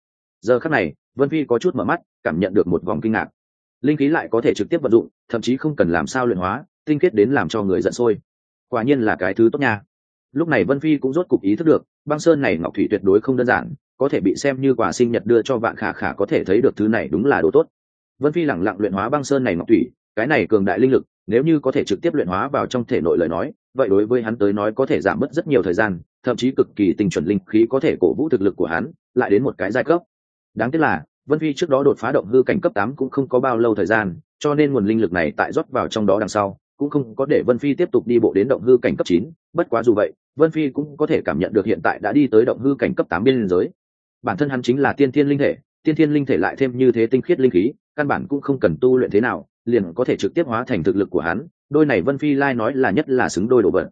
Giờ khắc này Vân Phi có chút mở mắt, cảm nhận được một vòng kinh ngạc. Linh khí lại có thể trực tiếp vận dụng, thậm chí không cần làm sao luyện hóa, tinh khiết đến làm cho người giận sôi. Quả nhiên là cái thứ tốt nha. Lúc này Vân Phi cũng rốt cục ý thức được, băng sơn này ngọc thủy tuyệt đối không đơn giản, có thể bị xem như quà sinh nhật đưa cho Vạn Khả Khả, có thể thấy được thứ này đúng là đồ tốt. Vân Phi lẳng lặng luyện hóa băng sơn này ngọc thủy, cái này cường đại linh lực, nếu như có thể trực tiếp luyện hóa vào trong thể nội lời nói, vậy đối với hắn tới nói có thể giảm bớt rất nhiều thời gian, thậm chí cực kỳ tinh chuẩn linh khí có thể cổ vũ thực lực của hắn, lại đến một cái giai cấp. Đáng tiếc là Vân Phi trước đó đột phá động hư cảnh cấp 8 cũng không có bao lâu thời gian, cho nên nguồn linh lực này tại rót vào trong đó đằng sau, cũng không có để Vân Phi tiếp tục đi bộ đến động hư cảnh cấp 9, bất quá dù vậy, Vân Phi cũng có thể cảm nhận được hiện tại đã đi tới động hư cảnh cấp 8 biên giới. Bản thân hắn chính là tiên thiên linh thể, tiên thiên linh thể lại thêm như thế tinh khiết linh khí, căn bản cũng không cần tu luyện thế nào, liền có thể trực tiếp hóa thành thực lực của hắn, đôi này Vân Phi lai nói là nhất là xứng đôi đồ vật.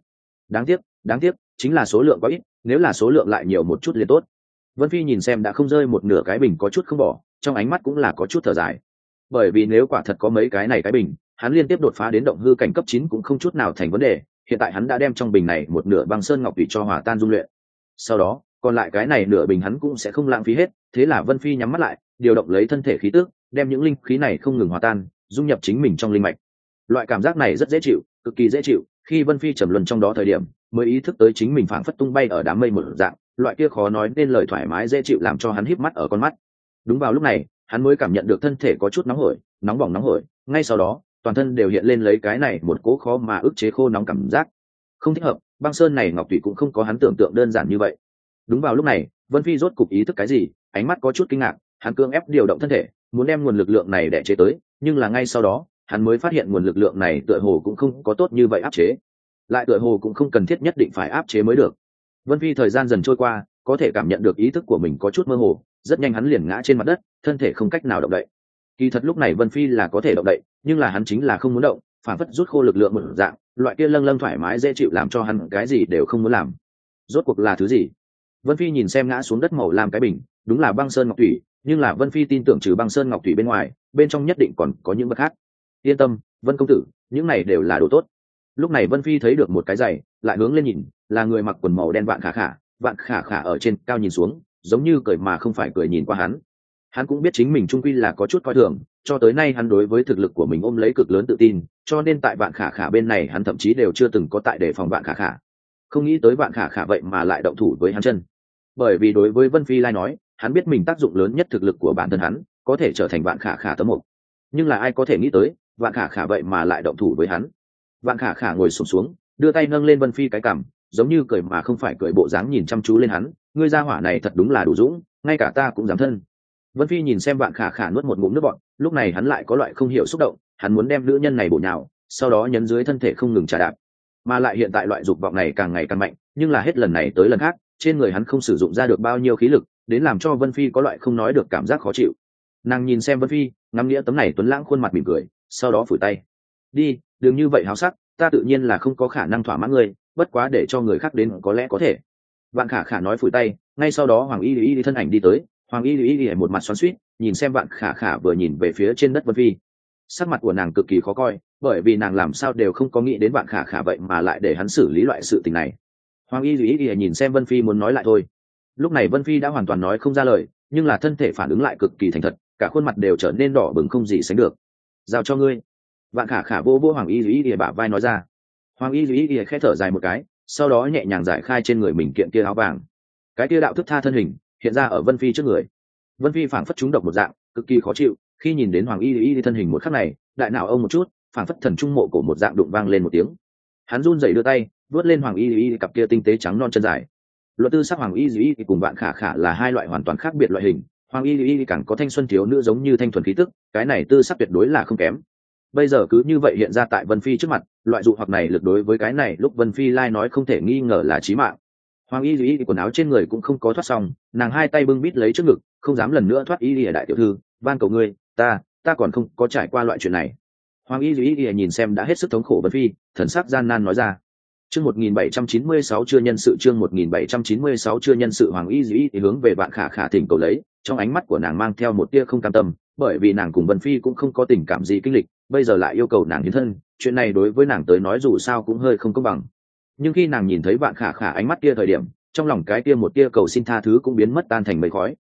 Đáng tiếc, chính là số lượng quá ít, nếu là số lượng lại nhiều một chút liền tốt. Vân Phi nhìn xem đã không rơi một nửa cái bình có chút không bỏ, trong ánh mắt cũng là có chút thở dài. Bởi vì nếu quả thật có mấy cái này cái bình, hắn liên tiếp đột phá đến động hư cảnh cấp 9 cũng không chút nào thành vấn đề, hiện tại hắn đã đem trong bình này một nửa băng sơn ngọc thủy cho hòa tan dung luyện. Sau đó, còn lại cái này nửa bình hắn cũng sẽ không lãng phí hết, thế là Vân Phi nhắm mắt lại, điều động lấy thân thể khí tức, đem những linh khí này không ngừng hòa tan, dung nhập chính mình trong linh mạch. Loại cảm giác này rất dễ chịu, cực kỳ dễ chịu, khi Vân Phi trầm luân trong đó thời điểm, mới ý thức tới chính mình phảng phất tung bay ở đám mây một dạng, loại kia khó nói nên lời thoải mái dễ chịu làm cho hắn híp mắt ở con mắt. Đúng vào lúc này, hắn mới cảm nhận được thân thể có chút nóng hổi, nóng bỏng nóng hổi, ngay sau đó, toàn thân đều hiện lên lấy cái này một cỗ khó mà ức chế khô nóng cảm giác. Không thích hợp, băng sơn này ngọc thủy cũng không có hắn tưởng tượng đơn giản như vậy. Đúng vào lúc này, Vân Phi rốt cục ý thức cái gì, ánh mắt có chút kinh ngạc, hắn cưỡng ép điều động thân thể, muốn đem nguồn lực lượng này đè chế tới, nhưng là ngay sau đó, hắn mới phát hiện nguồn lực lượng này tựa hồ cũng không có tốt như vậy áp chế, lại tựa hồ cũng không cần thiết nhất định phải áp chế mới được. Vân Phi thời gian dần trôi qua, có thể cảm nhận được ý thức của mình có chút mơ hồ, rất nhanh hắn liền ngã trên mặt đất, thân thể không cách nào động đậy. Kỳ thật lúc này Vân Phi là có thể động đậy, nhưng là hắn chính là không muốn động, phản phất rút khô lực lượng một dạng, loại kia lâng lâng thoải mái dễ chịu làm cho hắn cái gì đều không muốn làm. Rốt cuộc là thứ gì? Vân Phi nhìn xem ngã xuống đất màu lam cái bình, đúng là băng sơn ngọc thủy, nhưng là Vân Phi tin tưởng trừ băng sơn ngọc thủy bên ngoài, bên trong nhất định còn có những vật khác. Yên tâm, Vân công tử, những này đều là đồ tốt. Lúc này Vân Phi thấy được một cái giày, lại hướng lên nhìn, là người mặc quần màu đen Vạn Khả Khả. Vạn Khả Khả ở trên cao nhìn xuống, giống như cười mà không phải cười nhìn qua hắn. Hắn cũng biết chính mình trung quy là có chút coi thường, cho tới nay hắn đối với thực lực của mình ôm lấy cực lớn tự tin, cho nên tại Vạn Khả Khả bên này hắn thậm chí đều chưa từng có tại đề phòng Vạn Khả Khả. Không nghĩ tới Vạn Khả Khả vậy mà lại động thủ với hắn chân. Bởi vì đối với Vân Phi lai nói, hắn biết mình tác dụng lớn nhất thực lực của bản thân hắn, có thể trở thành Vạn Khả Khả tấm mục. Nhưng là ai có thể nghĩ tới, Vạn Khả Khả vậy mà lại động thủ với hắn. Vạn Khả Khả ngồi xổm xuống, đưa tay nâng lên Vân Phi cái cằm, giống như cười mà không phải cười bộ dáng nhìn chăm chú lên hắn, ngươi gia hỏa này thật đúng là đủ dũng, ngay cả ta cũng dám thân. Vân Phi nhìn xem Vạn Khả Khả nuốt một ngụm nước bọt, lúc này hắn lại có loại không hiểu xúc động, hắn muốn đem nữ nhân này bổ nhào, sau đó nhấn dưới thân thể không ngừng trà đạp. Mà lại hiện tại loại dục vọng này càng ngày càng mạnh, nhưng là hết lần này tới lần khác, trên người hắn không sử dụng ra được bao nhiêu khí lực, đến làm cho Vân Phi có loại không nói được cảm giác khó chịu. Nàng nhìn xem Vân Phi, ngắm nghĩa tấm này tuấn lãng khuôn mặt mỉm cười, sau đó phủi tay. Đi, đừng như vậy háo sắc, ta tự nhiên là không có khả năng thỏa mãn ngươi, bất quá để cho người khác đến có lẽ có thể. Vạn Khả Khả nói phủi tay, ngay sau đó Hoàng Y Y thân ảnh đi tới, Hoàng Y Y một mặt xoắn xuýt, nhìn xem Vạn Khả Khả vừa nhìn về phía trên đất Vân Phi. Sắc mặt của nàng cực kỳ khó coi, bởi vì nàng làm sao đều không có nghĩ đến Vạn Khả Khả vậy mà lại để hắn xử lý loại sự tình này. Hoàng Y Y nhìn xem Vân Phi muốn nói lại thôi. Lúc này Vân Phi đã hoàn toàn nói không ra lời, nhưng là thân thể phản ứng lại cực kỳ thành thật, cả khuôn mặt đều trở nên đỏ bừng không gì sánh được. Giao cho ngươi. Vạn Khả Khả vô Hoàng Y Y bả vai nói ra. Hoàng Y Y khẽ thở dài một cái, sau đó nhẹ nhàng giải khai trên người mình kiện kia áo vàng. Cái kia đạo thức tha thân hình hiện ra ở Vân Phi trước người. Vân Phi phảng phất trúng độc một dạng, cực kỳ khó chịu, khi nhìn đến Hoàng Y Y thân hình một khắc này, đại não ông một chút, phảng phất thần trung mộ cổ một dạng đụng vang lên một tiếng. Hắn run rẩy đưa tay, vuốt lên Hoàng Y Y cặp kia tinh tế trắng non chân dài. Luật tư sắc Hoàng Y Y cùng Vạn Khả Khả là hai loại hoàn toàn khác biệt loại hình, Hoàng Y Y càng có thanh xuân thiếu nữ giống như thanh thuần khí tức, cái này tư sắc tuyệt đối là không kém. Bây giờ cứ như vậy hiện ra tại Vân Phi trước mặt, loại dụ hoặc này lực đối với cái này lúc Vân Phi lai nói không thể nghi ngờ là chí mạng. Hoàng Y Y quần áo trên người cũng không có thoát xong, nàng hai tay bưng bít lấy trước ngực, không dám lần nữa thoát. Y đại tiểu thư, van cầu ngươi, ta còn không có trải qua loại chuyện này. Hoàng Y Y nhìn xem đã hết sức thống khổ Vân Phi, thần sắc gian nan nói ra. Chương 1796 chưa nhân sự, chương 1796 chưa nhân sự. Hoàng Y Y hướng về Vạn Khả Khả thỉnh cầu lấy, trong ánh mắt của nàng mang theo một tia không cam tâm, bởi vì nàng cùng Vân Phi cũng không có tình cảm gì kinh lịch, bây giờ lại yêu cầu nàng hiến thân, chuyện này đối với nàng tới nói dù sao cũng hơi không công bằng. Nhưng khi nàng nhìn thấy Vạn Khả Khả ánh mắt kia thời điểm, trong lòng cái kia một tia cầu xin tha thứ cũng biến mất tan thành mây khói.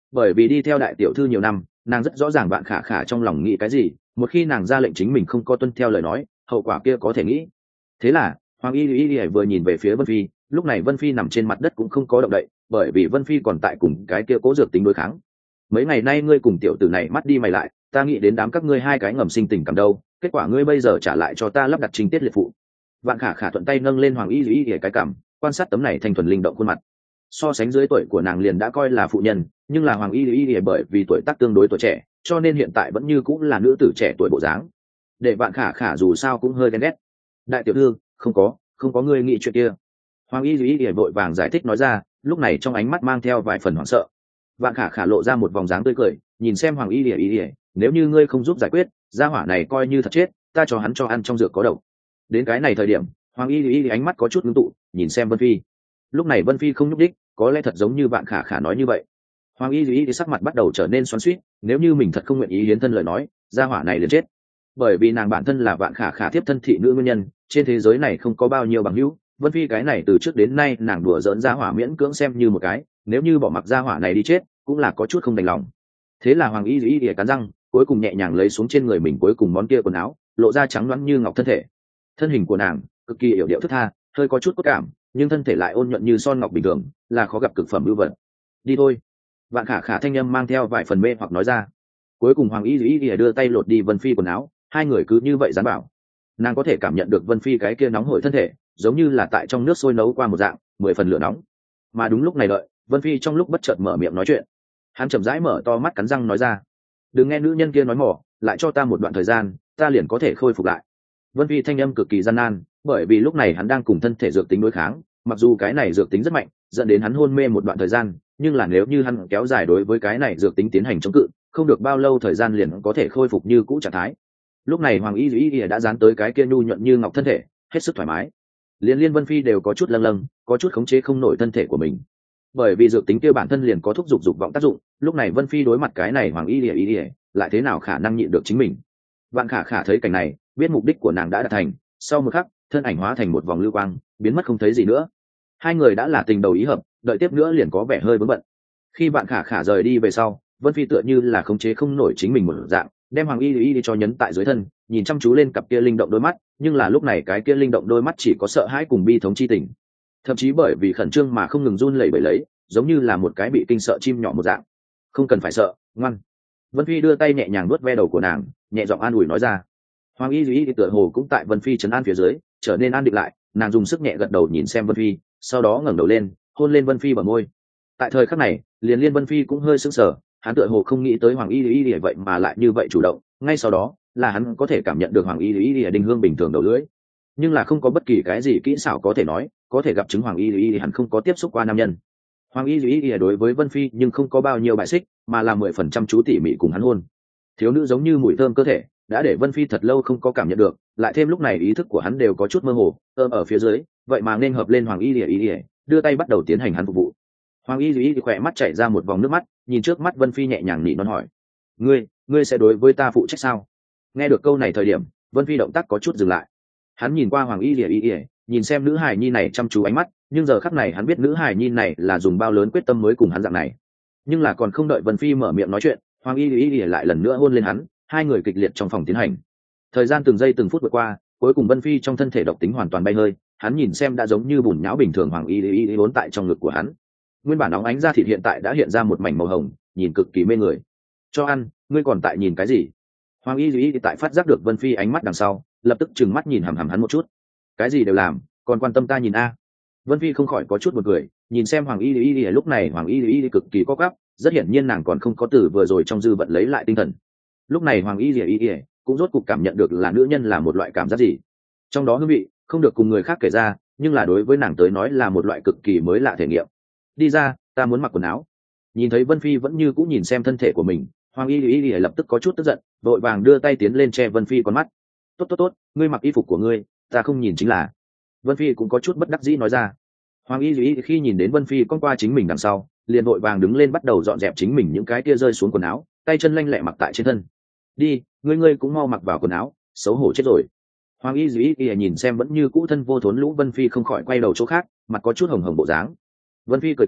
bởi vì đi theo đại tiểu thư nhiều năm, nàng rất rõ ràng Vạn Khả Khả trong lòng nghĩ cái gì, một khi nàng ra lệnh chính mình không có tuân theo lời nói, hậu quả kia có thể nghĩ. Thế là Hoàng Y vừa nhìn về phía Vân Phi, lúc này Vân Phi nằm trên mặt đất cũng không có động đậy, bởi vì Vân Phi còn tại cùng cái kia cố dược tính đối kháng. Mấy ngày nay ngươi cùng tiểu tử này mắt đi mày lại, ta nghĩ đến đám các ngươi hai cái ngầm sinh tình cảm đâu, kết quả ngươi bây giờ trả lại cho ta lắp đặt trình tiết liệt phụ. Vạn Khả Khả thuận tay nâng lên Hoàng Y cái cảm, quan sát tấm này thanh thuần linh động khuôn mặt. So sánh dưới tuổi của nàng liền đã coi là phụ nhân, nhưng là Hoàng Y bởi vì tuổi tác tương đối tuổi trẻ, cho nên hiện tại vẫn như cũng là nữ tử trẻ tuổi bộ dáng. Để Vạn Khả Khả dù sao cũng hơi ghen ghét. Đại tiểu thư, không có ngươi nghĩ chuyện kia. Hoàng Y vội vàng giải thích nói ra, lúc này trong ánh mắt mang theo vài phần hoảng sợ. Vạn Khả Khả lộ ra một vòng dáng tươi cười, nhìn xem Hoàng Y, nếu như ngươi không giúp giải quyết, gia hỏa này coi như thật chết, ta cho hắn cho ăn trong dược có độc. Đến cái này thời điểm, Hoàng Y ánh mắt có chút ngưng tụ, nhìn xem Vân Phi. Lúc này Vân Phi không nhúc đích, có lẽ thật giống như Vạn Khả Khả nói như vậy. Hoàng Y sắc mặt bắt đầu trở nên xoắn xuýt, nếu như mình thật không nguyện ý hiến thân lời nói, gia hỏa này liền chết. Bởi vì nàng bản thân là Vạn Khả Khả tiếp thân thị nữ nguyên nhân, trên thế giới này không có bao nhiêu bằng hữu. Vân Phi cái này từ trước đến nay nàng đùa giỡn gia hỏa miễn cưỡng xem như một cái, nếu như bỏ mặc gia hỏa này đi chết, cũng là có chút không đành lòng. Thế là Hoàng Y cắn răng, cuối cùng nhẹ nhàng lấy xuống trên người mình cuối cùng món kia quần áo, lộ ra trắng loáng như ngọc thân thể. Thân hình của nàng cực kỳ yểu điệu thướt tha, hơi có chút cốt cảm, nhưng thân thể lại ôn nhuận như son ngọc bình thường, là khó gặp cực phẩm ưu vật. Đi thôi. Vạn Khả Khả thanh âm mang theo vài phần mê hoặc nói ra. Cuối cùng Hoàng Y đưa tay lột đi Vân Phi quần áo, hai người cứ như vậy dán bảo. Nàng có thể cảm nhận được Vân Phi cái kia nóng hổi thân thể, giống như là tại trong nước sôi nấu qua một dạng, 10 phần lửa nóng. Mà đúng lúc này đợi, Vân Phi trong lúc bất chợt mở miệng nói chuyện. Hắn chậm rãi mở to mắt cắn răng nói ra, đừng nghe nữ nhân kia nói mỏ, lại cho ta một đoạn thời gian, ta liền có thể khôi phục lại. Vân Phi thanh âm cực kỳ gian nan, bởi vì lúc này hắn đang cùng thân thể dược tính đối kháng, mặc dù cái này dược tính rất mạnh, dẫn đến hắn hôn mê một đoạn thời gian, nhưng là nếu như hắn kéo dài đối với cái này dược tính tiến hành chống cự, không được bao lâu thời gian liền có thể khôi phục như cũ trạng thái. Lúc này Hoàng Y đã dán tới cái kia nhu nhuận như ngọc thân thể, hết sức thoải mái. Liên Vân Phi đều có chút lâng lâng, có chút khống chế không nổi thân thể của mình. Bởi vì dược tính kia bản thân liền có thúc dục dục vọng tác dụng, lúc này Vân Phi đối mặt cái này Hoàng Y lại thế nào khả năng nhịn được chính mình. Vạn Khả Khả thấy cảnh này, biết mục đích của nàng đã đạt thành, sau một khắc, thân ảnh hóa thành một vòng lưu quang, biến mất không thấy gì nữa. Hai người đã là tình đầu ý hợp, đợi tiếp nữa liền có vẻ hơi vướng bận. Khi Vạn Khả Khả rời đi về sau, Vân Phi tựa như là khống chế không nổi chính mình một dạng, đem Hoàng Y cho nhấn tại dưới thân, nhìn chăm chú lên cặp kia linh động đôi mắt, nhưng là lúc này cái kia linh động đôi mắt chỉ có sợ hãi cùng bi thống chi tình, thậm chí bởi vì khẩn trương mà không ngừng run lẩy bẩy lấy, giống như là một cái bị kinh sợ chim nhỏ một dạng. Không cần phải sợ, ngoan. Vân Phi đưa tay nhẹ nhàng nuốt ve đầu của nàng, nhẹ giọng an ủi nói ra. Hoàng Y tựa hồ cũng tại Vân Phi trấn an phía dưới, trở nên an định lại, nàng dùng sức nhẹ gật đầu nhìn xem Vân Phi, sau đó ngẩng đầu lên, hôn lên Vân Phi bờ môi. Tại thời khắc này, liên Vân Phi cũng hơi sững sờ, hắn tựa hồ không nghĩ tới Hoàng Y vậy mà lại như vậy chủ động, ngay sau đó là hắn có thể cảm nhận được Hoàng Y đinh hương bình thường đầu lưỡi, nhưng là không có bất kỳ cái gì kỹ xảo có thể nói, có thể gặp chứng Hoàng Y hắn không có tiếp xúc qua nam nhân. Hoàng Y đối với Vân Phi nhưng không có bao nhiêu bại xích, mà là 10% chú tỉ mỉ cùng hắn hôn. Thiếu nữ giống như mùi thơm cơ thể, đã để Vân Phi thật lâu không có cảm nhận được, lại thêm lúc này ý thức của hắn đều có chút mơ hồ, ở phía dưới, vậy mà nên hợp lên Hoàng Y, đưa tay bắt đầu tiến hành hắn phục vụ. Hoàng Y khỏe mắt chảy ra một vòng nước mắt, nhìn trước mắt Vân Phi nhẹ nhàng nỉ non hỏi, ngươi sẽ đối với ta phụ trách sao? Nghe được câu này thời điểm, Vân Phi động tác có chút dừng lại. Hắn nhìn qua Hoàng Y, nhìn xem nữ hài nhi này chăm chú ánh mắt, nhưng giờ khắc này hắn biết nữ hài nhi này là dùng bao lớn quyết tâm mới cùng hắn dạng này. Nhưng là còn không đợi Vân Phi mở miệng nói chuyện, Hoàng Y lại lần nữa hôn lên hắn, hai người kịch liệt trong phòng tiến hành. Thời gian từng giây từng phút vượt qua, cuối cùng Vân Phi trong thân thể độc tính hoàn toàn bay hơi, hắn nhìn xem đã giống như bùn nhão bình thường Hoàng Y vốn tại trong ngực của hắn. Nguyên bản óng ánh da thịt hiện tại đã hiện ra một mảnh màu hồng, nhìn cực kỳ mê người. Cho ăn, ngươi còn tại nhìn cái gì? Hoàng Y tại phát giác được Vân Phi ánh mắt đằng sau, lập tức trừng mắt nhìn hằm hằm hắn một chút. Cái gì đều làm, còn quan tâm ta nhìn a? Vân Phi không khỏi có chút một cười, nhìn xem Hoàng Y lúc này Hoàng Y cực kỳ co quắp, rất hiển nhiên nàng còn không có từ vừa rồi trong dư vận lấy lại tinh thần. Lúc này Hoàng Y cũng rốt cục cảm nhận được là nữ nhân là một loại cảm giác gì. Trong đó hương vị không được cùng người khác kể ra, nhưng là đối với nàng tới nói là một loại cực kỳ mới lạ thể nghiệm. Đi ra, ta muốn mặc quần áo. Nhìn thấy Vân Phi vẫn như cũng nhìn xem thân thể của mình, Hoàng Y lập tức có chút tức giận, vội vàng đưa tay tiến lên che Vân Phi con mắt. Tốt, ngươi mặc y phục của ngươi, ta không nhìn chính là. Vân Phi cũng có chút bất đắc dĩ nói ra. Hoàng Y khi nhìn đến Vân Phi con qua chính mình đằng sau, liền vội vàng đứng lên bắt đầu dọn dẹp chính mình những cái kia rơi xuống quần áo, tay chân lanh lẹ mặc tại trên thân. Đi, ngươi cũng mau mặc vào quần áo, xấu hổ chết rồi. Hoàng Y nhìn xem vẫn như cũ thân vô thốn lũ Vân Phi không khỏi quay đầu chỗ khác, mặt có chút hồng hồng bộ dáng. Vân Phi cười,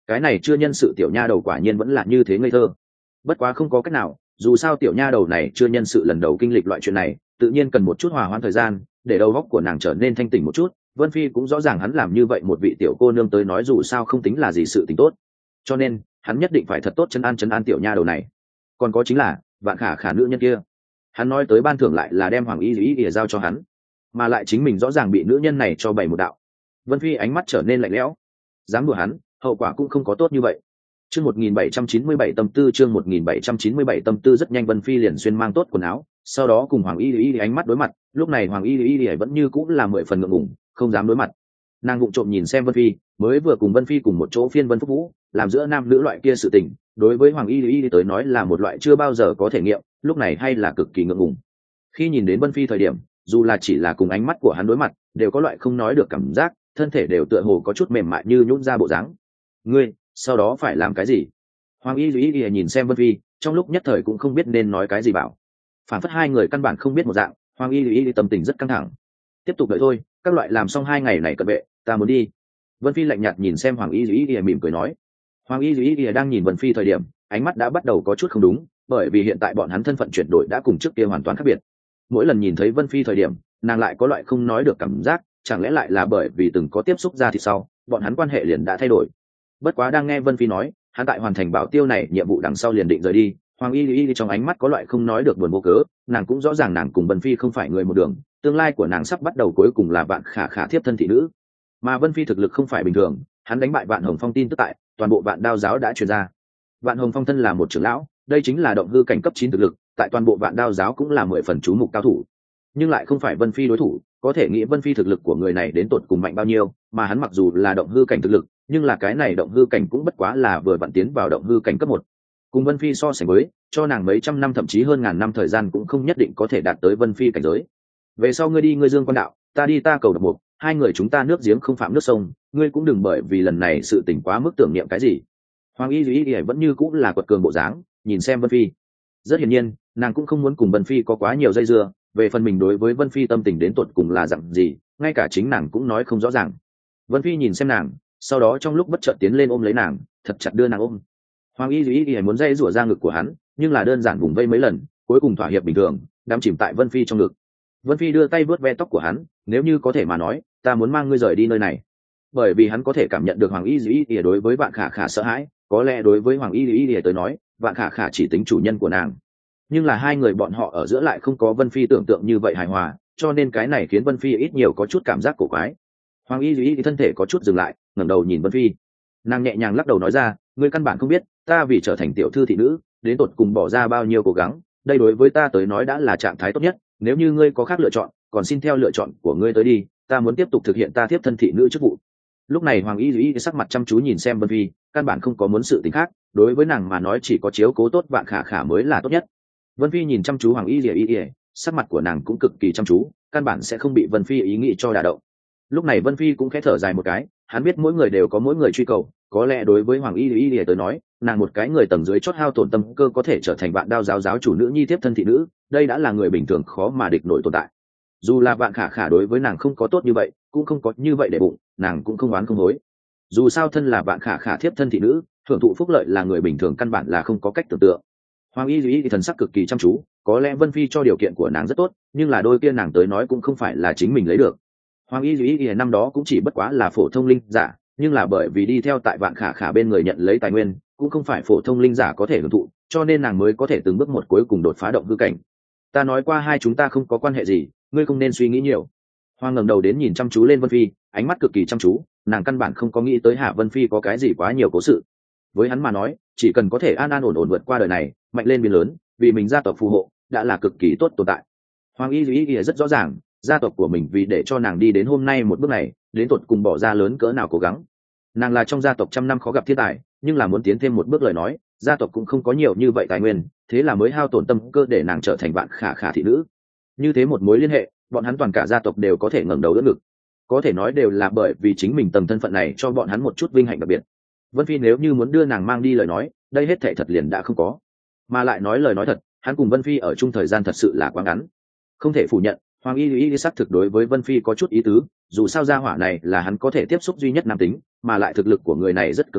cái này chưa nhân sự tiểu nha đầu quả nhiên vẫn là như thế ngây thơ. Bất quá không có cách nào, dù sao tiểu nha đầu này chưa nhân sự lần đầu kinh lịch loại chuyện này, tự nhiên cần một chút hòa hoãn thời gian để đầu óc của nàng trở nên thanh tỉnh một chút. Vân Phi cũng rõ ràng hắn làm như vậy một vị tiểu cô nương tới nói dù sao không tính là gì sự tình tốt, cho nên hắn nhất định phải thật tốt trấn an tiểu nha đầu này. Còn có chính là Vạn Khả Khả nữ nhân kia, hắn nói tới ban thưởng lại là đem Hoàng Y Ý giao cho hắn, mà lại chính mình rõ ràng bị nữ nhân này cho bày một đạo. Vân Phi ánh mắt trở nên lạnh lẽo, dám đùa hắn, hậu quả cũng không có tốt như vậy. Chương 1797 tâm tư, chương 1797 tâm tư. Rất nhanh Vân Phi liền xuyên mang tốt quần áo, sau đó cùng Hoàng Y ánh mắt đối mặt. Lúc này Hoàng Y vẫn như cũng là 10 phần ngượng ngùng, không dám đối mặt. Nàng vụng trộm nhìn xem Vân Phi, mới vừa cùng Vân Phi cùng một chỗ phiên Vân Phúc Vũ, làm giữa nam nữ loại kia sự tình, đối với Hoàng Y tới nói là một loại chưa bao giờ có thể nghiệm, lúc này hay là cực kỳ ngượng ngùng. Khi nhìn đến Vân Phi thời điểm, dù là chỉ là cùng ánh mắt của hắn đối mặt, đều có loại không nói được cảm giác, thân thể đều tựa hồ có chút mềm mại như nhũn ra bộ dáng. Ngươi, sau đó phải làm cái gì? Hoàng Y nhìn xem Vân Phi, trong lúc nhất thời cũng không biết nên nói cái gì bảo. Phản phất hai người căn bản không biết một dạng, Hoàng Y tâm tình rất căng thẳng. Tiếp tục đợi thôi, các loại làm xong 2 ngày này cận vệ, ta muốn đi. Vân Phi lạnh nhạt nhìn xem Hoàng Y mỉm cười nói. Hoàng Y đang nhìn Vân Phi thời điểm, ánh mắt đã bắt đầu có chút không đúng, bởi vì hiện tại bọn hắn thân phận chuyển đổi đã cùng trước kia hoàn toàn khác biệt. Mỗi lần nhìn thấy Vân Phi thời điểm, nàng lại có loại không nói được cảm giác, chẳng lẽ lại là bởi vì từng có tiếp xúc ra thì sau, bọn hắn quan hệ liền đã thay đổi. Bất quá đang nghe Vân Phi nói, hắn tại hoàn thành bảo tiêu này nhiệm vụ đằng sau liền định rời đi, Hoàng Y trong ánh mắt có loại không nói được buồn vô cớ, nàng cũng rõ ràng nàng cùng Vân Phi không phải người một đường, tương lai của nàng sắp bắt đầu cuối cùng là Vạn Khả Khả thiếp thân thị nữ. Mà Vân Phi thực lực không phải bình thường, hắn đánh bại Vạn Hồng Phong tin tức tại toàn bộ Vạn Đao giáo đã truyền ra. Vạn Hồng Phong thân là một trưởng lão, đây chính là động hư cảnh cấp 9 thực lực, tại toàn bộ Vạn Đao giáo cũng là 10 phần chú mục cao thủ, nhưng lại không phải Vân Phi đối thủ. Có thể nghĩ Vân Phi thực lực của người này đến tột cùng mạnh bao nhiêu, mà hắn mặc dù là động hư cảnh thực lực, nhưng là cái này động hư cảnh cũng bất quá là vừa vặn tiến vào động hư cảnh cấp 1. Cùng Vân Phi so sánh với, cho nàng mấy trăm năm thậm chí hơn ngàn năm thời gian cũng không nhất định có thể đạt tới Vân Phi cảnh giới. Về sau ngươi đi ngươi Dương Quan đạo, ta đi ta cầu độc mục, hai người chúng ta nước giếng không phạm nước sông, ngươi cũng đừng bởi vì lần này sự tình quá mức tưởng niệm cái gì. Hoàng Y vẫn như cũng là quật cường bộ dáng, nhìn xem Vân Phi. Rất hiển nhiên, nàng cũng không muốn cùng Vân Phi có quá nhiều dây dưa, về phần mình đối với Vân Phi tâm tình đến tột cùng là dặn gì, ngay cả chính nàng cũng nói không rõ ràng. Vân Phi nhìn xem nàng, sau đó trong lúc bất chợt tiến lên ôm lấy nàng, thật chặt đưa nàng ôm. Hoàng Y muốn dây rủa ra ngực của hắn, nhưng là đơn giản vùng vây mấy lần, cuối cùng thỏa hiệp bình thường, đắm chìm tại Vân Phi trong ngực. Vân Phi đưa tay vuốt ve tóc của hắn, nếu như có thể mà nói, ta muốn mang ngươi rời đi nơi này. Bởi vì hắn có thể cảm nhận được Hoàng Y đối với Vạn Khả Khả sợ hãi, có lẽ đối với Hoàng Y tới nói, Vạn Khả Khả chỉ tính chủ nhân của nàng. Nhưng là hai người bọn họ ở giữa lại không có Vân Phi tưởng tượng như vậy hài hòa, cho nên cái này khiến Vân Phi ít nhiều có chút cảm giác cổ quái. Hoàng Y thân thể có chút dừng lại, ngẩng đầu nhìn Vân Phi. Nàng nhẹ nhàng lắc đầu nói ra, ngươi căn bản không biết, ta vì trở thành tiểu thư thị nữ, đến tột cùng bỏ ra bao nhiêu cố gắng, đây đối với ta tới nói đã là trạng thái tốt nhất, nếu như ngươi có khác lựa chọn, còn xin theo lựa chọn của ngươi tới đi, ta muốn tiếp tục thực hiện ta tiếp thân thị nữ chức vụ. Lúc này Hoàng Y sắc mặt chăm chú nhìn xem Vân Phi, căn bản không có muốn sự tình khác, đối với nàng mà nói chỉ có chiếu cố tốt Vạn Khả Khả mới là tốt nhất. Vân Phi nhìn chăm chú Hoàng Y, sắc mặt của nàng cũng cực kỳ chăm chú, căn bản sẽ không bị Vân Phi ý nghĩ cho đả động. Lúc này Vân Phi cũng khẽ thở dài một cái, hắn biết mỗi người đều có mỗi người truy cầu, có lẽ đối với Hoàng Y tới nói, nàng một cái người tầng dưới chót hao tổn tâm cơ có thể trở thành Vạn Đao giáo giáo chủ nữ nhi tiếp thân thị nữ, đây đã là người bình thường khó mà địch nổi tồn tại. Dù là Vạn Khả Khả đối với nàng không có tốt như vậy, cũng không có như vậy để bụng, nàng cũng không oán không hối. Dù sao thân là Vạn Khả Khả tiếp thân thị nữ, hưởng thụ phúc lợi là người bình thường căn bản là không có cách tưởng tượng. Hoàng Y thì thần sắc cực kỳ chăm chú, có lẽ Vân Phi cho điều kiện của nàng rất tốt, nhưng là đôi kia nàng tới nói cũng không phải là chính mình lấy được. Hoàng Y năm đó cũng chỉ bất quá là phổ thông linh giả, nhưng là bởi vì đi theo tại Vạn Khả Khả bên người nhận lấy tài nguyên, cũng không phải phổ thông linh giả có thể hưởng thụ, cho nên nàng mới có thể từng bước một cuối cùng đột phá động hư cảnh. Ta nói qua hai chúng ta không có quan hệ gì, ngươi không nên suy nghĩ nhiều. Hoàng ngẩng đầu đến nhìn chăm chú lên Vân Phi, ánh mắt cực kỳ chăm chú, nàng căn bản không có nghĩ tới Hạ Vân Phi có cái gì quá nhiều cố sự. Với hắn mà nói, chỉ cần có thể an an ổn ổn vượt qua đời này, mạnh lên biến lớn, vì mình gia tộc phù hộ, đã là cực kỳ tốt tồn tại. Hoàng Y rất rõ ràng, gia tộc của mình vì để cho nàng đi đến hôm nay một bước này, đến tột cùng bỏ ra lớn cỡ nào cố gắng. Nàng là trong gia tộc trăm năm khó gặp thiên tài, nhưng là muốn tiến thêm một bước lời nói, gia tộc cũng không có nhiều như vậy tài nguyên, thế là mới hao tổn tâm cơ để nàng trở thành Vạn Khả Khả thị nữ. Như thế một mối liên hệ, bọn hắn toàn cả gia tộc đều có thể ngẩng đầu đỡ ngực. Có thể nói đều là bởi vì chính mình tầng thân phận này cho bọn hắn một chút vinh hạnh đặc biệt. Vân Phi nếu như muốn đưa nàng mang đi lời nói, đây hết thảy thật liền đã không có. Mà lại nói lời nói thật, hắn cùng Vân Phi ở chung thời gian thật sự là quá ngắn. Không thể phủ nhận, Hoàng Y xác thực đối với Vân Phi có chút ý tứ, dù sao gia hỏa này là hắn có thể tiếp xúc duy nhất nam tính, mà lại thực lực của người này rất cường nhân,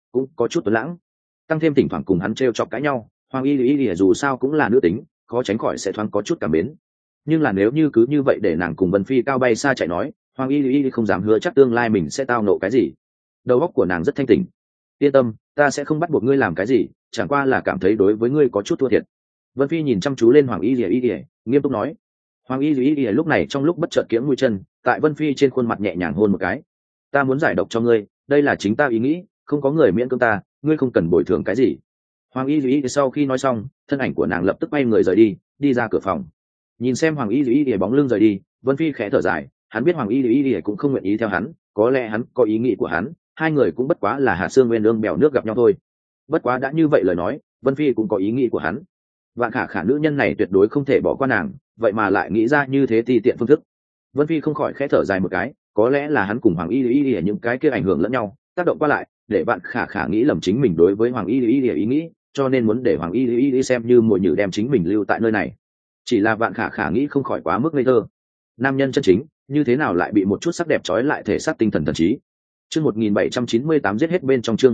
cũng có chút tuấn lãng, tăng thêm thỉnh thoảng cùng hắn t chọc cãi nhau, Hoàng Y Y dù sao cũng là nữ tính, khó tránh khỏi sẽ thoáng có chút cảm mến. Nhưng là nếu như cứ như vậy để nàng cùng Vân Phi cao bay xa chạy nói, Hoàng Y Y không dám hứa chắc tương lai mình sẽ tao nộ cái gì. Đầu óc của nàng rất thanh tỉnh. Yên tâm, ta sẽ không bắt buộc ngươi làm cái gì, chẳng qua là cảm thấy đối với ngươi có chút thua thiệt. Vân Phi nhìn chăm chú lên Hoàng Y Y, nghiêm túc nói. Hoàng Y Y lúc này trong lúc bất chợt kiễng mũi chân, tại Vân Phi trên khuôn mặt nhẹ nhàng hôn một cái. Ta muốn giải độc cho ngươi, đây là chính ta ý nghĩ, không có người miễn cưỡng ta, ngươi không cần bồi thường cái gì. Hoàng Y Y sau khi nói xong, thân ảnh của nàng lập tức quay người rời đi, đi ra cửa phòng. Nhìn xem Hoàng Y Y bóng lưng rời đi, Vân Phi khẽ thở dài, hắn biết Hoàng Y Y cũng không nguyện ý theo hắn, có lẽ hắn có ý nghĩ của hắn, hai người cũng bất quá là hạt xương nguyên lương bèo nước gặp nhau thôi. Bất quá đã như vậy lời nói, Vân Phi cũng có ý nghĩ của hắn. Vạn Khả Khả nữ nhân này tuyệt đối không thể bỏ qua nàng, vậy mà lại nghĩ ra như thế ti tiện phương thức. Vân Phi không khỏi khẽ thở dài một cái, có lẽ là hắn cùng Hoàng Y Y những cái kia ảnh hưởng lẫn nhau, tác động qua lại, để Vạn Khả Khả nghĩ lầm chính mình đối với Hoàng Y Y ý nghĩ, cho nên muốn để Hoàng Y Y xem như mồi nhử đem chính mình lưu tại nơi này. Chỉ là Vạn Khả Khả nghĩ không khỏi quá mức ngây thơ. Nam nhân chân chính, như thế nào lại bị một chút sắc đẹp trói lại thể xác tinh thần thần trí. Chương 1798 giết hết bên trong chương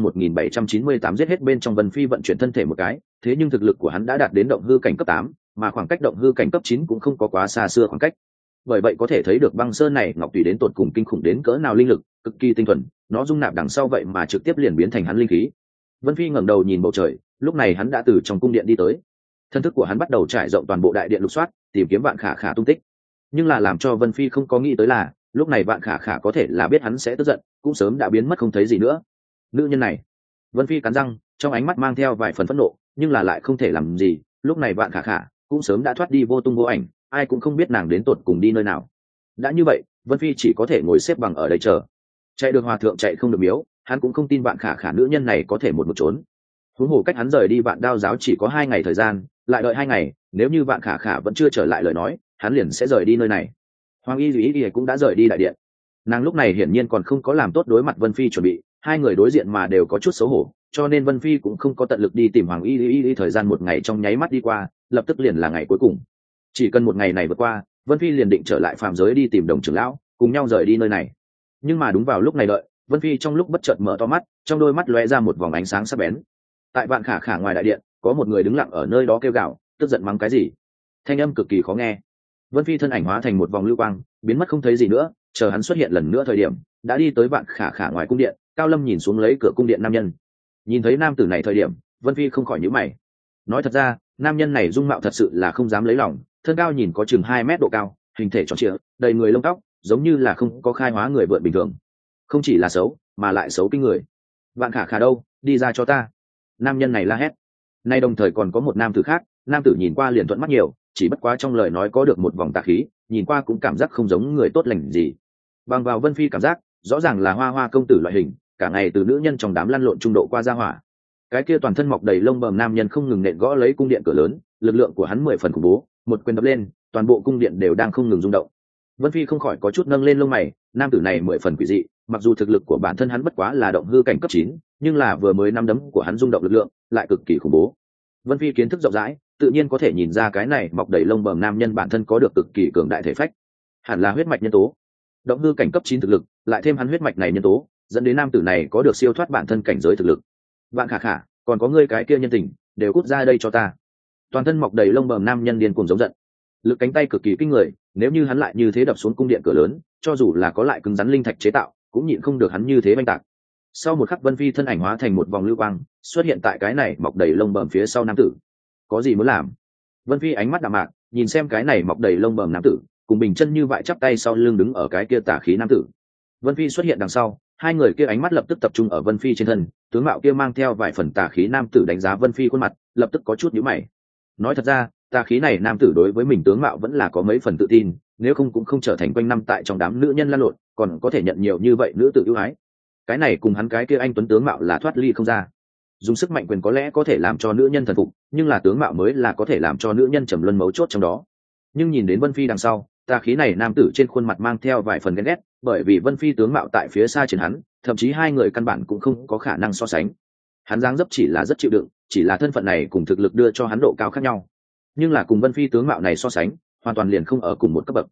1798 giết hết bên trong Vân Phi vận chuyển thân thể một cái, thế nhưng thực lực của hắn đã đạt đến động hư cảnh cấp 8, mà khoảng cách động hư cảnh cấp 9 cũng không có quá xa xưa khoảng cách. Bởi vậy có thể thấy được băng sơn này ngọc tùy đến tột cùng kinh khủng đến cỡ nào linh lực, cực kỳ tinh thuần, nó dung nạp đằng sau vậy mà trực tiếp liền biến thành hắn linh khí. Vân Phi ngẩng đầu nhìn bầu trời, lúc này hắn đã từ trong cung điện đi tới. Thân thức của hắn bắt đầu trải rộng toàn bộ đại điện lục soát, tìm kiếm Vạn Khả Khả tung tích. Nhưng là làm cho Vân Phi không có nghĩ tới là, lúc này Vạn Khả Khả có thể là biết hắn sẽ tức giận, cũng sớm đã biến mất không thấy gì nữa. Nữ nhân này, Vân Phi cắn răng, trong ánh mắt mang theo vài phần phẫn nộ, nhưng là lại không thể làm gì, lúc này Vạn Khả Khả cũng sớm đã thoát đi vô tung vô ảnh, ai cũng không biết nàng đến tột cùng đi nơi nào. Đã như vậy, Vân Phi chỉ có thể ngồi xếp bằng ở đây chờ. Chạy được hòa thượng chạy không được miếu, hắn cũng không tin Vạn Khả Khả nữ nhân này có thể một trốn. Huống hồ cách hắn rời đi Vạn Đao giáo chỉ có 2 ngày thời gian, lại đợi 2 ngày, nếu như Vạn Khả Khả vẫn chưa trở lại lời nói, hắn liền sẽ rời đi nơi này. Hoàng Y Y cũng đã rời đi đại điện. Nàng lúc này hiển nhiên còn không có làm tốt đối mặt Vân Phi chuẩn bị, hai người đối diện mà đều có chút xấu hổ, cho nên Vân Phi cũng không có tận lực đi tìm Hoàng Y Y. Thời gian 1 ngày trong nháy mắt đi qua, lập tức liền là ngày cuối cùng. Chỉ cần 1 ngày này vượt qua, Vân Phi liền định trở lại phàm giới đi tìm Đồng trưởng lão, cùng nhau rời đi nơi này. Nhưng mà đúng vào lúc này đợi, Vân Phi trong lúc bất chợt mở to mắt, trong đôi mắt lóe ra một vòng ánh sáng sắc bén. Tại Vạn Khả Khả ngoài đại điện, có một người đứng lặng ở nơi đó kêu gào, tức giận mắng cái gì. Thanh âm cực kỳ khó nghe. Vân Phi thân ảnh hóa thành một vòng lưu quang, biến mất không thấy gì nữa, chờ hắn xuất hiện lần nữa thời điểm, đã đi tới Vạn Khả Khả ngoài cung điện. Cao Lâm nhìn xuống lấy cửa cung điện nam nhân. Nhìn thấy nam tử này thời điểm, Vân Phi không khỏi nhíu mày. Nói thật ra, nam nhân này dung mạo thật sự là không dám lấy lòng, thân cao nhìn có chừng 2 mét độ cao, hình thể tròn trịa, đầy người lông tóc, giống như là không có khai hóa người vượn bình thường. Không chỉ là xấu, mà lại xấu kinh người. Vạn Khả Khả đâu, đi ra cho ta. Nam nhân này la hét. Nay đồng thời còn có một nam tử khác, nam tử nhìn qua liền thuận mắt nhiều, chỉ bất quá trong lời nói có được một vòng tà khí, nhìn qua cũng cảm giác không giống người tốt lành gì. Bằng vào Vân Phi cảm giác, rõ ràng là Hoa Hoa công tử loại hình, cả ngày từ nữ nhân trong đám lăn lộn trung độ qua gia hỏa. Cái kia toàn thân mọc đầy lông bờm nam nhân không ngừng nện gõ lấy cung điện cửa lớn, lực lượng của hắn 10 phần khủng bố, một quyền đập lên, toàn bộ cung điện đều đang không ngừng rung động. Vân Phi không khỏi có chút nâng lên lông mày, nam tử này 10 phần quỷ dị, mặc dù thực lực của bản thân hắn bất quá là động hư cảnh cấp 9, nhưng là vừa mới năm đấm của hắn rung động lực lượng, lại cực kỳ khủng bố. Vân Phi kiến thức rộng rãi, tự nhiên có thể nhìn ra cái này mọc đầy lông bờm nam nhân bản thân có được cực kỳ cường đại thể phách, hẳn là huyết mạch nhân tố. Động hư cảnh cấp 9 thực lực, lại thêm hắn huyết mạch này nhân tố, dẫn đến nam tử này có được siêu thoát bản thân cảnh giới thực lực. Vạn Khả Khả, còn có ngươi cái kia nhân tình, đều cút ra đây cho ta. Toàn thân mọc đầy lông bờm nam nhân điên cuồng giống giận, lực cánh tay cực kỳ kinh người, nếu như hắn lại như thế đập xuống cung điện cửa lớn, cho dù là có lại cứng rắn linh thạch chế tạo, cũng nhịn không được hắn như thế oanh tạc. Sau một khắc, Vân Phi thân ảnh hóa thành một vòng lưu quang, xuất hiện tại cái này mọc đầy lông bờm phía sau nam tử. Có gì muốn làm? Vân Phi ánh mắt đạm mạc, nhìn xem cái này mọc đầy lông bờm nam tử, cùng bình chân như vậy chắp tay sau lưng đứng ở cái kia tà khí nam tử. Vân Phi xuất hiện đằng sau, hai người kia ánh mắt lập tức tập trung ở Vân Phi trên thân, tướng mạo kia mang theo vài phần tà khí nam tử đánh giá Vân Phi khuôn mặt, lập tức có chút nhíu mày. Nói thật ra, tà khí này nam tử đối với mình tướng mạo vẫn là có mấy phần tự tin, nếu không cũng không trở thành quanh năm tại trong đám nữ nhân lăn lộn, còn có thể nhận nhiều như vậy nữ tử ưu ái. Cái này cùng hắn cái kia anh tuấn tướng mạo là thoát ly không ra. Dùng sức mạnh quyền có lẽ có thể làm cho nữ nhân thần phục, nhưng là tướng mạo mới là có thể làm cho nữ nhân trầm luân mấu chốt trong đó. Nhưng nhìn đến Vân Phi đằng sau, tà khí này nam tử trên khuôn mặt mang theo vài phần ghen ghét, bởi vì Vân Phi tướng mạo tại phía xa trên hắn, thậm chí hai người căn bản cũng không có khả năng so sánh. Hắn dáng dấp chỉ là rất chịu đựng, chỉ là thân phận này cùng thực lực đưa cho hắn độ cao khác nhau. Nhưng là cùng Vân Phi tướng mạo này so sánh, hoàn toàn liền không ở cùng một cấp bậc.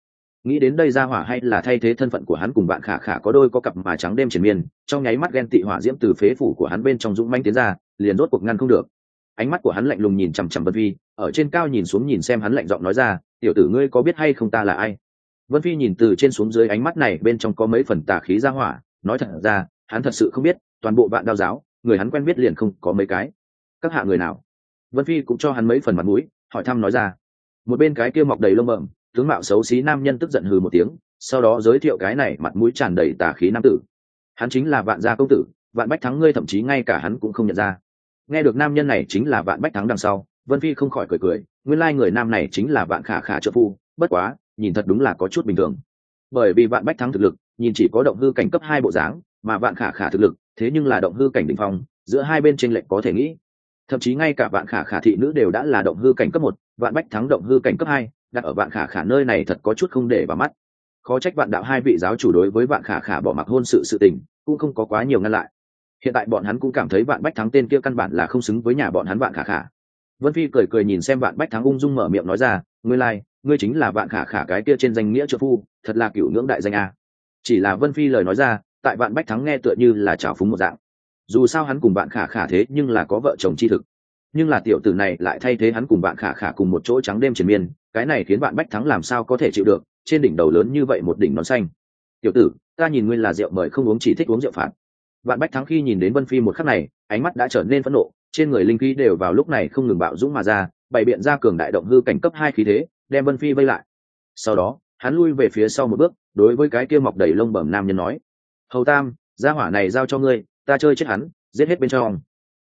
nghĩ đến đây ra hỏa hay là thay thế thân phận của hắn cùng bạn khả khả có đôi có cặp mà trắng đêm triền miên, trong nháy mắt ghen tị hỏa diễm từ phế phủ của hắn bên trong dũng manh tiến ra, liền rốt cuộc ngăn không được. Ánh mắt của hắn lạnh lùng nhìn chằm chằm Vân Phi, ở trên cao nhìn xuống nhìn xem hắn lạnh giọng nói ra, tiểu tử ngươi có biết hay không ta là ai? Vân Phi nhìn từ trên xuống dưới, ánh mắt này bên trong có mấy phần tà khí ra hỏa, nói thật ra hắn thật sự không biết, toàn bộ Vạn Đao giáo người hắn quen biết liền không có mấy cái. Các hạ người nào? Vân Phi cũng cho hắn mấy phần mặt mũi, hỏi thăm nói ra. Một bên cái kia mọc đầy lông bẩm, tướng mạo xấu xí nam nhân tức giận hừ một tiếng, sau đó giới thiệu cái này mặt mũi tràn đầy tà khí nam tử. Hắn chính là Vạn gia công tử, Vạn Bách Thắng, ngươi thậm chí ngay cả hắn cũng không nhận ra. Nghe được nam nhân này chính là Vạn Bách Thắng đằng sau, Vân Phi không khỏi cười cười, nguyên lai người nam này chính là Vạn Khả Khả trợ phu, bất quá nhìn thật đúng là có chút bình thường. Bởi vì Vạn Bách Thắng thực lực nhìn chỉ có động hư cảnh cấp 2 bộ dáng, mà Vạn Khả Khả thực lực thế nhưng là động hư cảnh đỉnh phong, giữa hai bên chênh lệch có thể nghĩ. Thậm chí ngay cả Vạn Khả Khả thị nữ đều đã là động hư cảnh cấp 1, Vạn Bách Thắng động hư cảnh cấp 2, đặt ở Vạn Khả Khả nơi này thật có chút không để vào mắt. Khó trách Vạn đạo hai vị giáo chủ đối với Vạn Khả Khả bỏ mặc hôn sự tình cũng không có quá nhiều ngăn lại. Hiện tại bọn hắn cũng cảm thấy Vạn Bách Thắng tên kia căn bản là không xứng với nhà bọn hắn Vạn Khả Khả. Vân Phi cười cười nhìn xem Vạn Bách Thắng ung dung mở miệng nói ra, ngươi lai, ngươi chính là Vạn Khả Khả cái kia trên danh nghĩa trợ phu, thật là cửu ngưỡng đại danh a. Chỉ là Vân Phi lời nói ra, tại Vạn Bách Thắng nghe tựa như là trào phúng một dạng. Dù sao hắn cùng Vạn Khả Khả thế nhưng là có vợ chồng chi thực, nhưng là tiểu tử này lại thay thế hắn cùng Vạn Khả Khả cùng một chỗ trắng đêm triền miên, cái này khiến Vạn Bách Thắng làm sao có thể chịu được, trên đỉnh đầu lớn như vậy một đỉnh nón xanh. Tiểu tử, ta nhìn ngươi là rượu mời không uống, chỉ thích uống rượu phạt. Vạn Bách Thắng khi nhìn đến Vân Phi một khắc này, ánh mắt đã trở nên phẫn nộ, trên người linh khí đều vào lúc này không ngừng bạo dũng mà ra, bày biện ra cường đại động hư cảnh cấp 2 khí thế, đem Vân Phi vây lại. Sau đó, hắn lui về phía sau một bước, đối với cái kia mọc đầy lông bẩm nam nhân nói: "Hầu Tam, gia hỏa này giao cho ngươi, ta chơi chết hắn, giết hết bên trong."